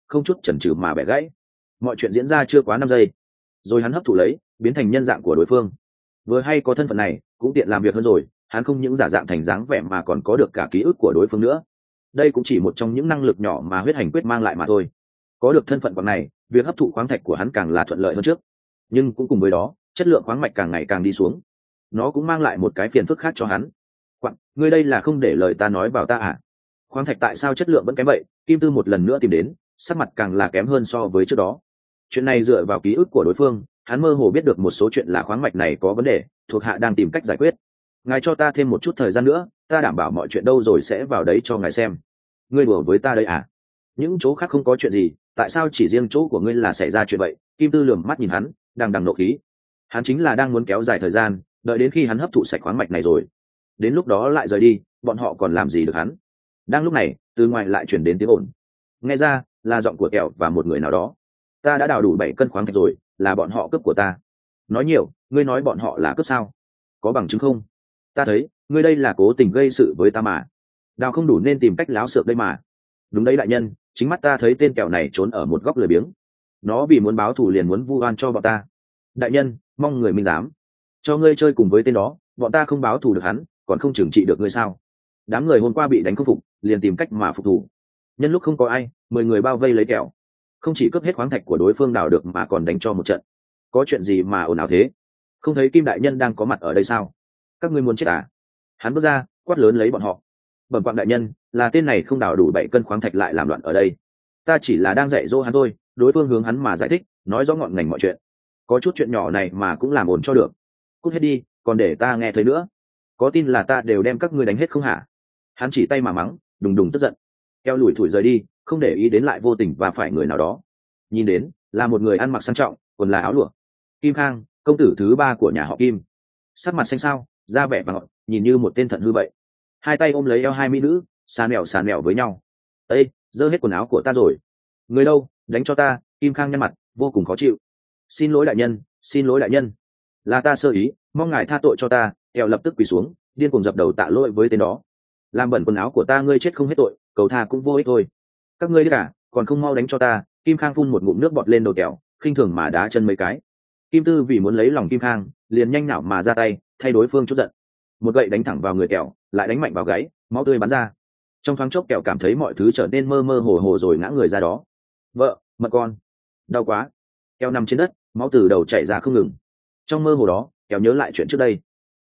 không chút chần chừ mà bẻ gãy. Mọi chuyện diễn ra chưa quá 5 giây, rồi hắn hấp thụ lấy, biến thành nhân dạng của đối phương. Vừa hay có thân phận này cũng tiện làm việc hơn rồi, hắn không những giả dạng thành dáng vẻ mà còn có được cả ký ức của đối phương nữa. Đây cũng chỉ một trong những năng lực nhỏ mà huyết hành quyết mang lại mà thôi. Có được thân phận quặng này, việc hấp thụ khoáng thạch của hắn càng là thuận lợi hơn trước, nhưng cũng cùng với đó chất lượng khoáng mạch càng ngày càng đi xuống. Nó cũng mang lại một cái phiền phức khác cho hắn. Quặng, ngươi đây là không để lời ta nói vào ta à? Khoáng thạch tại sao chất lượng vẫn kém vậy? Kim Tư một lần nữa tìm đến, sắc mặt càng là kém hơn so với trước đó. Chuyện này dựa vào ký ức của đối phương, hắn mơ hồ biết được một số chuyện là khoáng mạch này có vấn đề, thuộc hạ đang tìm cách giải quyết. Ngài cho ta thêm một chút thời gian nữa, ta đảm bảo mọi chuyện đâu rồi sẽ vào đấy cho ngài xem. Ngươi đùa với ta đây à? Những chỗ khác không có chuyện gì, tại sao chỉ riêng chỗ của ngươi là xảy ra chuyện vậy? Kim Tư lườm mắt nhìn hắn, đang đằng nộ khí. Hắn chính là đang muốn kéo dài thời gian, đợi đến khi hắn hấp thụ sạch khoáng mạch này rồi, đến lúc đó lại rời đi, bọn họ còn làm gì được hắn? Đang lúc này, từ ngoài lại chuyển đến tiếng ồn. Nghe ra là giọng của Kẹo và một người nào đó. Ta đã đào đủ 7 cân khoáng thạch rồi, là bọn họ cướp của ta. Nói nhiều, ngươi nói bọn họ là cướp sao? Có bằng chứng không? Ta thấy ngươi đây là cố tình gây sự với ta mà. Đào không đủ nên tìm cách láo xược đây mà. Đúng đấy đại nhân, chính mắt ta thấy tên Kẹo này trốn ở một góc lười biếng. Nó vì muốn báo thù liền muốn vu oan cho bọn ta. Đại nhân, mong người minh giám cho ngươi chơi cùng với tên đó, bọn ta không báo thù được hắn, còn không trừng trị được ngươi sao? Đám người hôm qua bị đánh không phục, liền tìm cách mà phục thù. Nhân lúc không có ai, 10 người bao vây lấy Kẹo, không chỉ cướp hết khoáng thạch của đối phương đào được mà còn đánh cho một trận. Có chuyện gì mà ồn ào thế? Không thấy Kim đại nhân đang có mặt ở đây sao? Các ngươi muốn chết à? Hắn bước ra, quát lớn lấy bọn họ. Bẩm Quang đại nhân, là tên này không đào đủ 7 cân khoáng thạch lại làm loạn ở đây. Ta chỉ là đang dạy dỗ hắn thôi. Đối phương hướng hắn mà giải thích, nói rõ ngọn ngành mọi chuyện. Có chút chuyện nhỏ này mà cũng làm ồn cho được. Cút hết đi, còn để ta nghe thấy nữa. Có tin là ta đều đem các ngươi đánh hết không hả? Hắn chỉ tay mà mắng, đùng đùng tức giận. Keo lủi thủi rời đi, không để ý đến lại vô tình và phải người nào đó. Nhìn đến là một người ăn mặc sang trọng, quần là áo lụa. Kim Khang, công tử thứ 3 của nhà họ Kim. Sắc mặt xanh xao, da vẻ vàng, nhìn như một tên thận hư vậy. Hai tay ôm lấy eo hai mỹ nữ, sàn mèo với nhau. Ê, giơ hết quần áo của ta rồi. Người đâu, đánh cho ta. Kim Khang nhăn mặt, vô cùng khó chịu. Xin lỗi đại nhân, xin lỗi đại nhân, là ta sơ ý, mong ngài tha tội cho ta. Kẹo lập tức quỳ xuống, điên cuồng dập đầu tạ lỗi với tên đó. Làm bẩn quần áo của ta, ngươi chết không hết tội, cầu tha cũng vô ích thôi. Các ngươi đi cả, còn không mau đánh cho ta. Kim Khang phun một ngụm nước bọt lên đầu Kẹo, khinh thường mà đá chân mấy cái. Kim Tư vì muốn lấy lòng Kim Khang, liền nhanh nảo mà ra tay, thay đối phương chút giận. Một gậy đánh thẳng vào người Kẹo, lại đánh mạnh vào gáy, máu tươi bắn ra. Trong thoáng chốc Kẹo cảm thấy mọi thứ trở nên mơ mơ hồ hồ rồi ngã người ra đó. Vợ, mật con, đau quá. Kẹo nằm trên đất, máu từ đầu chảy ra không ngừng. Trong mơ hồ đó, Kẹo nhớ lại chuyện trước đây.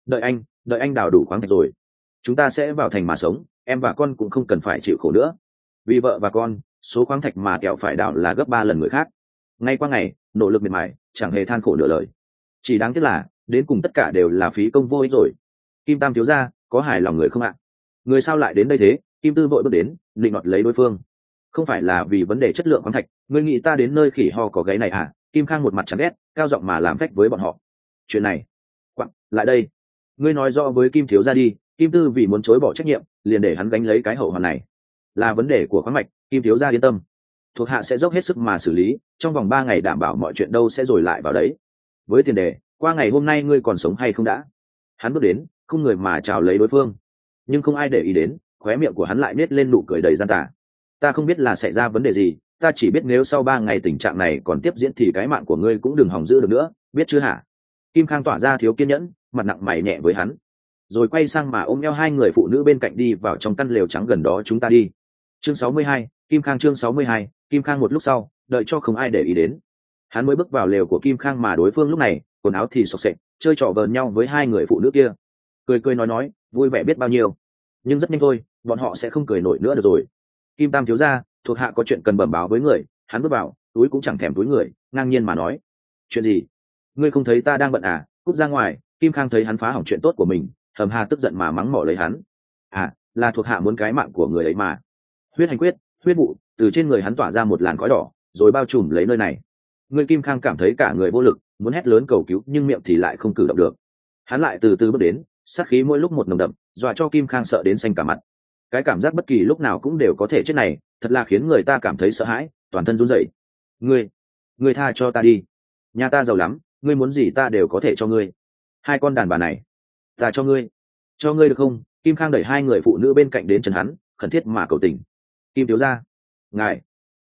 Đợi anh đào đủ khoáng thạch rồi, chúng ta sẽ vào thành mà sống, em và con cũng không cần phải chịu khổ nữa. Vì vợ và con, số khoáng thạch mà Kẹo phải đào là gấp 3 lần người khác. Ngay qua ngày, nỗ lực miệt mài, chẳng hề than khổ nửa lời. Chỉ đáng tiếc là đến cùng tất cả đều là phí công vô ích rồi. Kim Tam thiếu gia, có hài lòng người không ạ? Người sao lại đến đây thế? Kim Tư vội bước đến, định nọt lấy đối phương. Không phải là vì vấn đề chất lượng khoáng thạch, ngươi nghĩ ta đến nơi khỉ ho có gáy này à? Kim Khang một mặt chán ghét, cao giọng mà làm phách với bọn họ. Chuyện này, quặng, lại đây, ngươi nói rõ với Kim thiếu gia đi. Kim Tư vì muốn chối bỏ trách nhiệm, liền để hắn gánh lấy cái hậu hoàn này. Là vấn đề của khoáng mạch, Kim thiếu gia yên tâm, thuộc hạ sẽ dốc hết sức mà xử lý, trong vòng 3 ngày đảm bảo mọi chuyện đâu sẽ rồi lại vào đấy. Với tiền đề, qua ngày hôm nay ngươi còn sống hay không đã. Hắn bước đến, không người mà chào lấy đối phương, nhưng không ai để ý đến, khóe miệng của hắn lại nết lên nụ cười đầy gian tà. Ta không biết là xảy ra vấn đề gì, ta chỉ biết nếu sau 3 ngày tình trạng này còn tiếp diễn thì cái mạng của ngươi cũng đừng hòng giữ được nữa, biết chưa hả? Kim Khang tỏa ra thiếu kiên nhẫn, mặt nặng mày nhẹ với hắn, rồi quay sang mà ôm eo hai người phụ nữ bên cạnh đi vào trong căn lều trắng gần đó. Chúng ta đi. Chương 62, Kim Khang. Chương 62, Kim Khang. Một lúc sau, đợi cho không ai để ý đến, hắn mới bước vào lều của Kim Khang, mà đối phương lúc này quần áo thì xộc xệch, chơi trò vờn nhau với hai người phụ nữ kia, cười cười nói vui vẻ biết bao nhiêu. Nhưng rất nhanh thôi, bọn họ sẽ không cười nổi nữa được rồi. Kim Tam thiếu gia, thuộc hạ có chuyện cần bẩm báo với người. Hắn bước vào, túi cũng chẳng thèm túi người, ngang nhiên mà nói. Chuyện gì? Ngươi không thấy ta đang bận à? Cút ra ngoài. Kim Khang thấy hắn phá hỏng chuyện tốt của mình, hầm hà tức giận mà mắng mỏ lấy hắn. À, là thuộc hạ muốn cái mạng của người ấy mà. Huyết hành quyết, huyết vụ từ trên người hắn tỏa ra một làn khói đỏ, rồi bao trùm lấy nơi này. Người Kim Khang cảm thấy cả người vô lực, muốn hét lớn cầu cứu nhưng miệng thì lại không cử động được. Hắn lại từ từ bước đến, sát khí mỗi lúc một nồng đậm, dọa cho Kim Khang sợ đến xanh cả mặt. Cái cảm giác bất kỳ lúc nào cũng đều có thể chết này, thật là khiến người ta cảm thấy sợ hãi, toàn thân run rẩy. Ngươi tha cho ta đi, nhà ta giàu lắm, ngươi muốn gì ta đều có thể cho ngươi. Hai con đàn bà này, ta cho ngươi được không? Kim Khang đẩy hai người phụ nữ bên cạnh đến chân hắn, khẩn thiết mà cầu tình. Kim thiếu gia, ngài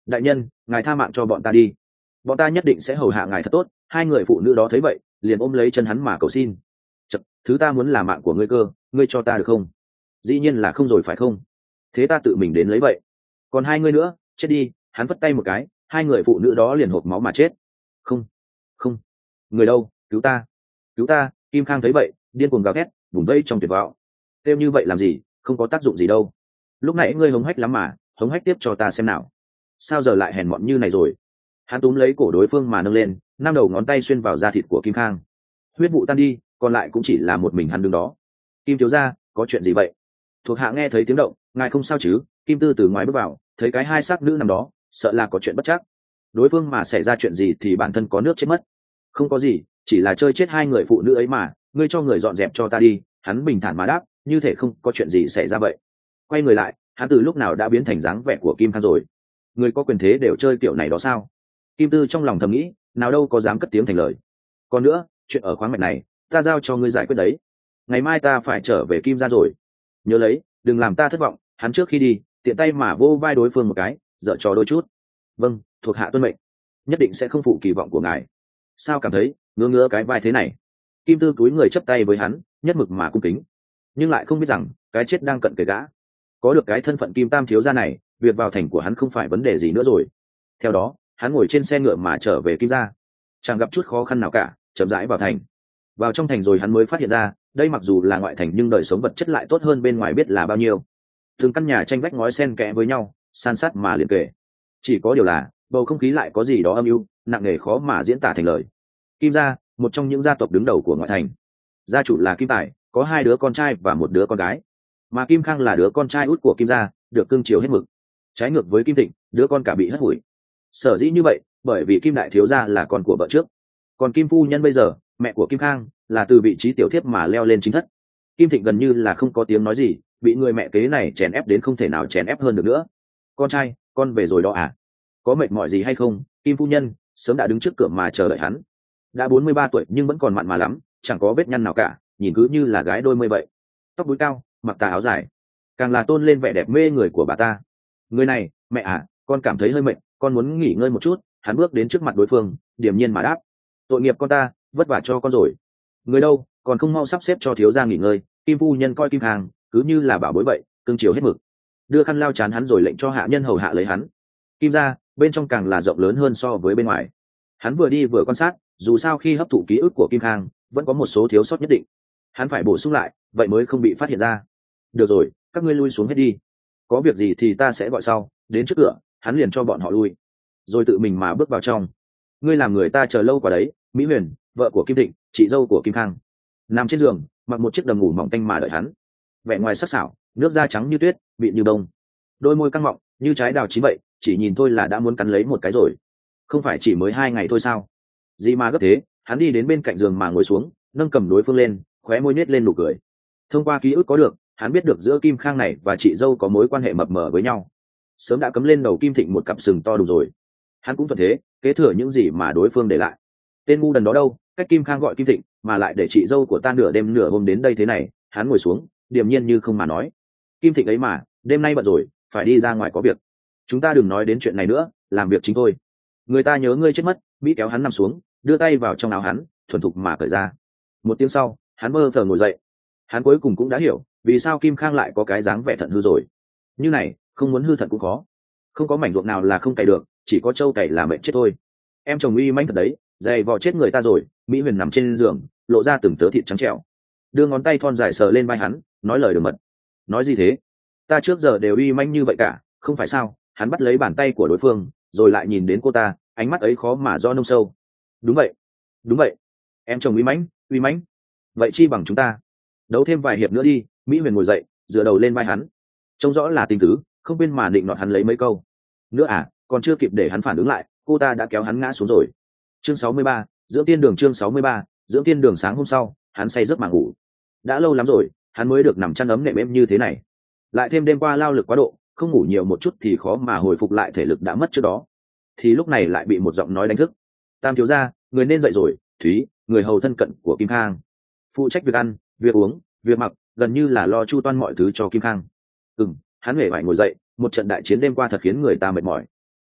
đại nhân, ngài tha mạng cho bọn ta đi, bọn ta nhất định sẽ hầu hạ ngài thật tốt. Hai người phụ nữ đó thấy vậy liền ôm lấy chân hắn mà cầu xin. Chật, thứ ta muốn là mạng của ngươi cơ, ngươi cho ta được không? Dĩ nhiên là không rồi phải không? Thế ta tự mình đến lấy vậy. Còn hai ngươi nữa, chết đi. Hắn vất tay một cái, hai người phụ nữ đó liền hộc máu mà chết. Không, không, người đâu, cứu ta, cứu ta. Kim Khang thấy vậy điên cuồng gào thét, vùng vây trong tuyệt vọng. Kêu như vậy làm gì, không có tác dụng gì đâu. Lúc nãy ngươi hống hách lắm mà, hống hách tiếp cho ta xem nào. Sao giờ lại hèn mọn như này rồi? Hắn túm lấy cổ đối phương mà nâng lên, năm đầu ngón tay xuyên vào da thịt của Kim Khang. Huyết vụ tan đi, còn lại cũng chỉ là một mình hắn đứng đó. Kim thiếu gia, có chuyện gì vậy? Thuộc hạ nghe thấy tiếng động, ngài không sao chứ? Kim Tư từ ngoài bước vào, thấy cái hai xác nữ nằm đó, sợ là có chuyện bất trắc. Đối phương mà xảy ra chuyện gì thì bản thân có nước chết mất. Không có gì, chỉ là chơi chết hai người phụ nữ ấy mà, ngươi cho người dọn dẹp cho ta đi. Hắn bình thản mà đáp, như thể không có chuyện gì xảy ra vậy. Quay người lại, hắn từ lúc nào đã biến thành dáng vẻ của Kim Khang rồi? Người có quyền thế đều chơi kiểu này đó sao? Kim Tư trong lòng thầm nghĩ, nào đâu có dám cất tiếng thành lời. Còn nữa, chuyện ở khoáng mạch này ta giao cho ngươi giải quyết đấy. Ngày mai ta phải trở về Kim gia rồi, nhớ lấy đừng làm ta thất vọng. Hắn trước khi đi tiện tay mà vô vai đối phương một cái, dở trò đôi chút. Vâng, thuộc hạ tuân mệnh, nhất định sẽ không phụ kỳ vọng của ngài. Sao cảm thấy ngứa ngứa cái vai thế này? Kim Tư cúi người chấp tay với hắn, nhất mực mà cung kính, nhưng lại không biết rằng cái chết đang cận kề gã. Có được cái thân phận Kim Tam thiếu gia này, việc vào thành của hắn không phải vấn đề gì nữa rồi. Theo đó hắn ngồi trên xe ngựa mà trở về Kim gia, chẳng gặp chút khó khăn nào cả, chậm rãi vào thành. Vào trong thành rồi hắn mới phát hiện ra, đây mặc dù là ngoại thành nhưng đời sống vật chất lại tốt hơn bên ngoài biết là bao nhiêu. Từng căn nhà tranh vách ngói xen kẽ với nhau, san sát mà liền kề. Chỉ có điều là bầu không khí lại có gì đó âm u, nặng nề khó mà diễn tả thành lời. Kim gia, một trong những gia tộc đứng đầu của ngoại thành. Gia chủ là Kim Tài, có hai đứa con trai và một đứa con gái. Mà Kim Khang là đứa con trai út của Kim gia, được cưng chiều hết mực. Trái ngược với Kim Thịnh, đứa con cả bị hất hủi. Sở dĩ như vậy, bởi vì Kim đại thiếu gia là con của vợ trước, còn Kim phu nhân bây giờ, mẹ của Kim Khang, là từ vị trí tiểu thiếp mà leo lên chính thất. Kim Thịnh gần như là không có tiếng nói gì, bị người mẹ kế này chèn ép đến không thể nào chèn ép hơn được nữa. Con trai, con về rồi đó à? Có mệt mỏi gì hay không? Kim phu nhân sớm đã đứng trước cửa mà chờ đợi hắn. Đã 43 tuổi nhưng vẫn còn mặn mà lắm, chẳng có vết nhăn nào cả, nhìn cứ như là gái đôi mươi vậy. Tóc búi cao, mặc tà áo dài, càng là tôn lên vẻ đẹp mê người của bà ta. Người này, mẹ à, con cảm thấy hơi mệt, con muốn nghỉ ngơi một chút. Hắn bước đến trước mặt đối phương, điềm nhiên mà đáp, tội nghiệp con ta, vất vả cho con rồi. Người đâu, còn không mau sắp xếp cho thiếu gia nghỉ ngơi. Kim phu nhân coi Kim Khang cứ như là bảo bối vậy, cưng chiều hết mực, đưa khăn lau chán hắn rồi lệnh cho hạ nhân hầu hạ lấy hắn. Kim gia bên trong càng là rộng lớn hơn so với bên ngoài. Hắn vừa đi vừa quan sát, dù sao khi hấp thụ ký ức của Kim Khang vẫn có một số thiếu sót nhất định, hắn phải bổ sung lại, vậy mới không bị phát hiện ra. Được rồi, các ngươi lui xuống hết đi, có việc gì thì ta sẽ gọi sau. Đến trước cửa hắn liền cho bọn họ lui, rồi tự mình mà bước vào trong. Ngươi làm người ta chờ lâu quá đấy. Mỹ Huyền, vợ của Kim Thịnh, chị dâu của Kim Khang, nằm trên giường mặc một chiếc đầm ngủ mỏng tanh mà đợi hắn. Vẻ ngoài sắc sảo, nước da trắng như tuyết, mịn như bông, đôi môi căng mọng như trái đào chín vậy, chỉ nhìn thôi là đã muốn cắn lấy một cái rồi. Không phải chỉ mới 2 ngày thôi sao? Gì mà gấp thế? Hắn đi đến bên cạnh giường mà ngồi xuống, nâng cầm đối phương lên, khóe môi nhếch lên nụ cười. Thông qua ký ức có được, hắn biết được giữa Kim Khang này và chị dâu có mối quan hệ mập mờ với nhau. Sớm đã cấm lên đầu Kim Thịnh một cặp sừng to đủ rồi. Hắn cũng thuận thế kế thừa những gì mà đối phương để lại. Tên ngu đần đó đâu, cách Kim Khang gọi Kim Thịnh mà lại để chị dâu của ta nửa đêm nửa hôm đến đây thế này. Hắn ngồi xuống, điềm nhiên như không mà nói, Kim Thịnh ấy mà, đêm nay bận rồi, phải đi ra ngoài có việc. Chúng ta đừng nói đến chuyện này nữa, làm việc chính thôi. Người ta nhớ ngươi chết mất. Mỹ kéo hắn nằm xuống, đưa tay vào trong áo hắn, thuần thục mà cởi ra. Một tiếng sau, hắn mơ thờ ngồi dậy. Hắn cuối cùng cũng đã hiểu vì sao Kim Khang lại có cái dáng vẻ thận hư rồi. Như này, không muốn hư thận cũng khó. Không có mảnh ruộng nào là không cày được, chỉ có trâu cày là mệnh chết thôi. Em chồng uy manh thật đấy, dày vò chết người ta rồi. Mỹ Huyền nằm trên giường, lộ ra từng tớ thịt trắng trẻo, đưa ngón tay thon dài sờ lên vai hắn, nói lời đường mật. Nói gì thế? Ta trước giờ đều uy manh như vậy cả, không phải sao? Hắn bắt lấy bàn tay của đối phương, rồi lại nhìn đến cô ta, ánh mắt ấy khó mà do nông sâu. Đúng vậy, đúng vậy, em chồng uy mãnh, uy mãnh. Vậy chi bằng chúng ta đấu thêm vài hiệp nữa đi. Mỹ Huyền ngồi dậy, dựa đầu lên vai hắn, trông rõ là tình tứ, không quên mà định nọt hắn lấy mấy câu nữa à. Còn chưa kịp để hắn phản ứng lại, cô ta đã kéo hắn ngã xuống rồi. Chương 63, dưỡng tiên đường. Chương 63, dưỡng tiên đường. Sáng hôm sau, hắn say giấc mà ngủ. Đã lâu lắm rồi hắn mới được nằm chăn ấm nệm êm như thế này, lại thêm đêm qua lao lực quá độ, không ngủ nhiều một chút thì khó mà hồi phục lại thể lực đã mất trước đó. Thì lúc này lại bị một giọng nói đánh thức. Tam thiếu gia, người nên dậy rồi. Thúy, người hầu thân cận của Kim Khang, phụ trách việc ăn, việc uống, việc mặc, gần như là lo chu toan mọi thứ cho Kim Khang. Hắn hề phải ngồi dậy, một trận đại chiến đêm qua thật khiến người ta mệt mỏi.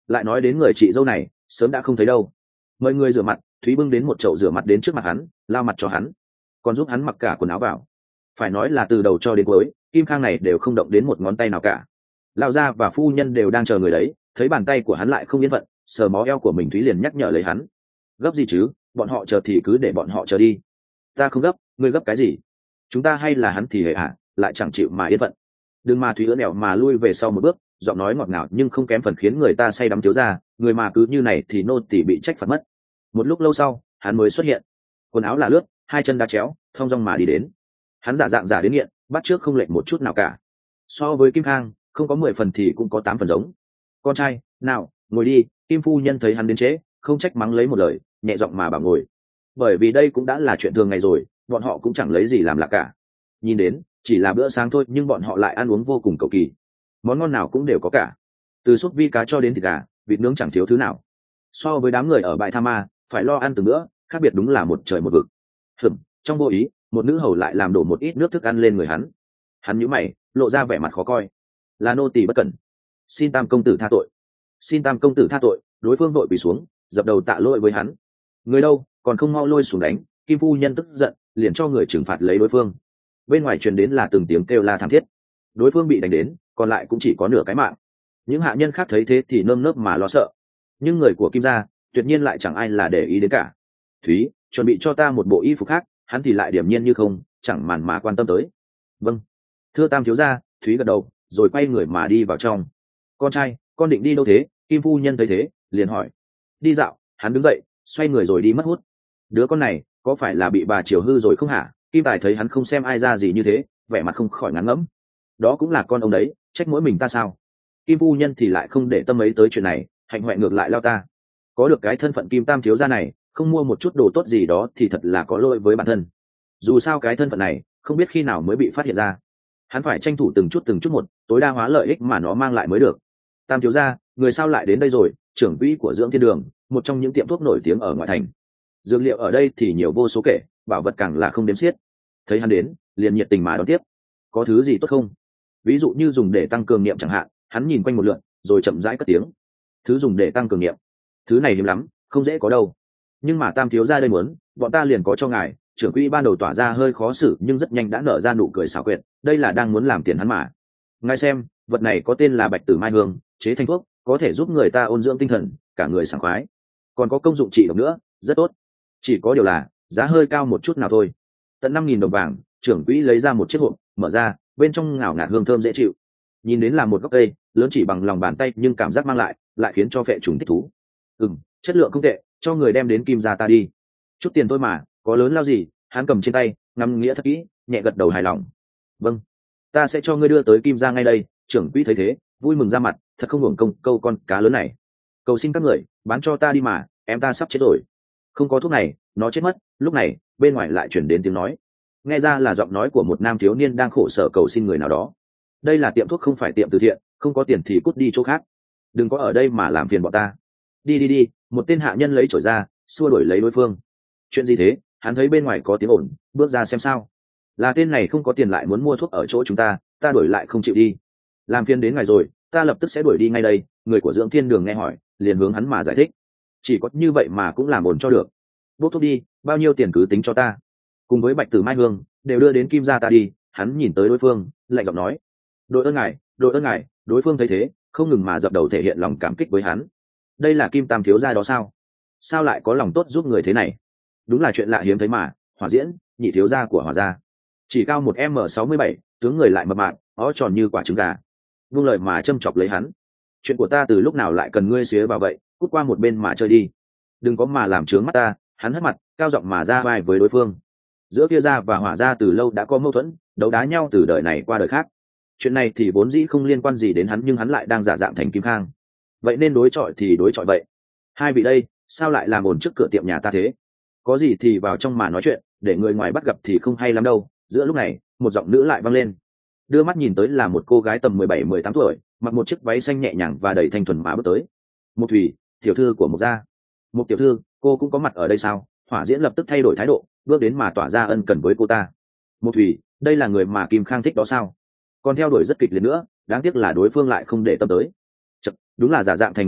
lại nói đến người chị dâu này sớm đã không thấy đâu. Mời người rửa mặt. Thúy bưng đến một chậu rửa mặt đến trước mặt hắn, lao mặt cho hắn, còn giúp hắn mặc cả quần áo vào. Phải nói là từ đầu cho đến cuối, Kim Khang này đều không động đến một ngón tay nào cả. Lão gia và phu nhân đều đang chờ người đấy, thấy bàn tay của hắn lại không yên phận, sờ mó eo của mình, Thúy liền nhắc nhở lấy hắn. Gấp gì chứ, bọn họ chờ thì cứ để bọn họ chờ đi. Ta không gấp, ngươi gấp cái gì? Chúng ta hay là hắn thì hề hả, lại chẳng chịu mà yên phận. Đừng mà Thúy ưỡn ẹo mà lui về sau một bước, giọng nói ngọt ngào nhưng không kém phần khiến người ta say đắm thiếu ra, người mà cứ như này thì nô tỳ bị trách phạt mất. Một lúc lâu sau, hắn mới xuất hiện, quần áo là lướt, hai chân đá chéo, thong dong mà đi đến. Hắn giả dạng giả đến nghiện, bắt trước không lệch một chút nào cả. So với Kim Khang, không có 10 phần thì cũng có 8 phần giống. Con trai, nào, ngồi đi. Kim phu nhân thấy hắn đến trễ, không trách mắng lấy một lời, nhẹ giọng mà bảo ngồi. Bởi vì đây cũng đã là chuyện thường ngày rồi, bọn họ cũng chẳng lấy gì làm lạ cả. Nhìn đến, chỉ là bữa sáng thôi nhưng bọn họ lại ăn uống vô cùng cầu kỳ. Món ngon nào cũng đều có cả. Từ súp vi cá cho đến thịt gà, vịt nướng chẳng thiếu thứ nào. So với đám người ở bãi Tha Ma, phải lo ăn từng bữa, khác biệt đúng là một trời một vực. Trong vô ý, một nữ hầu lại làm đổ một ít nước thức ăn lên người hắn. Hắn nhíu mày, lộ ra vẻ mặt khó coi. Là nô tỳ bất cẩn, xin Tam công tử tha tội. Xin Tam công tử tha tội. Đối phương vội quỳ xuống, dập đầu tạ lỗi với hắn. Người đâu, còn không mau lôi xuống đánh. Kim phu nhân tức giận, liền cho người trừng phạt lấy đối phương. Bên ngoài truyền đến là từng tiếng kêu la thảm thiết. Đối phương bị đánh đến, còn lại cũng chỉ có nửa cái mạng. Những hạ nhân khác thấy thế thì nơm nớp mà lo sợ, nhưng người của Kim gia tuyệt nhiên lại chẳng ai là để ý đến cả. Thúy, chuẩn bị cho ta một bộ y phục khác. Hắn thì lại điềm nhiên như không, chẳng màn mà quan tâm tới. Vâng, thưa Tam thiếu gia. Thúy gật đầu, rồi quay người mà đi vào trong. Con trai, con định đi đâu thế? Kim phu nhân thấy thế liền hỏi. Đi dạo. Hắn đứng dậy, xoay người rồi đi mất hút. Đứa con này có phải là bị bà chiều hư rồi không hả? Kim Tài thấy hắn không xem ai ra gì như thế, vẻ mặt không khỏi ngán ngẫm. Đó cũng là con ông đấy, trách mỗi mình ta sao? Kim phu nhân thì lại không để tâm ấy tới chuyện này, hạnh hoẹ ngược lại lao ta. Có được cái thân phận Kim Tam thiếu gia này, không mua một chút đồ tốt gì đó thì thật là có lỗi với bản thân. Dù sao cái thân phận này không biết khi nào mới bị phát hiện ra, hắn phải tranh thủ từng chút một, tối đa hóa lợi ích mà nó mang lại mới được. Tam thiếu gia, người sao lại đến đây rồi? Trưởng quỹ của Dưỡng Thiên Đường, một trong những tiệm thuốc nổi tiếng ở ngoại thành. Dược liệu ở đây thì nhiều vô số kể, bảo vật càng là không đếm xiết. Thấy hắn đến, liền nhiệt tình mà đón tiếp. Có thứ gì tốt không? Ví dụ như dùng để tăng cường niệm chẳng hạn. Hắn nhìn quanh một lượt, rồi chậm rãi cất tiếng. Thứ dùng để tăng cường niệm, thứ này hiếm lắm, không dễ có đâu. Nhưng mà Tam thiếu gia đây muốn, bọn ta liền có cho ngài. Trưởng quỹ ban đầu tỏa ra hơi khó xử nhưng rất nhanh đã nở ra nụ cười xảo quyệt. Đây là đang muốn làm tiền hắn mà. Ngài xem, vật này có tên là Bạch Tử Mai Hương, chế thành thuốc, có thể giúp người ta ôn dưỡng tinh thần, cả người sảng khoái. Còn có công dụng trị độc nữa, rất tốt. Chỉ có điều là giá hơi cao một chút nào thôi. Tận 5.000 đồng vàng. Trưởng quỹ lấy ra một chiếc hộp, mở ra, bên trong ngào ngạt hương thơm dễ chịu. Nhìn đến là một gốc cây lớn chỉ bằng lòng bàn tay, nhưng cảm giác mang lại khiến cho phệ trùng thích thú. Chất lượng không tệ, cho người đem đến Kim gia ta đi. Chút tiền thôi mà, có lớn lao gì? Hắn cầm trên tay, ngắm nghĩa thật kỹ, nhẹ gật đầu hài lòng. Vâng, ta sẽ cho ngươi đưa tới Kim gia ngay đây. Trưởng quỹ thấy thế, vui mừng ra mặt, thật không hưởng công câu con cá lớn này. Cầu xin các người bán cho ta đi mà, em ta sắp chết rồi. Không có thuốc này, nó chết mất. Lúc này bên ngoài lại chuyển đến tiếng nói, nghe ra là giọng nói của một nam thiếu niên đang khổ sở cầu xin người nào đó. Đây là tiệm thuốc không phải tiệm từ thiện, không có tiền thì cút đi chỗ khác, đừng có ở đây mà làm phiền bọn ta. Đi. Một tên hạ nhân lấy chổi ra, xua đuổi lấy đối phương. Chuyện gì thế? Hắn thấy bên ngoài có tiếng ồn, bước ra xem sao. Là tên này không có tiền lại muốn mua thuốc ở chỗ chúng ta đuổi lại không chịu đi. Làm phiền đến ngài rồi, ta lập tức sẽ đuổi đi ngay đây. Người của Dưỡng Thiên Đường nghe hỏi, liền hướng hắn mà giải thích. Chỉ có như vậy mà cũng làm ổn cho được. Bốc thuốc đi, bao nhiêu tiền cứ tính cho ta. Cùng với Bạch Tử Mai Hương đều đưa đến Kim gia ta đi. Hắn nhìn tới đối phương, lạnh giọng nói. Đội ơn ngài. Đối phương thấy thế, không ngừng mà dập đầu thể hiện lòng cảm kích với hắn. Đây là Kim Tam thiếu gia đó sao lại có lòng tốt giúp người thế này? Đúng là chuyện lạ hiếm thấy mà. Hỏa Diễn, nhị thiếu gia của Hỏa gia, chỉ cao 1m67, tướng người lại mập mạp, ó tròn như quả trứng gà. Vung lời mà châm chọc lấy hắn. Chuyện của ta từ lúc nào lại cần ngươi xía vào vậy? Cút qua một bên mà chơi đi, đừng có mà làm trướng mắt ta. Hắn hất mặt, cao giọng mà ra vai với đối phương. Giữa Kia gia và Hỏa gia từ lâu đã có mâu thuẫn, đấu đá nhau từ đời này qua đời khác. Chuyện này thì vốn dĩ không liên quan gì đến hắn, nhưng hắn lại đang giả dạng thành Kim Khang, vậy nên đối chọi thì đối chọi vậy. Hai vị đây sao lại làm ồn trước cửa tiệm nhà ta thế? Có gì thì vào trong mà nói chuyện, để người ngoài bắt gặp thì không hay lắm đâu. Giữa lúc này một giọng nữ lại vang lên, đưa mắt nhìn tới là một cô gái tầm 17-18 tuổi, mặc một chiếc váy xanh nhẹ nhàng và đầy thanh thuần mà bước tới. Một Thủy, tiểu thư của Mục gia. Một tiểu thư, cô cũng có mặt ở đây sao? Hỏa Diễn lập tức thay đổi thái độ, bước đến mà tỏa ra ân cần với cô ta. Một Thủy, đây là người mà Kim Khang thích đó sao? Còn theo đuổi rất kịch liệt nữa, đáng tiếc là đối phương lại không để tâm tới. Chật, đúng là giả dạng thành người khác,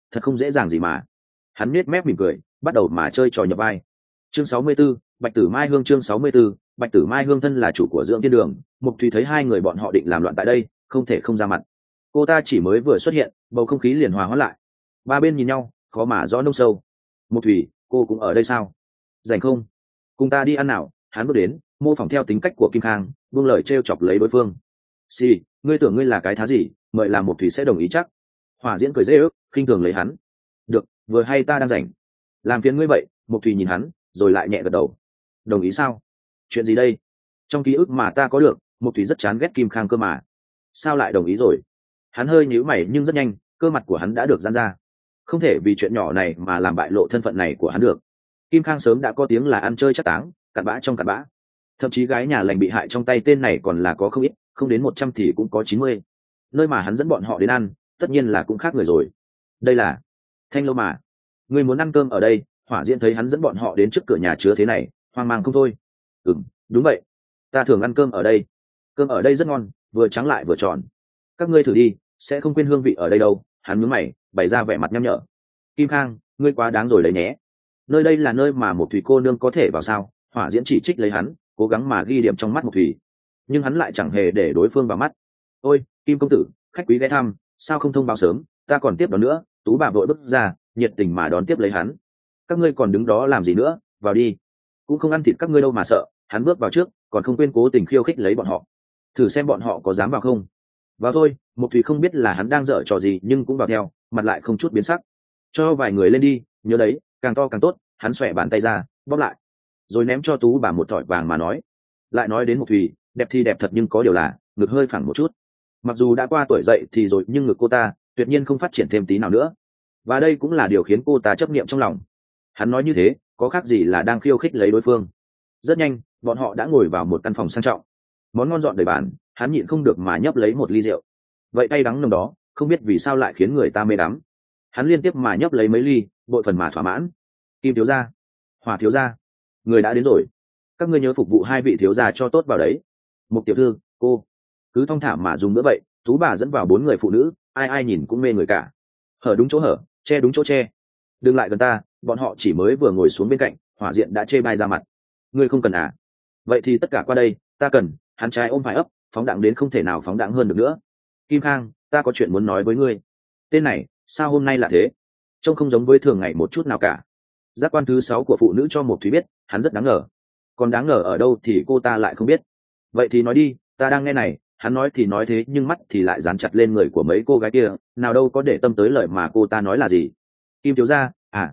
thật không dễ dàng gì mà. Hắn nết mép mỉm cười, bắt đầu mà chơi trò nhập vai. Chương 64, Bạch Tử Mai Hương. Chương 64, Bạch Tử Mai Hương thân là chủ của Dưỡng Thiên Đường. Mục Thủy thấy hai người bọn họ định làm loạn tại đây, không thể không ra mặt. Cô ta chỉ mới vừa xuất hiện, bầu không khí liền hòa hóa lại. Ba bên nhìn nhau, khó mà rõ nông sâu. Mục Thủy, cô cũng ở đây sao? Rảnh không? Cùng ta đi ăn nào? Hắn bước đến, mô phỏng theo tính cách của Kim Khang, buông lời trêu chọc lấy đối phương. Xì, ngươi tưởng ngươi là cái thá gì? Mời làm Mục Thủy sẽ đồng ý chắc. Hỏa Diễn cười dễ ước, khinh thường lấy hắn. Được, vừa hay ta đang rảnh. Làm phiền ngươi vậy. Mục Thủy nhìn hắn, rồi lại nhẹ gật đầu. Đồng ý sao? Chuyện gì đây? Trong ký ức mà ta có được, Mục Thủy rất chán ghét Kim Khang cơ mà. Sao lại đồng ý rồi? Hắn hơi nhíu mày nhưng rất nhanh, cơ mặt của hắn đã được giãn ra. Không thể vì chuyện nhỏ này mà làm bại lộ thân phận này của hắn được. Kim Khang sớm đã có tiếng là ăn chơi chắc táng, cặn bã trong cặn bã. Thậm chí gái nhà lành bị hại trong tay tên này còn là có không ít, không đến 100 thì cũng có 90. Nơi mà hắn dẫn bọn họ đến ăn, tất nhiên là cũng khác người rồi. Đây là Thanh Lâu mà. Người muốn ăn cơm ở đây? Hỏa Diễn thấy hắn dẫn bọn họ đến trước cửa nhà chứa thế này, hoang mang không thôi. Đúng vậy. Ta thường ăn cơm ở đây. Cơm ở đây rất ngon, vừa trắng lại vừa tròn. Các ngươi thử đi, sẽ không quên hương vị ở đây đâu. Hắn nhướng mày, bày ra vẻ mặt nhăm nhở. Kim Khang, ngươi quá đáng rồi đấy nhé. Nơi đây là nơi mà một thủy cô nương có thể vào sao? Hỏa Diễn chỉ trích lấy hắn, cố gắng mà ghi điểm trong mắt một thủy, nhưng hắn lại chẳng hề để đối phương vào mắt. Ôi, Kim công tử, khách quý ghé thăm, sao không thông báo sớm? Ta còn tiếp đón nữa. Tú bà vội bước ra, nhiệt tình mà đón tiếp lấy hắn. Các ngươi còn đứng đó làm gì nữa? Vào đi. Cũng không ăn thịt các ngươi đâu mà sợ. Hắn bước vào trước, còn không quên cố tình khiêu khích lấy bọn họ. Thử xem bọn họ có dám vào không. Vào thôi. Mục Thủy không biết là hắn đang dở trò gì nhưng cũng vào theo, mặt lại không chút biến sắc. Cho vài người lên đi, nhớ đấy, càng to càng tốt. Hắn xòe bàn tay ra, bóp lại, rồi ném cho Tú bà một thỏi vàng mà nói. Lại nói đến Mục Thủy, đẹp thì đẹp thật nhưng có điều là ngực hơi phẳng một chút. Mặc dù đã qua tuổi dậy thì rồi nhưng ngực cô ta tuyệt nhiên không phát triển thêm tí nào nữa, và đây cũng là điều khiến cô ta chấp niệm trong lòng. Hắn nói như thế có khác gì là đang khiêu khích lấy đối phương. Rất nhanh bọn họ đã ngồi vào một căn phòng sang trọng, món ngon dọn đầy bàn. Hắn nhịn không được mà nhấp lấy một ly rượu, vậy cay đắng nồng đó không biết vì sao lại khiến người ta mê đắm. Hắn liên tiếp mà nhấp lấy mấy ly, bội phần mà thỏa mãn. Kim thiếu gia, Hỏa thiếu gia, người đã đến rồi. Các ngươi nhớ phục vụ hai vị thiếu gia cho tốt vào đấy. Mục tiểu thư, cô cứ thong thả mà dùng bữa vậy. Tú bà dẫn vào 4 người phụ nữ, ai ai nhìn cũng mê người cả. Hở đúng chỗ hở, che đúng chỗ che. Đừng lại gần ta. Bọn họ chỉ mới vừa ngồi xuống bên cạnh, Hỏa Diện đã chê bai ra mặt. Ngươi không cần à? Vậy thì tất cả qua đây, ta cần. Hắn trai ôm phải ấp, phóng đẳng đến không thể nào phóng đẳng hơn được nữa. Kim Khang, ta có chuyện muốn nói với ngươi. Tên này sao hôm nay là thế? Trông không giống với thường ngày một chút nào cả. Giác quan thứ 6 của phụ nữ cho Mục Thúy biết hắn rất đáng ngờ. Còn đáng ngờ ở đâu thì cô ta lại không biết. Vậy thì nói đi, ta đang nghe này. Hắn nói thì nói thế nhưng mắt thì lại dán chặt lên người của mấy cô gái kia, nào đâu có để tâm tới lời mà cô ta nói là gì. Kim thiếu gia,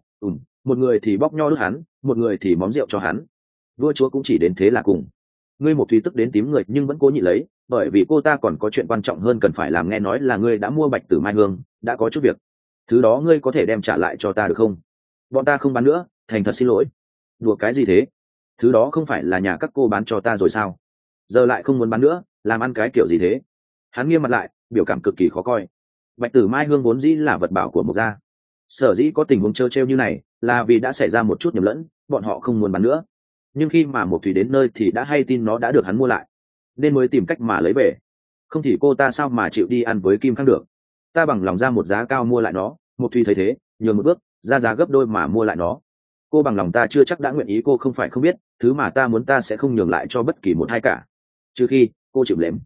một người thì bóc nho đút hắn, một người thì móm rượu cho hắn. Vua chúa cũng chỉ đến thế là cùng. Ngươi Một Thúy tức đến tím người nhưng vẫn cố nhịn lấy, bởi vì cô ta còn có chuyện quan trọng hơn cần phải làm. Nghe nói là ngươi đã mua Bạch Tử Mai Hương, đã có chút việc. Thứ đó ngươi có thể đem trả lại cho ta được không? Bọn ta không bán nữa, thành thật xin lỗi. Đùa cái gì thế? Thứ đó không phải là nhà các cô bán cho ta rồi sao? Giờ lại không muốn bán nữa, làm ăn cái kiểu gì thế? Hắn nghiêm mặt lại, biểu cảm cực kỳ khó coi. Bạch Tử Mai Hương vốn dĩ là vật bảo của Mục gia. Sở dĩ có tình huống trơ trêu như này là vì đã xảy ra một chút nhầm lẫn, bọn họ không muốn bán nữa. Nhưng khi mà Mục Thủy đến nơi thì đã hay tin nó đã được hắn mua lại, nên mới tìm cách mà lấy về. Không thì cô ta sao mà chịu đi ăn với Kim Khang được? Ta bằng lòng ra một giá cao mua lại nó. Mục Thủy thấy thế, nhường một bước, ra giá gấp đôi mà mua lại nó. Cô bằng lòng ta chưa chắc đã nguyện ý. Cô không phải không biết, thứ mà ta muốn ta sẽ không nhường lại cho bất kỳ một hai cả, trừ khi cô chịu lếm.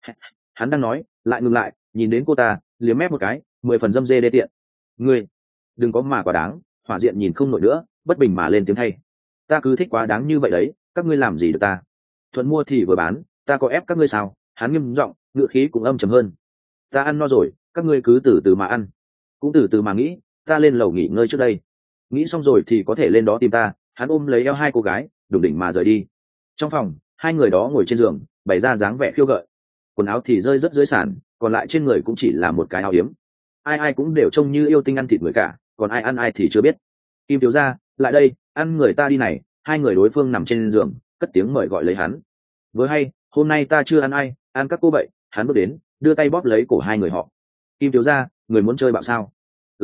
Hắn đang nói lại ngừng lại, nhìn đến cô ta, liếm mép một cái, 10 phần dâm dê đê tiện. Ngươi đừng có mà quá đáng. Hỏa Diện nhìn không nổi nữa, bất bình mà lên tiếng thay. Ta cứ thích quá đáng như vậy đấy, các ngươi làm gì được ta? Thuận mua thì vừa bán, ta có ép các ngươi sao? Hắn nghiêm giọng, ngựa khí cũng âm trầm hơn. Ta ăn no rồi, các ngươi cứ từ từ mà ăn, cũng từ từ mà nghĩ. Ta lên lầu nghỉ ngơi trước đây, nghĩ xong rồi thì có thể lên đó tìm ta. Hắn ôm lấy eo hai cô gái, đủng đỉnh mà rời đi. Trong phòng, hai người đó ngồi trên giường, bày ra dáng vẻ khiêu gợi. Quần áo thì rơi rất dưới sàn, còn lại trên người cũng chỉ là một cái áo yếm. Ai ai cũng đều trông như yêu tinh ăn thịt người cả, còn ai ăn ai thì chưa biết. Kim thiếu gia, lại đây, ăn người ta đi này. Hai người đối phương nằm trên giường, cất tiếng mời gọi lấy hắn. Với hay, hôm nay ta chưa ăn ai, ăn các cô vậy. Hắn bước đến, đưa tay bóp lấy cổ hai người họ. Kim thiếu gia, người muốn chơi bạo sao?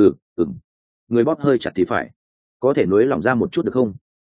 Người bóp hơi chặt thì phải, có thể nối lỏng ra một chút được không?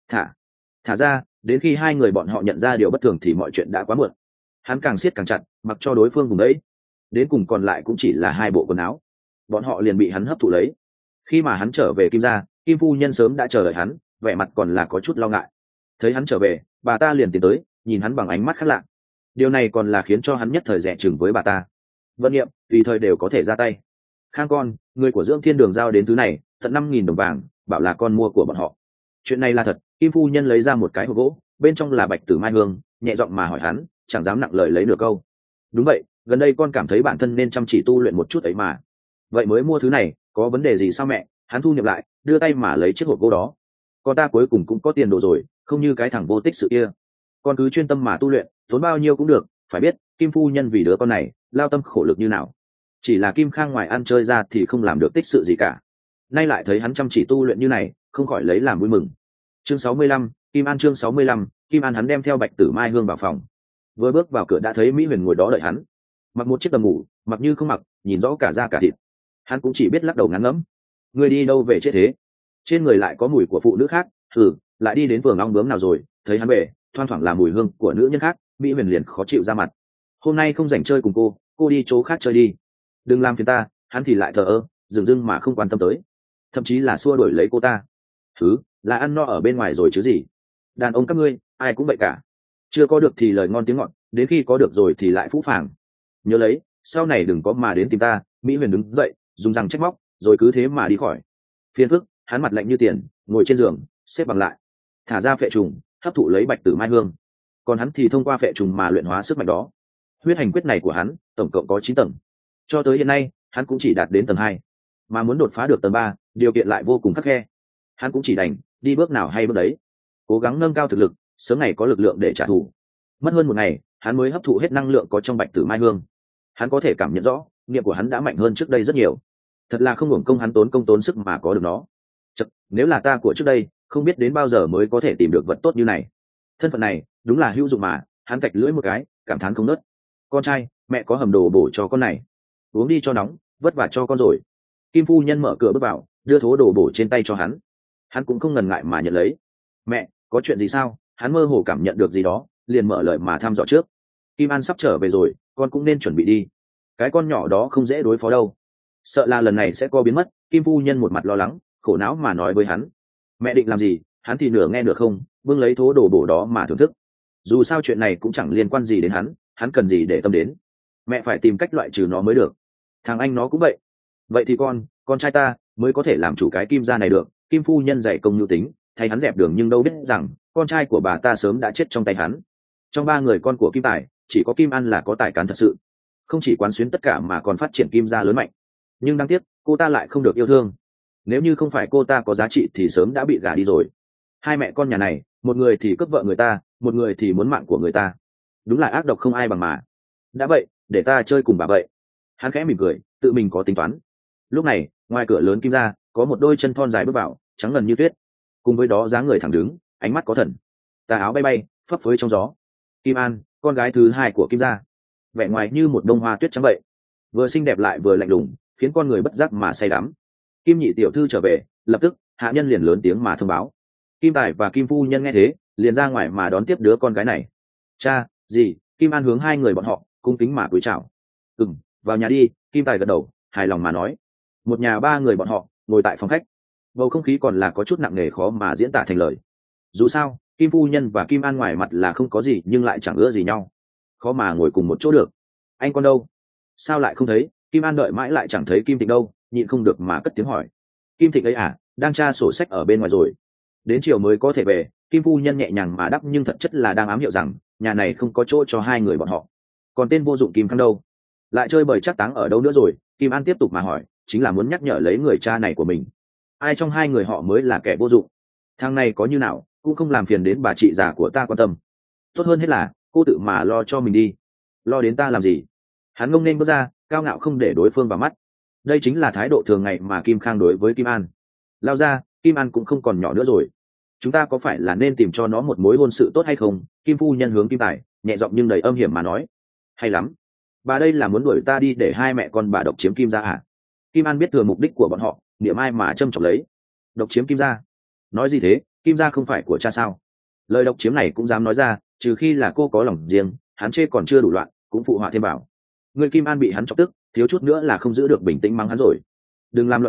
Thả ra. Đến khi hai người bọn họ nhận ra điều bất thường thì mọi chuyện đã quá muộn. Hắn càng siết càng chặt, mặc cho đối phương vùng đấy. Đến cùng còn lại cũng chỉ là hai bộ quần áo, bọn họ liền bị hắn hấp thụ lấy. Khi mà hắn trở về Kim gia, Kim phu nhân sớm đã chờ đợi hắn, vẻ mặt còn là có chút lo ngại. Thấy hắn trở về, bà ta liền tiến tới, nhìn hắn bằng ánh mắt khác lạ. Điều này còn là khiến cho hắn nhất thời rẻ chừng với bà ta. Vận nghiệm tùy thời đều có thể ra tay. Khang con, người của Dưỡng Thiên Đường giao đến thứ này, tận 5.000 đồng vàng, bảo là con mua của bọn họ. Chuyện này là thật. Kim phu nhân lấy ra một cái hộp gỗ, bên trong là bạch tử mai hương, nhẹ giọng mà hỏi hắn, chẳng dám nặng lời lấy nửa câu. Đúng vậy, gần đây con cảm thấy bản thân nên chăm chỉ tu luyện một chút ấy mà. Vậy mới mua thứ này, có vấn đề gì sao mẹ? Hắn thu nhập lại, đưa tay mà lấy chiếc hộp gỗ đó. Con ta cuối cùng cũng có tiền đồ rồi, không như cái thằng vô tích sự kia. Con cứ chuyên tâm mà tu luyện, tốn bao nhiêu cũng được. Phải biết, Kim phu nhân vì đứa con này lao tâm khổ lực như nào. Chỉ là Kim Khang ngoài ăn chơi ra thì không làm được tích sự gì cả. Nay lại thấy hắn chăm chỉ tu luyện như này, không khỏi lấy làm vui mừng. Chương 65, Kim An. Chương 65, Kim An. Hắn đem theo bạch tử mai hương vào phòng. Vừa bước vào cửa đã thấy Mỹ Huyền ngồi đó đợi hắn. Mặc một chiếc đầm ngủ, mặc như không mặc, nhìn rõ cả da cả thịt. Hắn cũng chỉ biết lắc đầu ngán ngẫm. Người đi đâu về chết thế? Trên người lại có mùi của phụ nữ khác. Lại đi đến vườn ong bướm nào rồi? Thấy hắn về, thoang thoảng là mùi hương của nữ nhân khác, Mỹ Huyền liền khó chịu ra mặt. Hôm nay không rảnh chơi cùng cô đi chỗ khác chơi đi. Đừng làm phiền ta. Hắn thì lại thờ ơ, dừng dưng mà không quan tâm tới, thậm chí là xua đuổi lấy cô ta. Là ăn no ở bên ngoài rồi chứ gì. Đàn ông các ngươi ai cũng vậy cả, chưa có được thì lời ngon tiếng ngọt, đến khi có được rồi thì lại phũ phàng. Nhớ lấy, sau này đừng có mà đến tìm ta. Mỹ Huyền đứng dậy, dùng răng trách móc, rồi cứ thế mà đi khỏi. Phiền phức. Hắn mặt lạnh như tiền, ngồi trên giường, xếp bằng lại, thả ra phệ trùng, hấp thụ lấy bạch tử mai hương. Còn hắn thì thông qua phệ trùng mà luyện hóa sức mạnh đó. Huyết hành quyết này của hắn tổng cộng có 9 tầng, cho tới hiện nay hắn cũng chỉ đạt đến tầng 2, mà muốn đột phá được tầng 3, điều kiện lại vô cùng khắt khe. Hắn cũng chỉ đành đi bước nào hay bước đấy, cố gắng nâng cao thực lực, sớm ngày có lực lượng để trả thù. Mất hơn một ngày, hắn mới hấp thụ hết năng lượng có trong bạch tử mai hương. Hắn có thể cảm nhận rõ niệm của hắn đã mạnh hơn trước đây rất nhiều. Thật là không hưởng công hắn tốn công tốn sức mà có được nó. Nếu là ta của trước đây, không biết đến bao giờ mới có thể tìm được vật tốt như này. Thân phận này đúng là hữu dụng mà. Hắn cạch lưỡi một cái, cảm thán không nớt. Con trai, mẹ có hầm đồ bổ cho con này, uống đi cho nóng, vất vả cho con rồi. Kim phu nhân mở cửa bước vào, đưa thố đồ bổ trên tay cho hắn. Hắn cũng không ngần ngại mà nhận lấy. Mẹ, có chuyện gì sao? Hắn mơ hồ cảm nhận được gì đó, liền mở lời mà thăm dò trước. Kim An sắp trở về rồi, con cũng nên chuẩn bị đi. Cái con nhỏ đó không dễ đối phó đâu, sợ là lần này sẽ có biến mất. Kim phu nhân một mặt lo lắng, khổ não mà nói với hắn. Mẹ định làm gì? Hắn thì nửa nghe nửa không, bưng lấy thố đồ bổ đó mà thưởng thức. Dù sao chuyện này cũng chẳng liên quan gì đến hắn cần gì để tâm đến. Mẹ phải tìm cách loại trừ nó mới được. Thằng anh nó cũng vậy. Vậy thì con trai ta mới có thể làm chủ cái Kim gia này được. Kim phu nhân dạy công nhu tính, thay hắn dẹp đường, nhưng đâu biết rằng con trai của bà ta sớm đã chết trong tay hắn. Trong 3 người con của Kim Tài, chỉ có Kim An là có tài cán thật sự, không chỉ quán xuyến tất cả mà còn phát triển Kim gia lớn mạnh. Nhưng đáng tiếc, cô ta lại không được yêu thương. Nếu như không phải cô ta có giá trị thì sớm đã bị gả đi rồi. Hai mẹ con nhà này, một người thì cướp vợ người ta, một người thì muốn mạng của người ta. Đúng là ác độc không ai bằng mà. Đã vậy, để ta chơi cùng bà vậy. Hắn khẽ mỉm cười, tự mình có tính toán. Lúc này, ngoài cửa lớn Kim gia, có một đôi chân thon dài bước vào, trắng ngần như tuyết, cùng với đó dáng người thẳng đứng, ánh mắt có thần. Tà áo bay bay, phấp phới trong gió. Kim An, con gái thứ 2 của Kim gia, vẻ ngoài như một bông hoa tuyết trắng vậy, vừa xinh đẹp lại vừa lạnh lùng, khiến con người bất giác mà say đắm. Kim nhị tiểu thư trở về, lập tức hạ nhân liền lớn tiếng mà thông báo. Kim Tài và Kim phu nhân nghe thế, liền ra ngoài mà đón tiếp đứa con gái này. Cha, gì? Kim An hướng 2 người bọn họ cung kính mà cúi chào. Vào nhà đi. Kim Tài gật đầu, hài lòng mà nói. Một nhà 3 người bọn họ ngồi tại phòng khách, bầu không khí còn là có chút nặng nề, khó mà diễn tả thành lời. Dù sao, Kim phu nhân và Kim An ngoài mặt là không có gì nhưng lại chẳng ưa gì nhau, khó mà ngồi cùng một chỗ được. Anh con đâu? Sao lại không thấy? Kim An đợi mãi lại chẳng thấy Kim Thịnh đâu, nhịn không được mà cất tiếng hỏi. Kim Thịnh ấy à, đang tra sổ sách ở bên ngoài rồi, đến chiều mới có thể về. Kim phu nhân nhẹ nhàng mà đáp, nhưng thật chất là đang ám hiệu rằng nhà này không có chỗ cho 2 người bọn họ. Còn tên vô dụng Kim Khang đâu? Lại chơi bời chắc táng ở đâu nữa rồi? Kim An tiếp tục mà hỏi, chính là muốn nhắc nhở lấy người cha này của mình. Ai trong 2 người họ mới là kẻ vô dụng? Thằng này có như nào cũng không làm phiền đến bà chị già của ta quan tâm. Tốt hơn hết là cô tự mà lo cho mình đi, lo đến ta làm gì? Hắn ngông nên bước ra, cao ngạo không để đối phương vào mắt. Đây chính là thái độ thường ngày mà Kim Khang đối với Kim An. Lao ra, Kim An cũng không còn nhỏ nữa rồi, chúng ta có phải là nên tìm cho nó một mối hôn sự tốt hay không? Kim phu nhân hướng Kim Tài nhẹ giọng nhưng đầy âm hiểm mà nói. Hay lắm, bà đây là muốn đuổi ta đi để 2 mẹ con bà độc chiếm Kim gia à? Kim An biết thừa mục đích của bọn họ, niệm ai mà châm chọc lấy. Độc chiếm Kim gia? Nói gì thế? Kim gia không phải của cha sao? Lời độc chiếm này cũng dám nói ra, trừ khi là cô có lòng riêng. Hắn chê còn chưa đủ loạn, cũng phụ họa thêm bảo. Người Kim An bị hắn chọc tức, thiếu chút nữa là không giữ được bình tĩnh mắng hắn rồi. Đừng làm loạn nữa,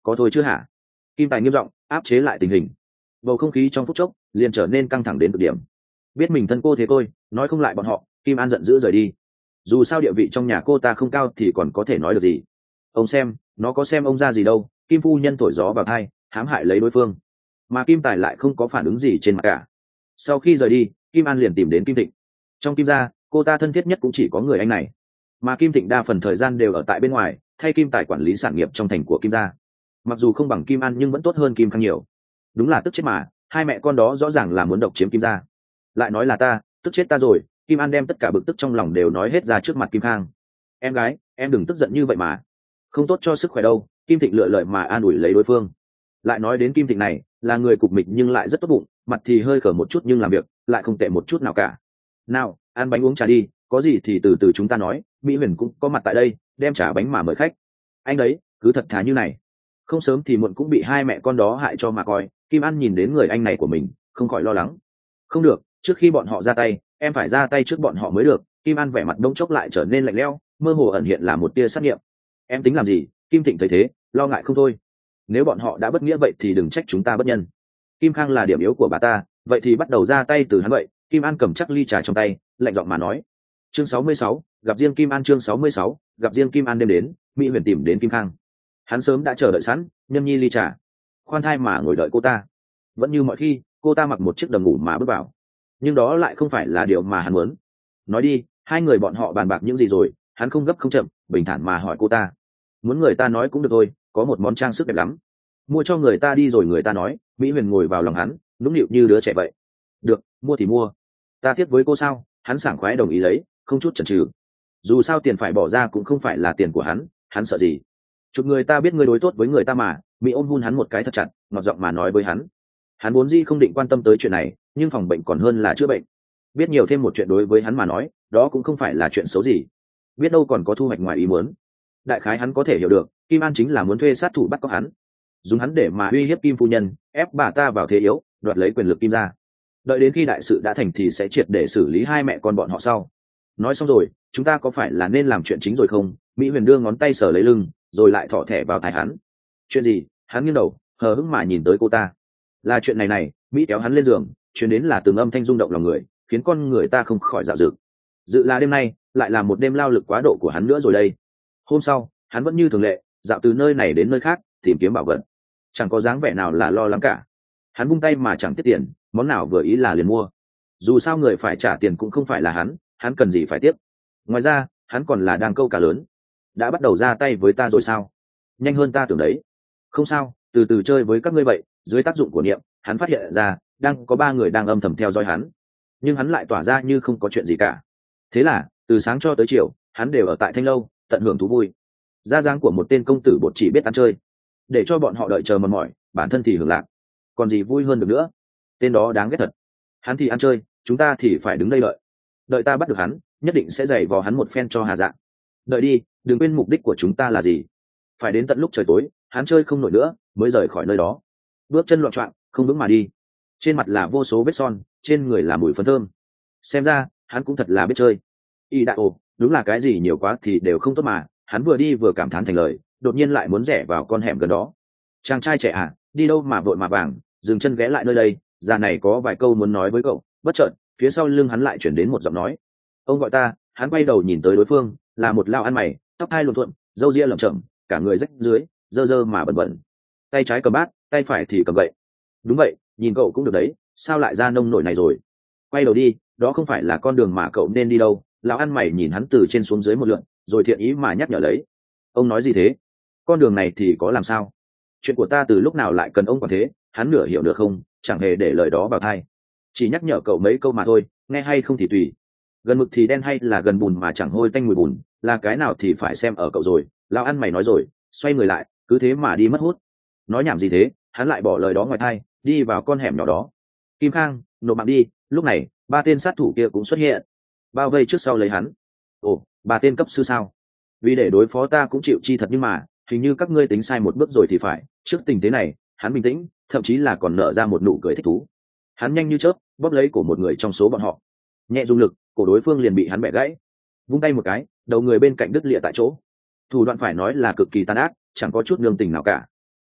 có thôi chứ hả? Kim Tài nghiêm giọng áp chế lại tình hình. Bầu không khí trong phút chốc liền trở nên căng thẳng đến cực điểm. Biết mình thân cô thế tôi nói không lại bọn họ, Kim An giận dữ rời đi. Dù sao địa vị trong nhà cô ta không cao thì còn có thể nói được gì. Ông xem, nó có xem ông ra gì đâu. Kim phu nhân thổi gió vào tai, hãm hại lấy đối phương, mà Kim Tài lại không có phản ứng gì trên mặt cả. Sau khi rời đi, Kim An liền tìm đến Kim Thịnh. Trong Kim gia, cô ta thân thiết nhất cũng chỉ có người anh này, mà Kim Thịnh đa phần thời gian đều ở tại bên ngoài thay Kim Tài quản lý sản nghiệp trong thành của Kim gia. Mặc dù không bằng Kim An nhưng vẫn tốt hơn Kim Khang nhiều. Đúng là tức chết mà, hai mẹ con đó rõ ràng là muốn độc chiếm Kim gia. Lại nói là ta tức chết ta rồi. Kim An đem tất cả bực tức trong lòng đều nói hết ra trước mặt Kim Khang. Em gái, em đừng tức giận như vậy mà, không tốt cho sức khỏe đâu. Kim Thịnh lựa lời mà an ủi lấy đối phương. Lại nói đến Kim Thịnh này là người cục mịch nhưng lại rất tốt bụng, mặt thì hơi cởi một chút nhưng làm việc lại không tệ một chút nào cả. Nào, ăn bánh uống trà đi, có gì thì từ từ chúng ta nói. Mỹ Huyền cũng có mặt tại đây, đem trà bánh mà mời khách. Anh đấy cứ thật thà như này, không sớm thì muộn cũng bị hai mẹ con đó hại cho mà coi. Kim An nhìn đến người anh này của mình không khỏi lo lắng. Không được, trước khi bọn họ ra tay em phải ra tay trước bọn họ mới được. Kim An vẻ mặt đông chốc lại trở nên lạnh lẽo, mơ hồ ẩn hiện là một tia sát nghiệm. Em tính làm gì? Kim Thịnh thấy thế lo ngại không thôi. Nếu bọn họ đã bất nghĩa vậy thì đừng trách chúng ta bất nhân. Kim Khang là điểm yếu của bà ta, vậy thì bắt đầu ra tay từ hắn vậy. Kim An cầm chắc ly trà trong tay, lạnh giọng mà nói. Chương 66, gặp riêng Kim An. Chương 66, gặp riêng Kim An. Đêm đến, Mỹ Huyền tìm đến Kim Khang. Hắn sớm đã chờ đợi sẵn, nhâm nhi ly trà, khoan thai mà ngồi đợi cô ta. Vẫn như mọi khi, cô ta mặc một chiếc đầm ngủ mà bước vào, nhưng đó lại không phải là điều mà hắn muốn. Nói đi, hai người bọn họ bàn bạc những gì rồi? Hắn không gấp không chậm, bình thản mà hỏi cô ta. Muốn người ta nói cũng được thôi, có một món trang sức đẹp lắm, mua cho người ta đi rồi người ta nói. Mỹ Huyền ngồi vào lòng hắn, nũng nịu như đứa trẻ vậy. Được, mua thì mua, ta thiết với cô sao? Hắn sảng khoái đồng ý lấy, không chút chần chừ. Dù sao tiền phải bỏ ra cũng không phải là tiền của hắn sợ gì. Chụp người ta biết ngươi đối tốt với người ta mà. Mỹ ôm hôn hắn một cái thật chặt, ngọt giọng mà nói với hắn. Hắn vốn dĩ không định quan tâm tới chuyện này, nhưng phòng bệnh còn hơn là chữa bệnh. Biết nhiều thêm một chuyện đối với hắn mà nói, đó cũng không phải là chuyện xấu gì. Biết đâu còn có thu hoạch ngoài ý muốn. Đại khái hắn có thể hiểu được, Kim An chính là muốn thuê sát thủ bắt cóc hắn, dùng hắn để mà uy hiếp Kim phu nhân, ép bà ta vào thế yếu, đoạt lấy quyền lực Kim gia. Đợi đến khi đại sự đã thành thì sẽ triệt để xử lý hai mẹ con bọn họ sau. Nói xong rồi, chúng ta có phải là nên làm chuyện chính rồi không? Mỹ Huyền đưa ngón tay sờ lấy lưng, rồi lại thỏ thẻ vào tai hắn. Chuyện gì? Hắn nghiêng đầu, hờ hững mà nhìn tới cô ta. Là chuyện này này. Mỹ kéo hắn lên giường, truyền đến là từng âm thanh rung động lòng người, khiến con người ta không khỏi dạo dực. Dự là đêm nay lại là một đêm lao lực quá độ của hắn nữa rồi đây. Hôm sau, hắn vẫn như thường lệ, dạo từ nơi này đến nơi khác, tìm kiếm bảo vật. Chẳng có dáng vẻ nào là lo lắng cả. Hắn vung tay mà chẳng tiết tiền, món nào vừa ý là liền mua. Dù sao người phải trả tiền cũng không phải là hắn cần gì phải tiếp. Ngoài ra, hắn còn là đang câu cá lớn. Đã bắt đầu ra tay với ta rồi sao? Nhanh hơn ta tưởng đấy. Không sao, từ từ chơi với các ngươi vậy. Dưới tác dụng của niệm, hắn phát hiện ra đang có 3 người đang âm thầm theo dõi hắn, nhưng hắn lại tỏa ra như không có chuyện gì cả. Thế là từ sáng cho tới chiều, hắn đều ở tại Thanh Lâu, tận hưởng thú vui. Ra dáng của một tên công tử bột chỉ biết ăn chơi, để cho bọn họ đợi chờ mòn mỏi, bản thân thì hưởng lạc, còn gì vui hơn được nữa. Tên đó đáng ghét thật. Hắn thì ăn chơi, chúng ta thì phải đứng đây đợi ta bắt được hắn, nhất định sẽ giày vò hắn một phen cho hà dạng. Đợi đi, đừng quên mục đích của chúng ta là gì. Phải đến tận lúc trời tối, hắn chơi không nổi nữa mới rời khỏi nơi đó. Bước chân loạng choạng, không vững mà đi. Trên mặt là vô số vết son, trên người là mùi phấn thơm. Xem ra hắn cũng thật là biết chơi. Y đại ồ, đúng là cái gì nhiều quá thì đều không tốt mà. Hắn vừa đi vừa cảm thán thành lời, đột nhiên lại muốn rẽ vào con hẻm gần đó. Chàng trai trẻ à, đi đâu mà vội mà vàng, dừng chân ghé lại nơi đây. Già này có vài câu muốn nói với cậu. Bất chợt phía sau lưng hắn lại chuyển đến một giọng nói. Ông gọi ta. Hắn quay đầu nhìn tới đối phương, là một lao ăn mày, tóc hai lộn thuộm, râu ria lởm chởm, cả người rách dưới, dơ dơ mà bẩn bẩn. Tay trái cầm bát, tay phải thì cầm gậy. Đúng vậy, nhìn cậu cũng được đấy, sao lại ra nông nổi này rồi? Quay đầu đi, đó không phải là con đường mà cậu nên đi đâu. Lão ăn mày nhìn hắn từ trên xuống dưới một lượt, rồi thiện ý mà nhắc nhở lấy. Ông nói gì thế? Con đường này thì có làm sao? Chuyện của ta từ lúc nào lại cần ông quản thế? Hắn nửa hiểu được không, chẳng hề để lời đó vào tai. Chỉ nhắc nhở cậu mấy câu mà thôi, nghe hay không thì tùy. Gần mực thì đen hay là gần bùn mà chẳng hôi tanh mùi bùn, là cái nào thì phải xem ở cậu rồi. Lão ăn mày nói rồi, xoay người lại, cứ thế mà đi mất hút. Nói nhảm gì thế? Hắn lại bỏ lời đó ngoài tai, đi vào con hẻm nhỏ đó. Kim Khang, nộp mạng đi. Lúc này 3 tên sát thủ kia cũng xuất hiện, bao vây trước sau lấy hắn. Ồ, 3 tên cấp sư sao? Vì để đối phó ta cũng chịu chi thật, nhưng mà hình như các ngươi tính sai một bước rồi thì phải. Trước tình thế này, hắn bình tĩnh, thậm chí là còn nở ra một nụ cười thích thú. Hắn nhanh như chớp bóp lấy cổ một người trong số bọn họ, nhẹ dùng lực, cổ đối phương liền bị hắn bẻ gãy. Vung tay một cái, đầu người bên cạnh đứt lìa tại chỗ. Thủ đoạn phải nói là cực kỳ tàn ác, chẳng có chút nương tình nào cả.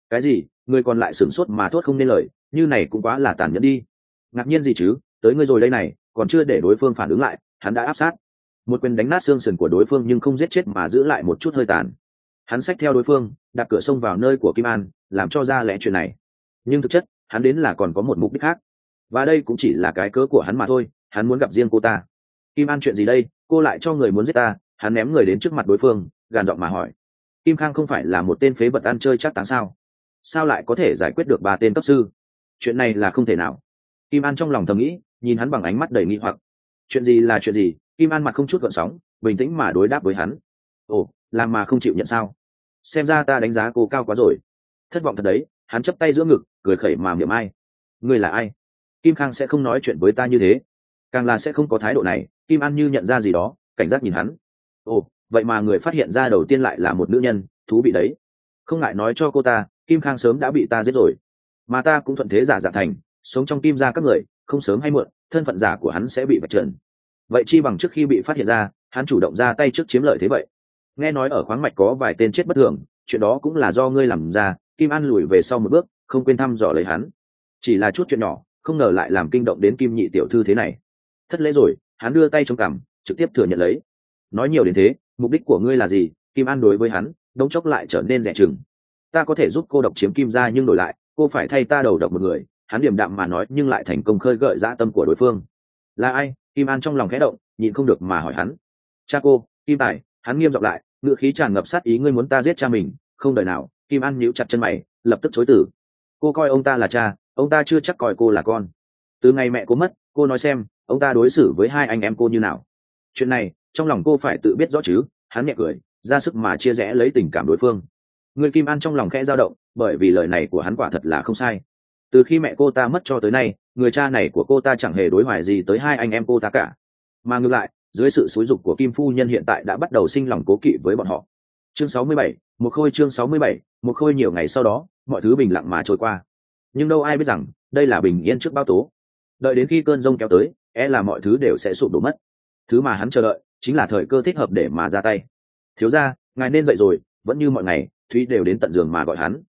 Cái gì? Người còn lại sửng sốt mà thốt không nên lời, như này cũng quá là tàn nhẫn đi. Ngạc nhiên gì chứ, tới ngươi rồi đây này, còn chưa để đối phương phản ứng lại, hắn đã áp sát. Một quyền đánh nát xương sườn của đối phương nhưng không giết chết mà giữ lại một chút hơi tàn. Hắn xách theo đối phương, đạp cửa xông vào nơi của Kim An, làm cho ra lẽ chuyện này. Nhưng thực chất, hắn đến là còn có một mục đích khác. Và đây cũng chỉ là cái cớ của hắn mà thôi, hắn muốn gặp riêng cô ta. Kim An, chuyện gì đây, cô lại cho người muốn giết ta? Hắn ném người đến trước mặt đối phương, gàn giọng mà hỏi. Kim Khang không phải là một tên phế vật ăn chơi chắc táng sao? Sao lại có thể giải quyết được 3 tên cấp sư? Chuyện này là không thể nào. Kim An trong lòng thầm nghĩ, nhìn hắn bằng ánh mắt đầy nghi hoặc. Chuyện gì là chuyện gì? Kim An mặt không chút gợn sóng, bình tĩnh mà đối đáp với hắn. Ồ, làm mà không chịu nhận sao? Xem ra ta đánh giá cô cao quá rồi. Thất vọng thật đấy. Hắn chấp tay giữa ngực, cười khẩy mà miệng ai. Ngươi là ai? Kim Khang sẽ không nói chuyện với ta như thế, càng là sẽ không có thái độ này. Kim An như nhận ra gì đó, cảnh giác nhìn hắn. Ồ, vậy mà người phát hiện ra đầu tiên lại là một nữ nhân, thú vị đấy. Không ngại nói cho cô ta, Kim Khang sớm đã bị ta giết rồi, mà ta cũng thuận thế giả dạng thành sống trong Kim gia các người, không sớm hay muộn thân phận giả của hắn sẽ bị vạch trần. Vậy chi bằng trước khi bị phát hiện ra, hắn chủ động ra tay trước chiếm lợi thế vậy. Nghe nói ở khoáng mạch có vài tên chết bất thường, chuyện đó cũng là do ngươi làm ra. Kim An lùi về sau một bước, không quên thăm dò lấy hắn. Chỉ là chút chuyện nhỏ, không ngờ lại làm kinh động đến Kim nhị tiểu thư thế này. Thất lễ rồi. Hắn đưa tay chống cằm, trực tiếp thừa nhận lấy. Nói nhiều đến thế, mục đích của ngươi là gì? Kim An đối với hắn đống chốc lại trở nên rẻ chừng. Ta có thể giúp cô độc chiếm Kim gia, nhưng đổi lại cô phải thay ta đầu độc một người. Hắn điềm đạm mà nói, nhưng lại thành công khơi gợi dã tâm của đối phương. Là ai? Kim An trong lòng khẽ động, nhịn không được mà hỏi hắn. Cha cô, Kim Tài. Hắn nghiêm giọng lại, ngựa khí tràn ngập sát ý. Ngươi muốn ta giết cha mình? Không đời nào. Kim An nhíu chặt chân mày, lập tức chối từ. Cô coi ông ta là cha, ông ta chưa chắc coi cô là con. Từ ngày mẹ cô mất, cô nói xem ông ta đối xử với 2 anh em cô như nào. Chuyện này trong lòng cô phải tự biết rõ chứ. Hắn nhẹ cười, ra sức mà chia rẽ lấy tình cảm đối phương. Người Kim An trong lòng khẽ dao động, bởi vì lời này của hắn quả thật là không sai. Từ khi mẹ cô ta mất cho tới nay, người cha này của cô ta chẳng hề đối hoài gì tới 2 anh em cô ta cả, mà ngược lại dưới sự xúi giục của Kim phu nhân hiện tại đã bắt đầu sinh lòng cố kỵ với bọn họ. Chương 67, một khôi. Chương 67, một khôi. Nhiều ngày sau đó, mọi thứ bình lặng mà trôi qua, nhưng đâu ai biết rằng đây là bình yên trước bão tố. Đợi đến khi cơn giông kéo tới, là mọi thứ đều sẽ sụp đổ mất. Thứ mà hắn chờ đợi chính là thời cơ thích hợp để mà ra tay. Thiếu gia, ngài nên dậy rồi. Vẫn như mọi ngày, Thúy đều đến tận giường mà gọi hắn.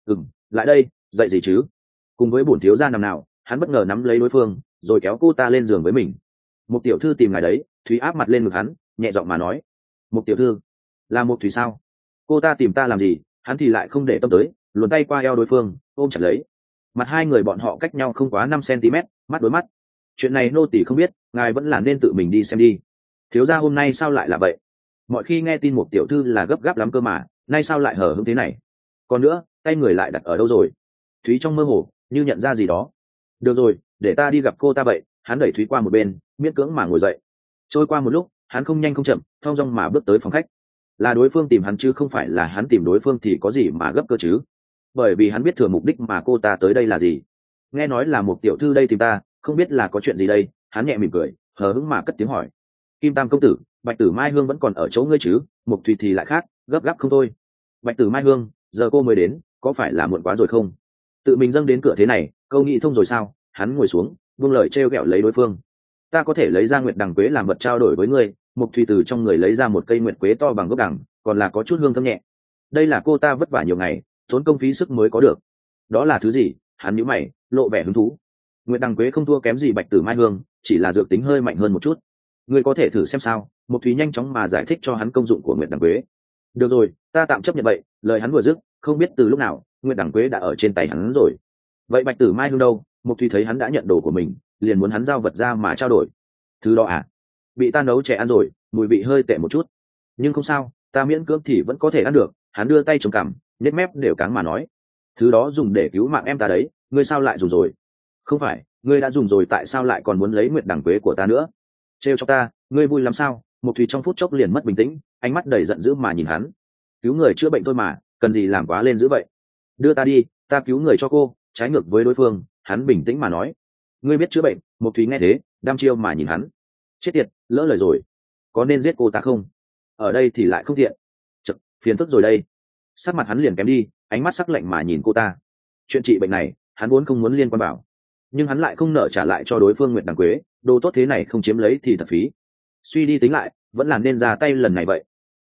Lại đây. Dậy gì chứ? Cùng với bổn thiếu gia nằm nào, hắn bất ngờ nắm lấy đối phương, rồi kéo cô ta lên giường với mình. Một tiểu thư tìm ngài đấy. Thúy áp mặt lên ngực hắn, nhẹ giọng mà nói. Một tiểu thư? Là một Thúy sao? Cô ta tìm ta làm gì? Hắn thì lại không để tâm tới, luồn tay qua eo đối phương, ôm chặt lấy. Mặt hai người bọn họ cách nhau không quá 5 cm, mắt đối mắt. Chuyện này nô tỳ không biết, ngài vẫn là nên tự mình đi xem đi. Thiếu gia hôm nay sao lại là vậy? Mọi khi nghe tin một tiểu thư là gấp gáp lắm cơ mà, nay sao lại hở hững thế này? Còn nữa, tay người lại đặt ở đâu rồi? Thúy trong mơ hồ như nhận ra gì đó. Được rồi, để ta đi gặp cô ta vậy. Hắn đẩy Thúy qua một bên, miễn cưỡng mà ngồi dậy. Trôi qua một lúc, hắn không nhanh không chậm, thong dong mà bước tới phòng khách. Là đối phương tìm hắn chứ không phải là hắn tìm đối phương, thì có gì mà gấp cơ chứ? Bởi vì hắn biết thừa mục đích mà cô ta tới đây là gì. Nghe nói là một tiểu thư đây tìm ta, không biết là có chuyện gì đây. Hắn nhẹ mỉm cười, hờ hững mà cất tiếng hỏi. Kim Tam công tử, Bạch Tử Mai Hương vẫn còn ở chỗ ngươi chứ? Mục Thùy thì lại khác, gấp gáp không thôi. Bạch Tử Mai Hương, giờ cô mới đến, có phải là muộn quá rồi không? Tự mình dâng đến cửa thế này, câu nghĩ thông rồi sao? Hắn ngồi xuống, buông lời trêu ghẹo lấy đối phương. Ta có thể lấy ra nguyệt đằng quế làm vật trao đổi với ngươi. Mục Thùy từ trong người lấy ra một cây nguyệt quế to bằng gốc đằng, còn là có chút hương thơm nhẹ. Đây là cô ta vất vả nhiều ngày, tốn công phí sức mới có được. Đó là thứ gì? Hắn nhíu mày, lộ vẻ hứng thú. Nguyệt đằng quế không thua kém gì Bạch Tử Mai Hương, chỉ là dược tính hơi mạnh hơn một chút. Ngươi có thể thử xem sao? Mục Thúy nhanh chóng mà giải thích cho hắn công dụng của nguyệt đằng quế. Được rồi, ta tạm chấp nhận vậy. Lời hắn vừa dứt, không biết từ lúc nào nguyệt đằng quế đã ở trên tay hắn rồi. Vậy Bạch Tử Mai Hương đâu? Mục Thúy thấy hắn đã nhận đồ của mình, liền muốn hắn giao vật ra mà trao đổi. Thứ đó à? Bị ta nấu trẻ ăn rồi, mùi vị hơi tệ một chút. Nhưng không sao, ta miễn cưỡng thì vẫn có thể ăn được. Hắn đưa tay chống cằm, nếp mép đều cáng mà nói. Thứ đó dùng để cứu mạng em ta đấy, ngươi sao lại dùng rồi? Không phải, ngươi đã dùng rồi tại sao lại còn muốn lấy nguyệt đằng quế của ta nữa? Trêu cho ta, ngươi vui lắm sao? Mục Thùy trong phút chốc liền mất bình tĩnh, ánh mắt đầy giận dữ mà nhìn hắn. Cứu người chữa bệnh thôi mà, cần gì làm quá lên dữ vậy? Đưa ta đi, ta cứu người cho cô. Trái ngược với đối phương, hắn bình tĩnh mà nói. Ngươi biết chữa bệnh? Mục Thùy nghe thế, đăm chiêu mà nhìn hắn. Chết tiệt, lỡ lời rồi. Có nên giết cô ta không? Ở đây thì lại không tiện. Chật, phiền phức rồi đây. Sắc mặt hắn liền kém đi, ánh mắt sắc lạnh mà nhìn cô ta. Chuyện trị bệnh này, hắn vốn không muốn liên quan bảo, nhưng hắn lại không nỡ trả lại cho đối phương nguyệt đằng quế. Đồ tốt thế này không chiếm lấy thì thật phí. Suy đi tính lại, vẫn là nên ra tay lần này vậy.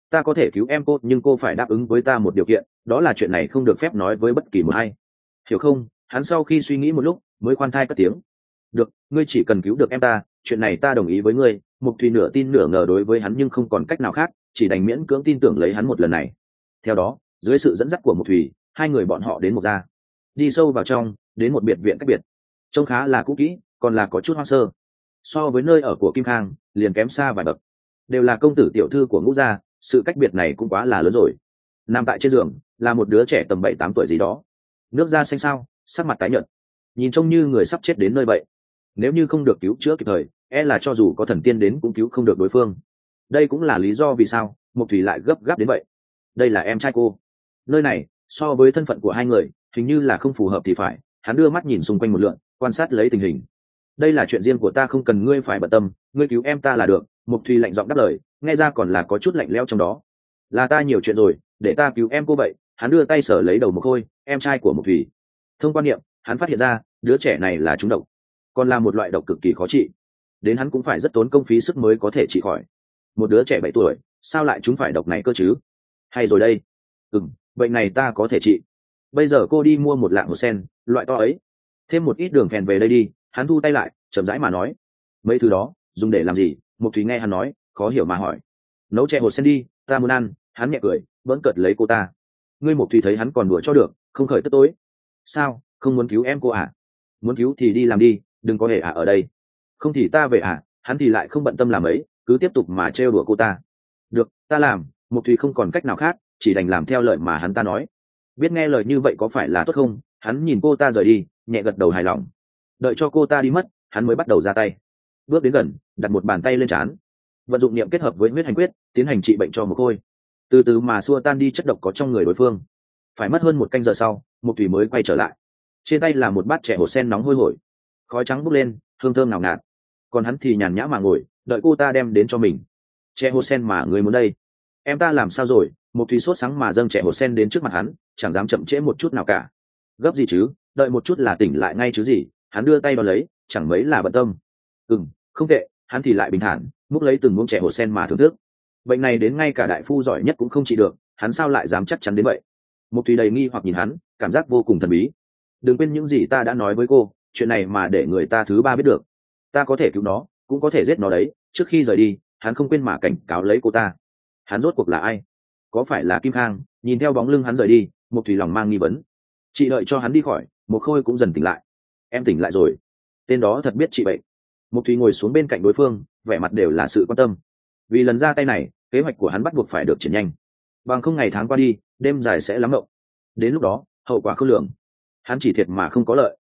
ta có thể cứu em cô, nhưng cô phải đáp ứng với ta một điều kiện, đó là chuyện này không được phép nói với bất kỳ một ai, hiểu không? Hắn sau khi suy nghĩ một lúc mới khoan thai cất tiếng. Được, ngươi chỉ cần cứu được em ta, chuyện này ta đồng ý với ngươi. Mục Thùy nửa tin nửa ngờ đối với hắn nhưng không còn cách nào khác, chỉ đành miễn cưỡng tin tưởng lấy hắn một lần này. Theo đó, dưới sự dẫn dắt của Mục Thùy, hai người bọn họ đến một gia, đi sâu vào trong, đến một biệt viện cách biệt, trông khá là cũ kỹ, còn là có chút hoang sơ. So với nơi ở của Kim Khang, liền kém xa vài bậc. Đều là công tử tiểu thư của Ngũ gia, sự cách biệt này cũng quá là lớn rồi. Nằm tại trên giường là một đứa trẻ tầm 7-8 tuổi gì đó, nước da xanh xao, sắc mặt tái nhợt, nhìn trông như người sắp chết đến nơi vậy. Nếu như không được cứu chữa kịp thời, e là cho dù có thần tiên đến cũng cứu không được đối phương. Đây cũng là lý do vì sao Mục Thủy lại gấp gáp đến vậy. Đây là em trai cô. Nơi này so với thân phận của hai người hình như là không phù hợp thì phải. Hắn đưa mắt nhìn xung quanh một lượt, quan sát lấy tình hình. Đây là chuyện riêng của ta, không cần ngươi phải bận tâm, ngươi cứu em ta là được. Mục Thủy lạnh giọng đáp lời, nghe ra còn là có chút lạnh lẽo trong đó. Là ta nhiều chuyện rồi, để ta cứu em cô vậy. Hắn đưa tay sờ lấy đầu Mục Khôi, em trai của Mục Thủy. Thông quan niệm, hắn phát hiện ra đứa trẻ này là trúng độc, còn là một loại độc cực kỳ khó trị, đến hắn cũng phải rất tốn công phí sức mới có thể trị khỏi. Một đứa trẻ 7 tuổi sao lại trúng phải độc này cơ chứ? Hay rồi đây. Bệnh này ta có thể trị. Bây giờ cô đi mua một lạng hồ sen loại to ấy, thêm một ít đường phèn về đây đi. Hắn thu tay lại, chậm rãi mà nói. Mấy thứ đó dùng để làm gì? Mục Thúy nghe hắn nói, khó hiểu mà hỏi. Nấu chè hồ sen đi, ta muốn ăn. Hắn nhẹ cười, vẫn cợt lấy cô ta. Ngươi Mục Thúy thấy hắn còn đùa cho được, không khởi tức tối. Sao, không muốn cứu em cô à? Muốn cứu thì đi làm đi, đừng có hề ở đây. Không thì ta về hắn thì lại không bận tâm làm ấy, cứ tiếp tục mà trêu đùa cô ta. Được, ta làm. Mục Thùy không còn cách nào khác, chỉ đành làm theo lời mà hắn ta nói. Biết nghe lời như vậy có phải là tốt không? Hắn nhìn cô ta rời đi, nhẹ gật đầu hài lòng. Đợi cho cô ta đi mất, hắn mới bắt đầu ra tay. Bước đến gần, đặt một bàn tay lên trán, vận dụng niệm kết hợp với huyết hành quyết, tiến hành trị bệnh cho Mục Khôi. Từ từ mà xua tan đi chất độc có trong người đối phương. Phải mất hơn 1 canh giờ sau, Mục Thùy mới quay trở lại. Trên tay là một bát chè hồ sen nóng hôi hổi, khói trắng bốc lên, hương thơm ngào ngạt. Còn hắn thì nhàn nhã mà ngồi, đợi cô ta đem đến cho mình. Chè hồ sen mà người muốn đây? Em ta làm sao rồi? Một Thùy sốt sáng mà dâng chè hồ sen đến trước mặt hắn, chẳng dám chậm trễ một chút nào cả. Gấp gì chứ, đợi một chút là tỉnh lại ngay chứ gì. Hắn đưa tay đón lấy, chẳng mấy là bận tâm. Không tệ. Hắn thì lại bình thản, múc lấy từng muỗng chè hồ sen mà thưởng thức. Bệnh này đến ngay cả đại phu giỏi nhất cũng không trị được, hắn sao lại dám chắc chắn đến vậy? Một Thùy đầy nghi hoặc nhìn hắn, cảm giác vô cùng thần bí. Đừng quên những gì ta đã nói với cô, chuyện này mà để người ta thứ ba biết được, ta có thể cứu nó, cũng có thể giết nó đấy. Trước khi rời đi, hắn không quên mà cảnh cáo lấy cô ta. Hắn rốt cuộc là ai? Có phải là Kim Khang? Nhìn theo bóng lưng hắn rời đi, Mục Thủy lòng mang nghi vấn. Chị đợi cho hắn đi khỏi, Mục Khôi cũng dần tỉnh lại. Em tỉnh lại rồi. Tên đó thật biết trị bệnh. Mục Thủy ngồi xuống bên cạnh đối phương, vẻ mặt đều là sự quan tâm. Vì lần ra tay này, kế hoạch của hắn bắt buộc phải được triển nhanh, bằng không ngày tháng qua đi, đêm dài sẽ lắm mộng. Đến lúc đó, hậu quả không lường. Hắn chỉ thiệt mà không có lợi.